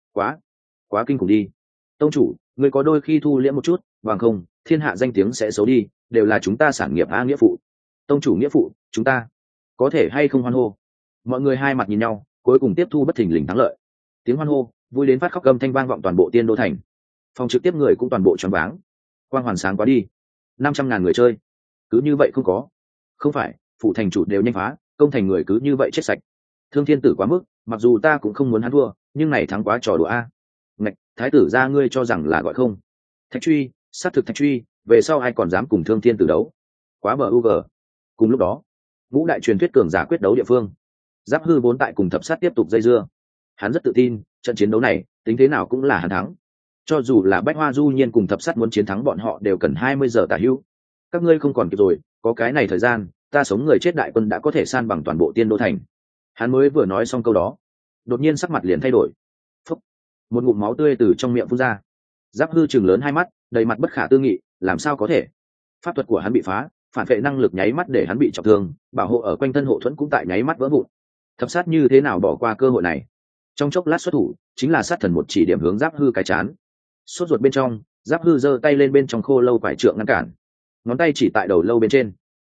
quá kinh khủng đi. Tông chủ, ngươi có đôi khi thu liễm một chút, bằng không thiên hạ danh tiếng sẽ xấu đi, đều là chúng ta sản nghiệp nghĩa phụ. Tông chủ nghĩa phụ, chúng ta có thể hay không hoan hô? Mọi người hai mặt nhìn nhau, cuối cùng tiếp thu bất thình lình thắng lợi. Tiếng hoan hô vui đến phát khóc âm thanh vang vọng toàn bộ Tiên Đô thành. Phòng trực tiếp người cũng toàn bộ choáng váng. Quang hoàn sáng quá đi, 500.000 người chơi cứ như vậy không có. Không phải phụ thành chủ đều nhanh phá, công thành người cứ như vậy chết sạch. Thương Thiên Tử quá mức, mặc dù ta cũng không muốn hắn thua, nhưng này thắng quá trò đùa a. Ngạch, thái tử ra ngươi cho rằng là gọi không? Thạch Truy, sát thực Thạch Truy, về sau ai còn dám cùng Thương Thiên Tử đấu? Quá bờ UG. Cùng lúc đó, ngũ đại truyền thuyết cường giả quyết đấu địa phương, Giáp Hư vốn tại cùng Thập Sát tiếp tục dây dưa. Hắn rất tự tin, trận chiến đấu này tính thế nào cũng là hắn thắng. Cho dù là Bách Hoa Du Nhiên cùng Thập Sát muốn chiến thắng bọn họ đều cần 20 giờ tả hữu. Các ngươi không còn kịp rồi, có cái này thời gian, ta sống người chết đại quân đã có thể san bằng toàn bộ Tiên Đô thành. Hắn mới vừa nói xong câu đó, đột nhiên sắc mặt liền thay đổi. Phúc. Một ngụm máu tươi từ trong miệng phun ra. Giáp Hư trừng lớn hai mắt, đầy mặt bất khả tư nghị, làm sao có thể? Pháp thuật của hắn bị phá, phản vệ năng lực nháy mắt để hắn bị trọng thương, bảo hộ ở quanh thân hộ thuẫn cũng tại nháy mắt vỡ vụn. Thập Sát như thế nào bỏ qua cơ hội này? Trong chốc lát xuất thủ, chính là sát thần một chỉ điểm hướng Giáp Hư cái chán. Sốt ruột bên trong, Giáp Hư giơ tay lên bên trong khô lâu quải trượng ngăn cản, ngón tay chỉ tại đầu lâu bên trên.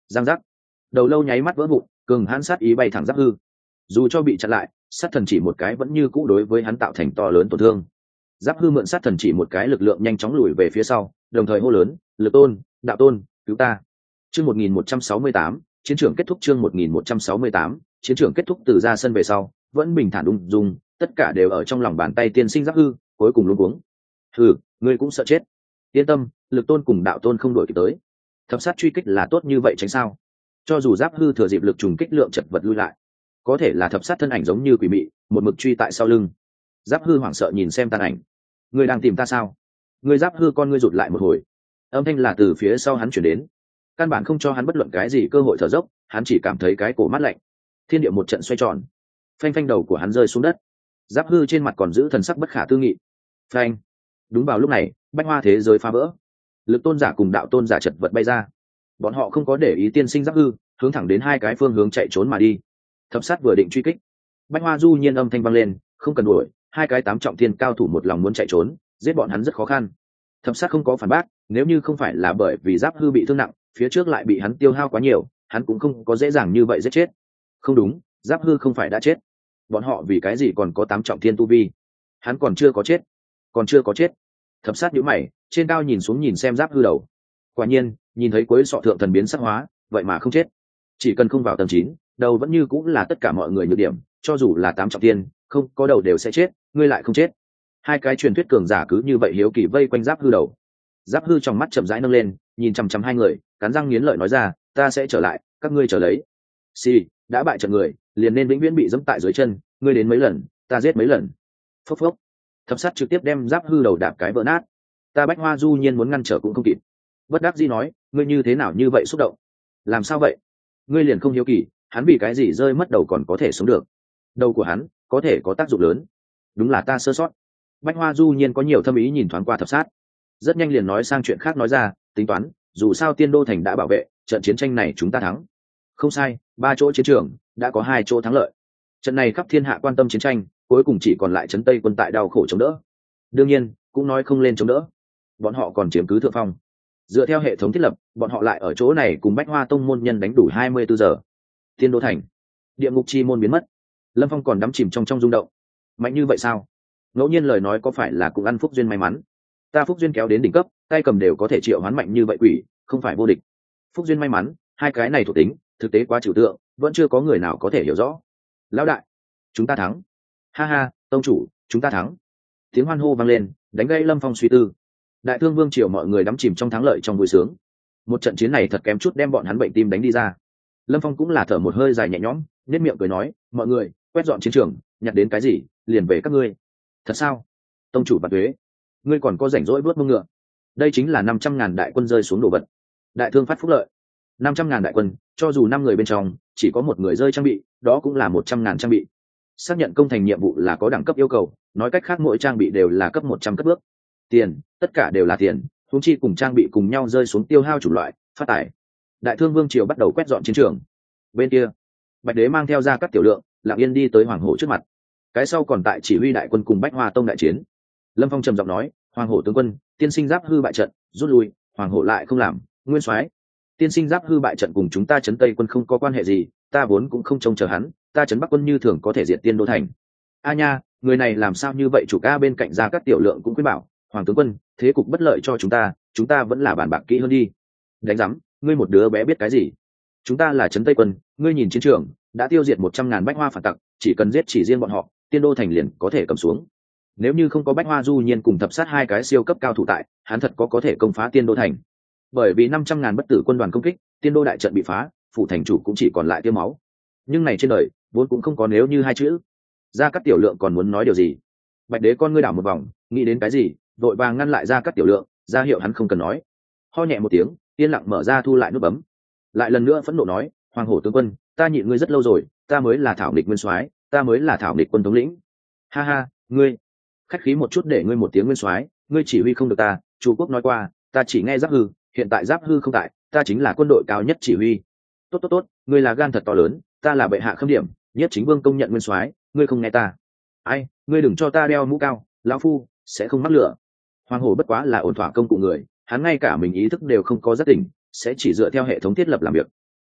giang giác, đầu lâu nháy mắt vỡ vụn, cường hãn sát ý bay thẳng Giáp Hư. Dù cho bị chặn lại, sát thần chỉ một cái vẫn như cũ đối với hắn tạo thành to lớn tổn thương. Giáp Hư mượn sát thần chỉ một cái lực lượng nhanh chóng lùi về phía sau, đồng thời hô lớn, Lực Tôn, Đạo Tôn, cứu ta. Chương 1168, chiến trường kết thúc. Chương 1168, chiến trường kết thúc. Từ ra sân về sau, vẫn bình thản ung dung, tất cả đều ở trong lòng bàn tay tiên sinh Giáp Hư, cuối cùng luống cuống. Hừ, ngươi cũng sợ chết. Yên tâm, Lực Tôn cùng Đạo Tôn không đuổi kịp tới. Thập sát truy kích là tốt như vậy tránh sao? Cho dù Giáp Hư thừa dịp lực trùng kích lượng chật vật lui lại, có thể là thập sát thân ảnh giống như quỷ mị, một mực truy tại sau lưng. Giáp Hư hoảng sợ nhìn xem tàn ảnh. Ngươi đang tìm ta sao? Ngươi Giáp Hư con ngươi rụt lại một hồi. Âm thanh là từ phía sau hắn chuyển đến, căn bản không cho hắn bất luận cái gì cơ hội thở dốc, hắn chỉ cảm thấy cái cổ mát lạnh. Thiên địa một trận xoay tròn, phanh phanh đầu của hắn rơi xuống đất. Giáp Hư trên mặt còn giữ thần sắc bất khả tư nghị. Phanh. Đúng vào lúc này, bách hoa thế giới phá vỡ, Lực Tôn giả cùng Đạo Tôn giả chật vật bay ra. Bọn họ không có để ý tiên sinh Giáp Hư, hướng thẳng đến hai cái phương hướng chạy trốn mà đi. Thập sát vừa định truy kích, bách hoa du nhiên âm thanh vang lên, không cần đuổi, hai cái tám trọng thiên cao thủ một lòng muốn chạy trốn, giết bọn hắn rất khó khăn. Thập sát không có phản bác, nếu như không phải là bởi vì Giáp Hư bị thương nặng, phía trước lại bị hắn tiêu hao quá nhiều, hắn cũng không có dễ dàng như vậy giết chết. Không đúng, Giáp Hư không phải đã chết, bọn họ vì cái gì còn có tám trọng thiên tu vi? Hắn còn chưa có chết, còn chưa có chết. Thập sát nhíu mày, trên cao nhìn xuống nhìn xem Giáp Hư đầu. Quả nhiên, nhìn thấy cuối sọ thượng thần biến sắc hóa, vậy mà không chết. Chỉ cần không vào tầng 9, đầu vẫn như cũng là tất cả mọi người nhược điểm, cho dù là tám trọng thiên, không có đầu đều sẽ chết, ngươi lại không chết. Hai cái truyền thuyết cường giả cứ như vậy hiếu kỳ vây quanh Giáp Hư đầu. Giáp Hư trong mắt chậm rãi nâng lên, nhìn chằm chằm hai người, cắn răng nghiến lợi nói ra, ta sẽ trở lại, các ngươi chờ lấy. Xì, đã bại trận người, liền nên vĩnh viễn bị dẫm tại dưới chân, ngươi đến mấy lần, ta giết mấy lần. Phốc phốc. Thập sát trực tiếp đem Giáp Hư đầu đạp cái vỡ nát. Ta Bách Hoa du nhiên muốn ngăn trở cũng không kịp. Bất đắc dĩ nói, ngươi như thế nào như vậy xúc động? Làm sao vậy? Ngươi liền không hiếu kỳ, hắn vì cái gì rơi mất đầu còn có thể sống được? Đầu của hắn có thể có tác dụng lớn. Đúng là ta sơ sót. Bách Hoa du nhiên có nhiều thâm ý nhìn thoáng qua thập sát, rất nhanh liền nói sang chuyện khác nói ra, tính toán, dù sao Tiên Đô thành đã bảo vệ, trận chiến tranh này chúng ta thắng. Không sai, 3 chỗ chiến trường đã có 2 chỗ thắng lợi. Trận này khắp thiên hạ quan tâm chiến tranh, cuối cùng chỉ còn lại trấn Tây quân tại đau khổ chống đỡ. Đương nhiên, cũng nói không lên chống đỡ, bọn họ còn chiếm cứ thượng phong. Dựa theo hệ thống thiết lập, bọn họ lại ở chỗ này cùng Bách Hoa tông môn nhân đánh đủ 24 giờ. Tiên Đô thành, địa ngục chi môn biến mất. Lâm Phong còn đắm chìm trong rung động. Mạnh như vậy sao? Ngẫu nhiên lời nói có phải là cũng ăn phúc duyên may mắn? Ta phúc duyên kéo đến đỉnh cấp, tay cầm đều có thể triệu hoán mạnh như vậy quỷ, không phải vô địch. Phúc duyên may mắn, hai cái này thuộc tính, thực tế quá trừu tượng, vẫn chưa có người nào có thể hiểu rõ. Lão đại, chúng ta thắng. Ha ha, tông chủ, chúng ta thắng. Tiếng hoan hô vang lên, đánh gây Lâm Phong suy tư. Đại Thương Vương triều mọi người đắm chìm trong thắng lợi trong vui sướng. Một trận chiến này thật kém chút đem bọn hắn bệnh tim đánh đi ra. Lâm Phong cũng là thở một hơi dài nhẹ nhõm, nhếch miệng cười nói, mọi người, quét dọn chiến trường, nhặt đến cái gì, liền về các ngươi. Thật sao? Tông chủ Bạt Tuế, ngươi còn có rảnh rỗi bước mông ngựa? Đây chính là 500.000 đại quân rơi xuống đồ vật. Đại Thương phát phúc lợi, 500.000 đại quân, cho dù 5 người bên trong chỉ có một người rơi trang bị, đó cũng là 100.000 trang bị. Xác nhận công thành nhiệm vụ là có đẳng cấp yêu cầu, nói cách khác mỗi trang bị đều là cấp 100 cất bước. Tiền, tất cả đều là tiền, huống chi cùng trang bị cùng nhau rơi xuống tiêu hao chủng loại, phát tải. Đại Thương Vương triều bắt đầu quét dọn chiến trường. Bên kia, Bạch Đế mang theo ra các tiểu lượng, lặng yên đi tới Hoàng Hổ trước mặt. Cái sau còn tại chỉ huy đại quân cùng Bách Hoa tông đại chiến. Lâm Phong trầm giọng nói, Hoàng Hổ tướng quân, tiên sinh Giáp Hư bại trận, rút lui. Hoàng Hổ lại không làm, nguyên soái, tiên sinh Giáp Hư bại trận cùng chúng ta trấn Tây quân không có quan hệ gì, ta vốn cũng không trông chờ hắn, ta trấn Bắc quân như thường có thể diệt Tiên Đô thành. A nha, người này làm sao như vậy? Chủ ca bên cạnh ra các tiểu lượng cũng khuyên bảo, Hoàng tướng quân, thế cục bất lợi cho chúng ta vẫn là bàn bạc kỹ hơn đi. Đánh rắm, ngươi một đứa bé biết cái gì? Chúng ta là trấn Tây quân, ngươi nhìn chiến trường đã tiêu diệt 100.000 Bách Hoa phản tặc, chỉ cần giết chỉ riêng bọn họ, Tiên Đô thành liền có thể cầm xuống. Nếu như không có Bách Hoa du nhiên cùng thập sát hai cái siêu cấp cao thủ tại, hắn thật có thể công phá Tiên Đô thành. Bởi vì 500.000 bất tử quân đoàn công kích, Tiên Đô đại trận bị phá, phủ thành chủ cũng chỉ còn lại tiêu máu. Nhưng này trên đời vốn cũng không có nếu như hai chữ. Ra các tiểu lượng còn muốn nói điều gì? Bạch Đế con ngươi đảo một vòng, nghĩ đến cái gì, vội vàng ngăn lại ra các tiểu lượng, ra hiệu hắn không cần nói. Ho nhẹ một tiếng, yên lặng mở ra thu lại nút bấm. Lại lần nữa phẫn nộ nói, Hoàng Hổ tướng quân, ta nhịn ngươi rất lâu rồi, ta mới là thảo nghịch nguyên soái, ta mới là thảo nghịch quân thống lĩnh. Ha ha, ngươi khách khí một chút, để ngươi một tiếng nguyên soái, ngươi chỉ huy không được ta. Chu Quốc nói qua, ta chỉ nghe Giáp Hư, hiện tại Giáp Hư không tại, ta chính là quân đội cao nhất chỉ huy. Tốt, ngươi là gan thật to lớn, ta là bệ hạ khâm điểm, nhất chính vương công nhận nguyên soái, ngươi không nghe ta. Ai, ngươi đừng cho ta đeo mũ cao, lão phu sẽ không mắc lửa. Hoàng Hổ bất quá là ổn thỏa công cụ người, hắn ngay cả mình ý thức đều không có rất tỉnh, sẽ chỉ dựa theo hệ thống thiết lập làm việc.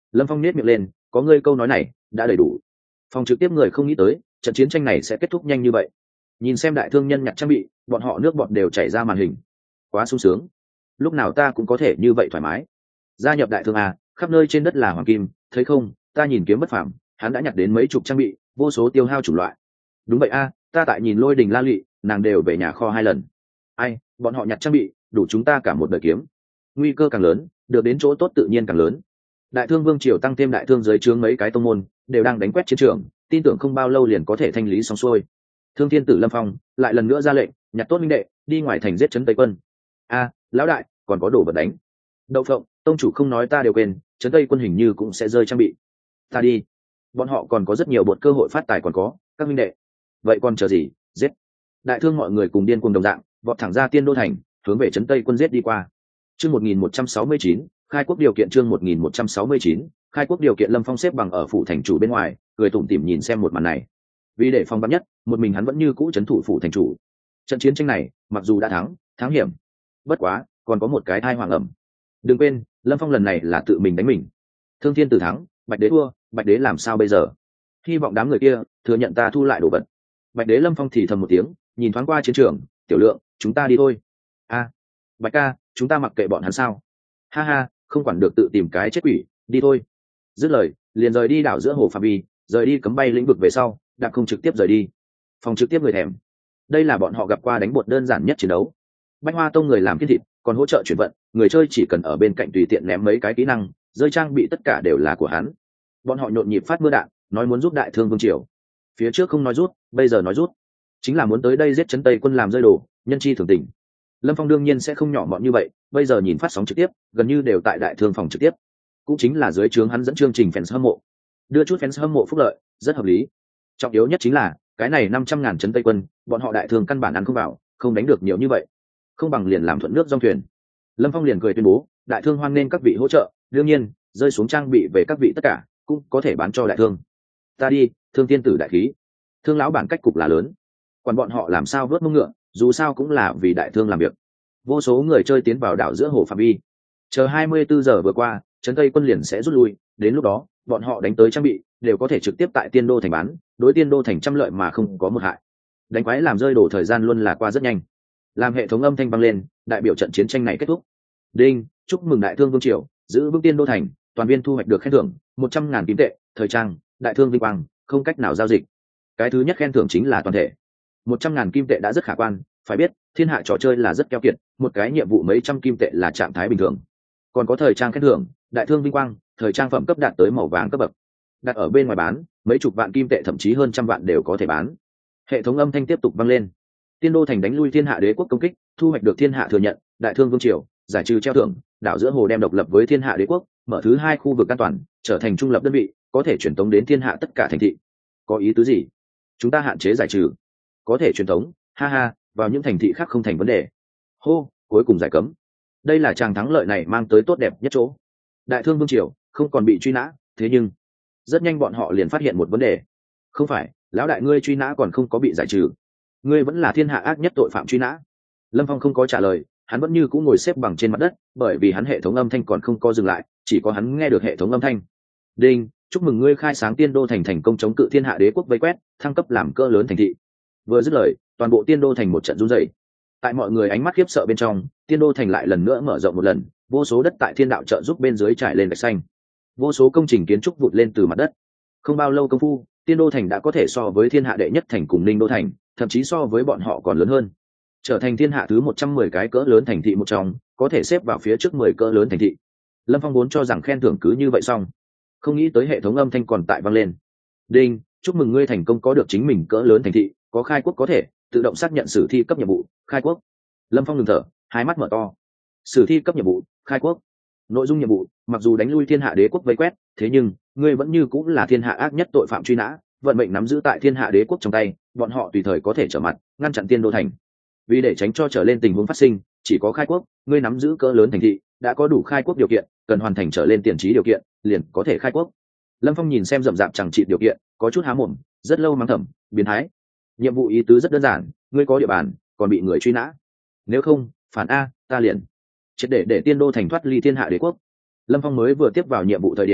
Lâm Phong nét miệng lên, có ngươi câu nói này đã đầy đủ. Phòng trực tiếp người không nghĩ tới trận chiến tranh này sẽ kết thúc nhanh như vậy. Nhìn xem đại thương nhân nhặt trang bị, bọn họ nước bọt đều chảy ra màn hình. Quá sung sướng, lúc nào ta cũng có thể như vậy thoải mái. Gia nhập đại thương à, khắp nơi trên đất là hoàng kim, thấy không, ta nhìn kiếm bất phàm, hắn đã nhặt đến mấy chục trang bị, vô số tiêu hao chủng loại. Đúng vậy a, ta tại nhìn Lôi Đình La Lụy, nàng đều về nhà kho 2 lần. Ai, bọn họ nhặt trang bị, đủ chúng ta cả một đời kiếm. Nguy cơ càng lớn, được đến chỗ tốt tự nhiên càng lớn. Đại thương vương triều tăng thêm đại thương dưới trướng mấy cái tông môn, đều đang đánh quét chiến trường, tin tưởng không bao lâu liền có thể thanh lý xong xuôi. Thương Thiên Tử Lâm Phong lại lần nữa ra lệnh, nhặt tốt minh đệ, đi ngoài thành giết trấn Tây quân. A, lão đại, còn có đồ vật đánh. Đậu phộng, tông chủ không nói ta đều quên, trấn Tây quân hình như cũng sẽ rơi trang bị. Ta đi, bọn họ còn có rất nhiều bột cơ hội phát tài còn có, các minh đệ. Vậy còn chờ gì, giết. Đại thương mọi người cùng điên cùng đồng dạng, vọt thẳng ra Tiên Đô thành, hướng về trấn Tây quân giết đi qua. Chương 1169, khai quốc điều kiện. Chương 1169, khai quốc điều kiện. Lâm Phong xếp bằng ở phủ thành chủ bên ngoài, cười tủm tỉm nhìn xem một màn này. Vì để phòng vắn nhất, một mình hắn vẫn như cũ trấn thủ phủ thành chủ. Trận chiến tranh này, mặc dù đã thắng hiểm, bất quá còn có một cái thai hoàng ẩm. Đừng quên, Lâm Phong lần này là tự mình đánh mình. Thương Thiên Tử thắng, Bạch Đế thua, Bạch Đế làm sao bây giờ? Hy vọng đám người kia thừa nhận ta thu lại đồ vật. Bạch Đế Lâm Phong thì thầm một tiếng, nhìn thoáng qua chiến trường, Tiểu Lượng, chúng ta đi thôi. A, Bạch ca, chúng ta mặc kệ bọn hắn sao? Ha ha, không quản được tự tìm cái chết quỷ, đi thôi. Dứt lời, liền rời đi đảo giữa hồ phạm vi, rời đi cấm bay lĩnh vực về sau, đạp không trực tiếp rời đi. Phòng trực tiếp người thèm. Đây là bọn họ gặp qua đánh bột đơn giản nhất chiến đấu. Bách Hoa Tông người làm kiên thịt, còn hỗ trợ chuyển vận, người chơi chỉ cần ở bên cạnh tùy tiện ném mấy cái kỹ năng, rơi trang bị tất cả đều là của hắn. Bọn họ nhộn nhịp phát mưa đạn, nói muốn giúp đại thương vương triều. Phía trước không nói rút, bây giờ nói rút, chính là muốn tới đây giết trấn Tây quân làm rơi đồ, nhân chi thường tình. Lâm Phong đương nhiên sẽ không nhỏ mọn như vậy, bây giờ nhìn phát sóng trực tiếp, gần như đều tại đại thương phòng trực tiếp, cũng chính là dưới trướng hắn dẫn chương trình fans hâm mộ, đưa chút fans hâm mộ phúc lợi, rất hợp lý. Trọng yếu nhất chính là cái này 500.000 trấn Tây quân, bọn họ đại thương căn bản ăn không vào, không đánh được nhiều như vậy, không bằng liền làm thuận nước dòng thuyền. Lâm Phong liền cười tuyên bố, đại thương hoan nên các vị hỗ trợ, đương nhiên rơi xuống trang bị về các vị tất cả cũng có thể bán cho đại thương. Ta đi, Thương Tiên Tử đại khí, thương lão bản cách cục là lớn, còn bọn họ làm sao vớt mông ngựa, dù sao cũng là vì đại thương làm việc. Vô số người chơi tiến vào đảo giữa hồ phạm vi, chờ 24 giờ vừa qua, trấn Tây quân liền sẽ rút lui, đến lúc đó bọn họ đánh tới trang bị đều có thể trực tiếp tại Tiên Đô thành bán, đối Tiên Đô thành trăm lợi mà không có một hại. Đánh quái làm rơi đổ thời gian luôn là qua rất nhanh. Làm hệ thống âm thanh vang lên, đại biểu trận chiến tranh này kết thúc. Đinh, chúc mừng đại thương vương triều giữ vững Tiên Đô thành, toàn viên thu hoạch được khen thưởng 100.000 kim tệ, thời trang, đại thương vinh quang, không cách nào giao dịch. Cái thứ nhất khen thưởng chính là toàn thể. 100.000 kim tệ đã rất khả quan, phải biết thiên hạ trò chơi là rất keo kiệt, một cái nhiệm vụ mấy trăm kim tệ là trạng thái bình thường. Còn có thời trang khen thưởng, đại thương vinh quang, thời trang phẩm cấp đạt tới màu vàng cấp bậc, đặt ở bên ngoài bán mấy chục vạn kim tệ, thậm chí hơn trăm vạn đều có thể bán. Hệ thống âm thanh tiếp tục vang lên. Tiên Đô thành đánh lui thiên hạ đế quốc công kích, thu hoạch được thiên hạ thừa nhận, đại thương vương triều giải trừ treo thưởng, đảo giữa hồ đem độc lập với thiên hạ đế quốc, mở thứ 2 khu vực an toàn, trở thành trung lập đơn vị, có thể truyền tống đến thiên hạ tất cả thành thị. Có ý tứ gì? Chúng ta hạn chế giải trừ, có thể truyền tống, ha ha, vào những thành thị khác không thành vấn đề. Hô, cuối cùng giải cấm. Đây là tràng thắng lợi này mang tới tốt đẹp nhất chỗ. Đại thương vương triều không còn bị truy nã, thế nhưng rất nhanh bọn họ liền phát hiện một vấn đề. Không phải, lão đại ngươi truy nã còn không có bị giải trừ, ngươi vẫn là thiên hạ ác nhất tội phạm truy nã. Lâm Phong không có trả lời, hắn vẫn như cũng ngồi xếp bằng trên mặt đất, bởi vì hắn hệ thống âm thanh còn không có dừng lại, chỉ có hắn nghe được hệ thống âm thanh. Đinh, chúc mừng ngươi khai sáng Tiên Đô thành thành công chống cự thiên hạ đế quốc vây quét, thăng cấp làm cỡ lớn thành thị. Vừa dứt lời, toàn bộ Tiên Đô thành một trận run rẩy. Tại mọi người ánh mắt khiếp sợ bên trong, Tiên Đô thành lại lần nữa mở rộng một lần, vô số đất tại thiên đạo trợ giúp bên dưới trải lên gạch xanh, vô số công trình kiến trúc vụt lên từ mặt đất. Không bao lâu công phu, Tiên Đô thành đã có thể so với thiên hạ đệ nhất thành cùng Ninh Đô thành, thậm chí so với bọn họ còn lớn hơn, trở thành thiên hạ thứ 110 cái cỡ lớn thành thị một trong, có thể xếp vào phía trước 10 cỡ lớn thành thị. Lâm Phong vốn cho rằng khen thưởng cứ như vậy xong, không nghĩ tới hệ thống âm thanh còn tại vang lên. Đinh, chúc mừng ngươi thành công có được chính mình cỡ lớn thành thị, có khai quốc có thể tự động xác nhận sử thi cấp nhiệm vụ, khai quốc. Lâm Phong ngừng thở, hai mắt mở to. Sử thi cấp nhiệm vụ, khai quốc. Nội dung nhiệm vụ, mặc dù đánh lui thiên hạ đế quốc vây quét, thế nhưng ngươi vẫn như cũng là thiên hạ ác nhất tội phạm truy nã, vận mệnh nắm giữ tại thiên hạ đế quốc trong tay, bọn họ tùy thời có thể trở mặt ngăn chặn Tiên Đô thành. Vì để tránh cho trở lên tình huống phát sinh, chỉ có khai quốc, ngươi nắm giữ cỡ lớn thành thị, đã có đủ khai quốc điều kiện, cần hoàn thành trở lên tiền trí điều kiện, liền có thể khai quốc. Lâm Phong nhìn xem rậm rạp chẳng trị điều kiện, có chút há mồm, rất lâu mắng thầm, biến thái. Nhiệm vụ ý tứ rất đơn giản, ngươi có địa bàn, còn bị người truy nã. Nếu không, phản a, ta liền triệt để Tiên Đô thành thoát ly thiên hạ đế quốc. Lâm Phong mới vừa tiếp vào nhiệm vụ thời điểm,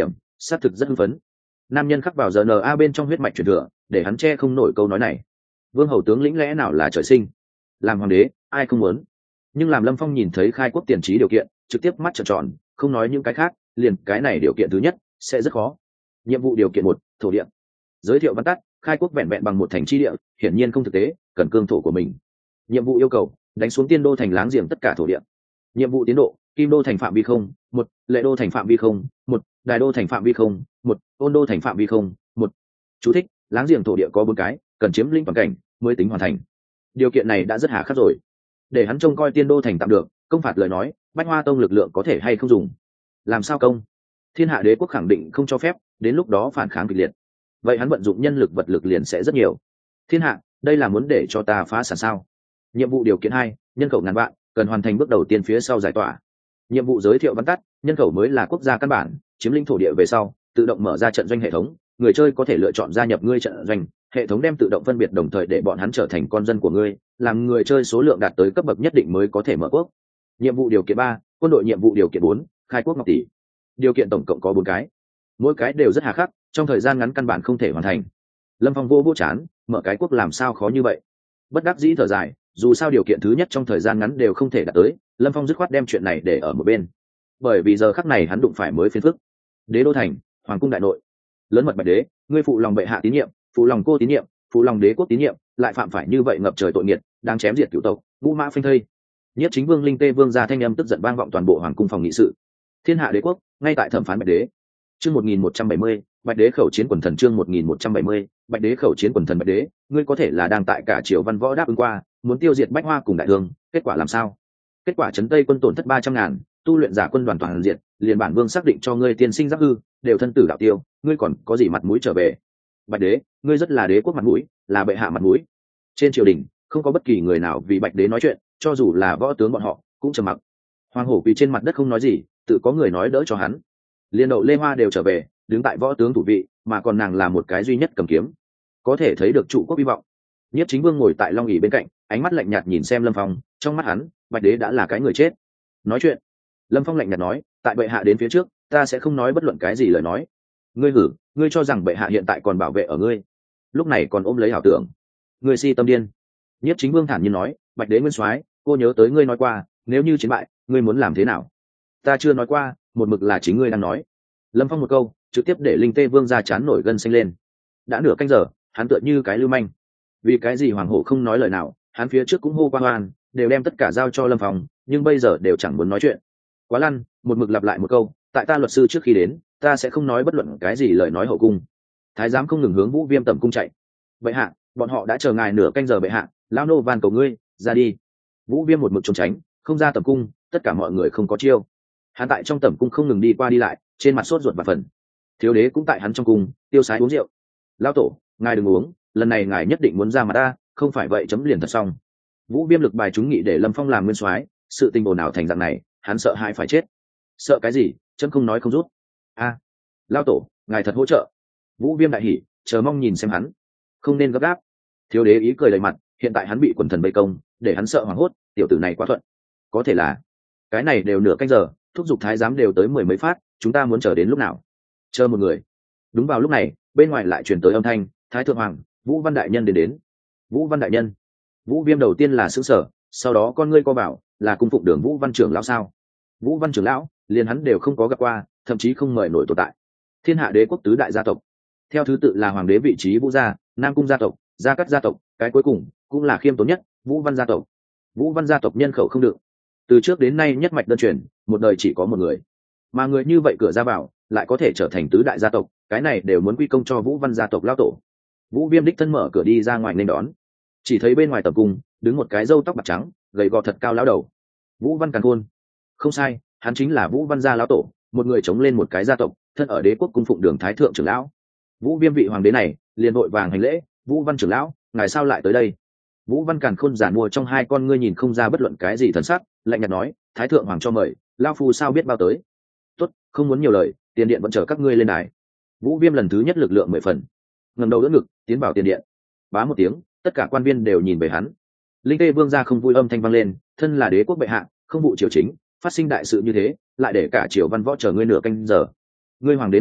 xác thực rất hưng phấn. Nam nhân khắc vào RNA bên trong huyết mạch truyền thừa, để hắn che không nổi câu nói này. Vương hầu tướng lĩnh lẽ nào là trời sinh, làm hoàng đế ai không muốn. Nhưng làm Lâm Phong nhìn thấy khai quốc tiền trí điều kiện, trực tiếp mắt trợn tròn, không nói những cái khác, liền cái này điều kiện thứ nhất sẽ rất khó. Nhiệm vụ điều kiện 1, thổ địa. Giới thiệu văn tắt, khai quốc vẹn vẹn bằng một thành chi địa, hiển nhiên không thực tế, cần cương thổ của mình. Nhiệm vụ yêu cầu, đánh xuống tiên đô thành láng giềng tất cả thổ địa. Nhiệm vụ tiến độ, kim đô thành phạm vi không, 1, lệ đô thành phạm vi không, 1, đài đô thành phạm vi không, 1, ôn đô thành phạm vi không, 1. Chú thích, láng giềng thổ địa có 4 cái, cần chiếm lĩnh toàn cảnh mới tính hoàn thành. Điều kiện này đã rất hà khắc rồi. Để hắn trông coi tiên đô thành tạm được, công phạt lời nói, Bách Hoa Tông lực lượng có thể hay không dùng. Làm sao công? Thiên Hạ Đế quốc khẳng định không cho phép, đến lúc đó phản kháng kịch liệt. Vậy hắn vận dụng nhân lực vật lực liền sẽ rất nhiều. Thiên Hạ, đây là muốn để cho ta phá sản sao? Nhiệm vụ điều kiện 2, nhân khẩu ngàn vạn, cần hoàn thành bước đầu tiên phía sau giải tỏa. Nhiệm vụ giới thiệu văn tắt, nhân khẩu mới là quốc gia căn bản, chiếm lĩnh thổ địa về sau, tự động mở ra trận doanh hệ thống, người chơi có thể lựa chọn gia nhập ngươi trận doanh, hệ thống đem tự động phân biệt đồng thời để bọn hắn trở thành con dân của ngươi, làm người chơi số lượng đạt tới cấp bậc nhất định mới có thể mở quốc. Nhiệm vụ điều kiện 3, quân đội nhiệm vụ điều kiện 4, khai quốc ngọc tỷ. Điều kiện tổng cộng có 4 cái, mỗi cái đều rất hà khắc, trong thời gian ngắn căn bản không thể hoàn thành. Lâm Phong vô chán, mở cái quốc làm sao khó như vậy. Bất đắc dĩ thở dài, dù sao điều kiện thứ nhất trong thời gian ngắn đều không thể đạt tới, Lâm Phong dứt khoát đem chuyện này để ở một bên. Bởi vì giờ khắc này hắn đụng phải mới phiền phức. Đế đô thành, hoàng cung đại nội. Lớn mật Bạch đế, ngươi phụ lòng bệ hạ tín nhiệm, phụ lòng cô tín nhiệm, phụ lòng đế quốc tín nhiệm, lại phạm phải như vậy ngập trời tội nghiệt, đang chém diệt cửu tộc, ngũ mã phanh thây. Nhất chính vương Linh Tê vương gia thanh âm tức giận vang vọng toàn bộ hoàng cung phòng nghị sự. Thiên Hạ Đế quốc ngay tại thẩm phán Bạch đế. Chương 1170, Bạch đế khẩu chiến quần thần. Chương 1170, Bạch đế khẩu chiến quần thần. Bạch đế, ngươi có thể là đang tại cả triều văn võ đáp ứng qua, muốn tiêu diệt Bách Hoa cùng đại thương, kết quả làm sao? Kết quả trấn Tây quân tổn thất 300.000, tu luyện giả quân đoàn toàn diệt, liền bản vương xác định cho ngươi tiên sinh giáp hư, đều thân tử đạo tiêu, ngươi còn có gì mặt mũi trở về? Bạch đế, ngươi rất là đế quốc mặt mũi, là bệ hạ mặt mũi. Trên triều đình, không có bất kỳ người nào vì Bạch đế nói chuyện, cho dù là võ tướng bọn họ, cũng trầm mặc. Hoàng hổ quỳ trên mặt đất không nói gì, tự có người nói đỡ cho hắn. Liên Đậu Lê Hoa đều trở về, đứng tại võ tướng thủ vị, mà còn nàng là một cái duy nhất cầm kiếm, có thể thấy được trụ quốc hy vọng. Nhất chính vương ngồi tại long ỷ bên cạnh, ánh mắt lạnh nhạt nhìn xem Lâm Phong, trong mắt hắn, Bạch đế đã là cái người chết. Nói chuyện, Lâm Phong lạnh nhạt nói, tại bệ hạ đến phía trước, ta sẽ không nói bất luận cái gì lời nói. Ngươi hử, ngươi cho rằng bệ hạ hiện tại còn bảo vệ ở ngươi, lúc này còn ôm lấy ảo tưởng, ngươi si tâm điên. Nhất chính vương thản nhiên nói, Bạch đế nguyên soái, cô nhớ tới ngươi nói qua, nếu như chiến bại, ngươi muốn làm thế nào? Ta chưa nói qua, một mực là chính ngươi đang nói. Lâm Phong một câu trực tiếp để Linh Tê vương ra chán nổi gân xanh lên. Đã nửa canh giờ, hắn tựa như cái lưu manh. Vì cái gì hoàng hổ không nói lời nào, hắn phía trước cũng hô qua hoan, đều đem tất cả giao cho Lâm Phong, nhưng bây giờ đều chẳng muốn nói chuyện. Quá lăn, một mực lặp lại một câu, tại ta luật sư trước khi đến, ta sẽ không nói bất luận cái gì lời nói hậu cung. Thái giám không ngừng hướng Vũ Viêm tẩm cung chạy. Bệ hạ, bọn họ đã chờ ngài nửa canh giờ bệ hạ, lão nô van cầu ngươi, ra đi. Vũ Viêm một mực trốn tránh, không ra tẩm cung, tất cả mọi người không có chiêu. Hắn tại trong tẩm cung không ngừng đi qua đi lại, trên mặt sốt ruột và phần. Thiếu đế cũng tại hắn trong cung, tiêu sái uống rượu. Lão tổ, ngài đừng uống, lần này ngài nhất định muốn ra mặt ta, không phải vậy chấm liền thật xong. Vũ Viêm lực bài chúng nghị để Lâm Phong làm nguyên soái, sự tình ồn ào thành dạng này, hắn sợ hãi phải chết. Sợ cái gì, chấm không nói không rút. A, lão tổ, ngài thật hỗ trợ. Vũ Viêm đại hỉ, chờ mong nhìn xem hắn. Không nên gấp gáp. Thiếu đế ý cười đầy mặt, hiện tại hắn bị quần thần vây công, để hắn sợ hoảng hốt, tiểu tử này quá thuận. Có thể là, cái này đều nửa canh giờ, thúc giục thái giám đều tới 10 mấy phát, chúng ta muốn chờ đến lúc nào? Chờ một người. Đúng vào lúc này, bên ngoài lại truyền tới âm thanh, Thái thượng hoàng, Vũ Văn đại nhân đến. Vũ Văn đại nhân. Vũ Viêm đầu tiên là sững sờ, sau đó con ngươi co bảo, là cung phụng đường Vũ Văn trưởng lão sao? Vũ Văn trưởng lão, liền hắn đều không có gặp qua, thậm chí không mời nổi tồn tại. Thiên Hạ Đế quốc tứ đại gia tộc, theo thứ tự là hoàng đế vị trí Vũ gia, Nam cung gia tộc, Gia Cát gia tộc, cái cuối cùng cũng là khiêm tốn nhất, Vũ Văn gia tộc. Vũ Văn gia tộc nhân khẩu không đựng, từ trước đến nay nhất mạch đơn truyền, một đời chỉ có một người, mà người như vậy cửa ra vào lại có thể trở thành tứ đại gia tộc, cái này đều muốn quy công cho Vũ Văn gia tộc lão tổ. Vũ Viêm đích thân mở cửa đi ra ngoài nên đón, chỉ thấy bên ngoài tập cung đứng một cái râu tóc bạc trắng, gầy gò thật cao lão đầu. Vũ Văn Càn Khôn. Không sai, hắn chính là Vũ Văn gia lão tổ, một người chống lên một cái gia tộc, thân ở đế quốc cung phụng đường thái thượng trưởng lão. Vũ Viêm vị hoàng đế này liền vội vàng hành lễ, Vũ Văn trưởng lão, ngài sao lại tới đây? Vũ Văn Càn Khôn giản mua trong hai con ngươi nhìn không ra bất luận cái gì thần sắc, lạnh nhạt nói, thái thượng hoàng cho mời, lão phu sao biết bao tới. Tốt, không muốn nhiều lời, tiền điện vẫn chờ các ngươi lên đài. Vũ Viêm lần thứ nhất lực lượng 10 phần, ngẩng đầu đỡ ngực, tiến vào tiền điện. Bá một tiếng, tất cả quan viên đều nhìn về hắn. Linh Tê vương gia không vui âm thanh vang lên, thân là đế quốc bệ hạ, không vụ triều chính, phát sinh đại sự như thế, lại để cả triều văn võ chờ ngươi nửa canh giờ. Ngươi hoàng đế này,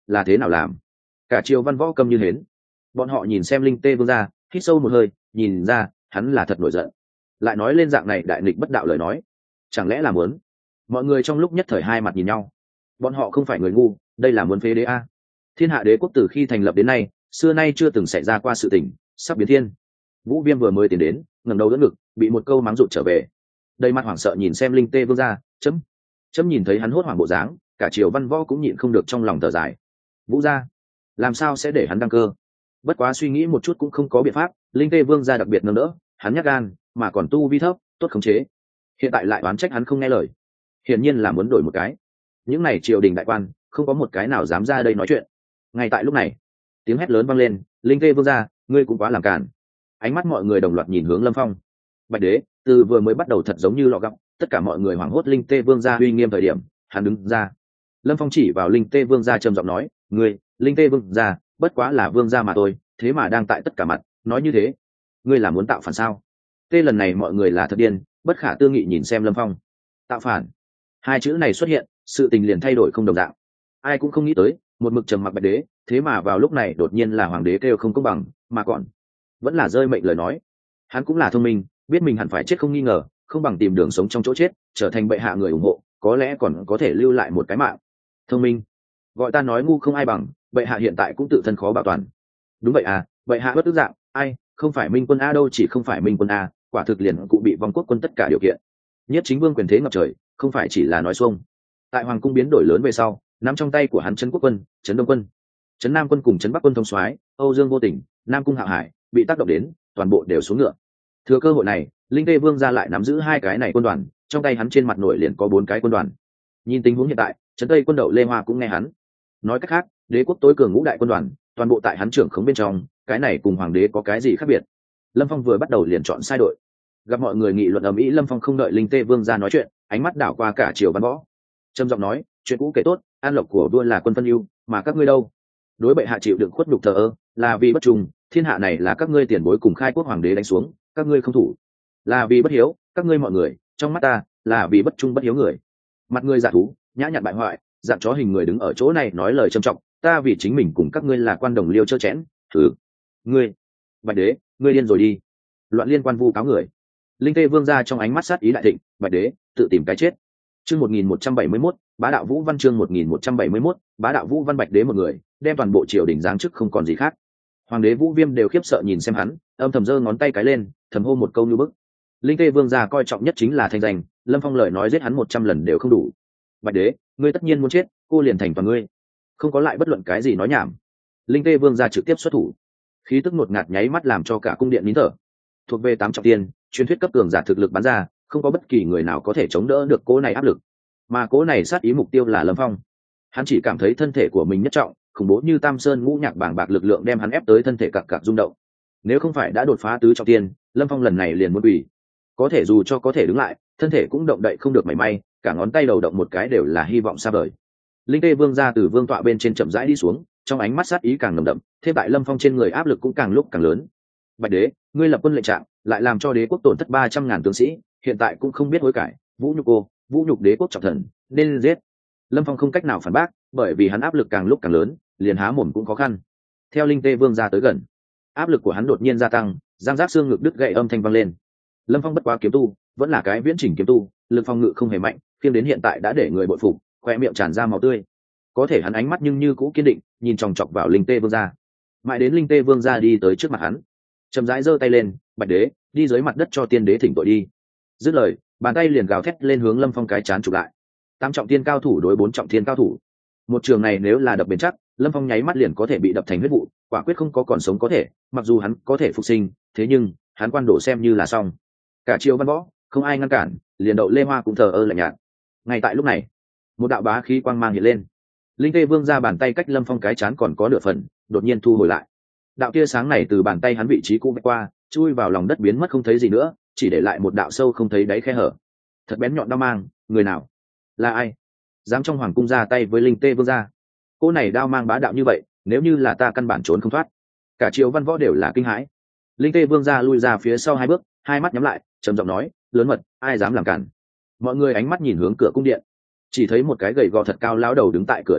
là thế nào làm? Cả triều văn võ câm như hến. Bọn họ nhìn xem linh tê vương gia, hít sâu một hơi, nhìn ra hắn là thật nổi giận, lại nói lên dạng này đại nghịch bất đạo lời nói, chẳng lẽ là muốn? Mọi người trong lúc nhất thời hai mặt nhìn nhau. Bọn họ không phải người ngu, đây là muốn phế đế a. Thiên hạ đế quốc từ khi thành lập đến nay, xưa nay chưa từng xảy ra qua sự tình sắp biến thiên. Vũ Viêm vừa mới tiến đến, ngẩng đầu đỡ ngực, bị một câu mắng rụt trở về. Đầy mặt hoảng sợ nhìn xem linh tê vương gia, chấm nhìn thấy hắn hốt hoảng bộ dáng, cả triều văn võ cũng nhịn không được trong lòng thở dài. Vũ gia, làm sao sẽ để hắn đăng cơ? Bất quá suy nghĩ một chút cũng không có biện pháp, linh tê vương gia đặc biệt nâng đỡ, hắn nhát gan, mà còn tu vi thấp, tốt khống chế. Hiện tại lại oán trách hắn không nghe lời, hiển nhiên là muốn đổi một cái. Những này triều đình đại quan, không có một cái nào dám ra đây nói chuyện. Ngay tại lúc này, tiếng hét lớn vang lên, linh tê vương gia, ngươi cũng quá làm cản. Ánh mắt mọi người đồng loạt nhìn hướng Lâm Phong. Bạch đế từ vừa mới bắt đầu thật giống như lọ gọng, tất cả mọi người hoảng hốt linh tê vương gia uy nghiêm thời điểm, hắn đứng ra. Lâm Phong chỉ vào linh tê vương gia trầm giọng nói, ngươi, linh tê vương gia, bất quá là vương gia mà thôi, thế mà đang tại tất cả mặt nói như thế, ngươi là muốn tạo phản sao? Tê lần này mọi người là thật điên, bất khả tư nghị nhìn xem Lâm Phong. Tạo phản, hai chữ này xuất hiện, sự tình liền thay đổi không đồng dạng. Ai cũng không nghĩ tới, một mực trầm mặc bạch đế, thế mà vào lúc này đột nhiên là hoàng đế kêu không công bằng, mà còn vẫn là rơi mệnh lời nói. Hắn cũng là thông minh, biết mình hẳn phải chết không nghi ngờ, không bằng tìm đường sống trong chỗ chết, trở thành bệ hạ người ủng hộ, có lẽ còn có thể lưu lại một cái mạng. Thông minh, gọi ta nói ngu không ai bằng, bệ hạ hiện tại cũng tự thân khó bảo toàn. Đúng vậy à, bệ hạ bất tức dạng, ai, không phải minh quân a đâu, chỉ không phải minh quân a, quả thực liền cụ bị vong quốc quân tất cả điều kiện. Nhất chính vương quyền thế ngập trời, không phải chỉ là nói xuông. Tại hoàng cung biến đổi lớn về sau, nắm trong tay của hắn trấn quốc quân, trấn đông quân, trấn nam quân cùng trấn bắc quân thông soái Âu Dương Vô Tình, Nam Cung Hạo Hải bị tác động đến, toàn bộ đều xuống ngựa. Thừa cơ hội này, linh tê vương ra lại nắm giữ hai cái này quân đoàn, trong tay hắn trên mặt nổi liền có 4 cái quân đoàn. Nhìn tình huống hiện tại, trấn tây quân đậu Lê Hoa cũng nghe hắn. Nói cách khác, đế quốc tối cường ngũ đại quân đoàn, toàn bộ tại hắn trưởng khống bên trong, cái này cùng hoàng đế có cái gì khác biệt? Lâm Phong vừa bắt đầu liền chọn sai đội. Gặp mọi người nghị luận ầm ĩ, Lâm Phong không đợi linh tê vương ra nói chuyện, ánh mắt đảo qua cả triều văn võ, trầm giọng nói, chuyện cũ kể tốt, an lộc của vua là quân phân ưu, mà các ngươi đâu? Đối bệ hạ chịu đựng khuất nhục thờ ơ, là vì bất trung, thiên hạ này là các ngươi tiền bối cùng khai quốc hoàng đế đánh xuống, các ngươi không thủ, là vì bất hiếu, các ngươi mọi người, trong mắt ta, là vì bất trung bất hiếu người. Mặt ngươi giả thú, nhã nhặn bại hoại, dạng chó hình người đứng ở chỗ này nói lời trầm trọng, ta vì chính mình cùng các ngươi là quan đồng liêu chơ chẽn, thử. Ngươi, Bạch đế, ngươi điên rồi đi. Loạn liên quan vu cáo người. Linh tê vương ra trong ánh mắt sát ý đại thịnh, Bạch đế, tự tìm cái chết. Chương 1171, Bá đạo Vũ Văn, chương 1171, Bá đạo Vũ Văn. Bạch đế một người, đem toàn bộ triều đình giáng chức không còn gì khác. Hoàng đế Vũ Viêm đều khiếp sợ nhìn xem hắn, âm thầm giơ ngón tay cái lên, thầm hô một câu như bức. Linh tê vương gia coi trọng nhất chính là thanh danh, Lâm Phong lời nói giết hắn 100 lần đều không đủ. Bạch đế, ngươi tất nhiên muốn chết, cô liền thành toàn ngươi. Không có lại bất luận cái gì nói nhảm. Linh tê vương gia trực tiếp xuất thủ, khí tức ngột ngạt nháy mắt làm cho cả cung điện nín thở. Thuộc về 8 trọng tiên, truyền thuyết cấp cường giả thực lực bắn ra, không có bất kỳ người nào có thể chống đỡ được cỗ này áp lực. Mà cỗ này sát ý mục tiêu là Lâm Phong. Hắn chỉ cảm thấy thân thể của mình nhất trọng, khủng bố như Tam Sơn ngũ nhạc bàng bạc lực lượng đem hắn ép tới thân thể cặc cặc rung động. Nếu không phải đã đột phá tứ trọng tiên, Lâm Phong lần này liền muốn quỳ. Có thể dù cho có thể đứng lại, thân thể cũng động đậy không được mảy may, cả ngón tay đầu động một cái đều là hy vọng xa vời. Linh tê vương ra từ vương tọa bên trên chậm rãi đi xuống, trong ánh mắt sát ý càng nồng đậm, thêm tại Lâm Phong trên người áp lực cũng càng lúc càng lớn. Bạch đế, ngươi lập quân lệnh trạng, lại làm cho đế quốc tổn thất 300.000 tướng sĩ, hiện tại cũng không biết hối cải, vũ nhục đế quốc trọng thần, nên giết. Lâm Phong không cách nào phản bác, bởi vì hắn áp lực càng lúc càng lớn, liền há mồm cũng khó khăn. Theo linh tê vương ra tới gần, áp lực của hắn đột nhiên gia tăng, giang giác xương ngực đứt gãy âm thanh vang lên. Lâm Phong bất quá kiếm tu, vẫn là cái viễn chỉnh kiếm tu, lực phòng ngự không hề mạnh, khiêm đến hiện tại đã để người bội phục, khoe miệng tràn ra máu tươi. Có thể hắn ánh mắt nhưng như cũ kiên định, nhìn chòng chọc vào linh tê vương gia. Mãi đến linh tê vương gia đi tới trước mặt hắn, chậm rãi giơ tay lên, Bạch đế, đi dưới mặt đất cho tiên đế thỉnh tội đi. Dứt lời, bàn tay liền gào thét lên hướng Lâm Phong cái chán chụp lại. 8 trọng tiên cao thủ đối 4 trọng tiên cao thủ, một trường này nếu là đập bền chắc, Lâm Phong nháy mắt liền có thể bị đập thành huyết vụ, quả quyết không có còn sống có thể. Mặc dù hắn có thể phục sinh, thế nhưng hắn quan đổ xem như là xong. Cả triều văn võ không ai ngăn cản, liền đậu Lê Hoa cũng thờ ơ lạnh nhạt. Ngay tại lúc này, một đạo bá khí quang mang hiện lên, linh tê vương ra bàn tay cách Lâm Phong cái chán còn có nửa phần, đột nhiên thu hồi lại. Đạo tia sáng này từ bàn tay hắn vị trí cũ vạch qua, chui vào lòng đất biến mất không thấy gì nữa, chỉ để lại một đạo sâu không thấy đáy khe hở. Thật bén nhọn đao mang, người nào? Là ai? Dám trong hoàng cung ra tay với linh tê vương gia? Cô này đao mang bá đạo như vậy, nếu như là ta căn bản trốn không thoát. Cả triều văn võ đều là kinh hãi. Linh tê vương gia lui ra phía sau 2 bước, hai mắt nhắm lại, trầm giọng nói, lớn mật, ai dám làm cản? Mọi người ánh mắt nhìn hướng cửa cung điện, chỉ thấy một cái gầy gò thật cao lão đầu đứng tại cửa đại điện,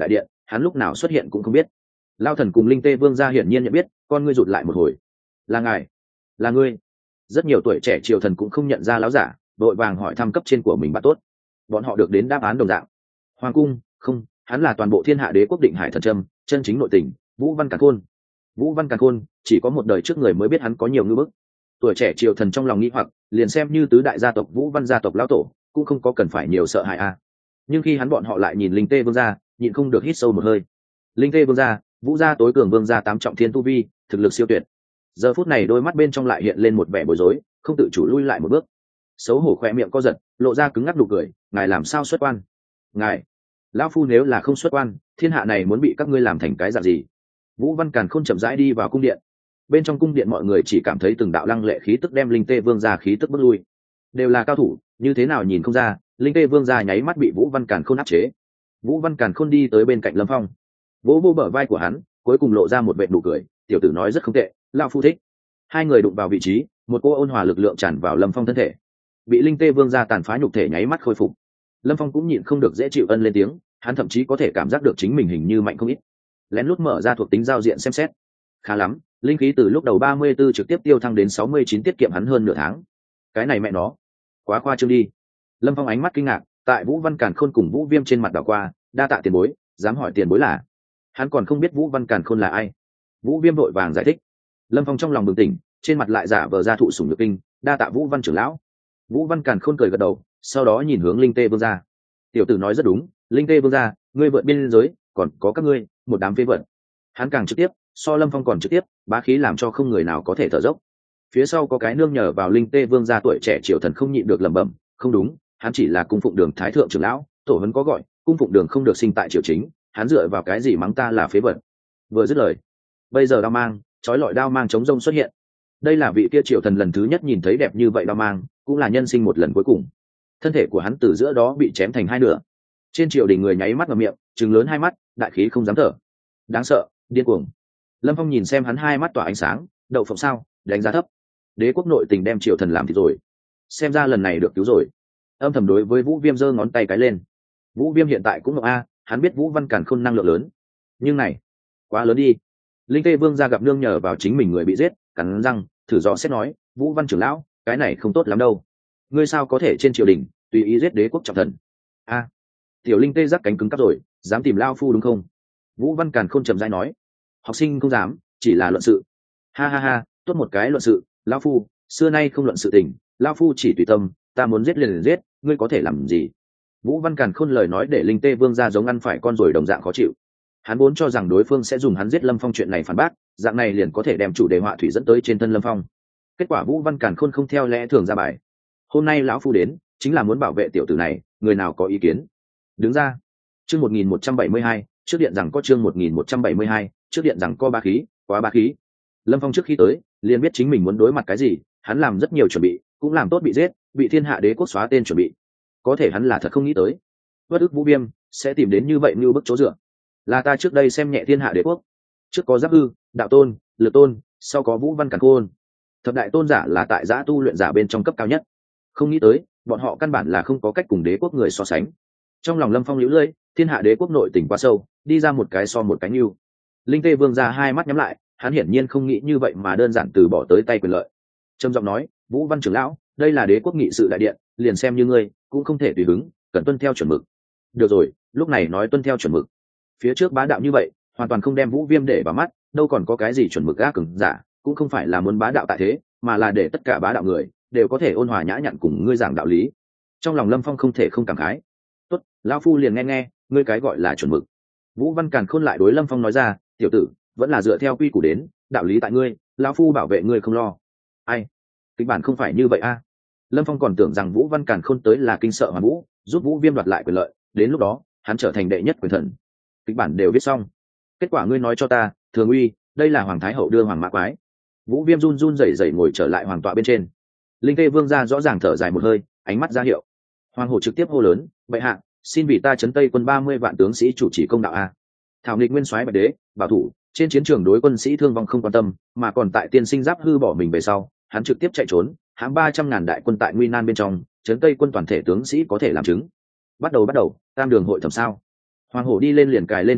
hắn lúc nào xuất hiện cũng không biết. Lao thần cùng linh tê vương gia hiển nhiên nhận biết, con ngươi rụt lại một hồi. Là ngài? Là ngươi? Rất nhiều tuổi trẻ triều thần cũng không nhận ra lão giả, đội vàng hỏi thăm cấp trên của mình bạn tốt. Bọn họ được đến đáp án đồng dạng. Hoàng cung, không, hắn là toàn bộ thiên hạ đế quốc Định Hải Thần Trâm, chân chính nội tình, Vũ Văn Càn Khôn. Vũ Văn Càn Khôn, chỉ có một đời trước người mới biết hắn có nhiều ngư bức. Tuổi trẻ triều thần trong lòng nghĩ hoặc, liền xem như tứ đại gia tộc Vũ Văn gia tộc lão tổ, cũng không có cần phải nhiều sợ hãi a. Nhưng khi hắn bọn họ lại nhìn linh tê vương gia, nhịn không được hít sâu một hơi. Linh tê vương gia, Vũ gia tối cường vương gia 8 trọng thiên tu vi, thực lực siêu tuyệt. Giờ phút này đôi mắt bên trong lại hiện lên một vẻ bối rối, không tự chủ lui lại một bước. Xấu hổ khỏe miệng co giật, lộ ra cứng ngắc nụ cười, ngài làm sao xuất quan? Ngài, lão phu nếu là không xuất quan, thiên hạ này muốn bị các ngươi làm thành cái dạng gì? Vũ Văn Càn Khôn chậm rãi đi vào cung điện. Bên trong cung điện mọi người chỉ cảm thấy từng đạo lăng lệ khí tức đem linh tê vương gia khí tức bước lui. Đều là cao thủ, như thế nào nhìn không ra, linh tê vương gia nháy mắt bị Vũ Văn Càn Khôn áp chế. Vũ Văn Càn Khôn đi tới bên cạnh Lâm Phong, vỗ vỗ bờ vai của hắn, cuối cùng lộ ra một vệt nụ cười, tiểu tử nói rất không tệ, lão phu thích. Hai người đụng vào vị trí, một cô ôn hòa lực lượng tràn vào Lâm Phong thân thể. Bị linh tê vương gia tàn phá nhục thể nháy mắt khôi phục. Lâm Phong cũng nhịn không được dễ chịu ân lên tiếng, hắn thậm chí có thể cảm giác được chính mình hình như mạnh không ít. Lén lút mở ra thuộc tính giao diện xem xét. Khá lắm, linh khí từ lúc đầu 34 trực tiếp tiêu thăng đến 69, tiết kiệm hắn hơn nửa tháng. Cái này mẹ nó, quá khoa trương đi. Lâm Phong ánh mắt kinh ngạc, tại Vũ Văn Càn Khôn cùng Vũ Viêm trên mặt đảo qua, đa tạ tiền bối, dám hỏi tiền bối là? Hắn còn không biết Vũ Văn Càn Khôn là ai. Vũ Viêm vội vàng giải thích. Lâm Phong trong lòng bừng tỉnh, trên mặt lại giả vờ ra thụ sủng nhược kinh, đa tạ Vũ Văn trưởng lão. Vũ Văn Càn Khôn cười gật đầu, sau đó nhìn hướng linh tê vương gia. Tiểu tử nói rất đúng, linh tê vương gia, ngươi vượt biên giới, còn có các ngươi, một đám phế vật. Hắn càng trực tiếp, so Lâm Phong còn trực tiếp, bá khí làm cho không người nào có thể thở dốc. Phía sau có cái nương nhờ vào linh tê vương gia tuổi trẻ triều thần không nhịn được lẩm bẩm, không đúng, hắn chỉ là cung phụng đường thái thượng trưởng lão, tổ huấn có gọi, cung phụng đường không được sinh tại triều chính, hắn dựa vào cái gì mắng ta là phế vật? Vừa dứt lời, bây giờ đao mang, chói lọi đao mang chống rông xuất hiện. Đây là vị kia triều thần lần thứ nhất nhìn thấy đẹp như vậy đao mang, cũng là nhân sinh một lần cuối cùng. Thân thể của hắn từ giữa đó bị chém thành hai nửa. Trên triều đình người nháy mắt vào miệng, trừng lớn hai mắt, đại khí không dám thở. Đáng sợ, điên cuồng. Lâm Phong nhìn xem hắn hai mắt tỏa ánh sáng, đậu phộng sao, đánh giá thấp. Đế quốc nội tình đem triều thần làm thì rồi. Xem ra lần này được cứu rồi. Âm thầm đối với Vũ Viêm giơ ngón tay cái lên. Vũ Viêm hiện tại cũng ngọc a, hắn biết Vũ Văn Càn Khôn năng lượng lớn. Nhưng này, quá lớn đi. Linh tê vương gia gặp nương nhờ vào chính mình người bị giết, cắn răng, thử dò xét nói, Vũ Văn trưởng lão, cái này không tốt lắm đâu. Ngươi sao có thể trên triều đình tùy ý giết đế quốc trọng thần? A, tiểu linh tê giáp cánh cứng cắp rồi, dám tìm lao phu đúng không? Vũ Văn Càn Khôn trầm dai nói, học sinh không dám, chỉ là luận sự. Ha ha ha, tốt một cái luận sự, lao phu xưa nay không luận sự tình, lao phu chỉ tùy tâm, ta muốn giết liền giết, ngươi có thể làm gì? Vũ Văn Càn Khôn lời nói để linh tê vương gia giống ăn phải con rồi đồng dạng khó chịu. Hắn vốn cho rằng đối phương sẽ dùng hắn giết Lâm Phong chuyện này phản bác, dạng này liền có thể đem chủ đề họa thủy dẫn tới trên thân Lâm Phong. Kết quả Vũ Văn Càn Khôn không theo lẽ thường ra bài. Hôm nay lão phu đến, chính là muốn bảo vệ tiểu tử này, người nào có ý kiến? Đứng ra. Chương 1172, trước điện rằng có chương 1172, trước điện rằng có bá khí, quá bá khí. Lâm Phong trước khi tới, liền biết chính mình muốn đối mặt cái gì, hắn làm rất nhiều chuẩn bị, cũng làm tốt bị giết, bị thiên hạ đế quốc xóa tên chuẩn bị. Có thể hắn là thật không nghĩ tới, bất ức Vũ Viêm sẽ tìm đến như vậy như bức chỗ dựa. Là ta trước đây xem nhẹ thiên hạ đế quốc, trước có Giáp Hư, Đạo Tôn, Lực Tôn, sau có Vũ Văn Càn Khôn. Thập đại tôn giả là tại giã tu luyện giả bên trong cấp cao nhất. Không nghĩ tới, bọn họ căn bản là không có cách cùng đế quốc người so sánh. Trong lòng Lâm Phong liễu lưỡi, thiên hạ đế quốc nội tình quá sâu, đi ra một cái so một cái nhưu. Linh tê vương ra hai mắt nhắm lại, hắn hiển nhiên không nghĩ như vậy mà đơn giản từ bỏ tới tay quyền lợi. Trầm giọng nói, Vũ Văn trưởng lão, đây là đế quốc nghị sự đại điện, liền xem như ngươi cũng không thể tùy hứng, cần tuân theo chuẩn mực. Được rồi, lúc này nói tuân theo chuẩn mực. Phía trước bá đạo như vậy, hoàn toàn không đem Vũ Viêm để vào mắt, đâu còn có cái gì chuẩn mực gác cứng giả, cũng không phải là muốn bá đạo tại thế, mà là để tất cả bá đạo người đều có thể ôn hòa nhã nhặn cùng ngươi giảng đạo lý. Trong lòng Lâm Phong không thể không cảm khái. Tốt, lão phu liền nghe nghe, ngươi cái gọi là chuẩn mực. Vũ Văn Càn Khôn lại đối Lâm Phong nói ra, tiểu tử, vẫn là dựa theo quy củ đến, đạo lý tại ngươi, lão phu bảo vệ ngươi không lo. Ai? Kịch bản không phải như vậy a. Lâm Phong còn tưởng rằng Vũ Văn Càn Khôn tới là kinh sợ Hoàn Vũ, giúp Vũ Viêm đoạt lại quyền lợi, đến lúc đó, hắn trở thành đệ nhất quyền thần. Kịch bản đều viết xong. Kết quả ngươi nói cho ta, Thường Uy, đây là Hoàng Thái Hậu đưa Hoàng Mã Quái. Vũ Viêm run run rẩy rẩy ngồi trở lại hoàng tọa bên trên. Linh tê vương gia rõ ràng thở dài một hơi, ánh mắt ra hiệu. Hoàng hổ trực tiếp hô lớn, bệ hạ, xin vì ta trấn Tây quân 30 vạn tướng sĩ chủ trì công đạo a. Thảo nghịch nguyên soái Bạch Đế, bảo thủ, trên chiến trường đối quân sĩ thương vong không quan tâm, mà còn tại tiên sinh Giáp Hư bỏ mình về sau, hắn trực tiếp chạy trốn, hãm 300.000 đại quân tại nguy nan bên trong, trấn Tây quân toàn thể tướng sĩ có thể làm chứng. Bắt đầu, tam đường hội thẩm sao? Hoàng hổ đi lên liền cài lên chủ mũ,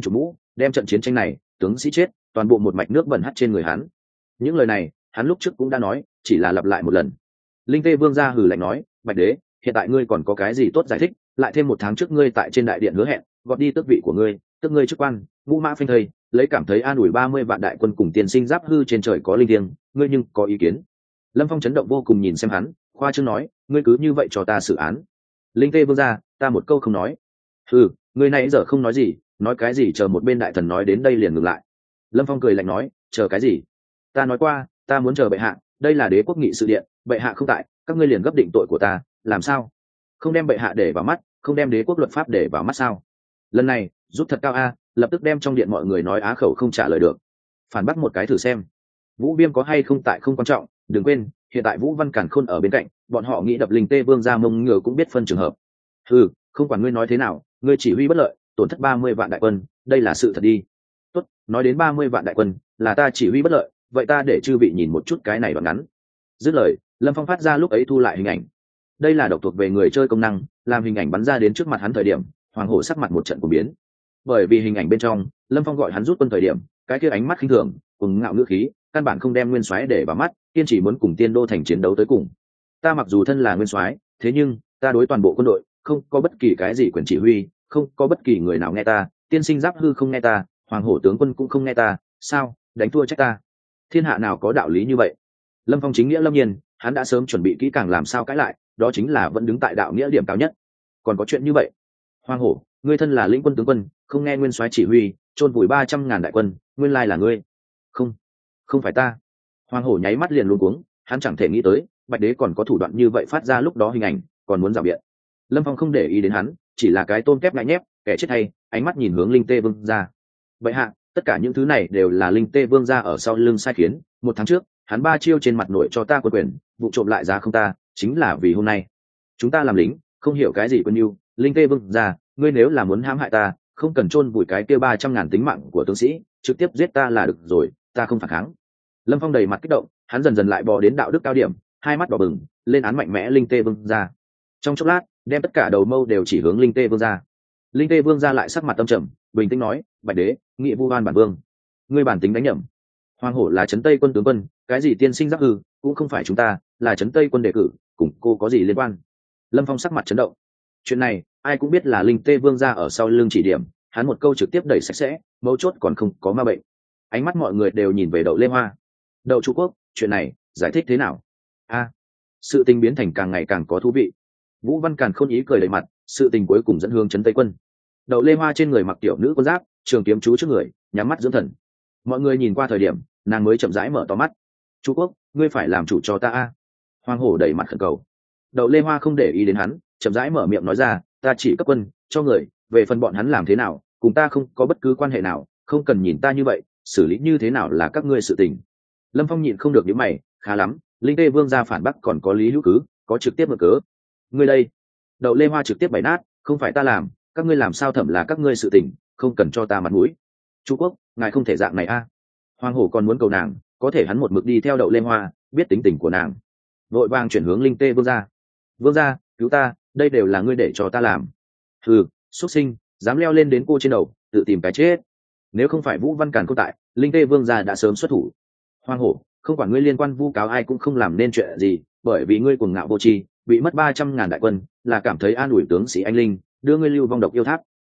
đem trận chiến tranh này tướng sĩ chết toàn bộ một mạch nước bẩn hắt trên người hắn. Những lời này hắn lúc trước cũng đã nói, chỉ là lặp lại một lần. Linh Tê Vương gia hừ lạnh nói, Bạch Đế, hiện tại ngươi còn có cái gì tốt giải thích? Lại thêm 1 tháng trước ngươi tại trên đại điện hứa hẹn gọt đi tước vị của ngươi, tước ngươi chức quan, ngũ mã phanh thây, lấy cảm thấy an ủi 30 vạn đại quân cùng tiền sinh giáp hư trên trời có linh thiêng, ngươi nhưng có ý kiến? Lâm Phong chấn động vô cùng nhìn xem hắn, khoa trương nói, ngươi cứ như vậy cho ta xử án? Linh Tê Vương gia, ta một câu không nói. Ngươi nãy giờ không nói gì, nói cái gì chờ một bên đại thần nói đến đây liền ngừng lại. Lâm Phong cười lạnh nói, chờ cái gì? Ta nói qua, ta muốn chờ bệ hạ, đây là đế quốc nghị sự điện, bệ hạ không tại, các ngươi liền gấp định tội của ta, làm sao? Không đem bệ hạ để vào mắt, không đem đế quốc luật pháp để vào mắt sao? Lần này rút thật cao a, lập tức đem trong điện mọi người nói á khẩu không trả lời được. Phản bác một cái thử xem. Vũ Viêm có hay không tại không quan trọng, đừng quên, hiện tại Vũ Văn Càn Khôn ở bên cạnh, bọn họ nghĩ đập Linh Tê Vương ra mông ngựa cũng biết phân trường hợp. Không quản ngươi nói thế nào, ngươi chỉ huy bất lợi, tổn thất 30 vạn đại quân, đây là sự thật đi. Tốt, nói đến 30 vạn đại quân, là ta chỉ huy bất lợi, vậy ta để chư vị nhìn một chút cái này đoạn ngắn. Dứt lời, Lâm Phong phát ra lúc ấy thu lại hình ảnh. Đây là độc thuộc về người chơi công năng, làm hình ảnh bắn ra đến trước mặt hắn thời điểm, Hoàng Hổ sắc mặt một trận cuồng biến. Bởi vì hình ảnh bên trong, Lâm Phong gọi hắn rút quân thời điểm, cái kia ánh mắt khinh thường, cùng ngạo ngữ khí, căn bản không đem Nguyên Soái để vào mắt, kiên chỉ muốn cùng Tiên Đô thành chiến đấu tới cùng. Ta mặc dù thân là Nguyên Soái, thế nhưng ta đối toàn bộ quân đội không có bất kỳ cái gì quyền chỉ huy, không có bất kỳ người nào nghe ta, tiên sinh giáp hư không nghe ta, Hoàng Hổ tướng quân cũng không nghe ta, sao? Đánh thua trách ta? Thiên hạ nào có đạo lý như vậy? Lâm Phong chính nghĩa lâm nhiên, hắn đã sớm chuẩn bị kỹ càng làm sao cãi lại, đó chính là vẫn đứng tại đạo nghĩa điểm cao nhất. Còn có chuyện như vậy? Hoàng Hổ, ngươi thân là lĩnh quân tướng quân, không nghe Nguyên Soái chỉ huy, chôn vùi 300.000 đại quân, nguyên lai là ngươi? Không phải ta. Hoàng Hổ nháy mắt liền luống cuống, hắn chẳng thể nghĩ tới, Bạch Đế còn có thủ đoạn như vậy phát ra lúc đó hình ảnh, còn muốn rào biện. Lâm Phong không để ý đến hắn, chỉ là cái tôm kép ngại nhép, kẻ chết hay, ánh mắt nhìn hướng Linh Tê Vương gia. Vậy hạ, tất cả những thứ này đều là Linh Tê Vương gia ở sau lưng sai khiến. 1 tháng trước, hắn 3 chiêu trên mặt nội cho ta quân quyền, vụ trộm lại giá không ta, chính là vì hôm nay. Chúng ta làm lính, không hiểu cái gì quân yêu. Linh Tê Vương gia, ngươi nếu là muốn hãm hại ta, không cần chôn vùi cái kia 300.000 tính mạng của tướng sĩ, trực tiếp giết ta là được rồi, ta không phản kháng. Lâm Phong đầy mặt kích động, hắn dần dần lại bò đến đạo đức cao điểm, hai mắt đỏ bừng, lên án mạnh mẽ Linh Tê Vương gia. Trong chốc lát, đem tất cả đầu mâu đều chỉ hướng Linh Tê Vương gia. Linh Tê Vương gia lại sắc mặt tâm trầm, bình tĩnh nói, Bạch Đế, nghị vu oan bản vương, ngươi bản tính đánh nhầm. Hoàng Hổ là trấn Tây quân tướng quân, cái gì tiên sinh giáp hư cũng không phải chúng ta, là trấn Tây quân đề cử, cùng cô có gì liên quan? Lâm Phong sắc mặt chấn động. Chuyện này ai cũng biết là Linh Tê Vương gia ở sau lưng chỉ điểm, hắn một câu trực tiếp đẩy sạch sẽ, mấu chốt còn không có ma bệnh. Ánh mắt mọi người đều nhìn về Đậu Lê Hoa. Đậu Chủ Quốc, chuyện này giải thích thế nào? Sự tình biến thành càng ngày càng có thú vị. Vũ Văn Càn Khôn ý cười đầy mặt, sự tình cuối cùng dẫn hướng trấn Tây quân. Đậu Lê Hoa trên người mặc tiểu nữ quân giáp, trường kiếm chú trước người, nhắm mắt dưỡng thần. Mọi người nhìn qua thời điểm, nàng mới chậm rãi mở to mắt. Chủ Quốc, ngươi phải làm chủ cho ta a. Hoàng Hổ đầy mặt khẩn cầu. Đậu Lê Hoa không để ý đến hắn, chậm rãi mở miệng nói ra, ta chỉ cấp quân cho người, về phần bọn hắn làm thế nào, cùng ta không có bất cứ quan hệ nào, không cần nhìn ta như vậy, xử lý như thế nào là các ngươi sự tình. Lâm Phong nhịn không được nhíu mày, khá lắm, Linh Tê Vương gia phản bác còn có lý hữu cứ, có trực tiếp mượn cớ. Ngươi đây? Đậu Lê Hoa trực tiếp bày nát, không phải ta làm, các ngươi làm sao thẩm là các ngươi sự tình, không cần cho ta mặt mũi. Chu Quốc, ngài không thể dạng này a. Hoàng Hổ còn muốn cầu nàng, có thể hắn một mực đi theo Đậu Lê Hoa, biết tính tình của nàng, vội vàng chuyển hướng Linh Tê Vương gia. Vương gia, cứu ta, đây đều là ngươi để cho ta làm. Xuất sinh, dám leo lên đến cô trên đầu, tự tìm cái chết. Nếu không phải Vũ Văn Càn Khôn tại, Linh Tê Vương gia đã sớm xuất thủ. Hoàng Hổ, không quản ngươi liên quan vu cáo ai cũng không làm nên chuyện gì, bởi vì ngươi cuồng ngạo vô tri, bị mất 300.000 đại quân, là cảm thấy an ủi tướng sĩ anh linh, đưa ngươi lưu vong độc yêu tháp.